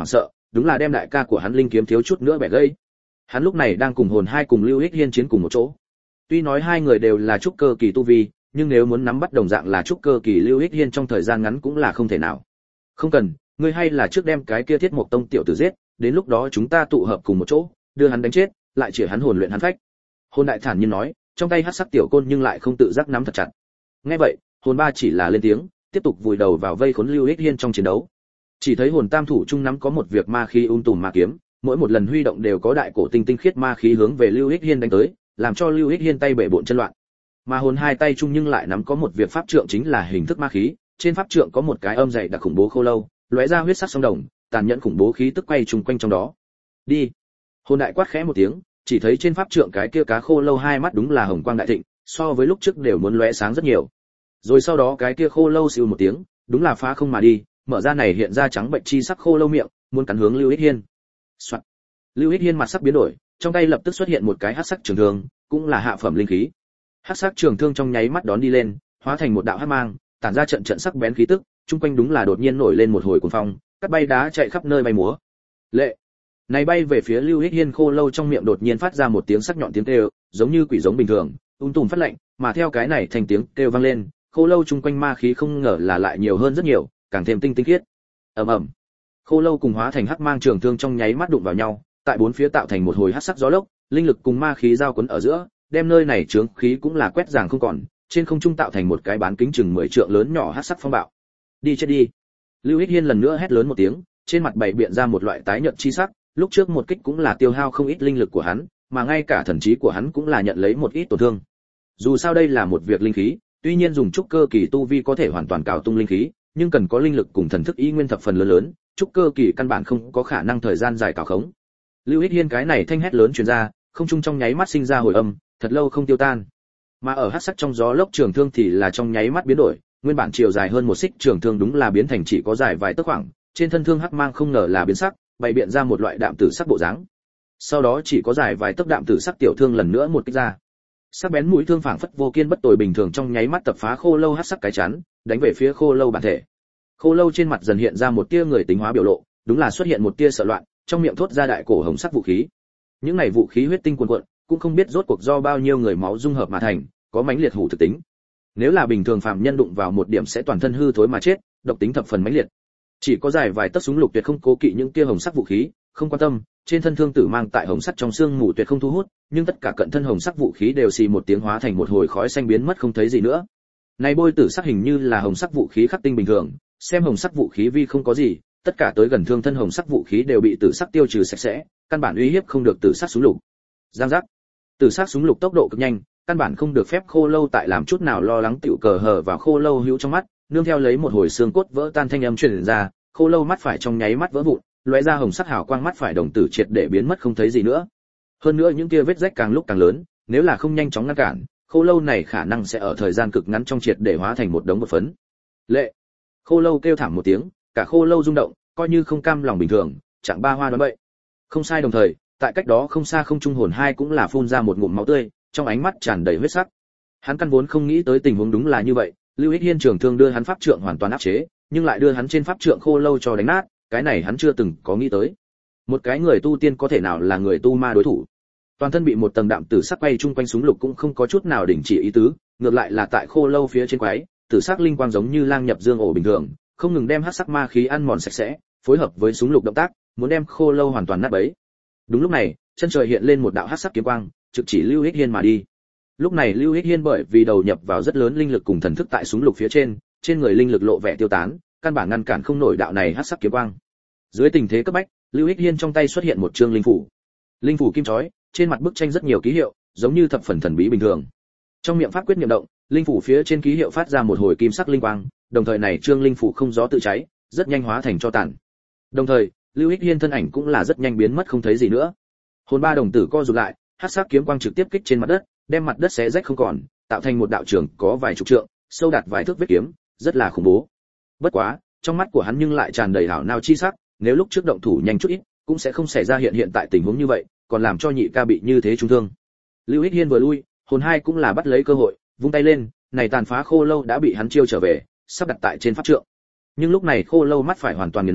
đúng là đem đại ca của hắn linh kiếm thiếu chút nữa bẻ gãy. Hắn lúc này đang cùng hồn hai cùng Lưu Hích Hiên chiến cùng một chỗ. Tuy nói hai người đều là trúc cơ kỳ tu vi, nhưng nếu muốn nắm bắt đồng dạng là trúc cơ kỳ Lưu Hích Hiên trong thời gian ngắn cũng là không thể nào. Không cần, ngươi hay là trước đem cái kia Thiết Mộc Tông tiểu tử giết, đến lúc đó chúng ta tụ hợp cùng một chỗ, đưa hắn đánh chết, lại chỉ hắn hồn luyện hắn phách. Hồn đại thản nhiên nói, trong tay hắc sắc tiểu côn nhưng lại không tự giác nắm thật chặt. Nghe vậy, hồn ba chỉ là lên tiếng, tiếp tục vùi đầu vào vây khốn Lưu Hích Hiên trong chiến đấu. Chỉ thấy hồn tam thủ trung nắm có một việc ma khí tùm ma kiếm, mỗi một lần huy động đều có đại cổ tinh tinh khiết ma khí hướng về Lưu Hích Hiên đánh tới, làm cho Lưu Hích Hiên tay bể bộn chân loạn. Mà hồn hai tay trung nhưng lại nắm có một việc pháp trượng chính là hình thức ma khí, trên pháp trượng có một cái âm dày đặc khủng bố khô lâu, lóe ra huyết sắc sông đồng, tàn nhẫn khủng bố khí tức quay trùng quanh trong đó. Đi. Hồn đại quát khẽ một tiếng, chỉ thấy trên pháp trượng cái kia cá khô lâu hai mắt đúng là hồng quang đại thịnh, so với lúc trước đều muốn lóe sáng rất nhiều. Rồi sau đó cái kia khô lâu xìu một tiếng, đúng là phá không mà đi, mở ra này hiện ra trắng bệnh chi sắc khô lâu miệng, muốn cắn hướng Lưu Hích Hiên. Soạn. Lưu Hích Hiên mặt sắc biến đổi, trong tay lập tức xuất hiện một cái hắc sắc trường thương, cũng là hạ phẩm linh khí. Hắc sắc trường thương trong nháy mắt đón đi lên, hóa thành một đạo hắc mang, tản ra trận trận sắc bén khí tức, chung quanh đúng là đột nhiên nổi lên một hồi cuồng phong, cắt bay đá chạy khắp nơi bay múa. Lệ. Này bay về phía Lưu Hích Hiên khô lâu trong miệng đột nhiên phát ra một tiếng sắc nhọn tiếng kêu, giống như quỷ giống bình thường, tùm phát lạnh, mà theo cái này thành tiếng kêu vang lên, khô lâu chung quanh ma khí không ngờ là lại nhiều hơn rất nhiều, càng thêm tinh khiết. Ầm ầm. Khô lâu cùng hóa thành hắc mang trường thương trong nháy mắt đụng vào nhau, tại bốn phía tạo thành một hồi hắc sắc gió lốc, linh lực cùng ma khí giao cuốn ở giữa, đem nơi này chướng khí cũng là quét ràng không còn, trên không trung tạo thành một cái bán kính chừng 10 trượng lớn nhỏ hắc sắc phong bạo. Đi chết đi. Lưu Hích Hiên lần nữa hét lớn một tiếng, trên mặt bày biện ra một loại tái nhợt chi sắc, lúc trước một kích cũng là tiêu hao không ít linh lực của hắn, mà ngay cả thần trí của hắn cũng là nhận lấy một ít tổn thương. Dù sao đây là một việc linh khí, tuy nhiên dùng trúc cơ kỳ tu vi có thể hoàn toàn cào tung linh khí, nhưng cần có linh lực cùng thần thức ý nguyên thập phần lớn lớn, trúc cơ kỳ căn bản không có khả năng thời gian dài cào khống. Lưu Hích Hiên cái này thanh hét lớn truyền ra, không trung trong nháy mắt sinh ra hồi âm, thật lâu không tiêu tan. Mà ở hắc sắc trong gió lốc trường thương thì là trong nháy mắt biến đổi, nguyên bản chiều dài hơn một xích trường thương đúng là biến thành chỉ có dài vài tấc khoảng, trên thân thương hắc mang không ngờ là biến sắc, bày biện ra một loại đạm tử sắc bộ dáng. Sau đó chỉ có dài vài tấc đạm tử sắc tiểu thương lần nữa một kích ra. Sắc bén mũi thương phảng phất vô kiên bất tồi bình thường trong nháy mắt tập phá khô lâu hắc sắc cái chắn, đánh về phía khô lâu bản thể. Khô lâu trên mặt dần hiện ra một tia người tính hóa biểu lộ, đúng là xuất hiện một tia sợ loạn, trong miệng thốt ra đại cổ hồng sắc vũ khí. Những này vũ khí huyết tinh cuồn cuộn, cũng không biết rốt cuộc do bao nhiêu người máu dung hợp mà thành, có mãnh liệt hủ thực tính. Nếu là bình thường phàm nhân đụng vào một điểm sẽ toàn thân hư thối mà chết, độc tính thập phần mãnh liệt. Chỉ có dài vài tấc súng lục tuyệt không cố kỵ những tia hồng sắc vũ khí, không quan tâm, trên thân thương tử mang tại hồng sắt trong xương mù tuyệt không thu hút, nhưng tất cả cận thân hồng sắc vũ khí đều xì một tiếng hóa thành một hồi khói xanh biến mất không thấy gì nữa. Này bôi tử sắc hình như là hồng sắc vũ khí khắc tinh bình thường, xem hồng sắc vũ khí vi không có gì, tất cả tới gần thương thân hồng sắc vũ khí đều bị tử sắc tiêu trừ sạch sẽ, căn bản uy hiếp không được tử sắc súng lục. Giang giác. Tử sắc súng lục tốc độ cực nhanh, căn bản không được phép khô lâu tại làm chút nào lo lắng tiểu cờ hở vào khô lâu hữu trong mắt, nương theo lấy một hồi xương cốt vỡ tan thanh âm truyền ra, khô lâu mắt phải trong nháy mắt vỡ vụn, lóe ra hồng sắc hào quang mắt phải đồng tử triệt để biến mất không thấy gì nữa. Hơn nữa những kia vết rách càng lúc càng lớn, nếu là không nhanh chóng ngăn cản, khô lâu này khả năng sẽ ở thời gian cực ngắn trong triệt để hóa thành một đống bột phấn. Lệ. Khô lâu kêu thảm một tiếng, cả khô lâu rung động, coi như không cam lòng bình thường, chẳng ba hoa đoán bậy. Không sai đồng thời, tại cách đó không xa không trung hồn hai cũng là phun ra một ngụm máu tươi, trong ánh mắt tràn đầy huyết sắc. Hắn căn vốn không nghĩ tới tình huống đúng là như vậy, Lưu Hích Hiên trường thương đưa hắn pháp trượng hoàn toàn áp chế, nhưng lại đưa hắn trên pháp trượng khô lâu cho đánh nát, cái này hắn chưa từng có nghĩ tới. Một cái người tu tiên có thể nào là người tu ma đối thủ? Toàn thân bị một tầng đạm tử sắc quay chung quanh súng lục cũng không có chút nào đình chỉ ý tứ, ngược lại là tại khô lâu phía trên quái, tử sắc linh quang giống như lang nhập dương ổ bình thường, không ngừng đem hắc sắc ma khí ăn mòn sạch sẽ, phối hợp với súng lục động tác, muốn đem khô lâu hoàn toàn nát bấy. Đúng lúc này, chân trời hiện lên một đạo hắc sắc kiếm quang, trực chỉ Lưu Hích Hiên mà đi. Lúc này Lưu Hích Hiên bởi vì đầu nhập vào rất lớn linh lực cùng thần thức tại súng lục phía trên người linh lực lộ vẻ tiêu tán, căn bản ngăn cản không nổi đạo này hắc sắc kiếm quang. Dưới tình thế cấp bách, Lưu Hích Hiên trong tay xuất hiện một trương linh phủ. Linh phủ kim chói, trên mặt bức tranh rất nhiều ký hiệu, giống như thập phần thần bí bình thường. Trong miệng pháp quyết niệm động, linh phủ phía trên ký hiệu phát ra một hồi kim sắc linh quang, đồng thời này trương linh phủ không gió tự cháy, rất nhanh hóa thành tro tàn. Đồng thời, Lưu Hích Hiên thân ảnh cũng là rất nhanh biến mất không thấy gì nữa. Hồn ba đồng tử co rụt lại, hắc sắc kiếm quang trực tiếp kích trên mặt đất, đem mặt đất xé rách không còn, tạo thành một đạo trường có vài chục trượng, sâu đạt vài thước vết kiếm, rất là khủng bố. Bất quá, trong mắt của hắn nhưng lại tràn đầy hảo nao chi sắc, nếu lúc trước động thủ nhanh chút ít, cũng sẽ không xảy ra hiện tại tình huống như vậy, còn làm cho nhị ca bị như thế trúng thương. Lưu Hích Hiên vừa lui, hồn hai cũng là bắt lấy cơ hội, vung tay lên, này tàn phá khô lâu đã bị hắn chiêu trở về, sắp đặt tại trên pháp trượng. Nhưng lúc này khô lâu mắt phải hoàn toàn nghiền nát,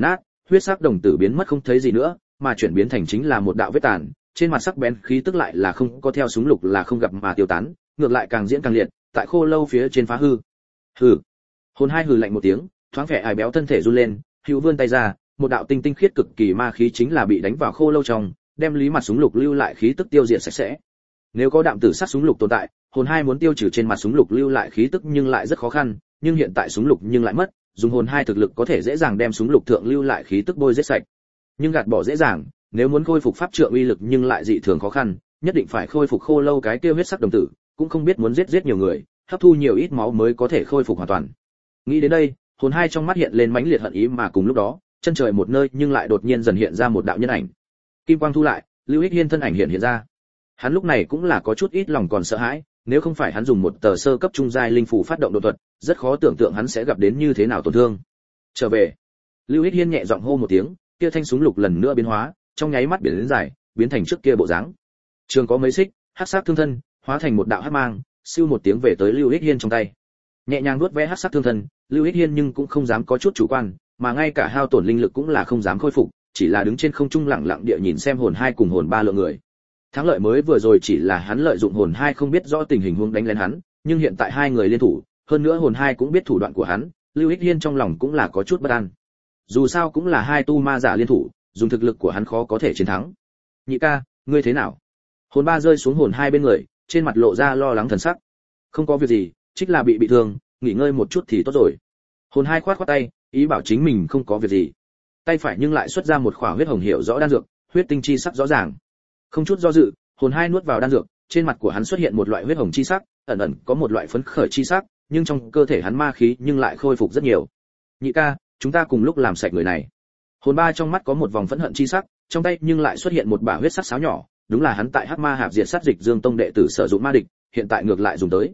huyết sắc đồng tử biến mất không thấy gì nữa, mà chuyển biến thành chính là một đạo vết tàn, trên mặt sắc bén khí tức lại là không có theo súng lục là không gặp mà tiêu tán, ngược lại càng diễn càng liệt, tại khô lâu phía trên phá hư. Hừ. Hồn hai hừ lạnh một tiếng, thoáng vẻ ai béo thân thể run lên, hữu vươn tay ra, một đạo tinh tinh khiết cực kỳ ma khí chính là bị đánh vào khô lâu trong, đem lý mặt súng lục lưu lại khí tức tiêu diệt sạch sẽ. Nếu có đạm tử sát súng lục tồn tại, hồn hai muốn tiêu trừ trên mặt súng lục lưu lại khí tức nhưng lại rất khó khăn, nhưng hiện tại súng lục nhưng lại mất, dùng hồn hai thực lực có thể dễ dàng đem súng lục thượng lưu lại khí tức bôi giết sạch. Nhưng gạt bỏ dễ dàng, nếu muốn khôi phục pháp trượng uy lực nhưng lại dị thường khó khăn, nhất định phải khôi phục khô lâu cái kia huyết sắc đồng tử, cũng không biết muốn giết nhiều người, hấp thu nhiều ít máu mới có thể khôi phục hoàn toàn. Nghĩ đến đây, hồn hai trong mắt hiện lên mãnh liệt hận ý, mà cùng lúc đó, chân trời một nơi nhưng lại đột nhiên dần hiện ra một đạo nhân ảnh. Kim quang thu lại, Lưu Hích Hiên thân ảnh hiện ra. Hắn lúc này cũng là có chút ít lòng còn sợ hãi, nếu không phải hắn dùng một tờ sơ cấp trung giai linh phù phát động độ thuật, rất khó tưởng tượng hắn sẽ gặp đến như thế nào tổn thương. Trở về. Lưu Hích Hiên nhẹ giọng hô một tiếng, kia thanh súng lục lần nữa biến hóa, trong nháy mắt biến dài, biến thành trước kia bộ dáng. Trường có mấy xích, hắc sắc thương thân, hóa thành một đạo hắc mang, siêu một tiếng về tới Lưu Hích Hiên trong tay. Nhẹ nhàng nuốt ve hắc sắc thương thân, Lưu Hích Hiên nhưng cũng không dám có chút chủ quan, mà ngay cả hao tổn linh lực cũng là không dám khôi phục, chỉ là đứng trên không trung lặng lặng địa nhìn xem hồn hai cùng hồn ba lượng người. Thắng lợi mới vừa rồi chỉ là hắn lợi dụng hồn hai không biết rõ tình hình huống đánh lén hắn, nhưng hiện tại hai người liên thủ, hơn nữa hồn hai cũng biết thủ đoạn của hắn, Lưu Hích Hiên trong lòng cũng là có chút bất an. Dù sao cũng là hai tu ma giả liên thủ, dùng thực lực của hắn khó có thể chiến thắng. Nhị ca, ngươi thế nào? Hồn ba rơi xuống hồn hai bên người, trên mặt lộ ra lo lắng thần sắc. Không có việc gì, trích là bị thương, nghỉ ngơi một chút thì tốt rồi. Hồn hai khoát tay, ý bảo chính mình không có việc gì. Tay phải nhưng lại xuất ra một khỏa huyết hồng hiệu rõ đan dược, huyết tinh chi sắc rõ ràng. Không chút do dự, hồn hai nuốt vào đan dược, trên mặt của hắn xuất hiện một loại huyết hồng chi sắc, ẩn ẩn có một loại phấn khởi chi sắc, nhưng trong cơ thể hắn ma khí nhưng lại khôi phục rất nhiều. Nhị ca, chúng ta cùng lúc làm sạch người này. Hồn ba trong mắt có một vòng phẫn hận chi sắc, trong tay nhưng lại xuất hiện một bả huyết sắc sáo nhỏ, đúng là hắn tại Hắc Ma Hạp diệt sát Dịch Dương Tông đệ tử sử dụng ma địch, hiện tại ngược lại dùng tới.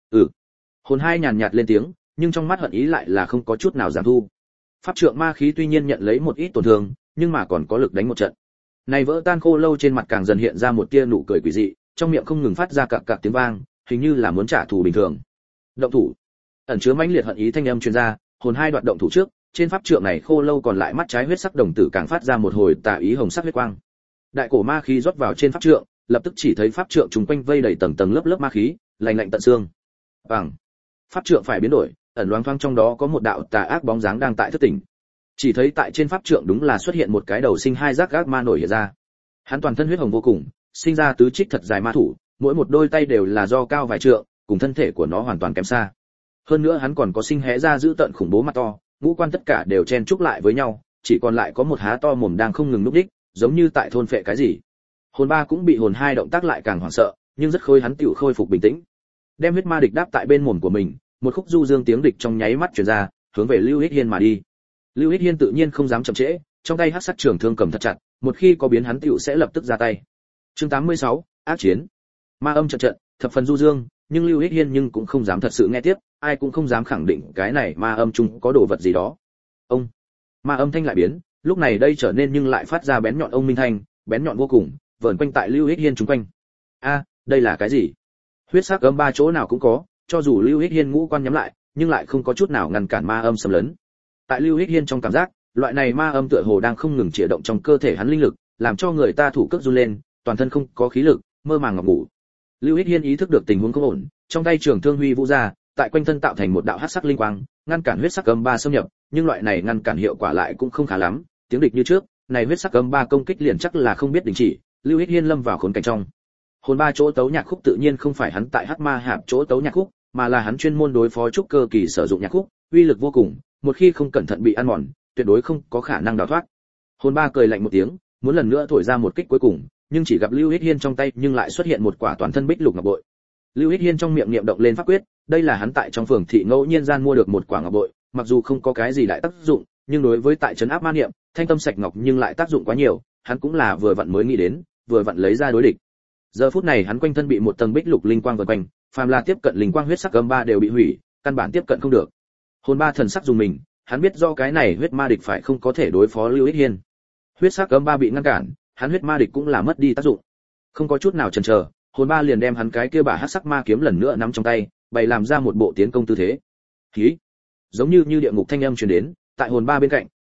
Hồn hai nhàn nhạt lên tiếng, nhưng trong mắt hận ý lại là không có chút nào giảm thu. Pháp trượng ma khí tuy nhiên nhận lấy một ít tổn thương, nhưng mà còn có lực đánh một trận. Này vỡ tan khô lâu trên mặt càng dần hiện ra một tia nụ cười quỷ dị, trong miệng không ngừng phát ra cạc cạc tiếng vang, hình như là muốn trả thù bình thường. Động thủ. Ẩn chứa mãnh liệt hận ý thanh âm truyền ra, hồn hai đoạt động thủ trước, trên pháp trượng này khô lâu còn lại mắt trái huyết sắc đồng tử càng phát ra một hồi tà ý hồng sắc huyết quang. Đại cổ ma khí rót vào trên pháp trượng, lập tức chỉ thấy pháp trượng trùng quanh vây đầy tầng tầng lớp lớp ma khí, lạnh lạnh tận xương. Bằng pháp trượng phải biến đổi, ẩn loáng thoáng trong đó có một đạo tà ác bóng dáng đang tại thức tỉnh. Chỉ thấy tại trên pháp trượng đúng là xuất hiện một cái đầu sinh hai giác ác ma nổi hiện ra. Hắn toàn thân huyết hồng vô cùng, sinh ra tứ trích thật dài ma thủ, mỗi một đôi tay đều là do cao vài trượng, cùng thân thể của nó hoàn toàn kém xa. Hơn nữa hắn còn có sinh hé ra giữ tận khủng bố mắt to, ngũ quan tất cả đều chen chúc lại với nhau, chỉ còn lại có một há to mồm đang không ngừng núp đích, giống như tại thôn phệ cái gì. Hồn ba cũng bị hồn hai động tác lại càng hoảng sợ, nhưng rất khôi hắn tựu khôi phục bình tĩnh. Đem huyết ma địch đáp tại bên mồm của mình, một khúc du dương tiếng địch trong nháy mắt truyền ra, hướng về Lưu Hích Hiên mà đi. Lưu Hích Hiên tự nhiên không dám chậm trễ, trong tay hắc sắc trường thương cầm thật chặt, một khi có biến hắn tựu sẽ lập tức ra tay. Chương 86, ác chiến. Ma âm trận trận, thập phần du dương, nhưng Lưu Hích Hiên nhưng cũng không dám thật sự nghe tiếp, ai cũng không dám khẳng định cái này ma âm chung có đồ vật gì đó. Ông. Ma âm thanh lại biến, lúc này đây trở nên nhưng lại phát ra bén nhọn ông minh thanh, bén nhọn vô cùng, vờn quanh tại Lưu Hích Hiên chúng quanh. A, đây là cái gì? Huyết sắc âm ba chỗ nào cũng có, cho dù Lưu Hích Hiên ngũ quan nhắm lại, nhưng lại không có chút nào ngăn cản ma âm xâm lấn. Tại Lưu Hích Hiên trong cảm giác, loại này ma âm tựa hồ đang không ngừng chĩa động trong cơ thể hắn linh lực, làm cho người ta thủ cước run lên, toàn thân không có khí lực, mơ màng ngọc ngủ. Lưu Hích Hiên ý thức được tình huống không ổn, trong tay trường thương huy vũ ra, tại quanh thân tạo thành một đạo hắc sắc linh quang, ngăn cản huyết sắc âm ba xâm nhập, nhưng loại này ngăn cản hiệu quả lại cũng không khá lắm, tiếng địch như trước, này huyết sắc âm ba công kích liền chắc là không biết đình chỉ, Lưu Hích Hiên lâm vào khốn cảnh trong. Hồn ba chỗ tấu nhạc khúc tự nhiên không phải hắn tại Hắc Ma Hạp chỗ tấu nhạc khúc, mà là hắn chuyên môn đối phó trúc cơ kỳ sử dụng nhạc khúc, uy lực vô cùng, một khi không cẩn thận bị ăn mòn, tuyệt đối không có khả năng đào thoát. Hồn ba cười lạnh một tiếng, muốn lần nữa thổi ra một kích cuối cùng, nhưng chỉ gặp Lưu Hích Hiên trong tay nhưng lại xuất hiện một quả toàn thân bích lục ngọc bội. Lưu Hích Hiên trong miệng niệm động lên pháp quyết, đây là hắn tại trong phường thị ngẫu nhiên gian mua được một quả ngọc bội, mặc dù không có cái gì đại tác dụng, nhưng đối với tại trấn áp ma niệm, thanh tâm sạch ngọc nhưng lại tác dụng quá nhiều, hắn cũng là vừa vặn mới nghĩ đến, vừa vặn lấy ra đối địch. Giờ phút này hắn quanh thân bị một tầng bích lục linh quang vần quanh, phàm là tiếp cận linh quang huyết sắc âm ba đều bị hủy, căn bản tiếp cận không được. Hồn ba thần sắc dùng mình, hắn biết do cái này huyết ma địch phải không có thể đối phó Lưu Hích Hiên. Huyết sắc âm ba bị ngăn cản, hắn huyết ma địch cũng là mất đi tác dụng. Không có chút nào chần chờ, hồn ba liền đem hắn cái kia bả hắc sắc ma kiếm lần nữa nắm trong tay, bày làm ra một bộ tiến công tư thế. Khí, giống như địa ngục thanh âm truyền đến, tại hồn ba bên cạnh,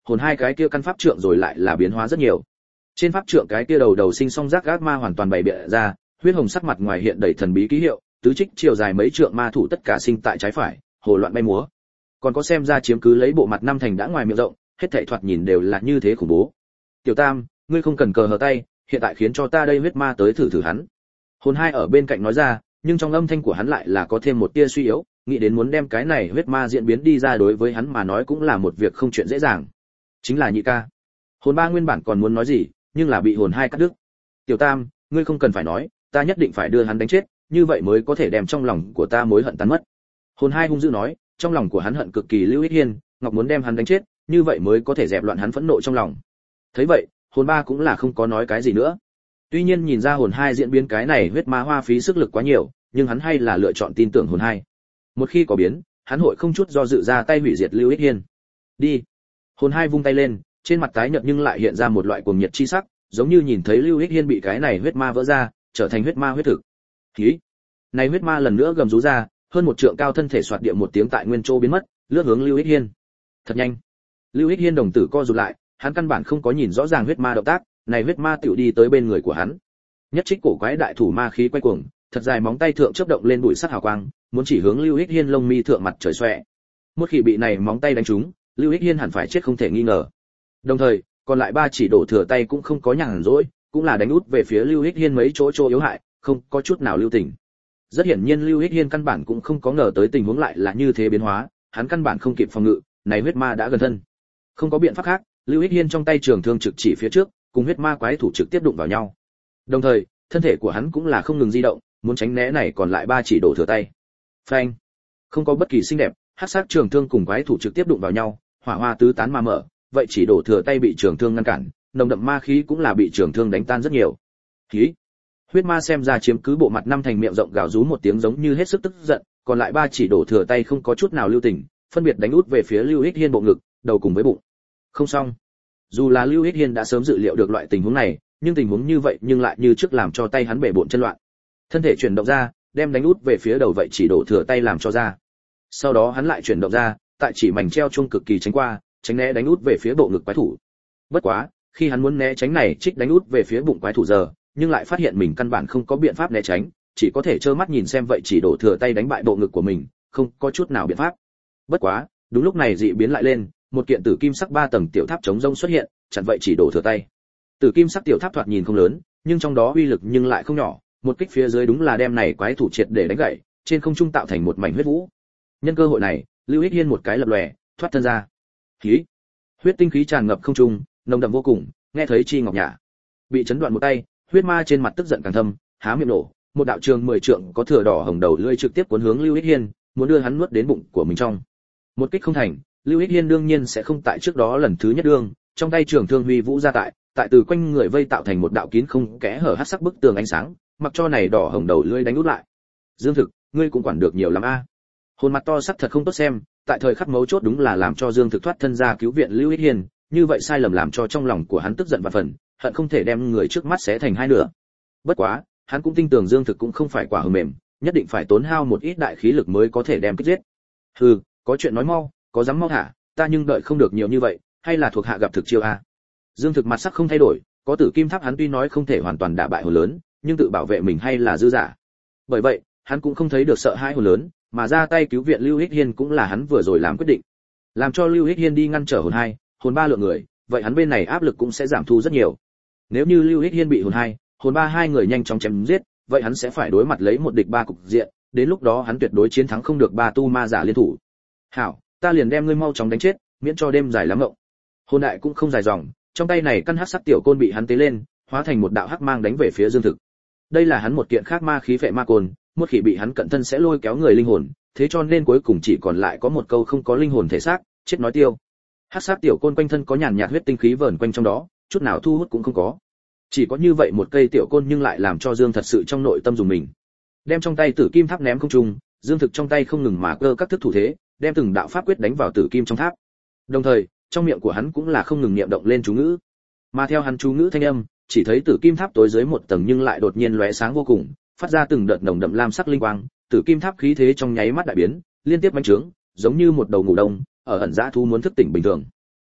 hồn hai cái kia căn pháp trượng rồi lại là biến hóa rất nhiều. Trên pháp trượng cái kia đầu sinh song giác gác ma hoàn toàn bày biện ra, huyết hồng sắc mặt ngoài hiện đầy thần bí ký hiệu, tứ trích chiều dài mấy trượng ma thủ tất cả sinh tại trái phải, hồ loạn bay múa. Còn có xem ra chiếm cứ lấy bộ mặt năm thành đã ngoài miệng rộng, hết thảy thoạt nhìn đều là như thế khủng bố. Tiểu Tam, ngươi không cần cờ hở tay, hiện tại khiến cho ta đây huyết ma tới thử hắn. Hồn hai ở bên cạnh nói ra, nhưng trong âm thanh của hắn lại là có thêm một tia suy yếu, nghĩ đến muốn đem cái này huyết ma diễn biến đi ra đối với hắn mà nói cũng là một việc không chuyện dễ dàng. Chính là Nhị ca. Hồn ba nguyên bản còn muốn nói gì, nhưng là bị hồn hai cắt đứt. Tiểu Tam, ngươi không cần phải nói, ta nhất định phải đưa hắn đánh chết, như vậy mới có thể đem trong lòng của ta mối hận tan mất. Hồn hai hung dữ nói, trong lòng của hắn hận cực kỳ Lưu Ích Hiên, Ngọc muốn đem hắn đánh chết, như vậy mới có thể dẹp loạn hắn phẫn nộ trong lòng. Thấy vậy, hồn ba cũng là không có nói cái gì nữa. Tuy nhiên nhìn ra hồn hai diễn biến cái này huyết ma hoa phí sức lực quá nhiều, nhưng hắn hay là lựa chọn tin tưởng hồn hai. Một khi có biến, hắn hội không chút do dự ra tay hủy diệt Lưu Ích Hiên. Đi. Hồn hai vung tay lên, trên mặt tái nhợt nhưng lại hiện ra một loại cuồng nhiệt chi sắc, giống như nhìn thấy Lưu Ích Hiên bị cái này huyết ma vỡ ra, trở thành huyết ma huyết thực. Khí. Này huyết ma lần nữa gầm rú ra, hơn một trượng cao thân thể xoạt địa một tiếng tại nguyên chỗ biến mất, lướt hướng Lưu Ích Hiên. Thật nhanh. Lưu Ích Hiên đồng tử co rụt lại, hắn căn bản không có nhìn rõ ràng huyết ma động tác, này huyết ma tiểu đi tới bên người của hắn. Nhất trích cổ quái đại thủ ma khí quay cuồng, thật dài móng tay thượng chớp động lên bụi sắt hào quang, muốn chỉ hướng Lưu Ích Hiên lông mi thượng mặt trời xoẹ. Một khi bị này móng tay đánh trúng, Lưu Ích Hiên hẳn phải chết không thể nghi ngờ. Đồng thời, còn lại ba chỉ đổ thừa tay cũng không có nhàn rỗi, cũng là đánh út về phía Lưu Ích Hiên mấy chỗ yếu hại, không có chút nào lưu tình. Rất hiển nhiên Lưu Ích Hiên căn bản cũng không có ngờ tới tình huống lại là như thế biến hóa, hắn căn bản không kịp phòng ngự, này huyết ma đã gần thân. Không có biện pháp khác, Lưu Ích Hiên trong tay trường thương trực chỉ phía trước, cùng huyết ma quái thủ trực tiếp đụng vào nhau. Đồng thời, thân thể của hắn cũng là không ngừng di động, muốn tránh né này còn lại ba chỉ đổ thừa tay. Phanh! Không có bất kỳ xinh đẹp, hắc sắc trường thương cùng quái thủ trực tiếp đụng vào nhau, hỏa hoa tứ tán mà mở, vậy chỉ đổ thừa tay bị trường thương ngăn cản, nồng đậm ma khí cũng là bị trường thương đánh tan rất nhiều. Khí! Huyết ma xem ra chiếm cứ bộ mặt năm thành miệng rộng gào rú một tiếng giống như hết sức tức giận, còn lại ba chỉ đổ thừa tay không có chút nào lưu tình, phân biệt đánh út về phía Lưu Ích Hiên bộ ngực, đầu cùng với bụng. Không xong. Dù là Lưu Ích Hiên đã sớm dự liệu được loại tình huống này, nhưng tình huống như vậy nhưng lại như trước làm cho tay hắn bể bộn chân loạn. Thân thể chuyển động ra, đem đánh út về phía đầu vậy chỉ đổ thừa tay làm cho ra. Sau đó hắn lại chuyển động ra, tại chỉ mảnh treo chuông cực kỳ tránh qua, tránh né đánh út về phía bộ ngực quái thủ. Bất quá, khi hắn muốn né tránh này trích đánh út về phía bụng quái thủ giờ, nhưng lại phát hiện mình căn bản không có biện pháp né tránh, chỉ có thể trơ mắt nhìn xem vậy chỉ đổ thừa tay đánh bại bộ ngực của mình, không có chút nào biện pháp. Bất quá, đúng lúc này dị biến lại lên, một kiện tử kim sắc 3 tầng tiểu tháp chống rông xuất hiện, chặn vậy chỉ đổ thừa tay. Tử kim sắc tiểu tháp thoạt nhìn không lớn, nhưng trong đó uy lực nhưng lại không nhỏ, một kích phía dưới đúng là đem này quái thủ triệt để đánh gãy, trên không trung tạo thành một mảnh huyết vũ. Nhân cơ hội này, Lưu Ích Hiên một cái lập lòe, thoát thân ra. Khí! Huyết tinh khí tràn ngập không trung, nồng đậm vô cùng, nghe thấy chi ngọc nhã. Bị chấn đoạn một tay, huyết ma trên mặt tức giận càng thâm, há miệng nổ, một đạo trường 10 trượng có thừa đỏ hồng đầu lưỡi trực tiếp cuốn hướng Lưu Ích Hiên, muốn đưa hắn nuốt đến bụng của mình trong. Một kích không thành, Lưu Ích Hiên đương nhiên sẽ không tại trước đó lần thứ nhất đương, trong tay trường thương huy vũ ra tại từ quanh người vây tạo thành một đạo kín không kẽ hở hắc sắc bức tường ánh sáng, mặc cho này đỏ hồng đầu lưỡi đánh út lại. Dương Thực, ngươi cũng quản được nhiều lắm a. Hồn mặt to sắc thật không tốt xem, tại thời khắc mấu chốt đúng là làm cho Dương Thực thoát thân ra cứu viện Lưu Ích Hiên, như vậy sai lầm làm cho trong lòng của hắn tức giận và phần, hận không thể đem người trước mắt xé thành hai nửa. Bất quá, hắn cũng tin tưởng Dương Thực cũng không phải quả hờ mềm, nhất định phải tốn hao một ít đại khí lực mới có thể đem kích giết. Hừ, có chuyện nói mau, có dám mau thả, ta nhưng đợi không được nhiều như vậy, hay là thuộc hạ gặp thực chiêu a. Dương Thực mặt sắc không thay đổi, có tử kim tháp hắn tuy nói không thể hoàn toàn đả bại hồn lớn, nhưng tự bảo vệ mình hay là dư giả. Bởi vậy, hắn cũng không thấy được sợ hãi hồn lớn, mà ra tay cứu viện Lưu Ích Hiên cũng là hắn vừa rồi làm quyết định. Làm cho Lưu Ích Hiên đi ngăn trở hồn hai, hồn ba lượng người, vậy hắn bên này áp lực cũng sẽ giảm thu rất nhiều. Nếu như Lưu Ích Hiên bị hồn hai, hồn ba hai người nhanh chóng chém giết, vậy hắn sẽ phải đối mặt lấy một địch ba cục diện, đến lúc đó hắn tuyệt đối chiến thắng không được ba tu ma giả liên thủ. Hảo, ta liền đem ngươi mau chóng đánh chết, miễn cho đêm dài lắm ngộng. Hồn đại cũng không dài dòng, trong tay này căn hắc sắc tiểu côn bị hắn tế lên, hóa thành một đạo hắc mang đánh về phía Dương Thực. Đây là hắn một kiện khác ma khí phệ ma côn, một khi bị hắn cận thân sẽ lôi kéo người linh hồn, thế cho nên cuối cùng chỉ còn lại có một câu không có linh hồn thể xác, chết nói tiêu. Hắc sắc tiểu côn quanh thân có nhàn nhạt huyết tinh khí vờn quanh trong đó, chút nào thu hút cũng không có. Chỉ có như vậy một cây tiểu côn nhưng lại làm cho Dương thật sự trong nội tâm dùng mình. Đem trong tay tử kim tháp ném không trung, Dương Thực trong tay không ngừng mà cơ các thức thủ thế, đem từng đạo pháp quyết đánh vào tử kim trong tháp. Đồng thời, trong miệng của hắn cũng là không ngừng niệm động lên chú ngữ. Mà theo hắn chú ngữ thanh âm, chỉ thấy tử kim tháp tối dưới một tầng nhưng lại đột nhiên lóe sáng vô cùng, phát ra từng đợt nồng đậm lam sắc linh quang, tử kim tháp khí thế trong nháy mắt đại biến, liên tiếp bành trướng, giống như một đầu ngủ đông, ở ẩn dã thu muốn thức tỉnh bình thường.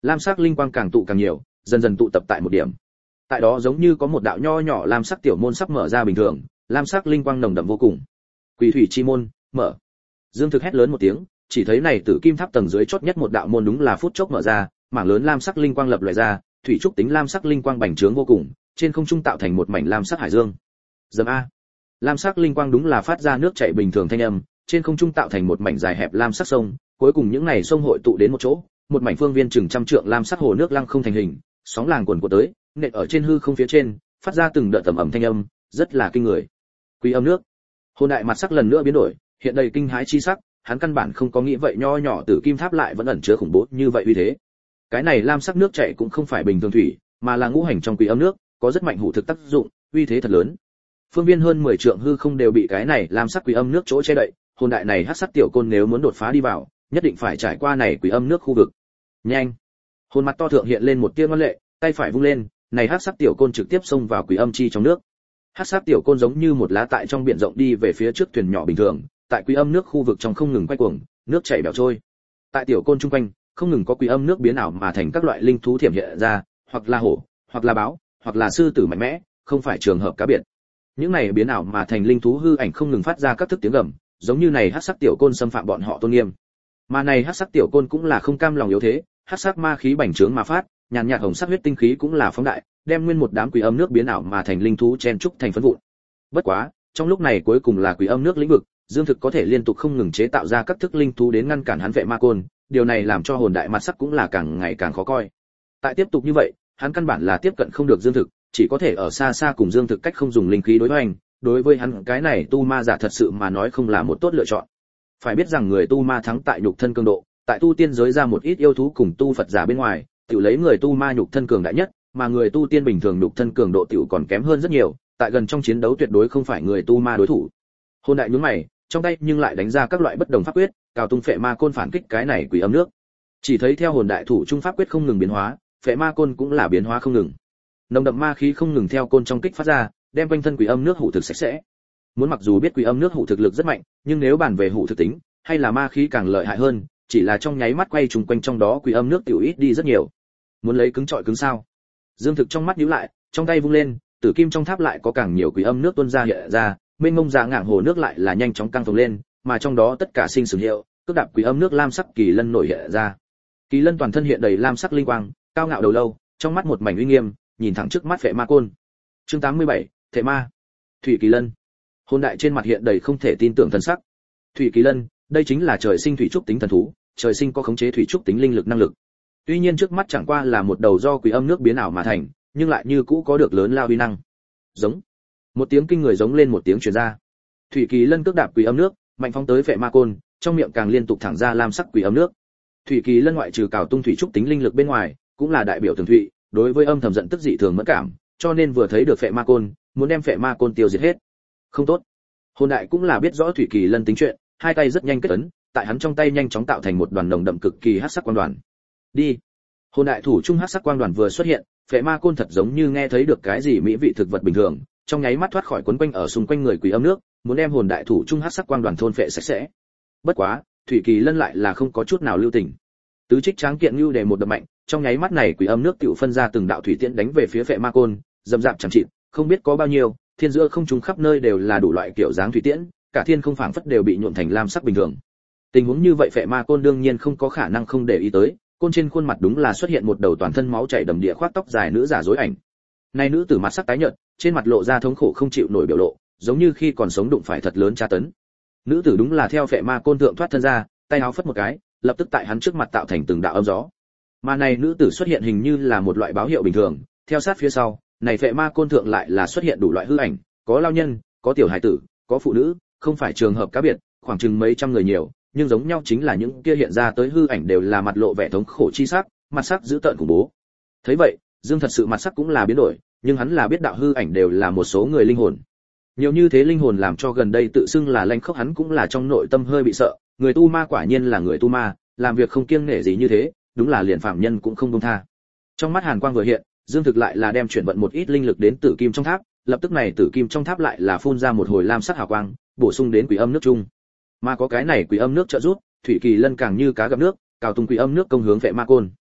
Lam sắc linh quang càng tụ càng nhiều, dần dần tụ tập tại một điểm. Tại đó giống như có một đạo nho nhỏ lam sắc tiểu môn sắp mở ra bình thường, lam sắc linh quang nồng đậm vô cùng. Quỷ thủy chi môn, mở. Dương Thực hét lớn một tiếng, chỉ thấy này tử kim tháp tầng dưới chót nhất một đạo môn đúng là phút chốc mở ra, mảng lớn lam sắc linh quang lập lòe ra, thủy trúc tính lam sắc linh quang bành trướng vô cùng, trên không trung tạo thành một mảnh lam sắc hải dương. Dầm a. Lam sắc linh quang đúng là phát ra nước chảy bình thường thanh âm, trên không trung tạo thành một mảnh dài hẹp lam sắc sông, cuối cùng những này sông hội tụ đến một chỗ, một mảnh phương viên chừng trăm trượng lam sắc hồ nước lăng không thành hình, sóng làng cuồn cuộn tới, nện ở trên hư không phía trên, phát ra từng đợt tầm ẩm thanh âm, rất là kinh người. Quý âm nước. Hồn đại mặt sắc lần nữa biến đổi, hiện đầy kinh hãi chi sắc, hắn căn bản không có nghĩ vậy nho nhỏ tử kim tháp lại vẫn ẩn chứa khủng bố như vậy uy thế. Cái này lam sắc nước chảy cũng không phải bình thường thủy, mà là ngũ hành trong quý âm nước, có rất mạnh hủ thực tác dụng, uy thế thật lớn. Phương viên hơn 10 trượng hư không đều bị cái này lam sắc quý âm nước chỗ che đậy, hồn đại này hắc sắc tiểu côn nếu muốn đột phá đi vào, nhất định phải trải qua này quý âm nước khu vực. Nhanh! Hồn mặt to thượng hiện lên một tia ngoan lệ, tay phải vung lên, này hắc sắc tiểu côn trực tiếp xông vào quý âm chi trong nước. Hắc sắc tiểu côn giống như một lá tại trong biển rộng đi về phía trước thuyền nhỏ bình thường, tại quý âm nước khu vực trong không ngừng quay cuồng, nước chảy bèo trôi. Tại tiểu côn trung quanh, không ngừng có quý âm nước biến ảo mà thành các loại linh thú thiểm hiện ra, hoặc là hổ, hoặc là báo, hoặc là sư tử mạnh mẽ, không phải trường hợp cá biệt. Những này biến ảo mà thành linh thú hư ảnh không ngừng phát ra các thức tiếng gầm, giống như này hắc sắc tiểu côn xâm phạm bọn họ tôn nghiêm. Mà này hắc sắc tiểu côn cũng là không cam lòng yếu thế, hắc sắc ma khí bành trướng mà phát, nhàn nhạt hồng sắc huyết tinh khí cũng là phóng đại, đem nguyên một đám quý âm nước biến ảo mà thành linh thú chen trúc thành phấn vụn. Bất quá, trong lúc này cuối cùng là quý âm nước lĩnh vực, Dương Thực có thể liên tục không ngừng chế tạo ra các thức linh thú đến ngăn cản hắn vệ ma côn, điều này làm cho hồn đại mặt sắc cũng là càng ngày càng khó coi. Tại tiếp tục như vậy, hắn căn bản là tiếp cận không được Dương Thực, chỉ có thể ở xa xa cùng Dương Thực cách không dùng linh khí đối hoành, đối với hắn cái này tu ma giả thật sự mà nói không là một tốt lựa chọn. Phải biết rằng người tu ma thắng tại nhục thân cường độ, tại tu tiên giới ra một ít yêu thú cùng tu Phật giả bên ngoài, tiểu lấy người tu ma nhục thân cường đại nhất, mà người tu tiên bình thường nhục thân cường độ tiểu còn kém hơn rất nhiều, tại gần trong chiến đấu tuyệt đối không phải người tu ma đối thủ. Hồn đại nhướng mày, trong tay nhưng lại đánh ra các loại bất đồng pháp quyết, cào tung phệ ma côn phản kích cái này quỷ âm nước. Chỉ thấy theo hồn đại thủ trung pháp quyết không ngừng biến hóa, phệ ma côn cũng là biến hóa không ngừng. Nồng đậm ma khí không ngừng theo côn trong kích phát ra, đem quanh thân quỷ âm nước hủ thực sạch sẽ. Muốn mặc dù biết quỷ âm nước hủ thực lực rất mạnh, nhưng nếu bàn về hủ thực tính, hay là ma khí càng lợi hại hơn, chỉ là trong nháy mắt quay trùng quanh trong đó quỷ âm nước tiểu ít đi rất nhiều. Muốn lấy cứng trọi cứng sao? Dương Thực trong mắt nhíu lại, trong tay vung lên, tử kim trong tháp lại có càng nhiều quỷ âm nước tuôn ra hiện ra, mênh mông ra ngảng hồ nước lại là nhanh chóng căng phồng lên, mà trong đó tất cả sinh sừng hiệu, cước đạp quỷ âm nước lam sắc kỳ lân nổi hiện ra. Kỳ lân toàn thân hiện đầy lam sắc linh quang, cao ngạo đầu lâu, trong mắt một mảnh uy nghiêm, nhìn thẳng trước mắt phệ ma côn. Chương 87, Thể ma. Thủy kỳ lân. Hồn đại trên mặt hiện đầy không thể tin tưởng thần sắc. Thủy kỳ lân, đây chính là trời sinh thủy trúc tính thần thú, trời sinh có khống chế thủy trúc tính linh lực năng lực. Tuy nhiên trước mắt chẳng qua là một đầu do quỷ âm nước biến ảo mà thành, nhưng lại như cũ có được lớn lao uy năng. Giống. Một tiếng kinh người giống lên một tiếng truyền ra. Thủy kỳ lân cước đạp quỷ âm nước, mạnh phóng tới phệ ma côn, trong miệng càng liên tục thẳng ra lam sắc quỷ âm nước. Thủy kỳ lân ngoại trừ cào tung thủy trúc tính linh lực bên ngoài, cũng là đại biểu tường thủy, đối với âm thầm giận tức dị thường mẫn cảm, cho nên vừa thấy được phệ ma côn, muốn đem phệ ma côn tiêu diệt hết. Không tốt. Hồn đại cũng là biết rõ thủy kỳ lân tính chuyện, hai tay rất nhanh kết ấn, tại hắn trong tay nhanh chóng tạo thành một đoàn nồng đậm cực kỳ hắc sắc quang đoàn. Đi. Hồn đại thủ trung hắc sắc quang đoàn vừa xuất hiện, phệ ma côn thật giống như nghe thấy được cái gì mỹ vị thực vật bình thường, trong nháy mắt thoát khỏi quấn quanh ở xung quanh người quỷ âm nước, muốn đem hồn đại thủ trung hắc sắc quang đoàn thôn phệ sạch sẽ. Bất quá, thủy kỳ lân lại là không có chút nào lưu tình. Tứ trích tráng kiện lưu đề một đập mạnh, trong nháy mắt này quỷ âm nước tiểu phân ra từng đạo thủy tiễn đánh về phía phệ ma côn, dầm dạp chẳng chịt, không biết có bao nhiêu, thiên giữa không trung khắp nơi đều là đủ loại kiểu dáng thủy tiễn, cả thiên không phảng phất đều bị nhuộm thành lam sắc bình thường. Tình huống như vậy phệ ma côn đương nhiên không có khả năng không để ý tới, côn trên khuôn mặt đúng là xuất hiện một đầu toàn thân máu chảy đầm địa khoác tóc dài nữ giả dối ảnh. Này nữ tử mặt sắc tái nhợt, trên mặt lộ ra thống khổ không chịu nổi biểu lộ, giống như khi còn sống đụng phải thật lớn tra tấn. Nữ tử đúng là theo phệ ma côn thượng thoát thân ra, tay áo phất một cái, lập tức tại hắn trước mặt tạo thành từng đạo âm gió. Mà này nữ tử xuất hiện hình như là một loại báo hiệu bình thường, theo sát phía sau, này phệ ma côn thượng lại là xuất hiện đủ loại hư ảnh, có lao nhân, có tiểu hải tử, có phụ nữ, không phải trường hợp cá biệt, khoảng chừng mấy trăm người nhiều, nhưng giống nhau chính là những kia hiện ra tới hư ảnh đều là mặt lộ vẻ thống khổ chi sắc, mặt sắc dữ tợn khủng bố. Thấy vậy, Dương thật sự mặt sắc cũng là biến đổi, nhưng hắn là biết đạo hư ảnh đều là một số người linh hồn. Nhiều như thế linh hồn làm cho gần đây tự xưng là lanh khốc hắn cũng là trong nội tâm hơi bị sợ, người tu ma quả nhiên là người tu ma, làm việc không kiêng nể gì như thế, đúng là liền phạm nhân cũng không buông tha. Trong mắt hàn quang vừa hiện, Dương thực lại là đem chuyển vận một ít linh lực đến tử kim trong tháp, lập tức này tử kim trong tháp lại là phun ra một hồi lam sắc hào quang, bổ sung đến quỷ âm nước chung. Mà có cái này quỷ âm nước trợ giúp, thủy kỳ lân càng như cá gặp nước, cào tung quỷ âm nước công hướng phệ ma côn.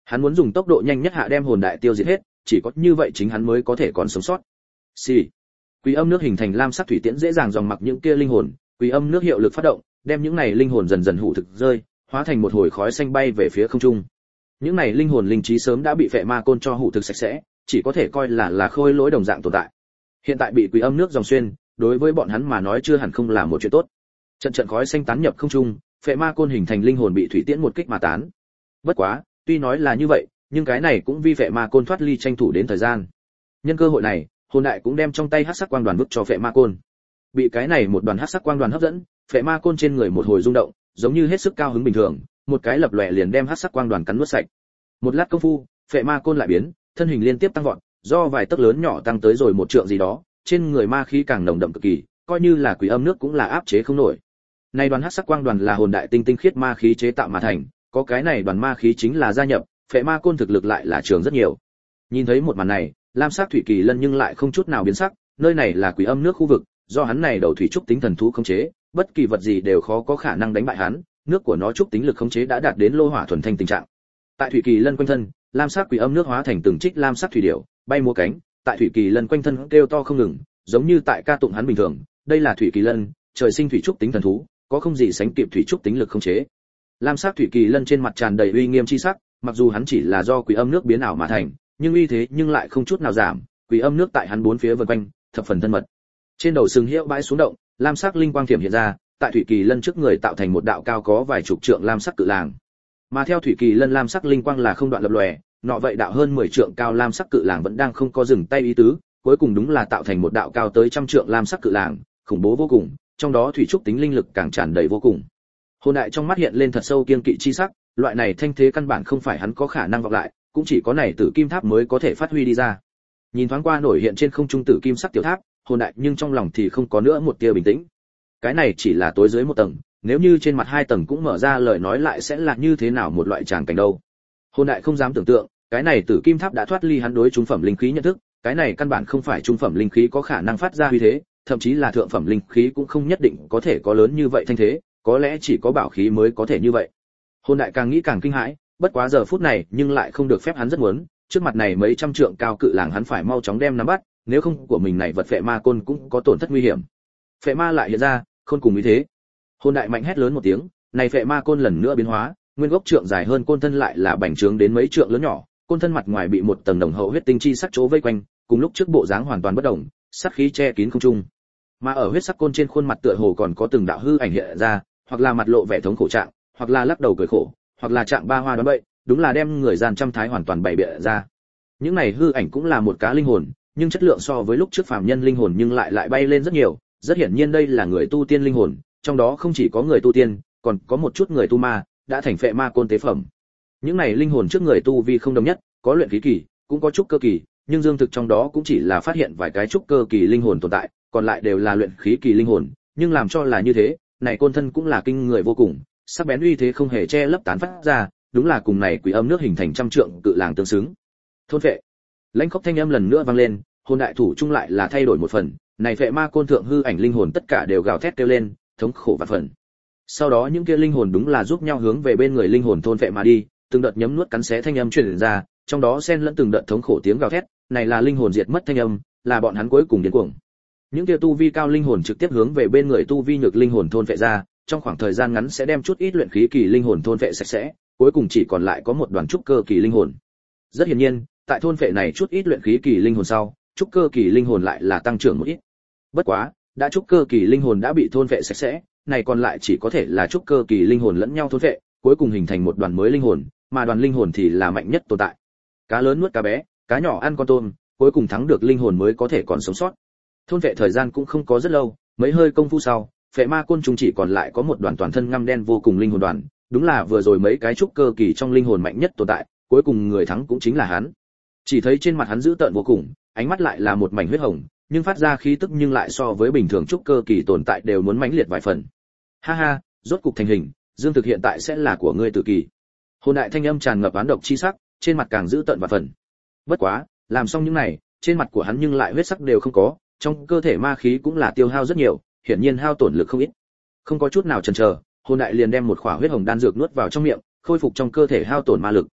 Hắn muốn dùng tốc độ nhanh nhất hạ đem hồn đại tiêu diệt hết, chỉ có như vậy chính hắn mới có thể còn sống sót. Xì. Quỷ âm nước hình thành lam sắc thủy tiễn dễ dàng dòng mặc những kia linh hồn, quỷ âm nước hiệu lực phát động, đem những này linh hồn dần dần hủ thực rơi, hóa thành một hồi khói xanh bay về phía không trung. Những này linh hồn linh trí sớm đã bị phệ ma côn cho hủ thực sạch sẽ, chỉ có thể coi là khôi lỗi đồng dạng tồn tại. Hiện tại bị quỷ âm nước dòng xuyên, đối với bọn hắn mà nói chưa hẳn không là một chuyện tốt. Trận trận khói xanh tán nhập không trung, phệ ma côn hình thành linh hồn bị thủy tiễn một kích mà tán. Bất quá, tuy nói là như vậy, nhưng cái này cũng vi phệ ma côn thoát ly tranh thủ đến thời gian. Nhân cơ hội này, hồn đại cũng đem trong tay hắc sắc quang đoàn vứt cho phệ ma côn. Bị cái này một đoàn hắc sắc quang đoàn hấp dẫn, phệ ma côn trên người một hồi rung động, giống như hết sức cao hứng bình thường, một cái lập lòe liền đem hắc sắc quang đoàn cắn nuốt sạch. Một lát công phu, phệ ma côn lại biến, thân hình liên tiếp tăng vọt, do vài tấc lớn nhỏ tăng tới rồi một trượng gì đó, trên người ma khí càng nồng đậm cực kỳ, coi như là quỷ âm nước cũng là áp chế không nổi. Này đoàn hắc sắc quang đoàn là hồn đại tinh tinh khiết ma khí chế tạo mà thành, có cái này đoàn ma khí chính là gia nhập, phệ ma côn thực lực lại là trường rất nhiều. Nhìn thấy một màn này, lam sắc thủy kỳ lân nhưng lại không chút nào biến sắc, nơi này là quỷ âm nước khu vực, do hắn này đầu thủy trúc tính thần thú khống chế, bất kỳ vật gì đều khó có khả năng đánh bại hắn, nước của nó trúc tính lực khống chế đã đạt đến lô hỏa thuần thanh tình trạng. Tại thủy kỳ lân quanh thân, lam sắc quỷ âm nước hóa thành từng trích lam sắc thủy điểu, bay múa cánh, tại thủy kỳ lân quanh thân kêu to không ngừng, giống như tại ca tụng hắn bình thường. Đây là thủy kỳ lân, trời sinh thủy trúc tính thần thú, có không gì sánh kịp thủy trúc tính lực khống chế. Lam sắc thủy kỳ lân trên mặt tràn đầy uy nghiêm chi sắc, mặc dù hắn chỉ là do quỷ âm nước biến ảo mà thành, nhưng uy thế nhưng lại không chút nào giảm, quỷ âm nước tại hắn bốn phía vần quanh, thập phần thân mật. Trên đầu sừng hiệu bãi xuống động, lam sắc linh quang thiểm hiện ra, tại thủy kỳ lân trước người tạo thành một đạo cao có vài chục trượng lam sắc cự làng. Mà theo thủy kỳ lân lam sắc linh quang là không đoạn lập lòe, nọ vậy đạo hơn 10 trượng cao lam sắc cự làng vẫn đang không có dừng tay ý tứ, cuối cùng đúng là tạo thành một đạo cao tới trăm trượng lam sắc cự làng, khủng bố vô cùng, trong đó thủy trúc tính linh lực càng tràn đầy vô cùng. Hồn đại trong mắt hiện lên thật sâu kiên kỵ chi sắc, loại này thanh thế căn bản không phải hắn có khả năng vọng lại, cũng chỉ có này tử kim tháp mới có thể phát huy đi ra. Nhìn thoáng qua nổi hiện trên không trung tử kim sắc tiểu tháp, hồn đại nhưng trong lòng thì không có nữa một tia bình tĩnh. Cái này chỉ là tối dưới một tầng, nếu như trên mặt hai tầng cũng mở ra lời nói lại sẽ là như thế nào một loại tràng cảnh đâu. Hồn đại không dám tưởng tượng, cái này tử kim tháp đã thoát ly hắn đối trung phẩm linh khí nhận thức, cái này căn bản không phải trung phẩm linh khí có khả năng phát ra uy thế, thậm chí là thượng phẩm linh khí cũng không nhất định có thể có lớn như vậy thanh thế, có lẽ chỉ có bảo khí mới có thể như vậy. Hồn đại càng nghĩ càng kinh hãi, bất quá giờ phút này nhưng lại không được phép hắn rất muốn, trước mặt này mấy trăm trượng cao cự làng hắn phải mau chóng đem nắm bắt, nếu không của mình này vật phệ ma côn cũng có tổn thất nguy hiểm. Phệ ma lại hiện ra, khôn cùng như thế. Hồn đại mạnh hét lớn một tiếng, này phệ ma côn lần nữa biến hóa, nguyên gốc trượng dài hơn côn thân lại là bành trướng đến mấy trượng lớn nhỏ, côn thân mặt ngoài bị một tầng đồng hậu huyết tinh chi sắc chỗ vây quanh, cùng lúc trước bộ dáng hoàn toàn bất động, sát khí che kín không trung. Mà ở huyết sắc côn trên khuôn mặt tựa hồ còn có từng đạo hư ảnh hiện ra, hoặc là mặt lộ vẻ thống khổ trạng, hoặc là lắc đầu cười khổ, hoặc là trạng ba hoa đoán bậy, đúng là đem người gian trăm thái hoàn toàn bày bịa ra. Những này hư ảnh cũng là một cá linh hồn, nhưng chất lượng so với lúc trước phàm nhân linh hồn nhưng lại bay lên rất nhiều, rất hiển nhiên đây là người tu tiên linh hồn, trong đó không chỉ có người tu tiên, còn có một chút người tu ma, đã thành phệ ma côn tế phẩm. Những này linh hồn trước người tu vi không đồng nhất, có luyện khí kỳ, cũng có trúc cơ kỳ, nhưng dương thực trong đó cũng chỉ là phát hiện vài cái trúc cơ kỳ linh hồn tồn tại, còn lại đều là luyện khí kỳ linh hồn, nhưng làm cho là như thế, này côn thân cũng là kinh người vô cùng, sắc bén uy thế không hề che lấp tán phát ra, đúng là cùng này quỷ âm nước hình thành trăm trượng cự làng tương xứng. Thôn phệ. Lãnh khốc thanh âm lần nữa vang lên, hồn đại thủ chung lại là thay đổi một phần, này phệ ma côn thượng hư ảnh linh hồn tất cả đều gào thét kêu lên, thống khổ vạn phần. Sau đó những kia linh hồn đúng là giúp nhau hướng về bên người linh hồn thôn phệ mà đi, từng đợt nhấm nuốt cắn xé thanh âm truyền ra, trong đó xen lẫn từng đợt thống khổ tiếng gào thét, này là linh hồn diệt mất thanh âm, là bọn hắn cuối cùng điên cuồng. Những kia tu vi cao linh hồn trực tiếp hướng về bên người tu vi nhược linh hồn thôn phệ ra, trong khoảng thời gian ngắn sẽ đem chút ít luyện khí kỳ linh hồn thôn phệ sạch sẽ, cuối cùng chỉ còn lại có một đoàn trúc cơ kỳ linh hồn. Rất hiển nhiên, tại thôn phệ này chút ít luyện khí kỳ linh hồn sau, trúc cơ kỳ linh hồn lại là tăng trưởng một ít. Bất quá, đã trúc cơ kỳ linh hồn đã bị thôn phệ sạch sẽ, này còn lại chỉ có thể là trúc cơ kỳ linh hồn lẫn nhau thôn phệ, cuối cùng hình thành một đoàn mới linh hồn, mà đoàn linh hồn thì là mạnh nhất tồn tại. Cá lớn nuốt cá bé, cá nhỏ ăn con tôm, cuối cùng thắng được linh hồn mới có thể còn sống sót. Thôn phệ thời gian cũng không có rất lâu, mấy hơi công phu sau, phệ ma côn trùng chỉ còn lại có một đoàn toàn thân ngăm đen vô cùng linh hồn đoàn, đúng là vừa rồi mấy cái trúc cơ kỳ trong linh hồn mạnh nhất tồn tại, cuối cùng người thắng cũng chính là hắn. Chỉ thấy trên mặt hắn dữ tợn vô cùng, ánh mắt lại là một mảnh huyết hồng, nhưng phát ra khí tức nhưng lại so với bình thường trúc cơ kỳ tồn tại đều muốn mãnh liệt vài phần. Ha ha, rốt cục thành hình, dương thực hiện tại sẽ là của ngươi tự kỳ. Hồn đại thanh âm tràn ngập oán độc chi sắc, trên mặt càng dữ tợn vài phần. Bất quá, làm xong những này, trên mặt của hắn nhưng lại huyết sắc đều không có, trong cơ thể ma khí cũng là tiêu hao rất nhiều, hiển nhiên hao tổn lực không ít. Không có chút nào chần chờ, hồn đại liền đem một khỏa huyết hồng đan dược nuốt vào trong miệng, khôi phục trong cơ thể hao tổn ma lực.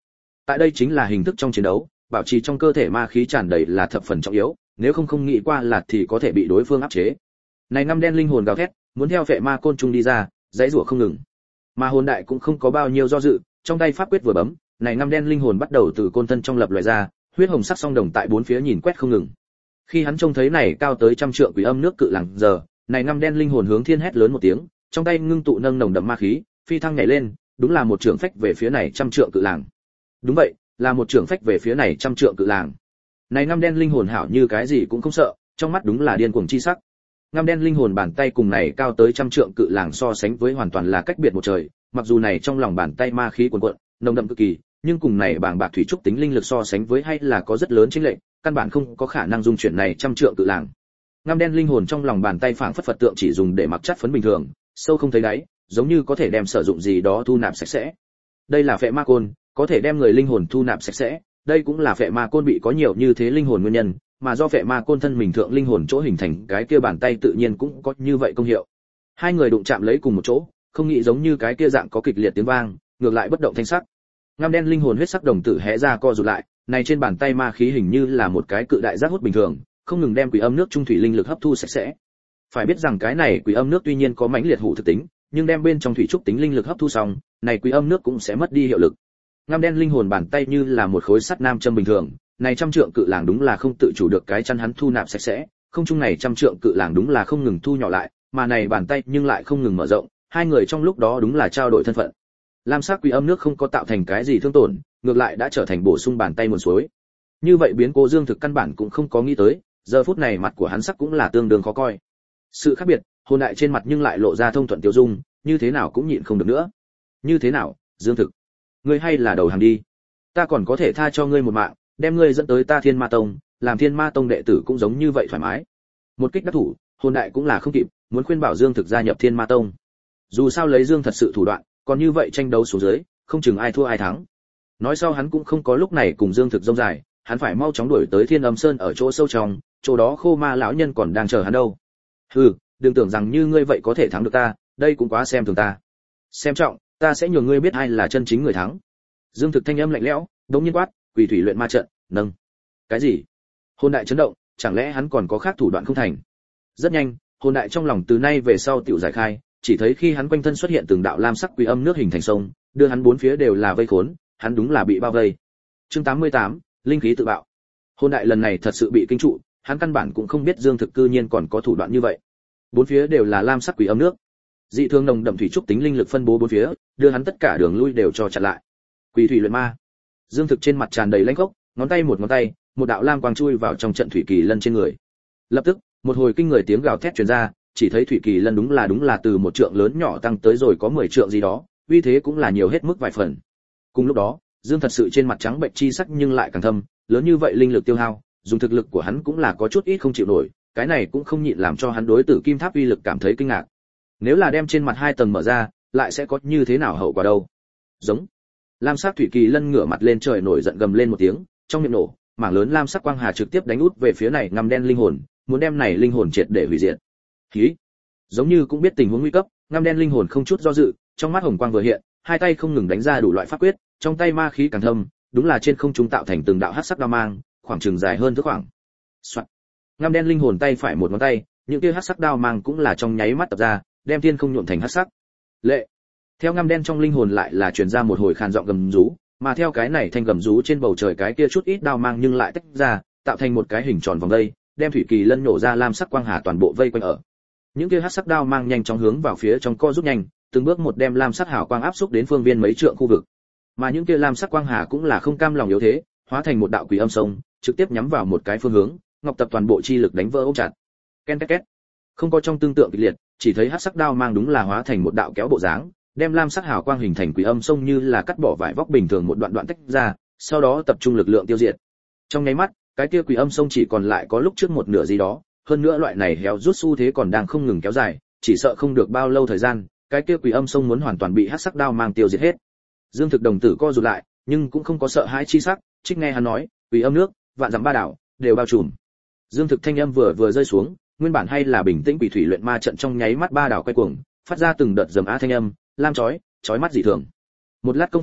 Tại đây chính là hình thức trong chiến đấu, bảo trì trong cơ thể ma khí tràn đầy là thập phần trọng yếu, nếu không nghĩ qua là thì có thể bị đối phương áp chế. Này ngăm đen linh hồn gào thét, muốn theo phệ ma côn trùng đi ra, giãy giụa không ngừng. Mà hồn đại cũng không có bao nhiêu do dự, trong tay pháp quyết vừa bấm, này ngăm đen linh hồn bắt đầu từ côn thân trong lập loại ra, huyết hồng sắc song đồng tại bốn phía nhìn quét không ngừng. Khi hắn trông thấy này cao tới trăm trượng quỷ âm nước cự lẳng giờ, này ngăm đen linh hồn hướng thiên hét lớn một tiếng, trong tay ngưng tụ nâng nồng đậm ma khí, phi thăng nhảy lên, đúng là một trường phách về phía này trăm trượng cự làng. Đúng vậy, là một trường phách về phía này trăm trượng cự làng. Này ngăm đen linh hồn hảo như cái gì cũng không sợ, trong mắt đúng là điên cuồng chi sắc. Ngăm đen linh hồn bàn tay cùng này cao tới trăm trượng cự làng so sánh với hoàn toàn là cách biệt một trời, mặc dù này trong lòng bàn tay ma khí cuồn cuộn, nồng đậm cực kỳ, nhưng cùng này bàng bạc thủy trúc tính linh lực so sánh với hay là có rất lớn chênh lệch, căn bản không có khả năng dung chuyển này trăm trượng cự làng. Ngăm đen linh hồn trong lòng bàn tay phảng phất Phật tượng chỉ dùng để mặc chất phấn bình thường, sâu không thấy đáy, giống như có thể đem sử dụng gì đó thu nạp sạch sẽ. Đây là phệ ma côn, có thể đem người linh hồn thu nạp sạch sẽ, đây cũng là phệ ma côn bị có nhiều như thế linh hồn nguyên nhân, mà do phệ ma côn thân mình thượng linh hồn chỗ hình thành cái kia bàn tay tự nhiên cũng có như vậy công hiệu. Hai người đụng chạm lấy cùng một chỗ, không nghĩ giống như cái kia dạng có kịch liệt tiếng vang, ngược lại bất động thanh sắc. Ngăm đen linh hồn huyết sắc đồng tử hé ra co rụt lại, này trên bàn tay ma khí hình như là một cái cự đại giác hút bình thường, không ngừng đem quỷ âm nước trung thủy linh lực hấp thu sạch sẽ. Phải biết rằng cái này quỷ âm nước tuy nhiên có mãnh liệt hủ thực tính, nhưng đem bên trong thủy trúc tính linh lực hấp thu xong, này quỷ âm nước cũng sẽ mất đi hiệu lực. Ngăm đen linh hồn bàn tay như là một khối sắt nam châm bình thường, này trăm trượng cự làng đúng là không tự chủ được cái chăn hắn thu nạp sạch sẽ, không chung này trăm trượng cự làng đúng là không ngừng thu nhỏ lại, mà này bàn tay nhưng lại không ngừng mở rộng, hai người trong lúc đó đúng là trao đổi thân phận. Lam sắc quỷ âm nước không có tạo thành cái gì thương tổn, ngược lại đã trở thành bổ sung bàn tay nguồn suối. Như vậy biến cố Dương Thực căn bản cũng không có nghĩ tới, giờ phút này mặt của hắn sắc cũng là tương đương khó coi. Sự khác biệt, hồn đại trên mặt nhưng lại lộ ra thông thuận tiêu dung, như thế nào cũng nhịn không được nữa. Như thế nào, Dương Thực, ngươi hay là đầu hàng đi, ta còn có thể tha cho ngươi một mạng, đem ngươi dẫn tới ta Thiên Ma Tông, làm Thiên Ma Tông đệ tử cũng giống như vậy thoải mái. Một kích đắc thủ, hồn đại cũng là không kịp, muốn khuyên bảo Dương Thực gia nhập Thiên Ma Tông. Dù sao lấy Dương thật sự thủ đoạn, còn như vậy tranh đấu xuống dưới, không chừng ai thua ai thắng. Nói sau hắn cũng không có lúc này cùng Dương Thực rông dài, hắn phải mau chóng đuổi tới Thiên Âm Sơn ở chỗ sâu trong, chỗ đó Khô Ma lão nhân còn đang chờ hắn đâu. Hừ, đừng tưởng rằng như ngươi vậy có thể thắng được ta, đây cũng quá xem thường ta. Xem trọng, ta sẽ nhường ngươi biết ai là chân chính người thắng. Dương Thực thanh âm lạnh lẽo, đống nhiên quát, quỷ thủy luyện ma trận, nâng. Cái gì? Hồn đại chấn động, chẳng lẽ hắn còn có khác thủ đoạn không thành? Rất nhanh, hồn đại trong lòng từ nay về sau tiểu giải khai, chỉ thấy khi hắn quanh thân xuất hiện từng đạo lam sắc quỷ âm nước hình thành sông, đưa hắn bốn phía đều là vây khốn, hắn đúng là bị bao vây. Chương 88, linh khí tự bạo. Hồn đại lần này thật sự bị kinh trụ, hắn căn bản cũng không biết Dương Thực cư nhiên còn có thủ đoạn như vậy. Bốn phía đều là lam sắc quỷ âm nước, dị thường nồng đậm thủy trúc tính linh lực phân bố bốn phía, đưa hắn tất cả đường lui đều cho chặn lại. Quỷ thủy luyện ma. Dương Thực trên mặt tràn đầy lãnh khốc, ngón tay, một đạo lam quang chui vào trong trận thủy kỳ lân trên người. Lập tức, một hồi kinh người tiếng gào thét truyền ra, chỉ thấy thủy kỳ lân đúng là từ một trượng lớn nhỏ tăng tới rồi có 10 trượng gì đó, uy thế cũng là nhiều hết mức vài phần. Cùng lúc đó, Dương thật sự trên mặt trắng bệnh chi sắc nhưng lại càng thâm, lớn như vậy linh lực tiêu hao, dùng thực lực của hắn cũng là có chút ít không chịu nổi, cái này cũng không nhịn làm cho hắn đối tử kim tháp uy lực cảm thấy kinh ngạc. Nếu là đem trên mặt hai tầng mở ra, lại sẽ có như thế nào hậu quả đâu? Giống. Lam sắc thủy kỳ lân ngửa mặt lên trời nổi giận gầm lên một tiếng, trong miệng nổ, mảng lớn lam sắc quang hà trực tiếp đánh út về phía này ngăm đen linh hồn, muốn đem này linh hồn triệt để hủy diệt. Hí. Giống như cũng biết tình huống nguy cấp, ngăm đen linh hồn không chút do dự, trong mắt hồng quang vừa hiện, hai tay không ngừng đánh ra đủ loại pháp quyết, trong tay ma khí càng thâm, đúng là trên không trung tạo thành từng đạo hắc sắc đao mang, khoảng chừng dài hơn thước khoảng. Soạt. Ngăm đen linh hồn tay phải một ngón tay, những kia hắc sắc đao mang cũng là trong nháy mắt tập ra, đem thiên không nhuộm thành hắc sắc. Lệ. Theo ngăm đen trong linh hồn lại là truyền ra một hồi khàn giọng gầm rú, mà theo cái này thanh gầm rú trên bầu trời cái kia chút ít đao mang nhưng lại tách ra, tạo thành một cái hình tròn vòng dây, đem thủy kỳ lân nổ ra lam sắc quang hà toàn bộ vây quanh ở. Những kia hắc sắc đao mang nhanh chóng hướng vào phía trong co rút nhanh, từng bước một đem lam sắc hào quang áp xúc đến phương viên mấy trượng khu vực. Mà những kia lam sắc quang hà cũng là không cam lòng yếu thế, hóa thành một đạo quỷ âm sông, trực tiếp nhắm vào một cái phương hướng, ngọc tập toàn bộ chi lực đánh vỡ ôm chặt. Ken két két. Không có trong tương tượng kịch liệt, chỉ thấy hắc sắc đao mang đúng là hóa thành một đạo kéo bộ dáng, đem lam sắc hào quang hình thành quỷ âm sông như là cắt bỏ vải vóc bình thường một đoạn đoạn tách ra, sau đó tập trung lực lượng tiêu diệt. Trong nháy mắt, cái kia quỷ âm sông chỉ còn lại có lúc trước một nửa gì đó, hơn nữa loại này héo rút xu thế còn đang không ngừng kéo dài, chỉ sợ không được bao lâu thời gian, cái kia quỷ âm sông muốn hoàn toàn bị hắc sắc đao mang tiêu diệt hết. Dương Thực đồng tử co rụt lại, nhưng cũng không có sợ hãi chi sắc, trích nghe hắn nói, quỷ âm nước, vạn dặm ba đảo, đều bao trùm. Dương Thực thanh âm vừa rơi xuống, nguyên bản hay là bình tĩnh quỷ thủy luyện ma trận trong nháy mắt ba đảo quay cuồng, phát ra từng đợt rầm á thanh âm, lam chói mắt dị thường. Một lát công phu,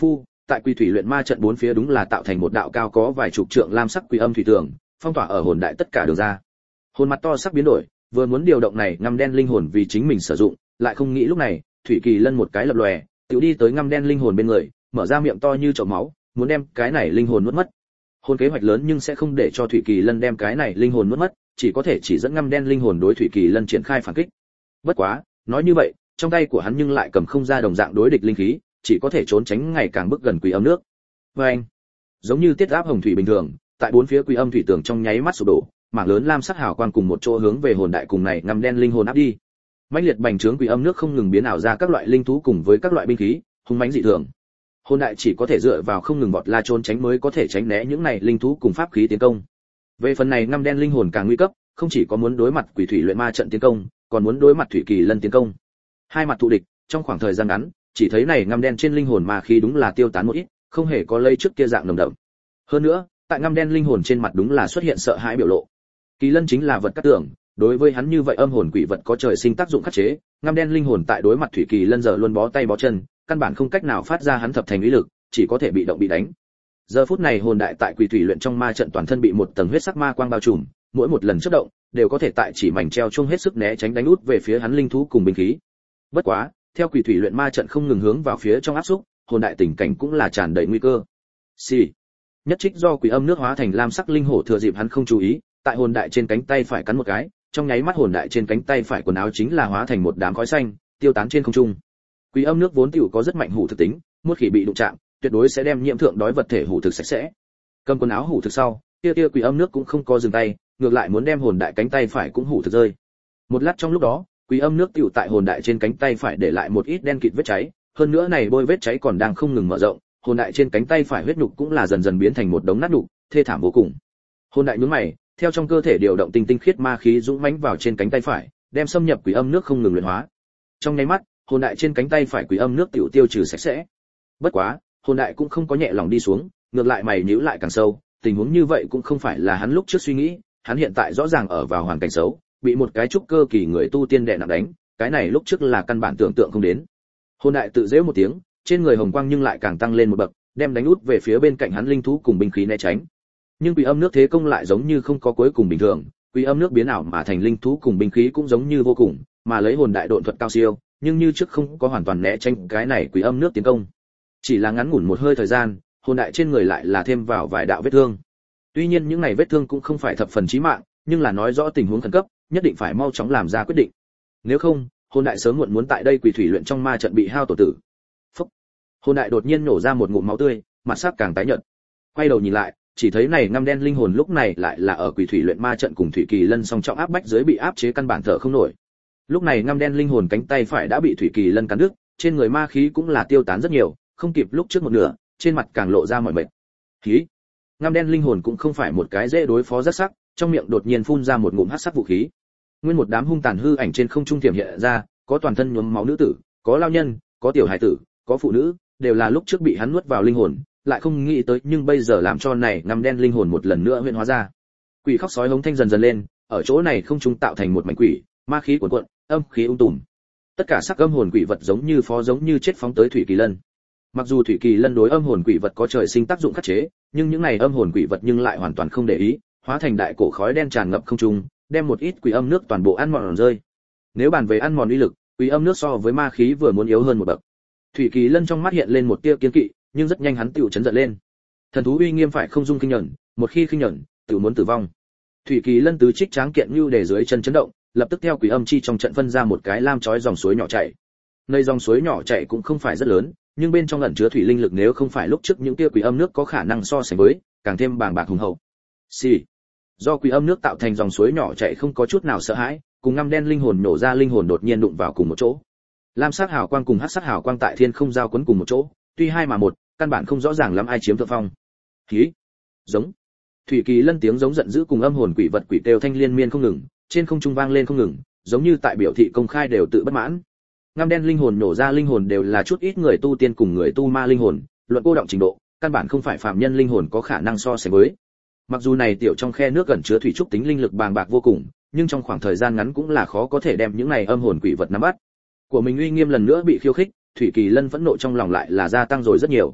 tại quỷ thủy luyện ma trận bốn phía đúng là tạo thành một đạo cao có vài chục trượng lam sắc quỷ âm thủy tường, phong tỏa ở hồn đại tất cả đường ra. Hồn mặt to sắc biến đổi, vừa muốn điều động này ngăm đen linh hồn vì chính mình sử dụng, lại không nghĩ lúc này, Thủy Kỳ Lân một cái lập lòe, tiểu đi tới ngăm đen linh hồn bên người, mở ra miệng to như chậu máu, muốn đem cái này linh hồn nuốt mất. Hồn kế hoạch lớn nhưng sẽ không để cho Thủy Kỳ Lân đem cái này linh hồn nuốt mất, chỉ có thể chỉ dẫn ngăm đen linh hồn đối Thủy Kỳ Lân triển khai phản kích. Bất quá, nói như vậy, trong tay của hắn nhưng lại cầm không ra đồng dạng đối địch linh khí, chỉ có thể trốn tránh ngày càng bước gần quỷ âm nước. Và anh, giống như tiết áp hồng thủy bình thường, tại bốn phía quỷ âm thủy tường trong nháy mắt sụp đổ, mảng lớn lam sắc hào quang cùng một chỗ hướng về hồn đại cùng này ngăm đen linh hồn áp đi. Mãnh liệt bành trướng quỷ âm nước không ngừng biến ảo ra các loại linh thú cùng với các loại binh khí, hung mãnh dị thường. Hồn đại chỉ có thể dựa vào không ngừng vọt la trốn tránh mới có thể tránh né những này linh thú cùng pháp khí tiến công. Về phần này ngăm đen linh hồn càng nguy cấp, không chỉ có muốn đối mặt quỷ thủy luyện ma trận tiến công, còn muốn đối mặt Thủy Kỳ Lân tiến công. Hai mặt thù địch, trong khoảng thời gian ngắn, chỉ thấy này ngăm đen trên linh hồn ma khí đúng là tiêu tán một ít, không hề có lây trước kia dạng nồng đậm. Hơn nữa, tại ngăm đen linh hồn trên mặt đúng là xuất hiện sợ hãi biểu lộ. Kỳ Lân chính là vật cát tưởng, đối với hắn như vậy âm hồn quỷ vật có trời sinh tác dụng khắc chế, ngăm đen linh hồn tại đối mặt Thủy Kỳ Lân giờ luôn bó tay bó chân, căn bản không cách nào phát ra hắn thập thành uy lực, chỉ có thể bị động bị đánh. Giờ phút này hồn đại tại quỷ thủy luyện trong ma trận toàn thân bị một tầng huyết sắc ma quang bao trùm, mỗi một lần chớp động đều có thể tại chỉ mảnh treo chung hết sức né tránh đánh út về phía hắn linh thú cùng binh khí. Bất quá, theo quỷ thủy luyện ma trận không ngừng hướng vào phía trong áp xúc, hồn đại tình cảnh cũng là tràn đầy nguy cơ. Xì. Nhất trích do quỷ âm nước hóa thành lam sắc linh hổ thừa dịp hắn không chú ý, tại hồn đại trên cánh tay phải cắn một cái, trong nháy mắt hồn đại trên cánh tay phải quần áo chính là hóa thành một đám khói xanh, tiêu tán trên không trung. Quỷ âm nước vốn tiểu có rất mạnh hủ thực tính, một khi bị đụng chạm, tuyệt đối sẽ đem nhiễm thượng đói vật thể hủ thực sạch sẽ. Cầm quần áo hủ thực sau, kia quỷ âm nước cũng không có dừng tay, ngược lại muốn đem hồn đại cánh tay phải cũng hủ thực rơi. Một lát trong lúc đó, quỷ âm nước tiểu tại hồn đại trên cánh tay phải để lại một ít đen kịt vết cháy, hơn nữa này bôi vết cháy còn đang không ngừng mở rộng, hồn đại trên cánh tay phải huyết nhục cũng là dần dần biến thành một đống nát nhục, thê thảm vô cùng. Hồn đại nhướng mày, theo trong cơ thể điều động tinh tinh khiết ma khí dũng mãnh vào trên cánh tay phải, đem xâm nhập quỷ âm nước không ngừng luyện hóa. Trong nháy mắt, hồn đại trên cánh tay phải quỷ âm nước tiểu tiêu trừ sạch sẽ. Bất quá, hồn đại cũng không có nhẹ lòng đi xuống, ngược lại mày nhíu lại càng sâu, tình huống như vậy cũng không phải là hắn lúc trước suy nghĩ, hắn hiện tại rõ ràng ở vào hoàn cảnh xấu, bị một cái trúc cơ kỳ người tu tiên đè nặng đánh, cái này lúc trước là căn bản tưởng tượng không đến. Hồn đại tự giễu một tiếng, trên người hồng quang nhưng lại càng tăng lên một bậc, đem đánh út về phía bên cạnh hắn linh thú cùng binh khí né tránh. Nhưng quỷ âm nước thế công lại giống như không có cuối cùng bình thường, quỷ âm nước biến ảo mà thành linh thú cùng binh khí cũng giống như vô cùng, mà lấy hồn đại độn thuật cao siêu, nhưng như trước không có hoàn toàn né tránh cái này quỷ âm nước tiến công. Chỉ là ngắn ngủn một hơi thời gian, hồn đại trên người lại là thêm vào vài đạo vết thương. Tuy nhiên những này vết thương cũng không phải thập phần chí mạng, nhưng là nói rõ tình huống khẩn cấp, nhất định phải mau chóng làm ra quyết định. Nếu không, hồn đại sớm muộn muốn tại đây quỷ thủy luyện trong ma trận bị hao tổ tử. Phốc. Hồn đại đột nhiên nổ ra một ngụm máu tươi, mặt sắc càng tái nhợt. Quay đầu nhìn lại, chỉ thấy này ngăm đen linh hồn lúc này lại là ở quỷ thủy luyện ma trận cùng Thủy Kỳ Lân song trọng áp bách dưới bị áp chế căn bản thở không nổi. Lúc này ngăm đen linh hồn cánh tay phải đã bị Thủy Kỳ Lân cắn đứt, trên người ma khí cũng là tiêu tán rất nhiều, không kịp lúc trước một nửa, trên mặt càng lộ ra mỏi mệt. Khí. Ngăm đen linh hồn cũng không phải một cái dễ đối phó rất sắc, trong miệng đột nhiên phun ra một ngụm hắc sắc vũ khí. Nguyên một đám hung tàn hư ảnh trên không trung tiềm hiện ra, có toàn thân nhuốm máu nữ tử, có lao nhân, có tiểu hài tử, có phụ nữ, đều là lúc trước bị hắn nuốt vào linh hồn, lại không nghĩ tới nhưng bây giờ làm cho này ngăm đen linh hồn một lần nữa huyễn hóa ra. Quỷ khóc sói hống thanh dần dần lên, ở chỗ này không trung tạo thành một mảnh quỷ, ma khí cuồn cuộn, âm khí tùm. Tất cả sắc âm hồn quỷ vật giống như phó giống như chết phóng tới Thủy Kỳ Lân. Mặc dù Thủy Kỳ Lân đối âm hồn quỷ vật có trời sinh tác dụng khắc chế, nhưng những này âm hồn quỷ vật nhưng lại hoàn toàn không để ý, hóa thành đại cổ khói đen tràn ngập không trung, đem một ít quỷ âm nước toàn bộ ăn mòn rơi. Nếu bàn về ăn mòn uy lực, quỷ âm nước so với ma khí vừa muốn yếu hơn một bậc. Thủy Kỳ Lân trong mắt hiện lên một tia kiên kỵ, nhưng rất nhanh hắn tựu chấn giận lên. Thần thú uy nghiêm phải không dung kinh nhẫn, một khi kinh nhẫn, tựu muốn tử vong. Thủy Kỳ Lân tứ trích tráng kiện như để dưới chân chấn động, lập tức theo quỷ âm chi trong trận phân ra một cái lam chói dòng suối nhỏ chảy. Nơi dòng suối nhỏ chảy cũng không phải rất lớn, nhưng bên trong ẩn chứa thủy linh lực nếu không phải lúc trước những tia quỷ âm nước có khả năng so sánh với, càng thêm bàng bạc hùng hậu. Xì. Do quỷ âm nước tạo thành dòng suối nhỏ chảy không có chút nào sợ hãi, cùng ngăm đen linh hồn nổ ra linh hồn đột nhiên đụng vào cùng một chỗ. Lam sắc hào quang cùng hắc sắc hào quang tại thiên không giao quấn cùng một chỗ, tuy hai mà một, căn bản không rõ ràng lắm ai chiếm thượng phong. Hí. Giống. Thủy Kỳ Lân tiếng giống giận dữ cùng âm hồn quỷ vật quỷ kêu thanh liên miên không ngừng, trên không trung vang lên không ngừng, giống như tại biểu thị công khai đều tự bất mãn. Ngăm đen linh hồn nổ ra linh hồn đều là chút ít người tu tiên cùng người tu ma linh hồn, luận cô động trình độ, căn bản không phải phàm nhân linh hồn có khả năng so sánh với. Mặc dù này tiểu trong khe nước gần chứa thủy trúc tính linh lực bàng bạc vô cùng, nhưng trong khoảng thời gian ngắn cũng là khó có thể đem những này âm hồn quỷ vật nắm bắt. Của mình uy nghiêm lần nữa bị khiêu khích, Thủy Kỳ Lân phẫn nộ trong lòng lại là gia tăng rồi rất nhiều.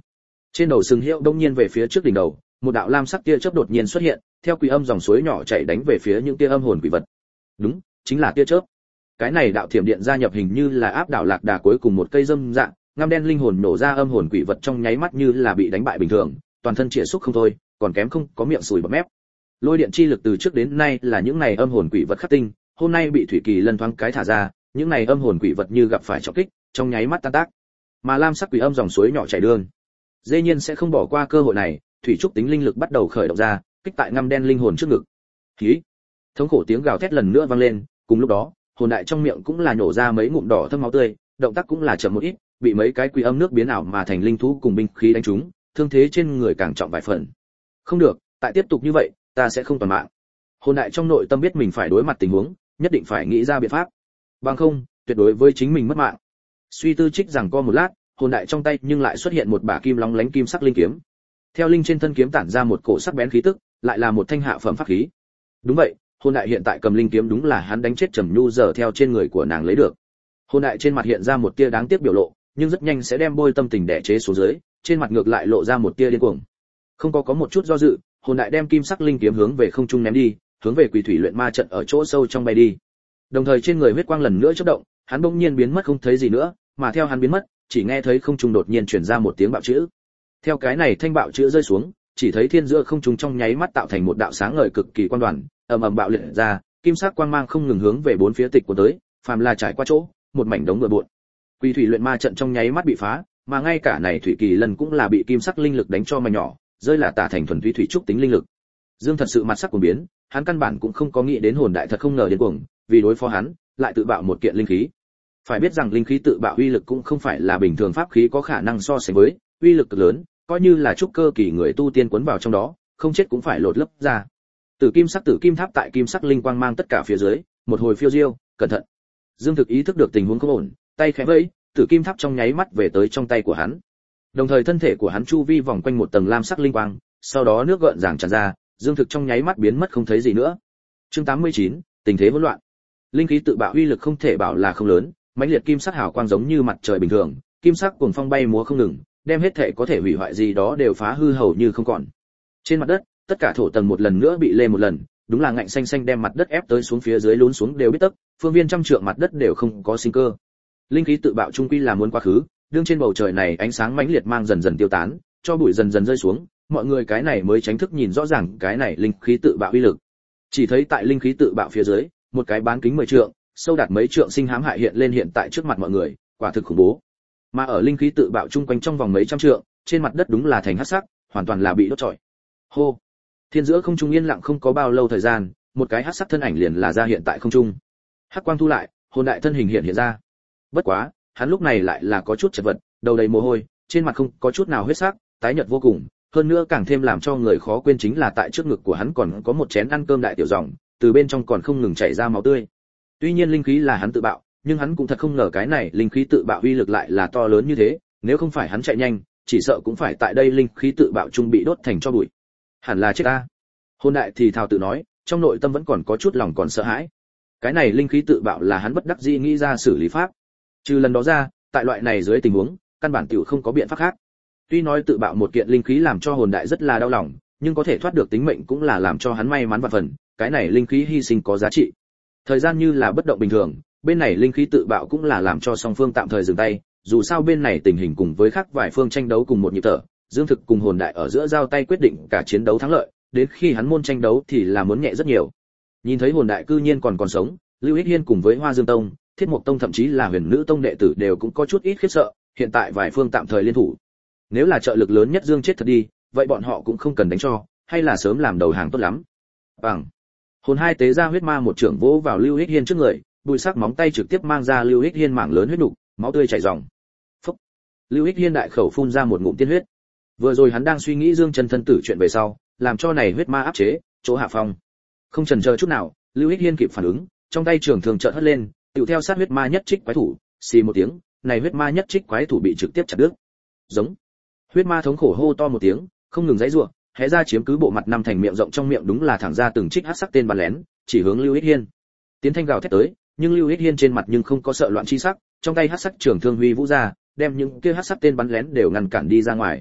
Trên đầu sừng hiệu đông nhiên về phía trước đỉnh đầu, một đạo lam sắc tia chớp đột nhiên xuất hiện, theo quỷ âm dòng suối nhỏ chảy đánh về phía những tia âm hồn quỷ vật. Đúng, chính là tia chớp. Cái này đạo thiểm điện gia nhập hình như là áp đảo lạc đà cuối cùng một cây dâm dạng, ngăm đen linh hồn nổ ra âm hồn quỷ vật trong nháy mắt như là bị đánh bại bình thường, toàn thân chĩa xúc không thôi, còn kém không có miệng sùi bọt mép. Lôi điện chi lực từ trước đến nay là những này âm hồn quỷ vật khắc tinh, hôm nay bị thủy kỳ lân thoáng cái thả ra, những này âm hồn quỷ vật như gặp phải trọng kích, trong nháy mắt tan tác. Mà lam sắc quỷ âm dòng suối nhỏ chảy đường, dĩ nhiên sẽ không bỏ qua cơ hội này, thủy trúc tính linh lực bắt đầu khởi động ra, kích tại ngăm đen linh hồn trước ngực. Khí. Thống khổ tiếng gào thét lần nữa vang lên, cùng lúc đó, hồn đại trong miệng cũng là nhổ ra mấy ngụm đỏ thâm máu tươi, động tác cũng là chậm một ít, bị mấy cái quỷ âm nước biến ảo mà thành linh thú cùng binh khí đánh trúng, thương thế trên người càng trọng vài phần. Không được, tại tiếp tục như vậy, ta sẽ không toàn mạng. Hồn đại trong nội tâm biết mình phải đối mặt tình huống, nhất định phải nghĩ ra biện pháp. Bằng không, tuyệt đối với chính mình mất mạng. Suy tư trích rằng co một lát, hồn đại trong tay nhưng lại xuất hiện một bả kim lóng lánh kim sắc linh kiếm. Theo linh trên thân kiếm tản ra một cổ sắc bén khí tức, lại là một thanh hạ phẩm pháp khí. Đúng vậy, hồn đại hiện tại cầm linh kiếm đúng là hắn đánh chết Trầm Nhu giờ theo trên người của nàng lấy được. Hồn đại trên mặt hiện ra một tia đáng tiếc biểu lộ, nhưng rất nhanh sẽ đem bôi tâm tình đè chế xuống dưới, trên mặt ngược lại lộ ra một tia điên cuồng. Không có một chút do dự, hồn đại đem kim sắc linh kiếm hướng về không trung ném đi, hướng về quỷ thủy luyện ma trận ở chỗ sâu trong bay đi. Đồng thời trên người huyết quang lần nữa chớp động, hắn bỗng nhiên biến mất không thấy gì nữa, mà theo hắn biến mất, chỉ nghe thấy không trung đột nhiên truyền ra một tiếng bạo chữ. Theo cái này thanh bạo chữ rơi xuống, chỉ thấy thiên giữa không trung trong nháy mắt tạo thành một đạo sáng ngời cực kỳ quang đoàn, ầm ầm bạo liệt ra, kim sắc quang mang không ngừng hướng về bốn phía tịch của tới, phàm là trải qua chỗ, một mảnh đống bừa bộn. Quỷ thủy luyện ma trận trong nháy mắt bị phá, mà ngay cả này thủy kỳ lần cũng là bị kim sắc linh lực đánh cho mảnh nhỏ, rơi là tả thành thuần túy thủy trúc tính linh lực. Dương thật sự mặt sắc cuồng biến, hắn căn bản cũng không có nghĩ đến hồn đại thật không ngờ đến cuồng, vì đối phó hắn, lại tự bạo một kiện linh khí. Phải biết rằng linh khí tự bạo uy lực cũng không phải là bình thường pháp khí có khả năng so sánh với, uy lực cực lớn, coi như là trúc cơ kỳ người tu tiên cuốn vào trong đó, không chết cũng phải lột lấp ra. Tử kim tháp tại kim sắc linh quang mang tất cả phía dưới, một hồi phiêu diêu, cẩn thận. Dương thực ý thức được tình huống không ổn, tay khẽ vẫy, tử kim tháp trong nháy mắt về tới trong tay của hắn. Đồng thời thân thể của hắn chu vi vòng quanh một tầng lam sắc linh quang, sau đó nước gợn giảng tràn ra, Dương thực trong nháy mắt biến mất không thấy gì nữa. Chương 89, tình thế hỗn loạn. Linh khí tự bạo uy lực không thể bảo là không lớn, mãnh liệt kim sắc hào quang giống như mặt trời bình thường, kim sắc cuồng phong bay múa không ngừng, đem hết thể có thể hủy hoại gì đó đều phá hư hầu như không còn. Trên mặt đất, tất cả thổ tầng một lần nữa bị lê một lần, đúng là ngạnh xanh xanh đem mặt đất ép tới xuống phía dưới lún xuống đều biết tấc, phương viên trăm trượng mặt đất đều không có sinh cơ. Linh khí tự bạo trung quy là muốn quá khứ, đương trên bầu trời này ánh sáng mãnh liệt mang dần dần tiêu tán, cho bụi dần dần rơi xuống, mọi người cái này mới tránh thức nhìn rõ ràng cái này linh khí tự bạo uy lực. Chỉ thấy tại linh khí tự bạo phía dưới, một cái bán kính 10 trượng, sâu đạt mấy trượng sinh hãm hại hiện lên hiện tại trước mặt mọi người, quả thực khủng bố. Mà ở linh khí tự bạo chung quanh trong vòng mấy trăm trượng, trên mặt đất đúng là thành hắc sắc, hoàn toàn là bị đốt trọi. Hô. Thiên giữa không trung yên lặng không có bao lâu thời gian, một cái hắc sắc thân ảnh liền là ra hiện tại không trung. Hắc quang thu lại, hồn đại thân hình hiện ra. Bất quá, hắn lúc này lại là có chút chật vật, đầu đầy mồ hôi, trên mặt không có chút nào huyết sắc, tái nhợt vô cùng, hơn nữa càng thêm làm cho người khó quên chính là tại trước ngực của hắn còn có một chén ăn cơm đại tiểu dòng, từ bên trong còn không ngừng chảy ra máu tươi. Tuy nhiên linh khí là hắn tự bạo, nhưng hắn cũng thật không ngờ cái này linh khí tự bạo uy lực lại là to lớn như thế, nếu không phải hắn chạy nhanh, chỉ sợ cũng phải tại đây linh khí tự bạo trung bị đốt thành tro bụi. Hẳn là chết ta. Hồn đại thì thào tự nói, trong nội tâm vẫn còn có chút lòng còn sợ hãi. Cái này linh khí tự bạo là hắn bất đắc dĩ nghĩ ra xử lý pháp. Trừ lần đó ra, tại loại này dưới tình huống, căn bản tiểu không có biện pháp khác. Tuy nói tự bạo một kiện linh khí làm cho hồn đại rất là đau lòng, nhưng có thể thoát được tính mệnh cũng là làm cho hắn may mắn vạn phần, cái này linh khí hy sinh có giá trị. Thời gian như là bất động bình thường, bên này linh khí tự bạo cũng là làm cho song phương tạm thời dừng tay, dù sao bên này tình hình cùng với khác vài phương tranh đấu cùng một nhịp thở, Dương Thực cùng hồn đại ở giữa giao tay quyết định cả chiến đấu thắng lợi, đến khi hắn môn tranh đấu thì là muốn nhẹ rất nhiều. Nhìn thấy hồn đại cư nhiên còn sống, Lưu Hích Hiên cùng với Hoa Dương Tông, Thiết Mộc Tông thậm chí là Huyền Nữ Tông đệ tử đều cũng có chút ít khiếp sợ, hiện tại vài phương tạm thời liên thủ. Nếu là trợ lực lớn nhất Dương chết thật đi, vậy bọn họ cũng không cần đánh cho, hay là sớm làm đầu hàng tốt lắm. Bằng hồn hai tế ra huyết ma một trưởng vỗ vào Lưu Hích Hiên trước người, bùi sắc móng tay trực tiếp mang ra Lưu Hích Hiên mảng lớn huyết nục, máu tươi chảy ròng. Phốc. Lưu Hích Hiên đại khẩu phun ra một ngụm tiên huyết. Vừa rồi hắn đang suy nghĩ Dương Chân thân tử chuyện về sau, làm cho này huyết ma áp chế, chỗ hạ phong. Không chần chờ chút nào, Lưu Hích Hiên kịp phản ứng, trong tay trường thường chợt hất lên, tựu theo sát huyết ma nhất trích quái thủ, xì một tiếng, này huyết ma nhất trích quái thủ bị trực tiếp chặt đứt. Giống. Huyết ma thống khổ hô to một tiếng, không ngừng giãy giụa, hé ra chiếm cứ bộ mặt năm thành miệng rộng trong miệng đúng là thẳng ra từng trích hắc sắc tên bắn lén, chỉ hướng Lưu Hích Hiên. Tiến thanh gào thét tới, nhưng Lưu Hích Hiên trên mặt nhưng không có sợ loạn chi sắc, trong tay hắc sắc trường thương huy vũ ra, đem những kia hắc sắc tên bắn lén đều ngăn cản đi ra ngoài.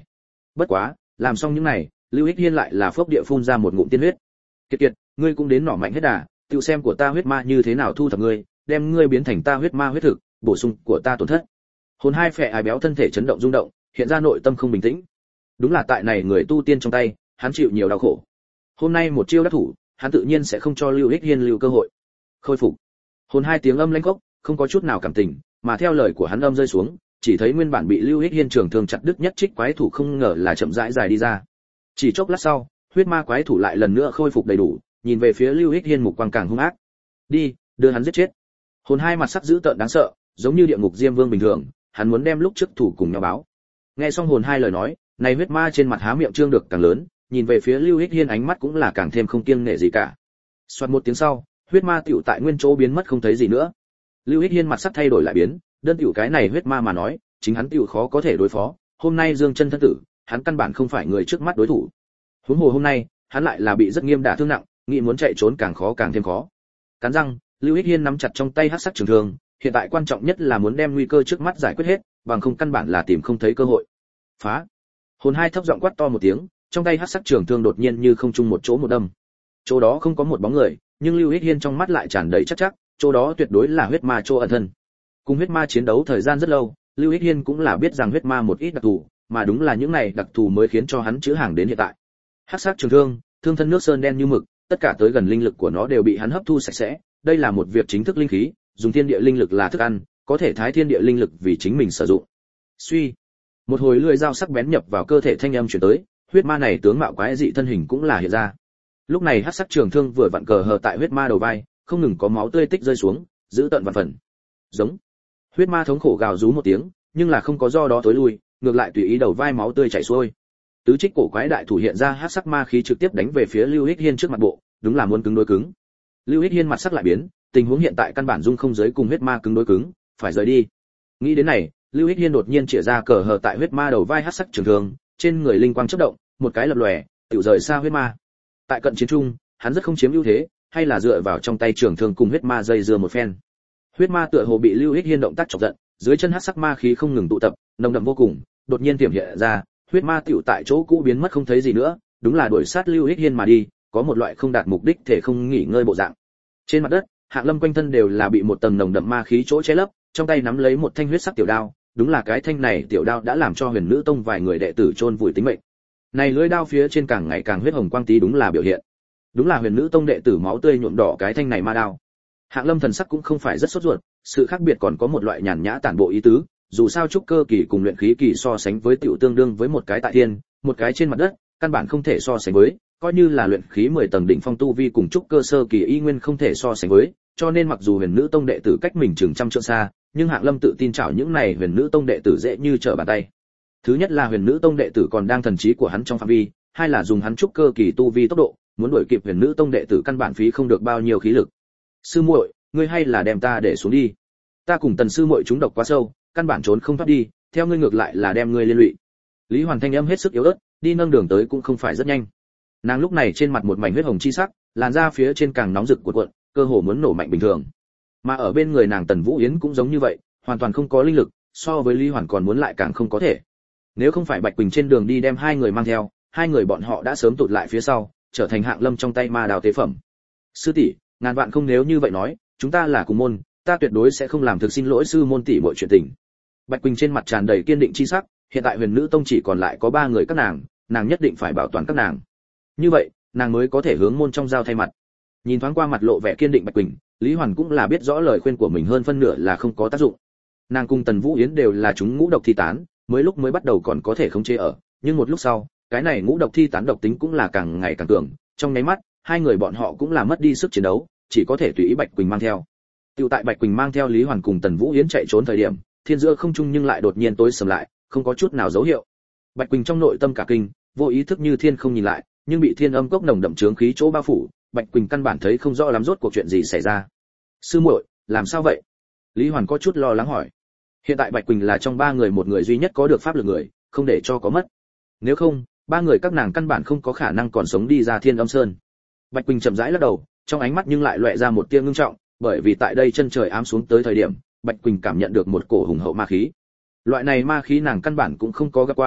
Bất quá, làm xong những này, Lưu Hích Hiên lại là phốc địa phun ra một ngụm tiên huyết. Kiệt kiệt, ngươi cũng đến nỏ mạnh hết đà, tự xem của ta huyết ma như thế nào thu thập ngươi, đem ngươi biến thành ta huyết ma huyết thực, bổ sung của ta tổn thất. Hồn hai phệ ái béo thân thể chấn động rung động, hiện ra nội tâm không bình tĩnh. Đúng là tại này người tu tiên trong tay, hắn chịu nhiều đau khổ. Hôm nay một chiêu đắc thủ, hắn tự nhiên sẽ không cho Lưu Hích Hiên lưu cơ hội. Khôi phục. Hồn hai tiếng âm lãnh khốc, không có chút nào cảm tình, mà theo lời của hắn âm rơi xuống, chỉ thấy nguyên bản bị Lưu Hích Hiên trường thương chặt đứt nhất trích quái thủ không ngờ là chậm rãi dài đi ra. Chỉ chốc lát sau, huyết ma quái thủ lại lần nữa khôi phục đầy đủ, nhìn về phía Lưu Hích Hiên mục quang càng hung ác. Đi, đưa hắn giết chết. Hồn hai mặt sắc dữ tợn đáng sợ, giống như địa ngục diêm vương bình thường, hắn muốn đem lúc trước thủ cùng nhau báo. Nghe xong hồn hai lời nói, này huyết ma trên mặt há miệng trương được càng lớn, nhìn về phía Lưu Hích Hiên ánh mắt cũng là càng thêm không kiêng nể gì cả. Soạt một tiếng sau, huyết ma tiểu tại nguyên chỗ biến mất không thấy gì nữa. Lưu Hích Hiên mặt sắc thay đổi lại biến, đơn tiểu cái này huyết ma mà nói, chính hắn tiểu khó có thể đối phó, hôm nay Dương Chân thân tử, hắn căn bản không phải người trước mắt đối thủ. Huống hồ hôm nay, hắn lại là bị rất nghiêm đả thương nặng, nghĩ muốn chạy trốn càng khó càng thêm khó. Cắn răng, Lưu Hích Hiên nắm chặt trong tay hắc sắc trường thương, hiện tại quan trọng nhất là muốn đem nguy cơ trước mắt giải quyết hết, bằng không căn bản là tìm không thấy cơ hội. Phá! Hồn hai thấp giọng quát to một tiếng, trong tay hắc sắc trường thương đột nhiên như không trung một chỗ một đâm. Chỗ đó không có một bóng người, nhưng Lưu Hích Hiên trong mắt lại tràn đầy chắc, chỗ đó tuyệt đối là huyết ma chỗ ẩn thân. Cùng huyết ma chiến đấu thời gian rất lâu, Lưu Hích Hiên cũng là biết rằng huyết ma một ít đặc thù, mà đúng là những này đặc thù mới khiến cho hắn chữ hàng đến hiện tại. Hắc sắc trường thương, thương thân nước sơn đen như mực, tất cả tới gần linh lực của nó đều bị hắn hấp thu sạch sẽ, đây là một việc chính thức linh khí, dùng thiên địa linh lực là thức ăn, có thể thái thiên địa linh lực vì chính mình sử dụng. Suy, một hồi lưỡi dao sắc bén nhập vào cơ thể thanh âm truyền tới, huyết ma này tướng mạo quái dị thân hình cũng là hiện ra. Lúc này hắc sắc trường thương vừa vặn cờ hờ tại huyết ma đầu vai, không ngừng có máu tươi tích rơi xuống, giữ tận vạn phần. Giống. Huyết ma thống khổ gào rú một tiếng, nhưng là không có do đó tối lui, ngược lại tùy ý đầu vai máu tươi chảy xuôi. Tứ trích cổ quái đại thủ hiện ra hắc sắc ma khí trực tiếp đánh về phía Lưu Hích Hiên trước mặt bộ, đúng là muốn cứng đối cứng. Lưu Hích Hiên mặt sắc lại biến, tình huống hiện tại căn bản dung không giới cùng huyết ma cứng đối cứng, phải rời đi. Nghĩ đến này, Lưu Hích Hiên đột nhiên chĩa ra cờ hờ tại huyết ma đầu vai hắc sắc trường thương, trên người linh quang chớp động, một cái lập lòe, tiểu rời xa huyết ma. Tại cận chiến trung, hắn rất không chiếm ưu thế, hay là dựa vào trong tay trường thương cùng huyết ma dây dưa một phen. Huyết ma tựa hồ bị Lưu Hích Hiên động tác chọc giận, dưới chân hắc sắc ma khí không ngừng tụ tập, nồng đậm vô cùng, đột nhiên tiềm hiện ra, huyết ma tiểu tại chỗ cũ biến mất không thấy gì nữa, đúng là đuổi sát Lưu Hích Hiên mà đi, có một loại không đạt mục đích thể không nghỉ ngơi bộ dạng. Trên mặt đất, Hạng Lâm quanh thân đều là bị một tầng nồng đậm ma khí chỗ che lấp, trong tay nắm lấy một thanh huyết sắc tiểu đao, đúng là cái thanh này tiểu đao đã làm cho Huyền Nữ Tông vài người đệ tử chôn vùi tính mệnh. Này lưỡi đao phía trên càng ngày càng huyết hồng quang tí đúng là biểu hiện. Đúng là Huyền Nữ Tông đệ tử máu tươi nhuộm đỏ cái thanh này ma đao. Hạng Lâm thần sắc cũng không phải rất sốt ruột, sự khác biệt còn có một loại nhàn nhã tản bộ ý tứ, dù sao trúc cơ kỳ cùng luyện khí kỳ so sánh với tiểu tương đương với một cái tại thiên, một cái trên mặt đất, căn bản không thể so sánh với, coi như là luyện khí 10 tầng đỉnh phong tu vi cùng trúc cơ sơ kỳ y nguyên không thể so sánh với, cho nên mặc dù Huyền Nữ Tông đệ tử cách mình chừng trăm trượng xa, nhưng Hạng Lâm tự tin chảo những này Huyền Nữ Tông đệ tử dễ như trở bàn tay. Thứ nhất là Huyền Nữ Tông đệ tử còn đang thần trí của hắn trong phạm vi, hai là dùng hắn trúc cơ kỳ tu vi tốc độ, muốn đuổi kịp Huyền Nữ Tông đệ tử căn bản phí không được bao nhiêu khí lực. Sư muội, ngươi hay là đem ta để xuống đi. Ta cùng Tần sư muội chúng độc quá sâu, căn bản trốn không thoát đi, theo ngươi ngược lại là đem ngươi liên lụy. Lý Hoàn thanh âm hết sức yếu ớt, đi nâng đường tới cũng không phải rất nhanh. Nàng lúc này trên mặt một mảnh huyết hồng chi sắc, làn da phía trên càng nóng rực cuộn cuộn, cơ hồ muốn nổ mạnh bình thường. Mà ở bên người nàng Tần Vũ Yến cũng giống như vậy, hoàn toàn không có linh lực, so với Lý Hoàn còn muốn lại càng không có thể. Nếu không phải Bạch Quỳnh trên đường đi đem hai người mang theo, hai người bọn họ đã sớm tụt lại phía sau, trở thành Hạng Lâm trong tay ma đào tế phẩm. Sư tỷ, ngàn vạn không nếu như vậy nói, chúng ta là cùng môn, ta tuyệt đối sẽ không làm thực xin lỗi sư môn tỷ mọi chuyện tình. Bạch Quỳnh trên mặt tràn đầy kiên định chi sắc, hiện tại Huyền Nữ Tông chỉ còn lại có 3 người các nàng nhất định phải bảo toàn các nàng. Như vậy, nàng mới có thể hướng môn trong giao thay mặt. Nhìn thoáng qua mặt lộ vẻ kiên định Bạch Quỳnh, Lý Hoàn cũng là biết rõ lời khuyên của mình hơn phân nửa là không có tác dụng. Nàng cùng Tần Vũ Yến đều là chúng ngũ độc thi tán, mới bắt đầu còn có thể khống chế ở, nhưng một lúc sau, cái này ngũ độc thi tán độc tính cũng là càng ngày càng cường, trong nháy mắt, hai người bọn họ cũng là mất đi sức chiến đấu, chỉ có thể tùy ý Bạch Quỳnh mang theo. Tiểu tại Bạch Quỳnh mang theo Lý Hoàn cùng Tần Vũ Yến chạy trốn thời điểm, thiên giữa không trung nhưng lại đột nhiên tối sầm lại, không có chút nào dấu hiệu. Bạch Quỳnh trong nội tâm cả kinh, vô ý thức như thiên không nhìn lại, nhưng bị thiên âm cốc nồng đậm chướng khí chỗ bao phủ, Bạch Quỳnh căn bản thấy không rõ lắm rốt cuộc chuyện gì xảy ra. Sư muội, làm sao vậy? Lý Hoàn có chút lo lắng hỏi. Hiện tại Bạch Quỳnh là trong 3 người một người duy nhất có được pháp lực người, không để cho có mất. Nếu không, 3 người các nàng căn bản không có khả năng còn sống đi ra Thiên Âm Sơn. Bạch Quỳnh chậm rãi lắc đầu, trong ánh mắt nhưng lại lóe ra một tia ngưng trọng, bởi vì tại đây chân trời ám xuống tới thời điểm, Bạch Quỳnh cảm nhận được một cổ hùng hậu ma khí. Loại này ma khí nàng căn bản cũng không có gặp qua,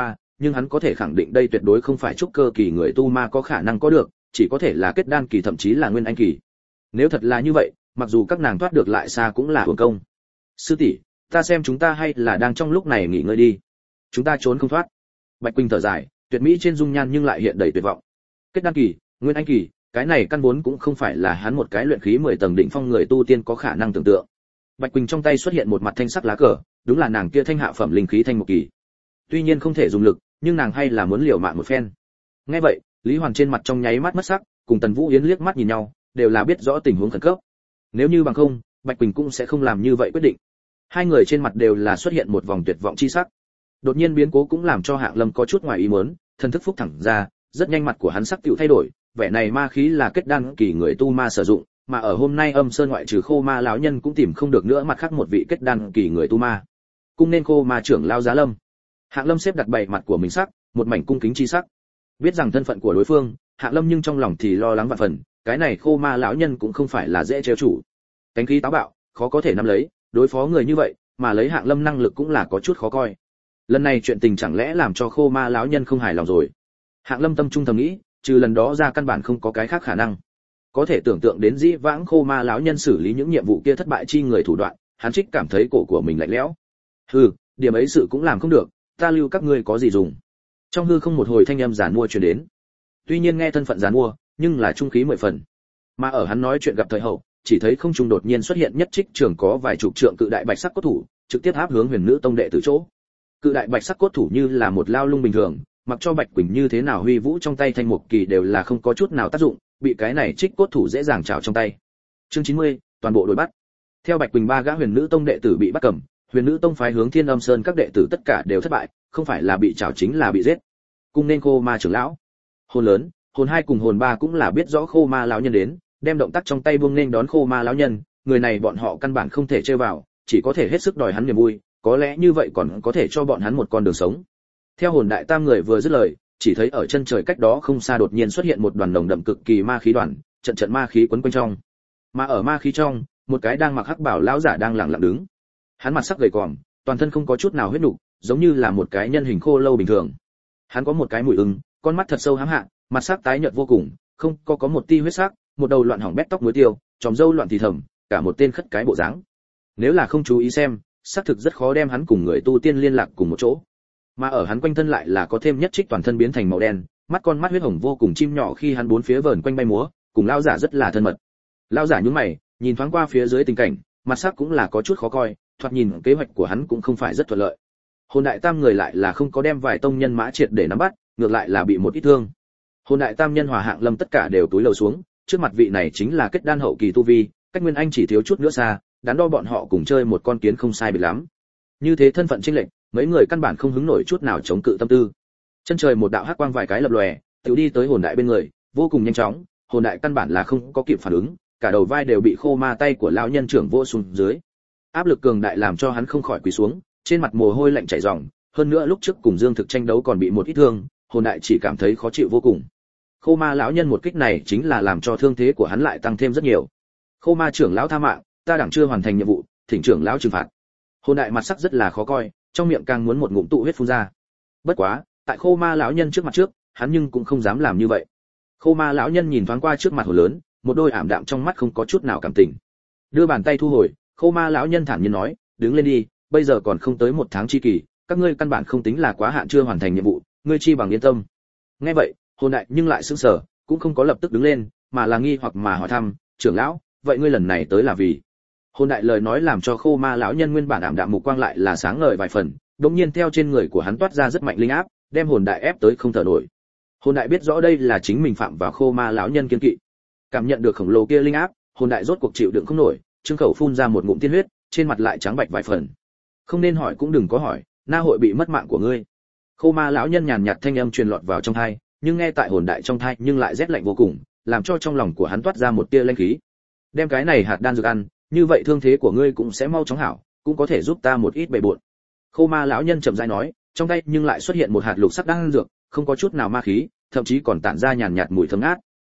nhưng hắn có thể khẳng định đây tuyệt đối không phải trúc cơ kỳ người tu ma có khả năng có được, chỉ có thể là kết đan kỳ thậm chí là nguyên anh kỳ. Nếu thật là như vậy, mặc dù các nàng thoát được lại xa cũng là uổng công. Sư tỷ, ta xem chúng ta hay là đang trong lúc này nghỉ ngơi đi. Chúng ta trốn không thoát. Bạch Quỳnh thở dài, tuyệt mỹ trên dung nhan nhưng lại hiện đầy tuyệt vọng. Kết đan kỳ, nguyên anh kỳ, cái này căn vốn cũng không phải là hắn một cái luyện khí 10 tầng đỉnh phong người tu tiên có khả năng tưởng tượng. Bạch Quỳnh trong tay xuất hiện một mặt thanh sắc lá cờ, đúng là nàng kia thanh hạ phẩm linh khí thanh một kỳ. Tuy nhiên không thể dùng lực, nhưng nàng hay là muốn liều mạng một phen. Nghe vậy, Lý Hoàn trên mặt trong nháy mắt mất sắc, cùng Tần Vũ Yến liếc mắt nhìn nhau, đều là biết rõ tình huống khẩn cấp. Nếu như bằng không, Bạch Quỳnh cũng sẽ không làm như vậy quyết định. Hai người trên mặt đều là xuất hiện một vòng tuyệt vọng chi sắc. Đột nhiên biến cố cũng làm cho Hạng Lâm có chút ngoài ý muốn, thần thức phúc thẳng ra, rất nhanh mặt của hắn sắc tựu thay đổi, vẻ này ma khí là kết đan kỳ người tu ma sử dụng, mà ở hôm nay Âm Sơn ngoại trừ Khô Ma lão nhân cũng tìm không được nữa mặt khác một vị kết đan kỳ người tu ma. Cung nên Khô Ma trưởng lão Giá Lâm. Hạng Lâm xếp đặt bày mặt của mình sắc, một mảnh cung kính chi sắc. Biết rằng thân phận của đối phương, Hạng Lâm nhưng trong lòng thì lo lắng vạn phần, cái này Khô Ma lão nhân cũng không phải là dễ trêu chủ. Cánh khí táo bạo, khó có thể nắm lấy, đối phó người như vậy, mà lấy Hạng Lâm năng lực cũng là có chút khó coi. Lần này chuyện tình chẳng lẽ làm cho Khô Ma lão nhân không hài lòng rồi? Hạng Lâm tâm trung thầm nghĩ, trừ lần đó ra căn bản không có cái khác khả năng. Có thể tưởng tượng đến dĩ vãng Khô Ma lão nhân xử lý những nhiệm vụ kia thất bại chi người thủ đoạn, hắn trích cảm thấy cổ của mình lạnh lẽo. Hừ, điểm ấy sự cũng làm không được, ta lưu các ngươi có gì dùng? Trong hư không một hồi thanh âm giản mua truyền đến. Tuy nhiên nghe thân phận giản mua, nhưng là trung khí 10 phần. Mà ở hắn nói chuyện gặp thời hậu, chỉ thấy không trung đột nhiên xuất hiện nhất trích trường có vài chục trượng cự đại bạch sắc cốt thủ, trực tiếp áp hướng Huyền Nữ tông đệ tử chỗ. Cự đại bạch sắc cốt thủ như là một lao lung bình thường, mặc cho Bạch Quỳnh như thế nào huy vũ trong tay thanh mục kỳ đều là không có chút nào tác dụng, bị cái này trích cốt thủ dễ dàng trảo trong tay. Chương 90, toàn bộ đối bắt. Theo Bạch Quỳnh ba gã Huyền Nữ tông đệ tử bị bắt cầm, Huyền Nữ tông phái hướng Thiên Âm Sơn các đệ tử tất cả đều thất bại, không phải là bị trảo chính là bị giết. Cung nên Khô Ma trưởng lão. Hồn lớn, hồn hai cùng hồn ba cũng là biết rõ Khô Ma lão nhân đến, đem động tác trong tay buông nên đón Khô Ma lão nhân, người này bọn họ căn bản không thể chơi vào, chỉ có thể hết sức đòi hắn niềm vui, có lẽ như vậy còn có thể cho bọn hắn một con đường sống. Theo hồn đại tam người vừa dứt lời, chỉ thấy ở chân trời cách đó không xa đột nhiên xuất hiện một đoàn nồng đậm cực kỳ ma khí đoàn, trận trận ma khí quấn quanh trong. Mà ở ma khí trong, một cái đang mặc hắc bảo lão giả đang lặng lặng đứng. Hắn mặt sắc gầy còm, toàn thân không có chút nào huyết nục, giống như là một cái nhân hình khô lâu bình thường. Hắn có một cái mũi ưng, con mắt thật sâu hám hạ, mặt sắc tái nhợt vô cùng, không có một tia huyết sắc, một đầu loạn hỏng bét tóc muối tiêu, tròm râu loạn thì thầm, cả một tên khất cái bộ dáng. Nếu là không chú ý xem, xác thực rất khó đem hắn cùng người tu tiên liên lạc cùng một chỗ. Mà ở hắn quanh thân lại là có thêm nhất trích toàn thân biến thành màu đen, mắt con mắt huyết hồng vô cùng chim nhỏ khi hắn bốn phía vờn quanh bay múa, cùng lão giả rất là thân mật. Lão giả nhướng mày, nhìn thoáng qua phía dưới tình cảnh, mặt sắc cũng là có chút khó coi, thoạt nhìn kế hoạch của hắn cũng không phải rất thuận lợi. Hồn đại tam người lại là không có đem vài tông nhân mã triệt để nắm bắt, ngược lại là bị một ít thương. Hồn đại tam nhân Hòa Hạng Lâm tất cả đều túi lầu xuống, trước mặt vị này chính là kết đan hậu kỳ tu vi, cách Nguyên Anh chỉ thiếu chút nữa xa, đắn đo bọn họ cùng chơi một con kiến không sai biệt lắm. Như thế thân phận chênh lệch, mấy người căn bản không hứng nổi chút nào chống cự tâm tư. Chân trời một đạo hắc quang vài cái lập lòe, tiểu đi tới hồn đại bên người, vô cùng nhanh chóng, hồn đại căn bản là không có kịp phản ứng, cả đầu vai đều bị Khô Ma tay của lão nhân trưởng vỗ xuống dưới. Áp lực cường đại làm cho hắn không khỏi quỳ xuống, trên mặt mồ hôi lạnh chảy ròng, hơn nữa lúc trước cùng Dương Thực tranh đấu còn bị một ít thương, hồn đại chỉ cảm thấy khó chịu vô cùng. Khô Ma lão nhân một kích này chính là làm cho thương thế của hắn lại tăng thêm rất nhiều. Khô Ma trưởng lão tha mạng, ta đẳng chưa hoàn thành nhiệm vụ, thỉnh trưởng lão trừng phạt. Hồn đại mặt sắc rất là khó coi, trong miệng càng muốn một ngụm tụ huyết phun ra. Bất quá, tại Khô Ma lão nhân trước mặt trước, hắn nhưng cũng không dám làm như vậy. Khô Ma lão nhân nhìn thoáng qua trước mặt hồn lớn, một đôi ảm đạm trong mắt không có chút nào cảm tình. Đưa bàn tay thu hồi, Khô Ma lão nhân thản nhiên nói, đứng lên đi, bây giờ còn không tới 1 tháng chi kỳ, các ngươi căn bản không tính là quá hạn chưa hoàn thành nhiệm vụ, ngươi chi bằng yên tâm. Nghe vậy, hồn đại nhưng lại sững sờ, cũng không có lập tức đứng lên, mà là nghi hoặc mà hỏi thăm, trưởng lão, vậy ngươi lần này tới là vì? Hồn đại lời nói làm cho Khô Ma lão nhân nguyên bản ảm đạm mục quang lại là sáng ngời vài phần, đống nhiên theo trên người của hắn toát ra rất mạnh linh áp, đem hồn đại ép tới không thở nổi. Hồn đại biết rõ đây là chính mình phạm vào Khô Ma lão nhân kiên kỵ. Cảm nhận được khổng lồ kia linh áp, hồn đại rốt cuộc chịu đựng không nổi, trương khẩu phun ra một ngụm tiên huyết, trên mặt lại trắng bạch vài phần. Không nên hỏi cũng đừng có hỏi, na hội bị mất mạng của ngươi. Khô Ma lão nhân nhàn nhạt thanh âm truyền lọt vào trong tai, nhưng nghe tại hồn đại trong tai nhưng lại rét lạnh vô cùng, làm cho trong lòng của hắn toát ra một tia linh khí. Đem cái này hạt đan dược ăn, như vậy thương thế của ngươi cũng sẽ mau chóng hảo, cũng có thể giúp ta một ít bề bộn. Khô Ma lão nhân chậm rãi nói, trong tay nhưng lại xuất hiện một hạt lục sắc đan dược, không có chút nào ma khí, thậm chí còn tản ra nhàn nhạt mùi thơm ngát.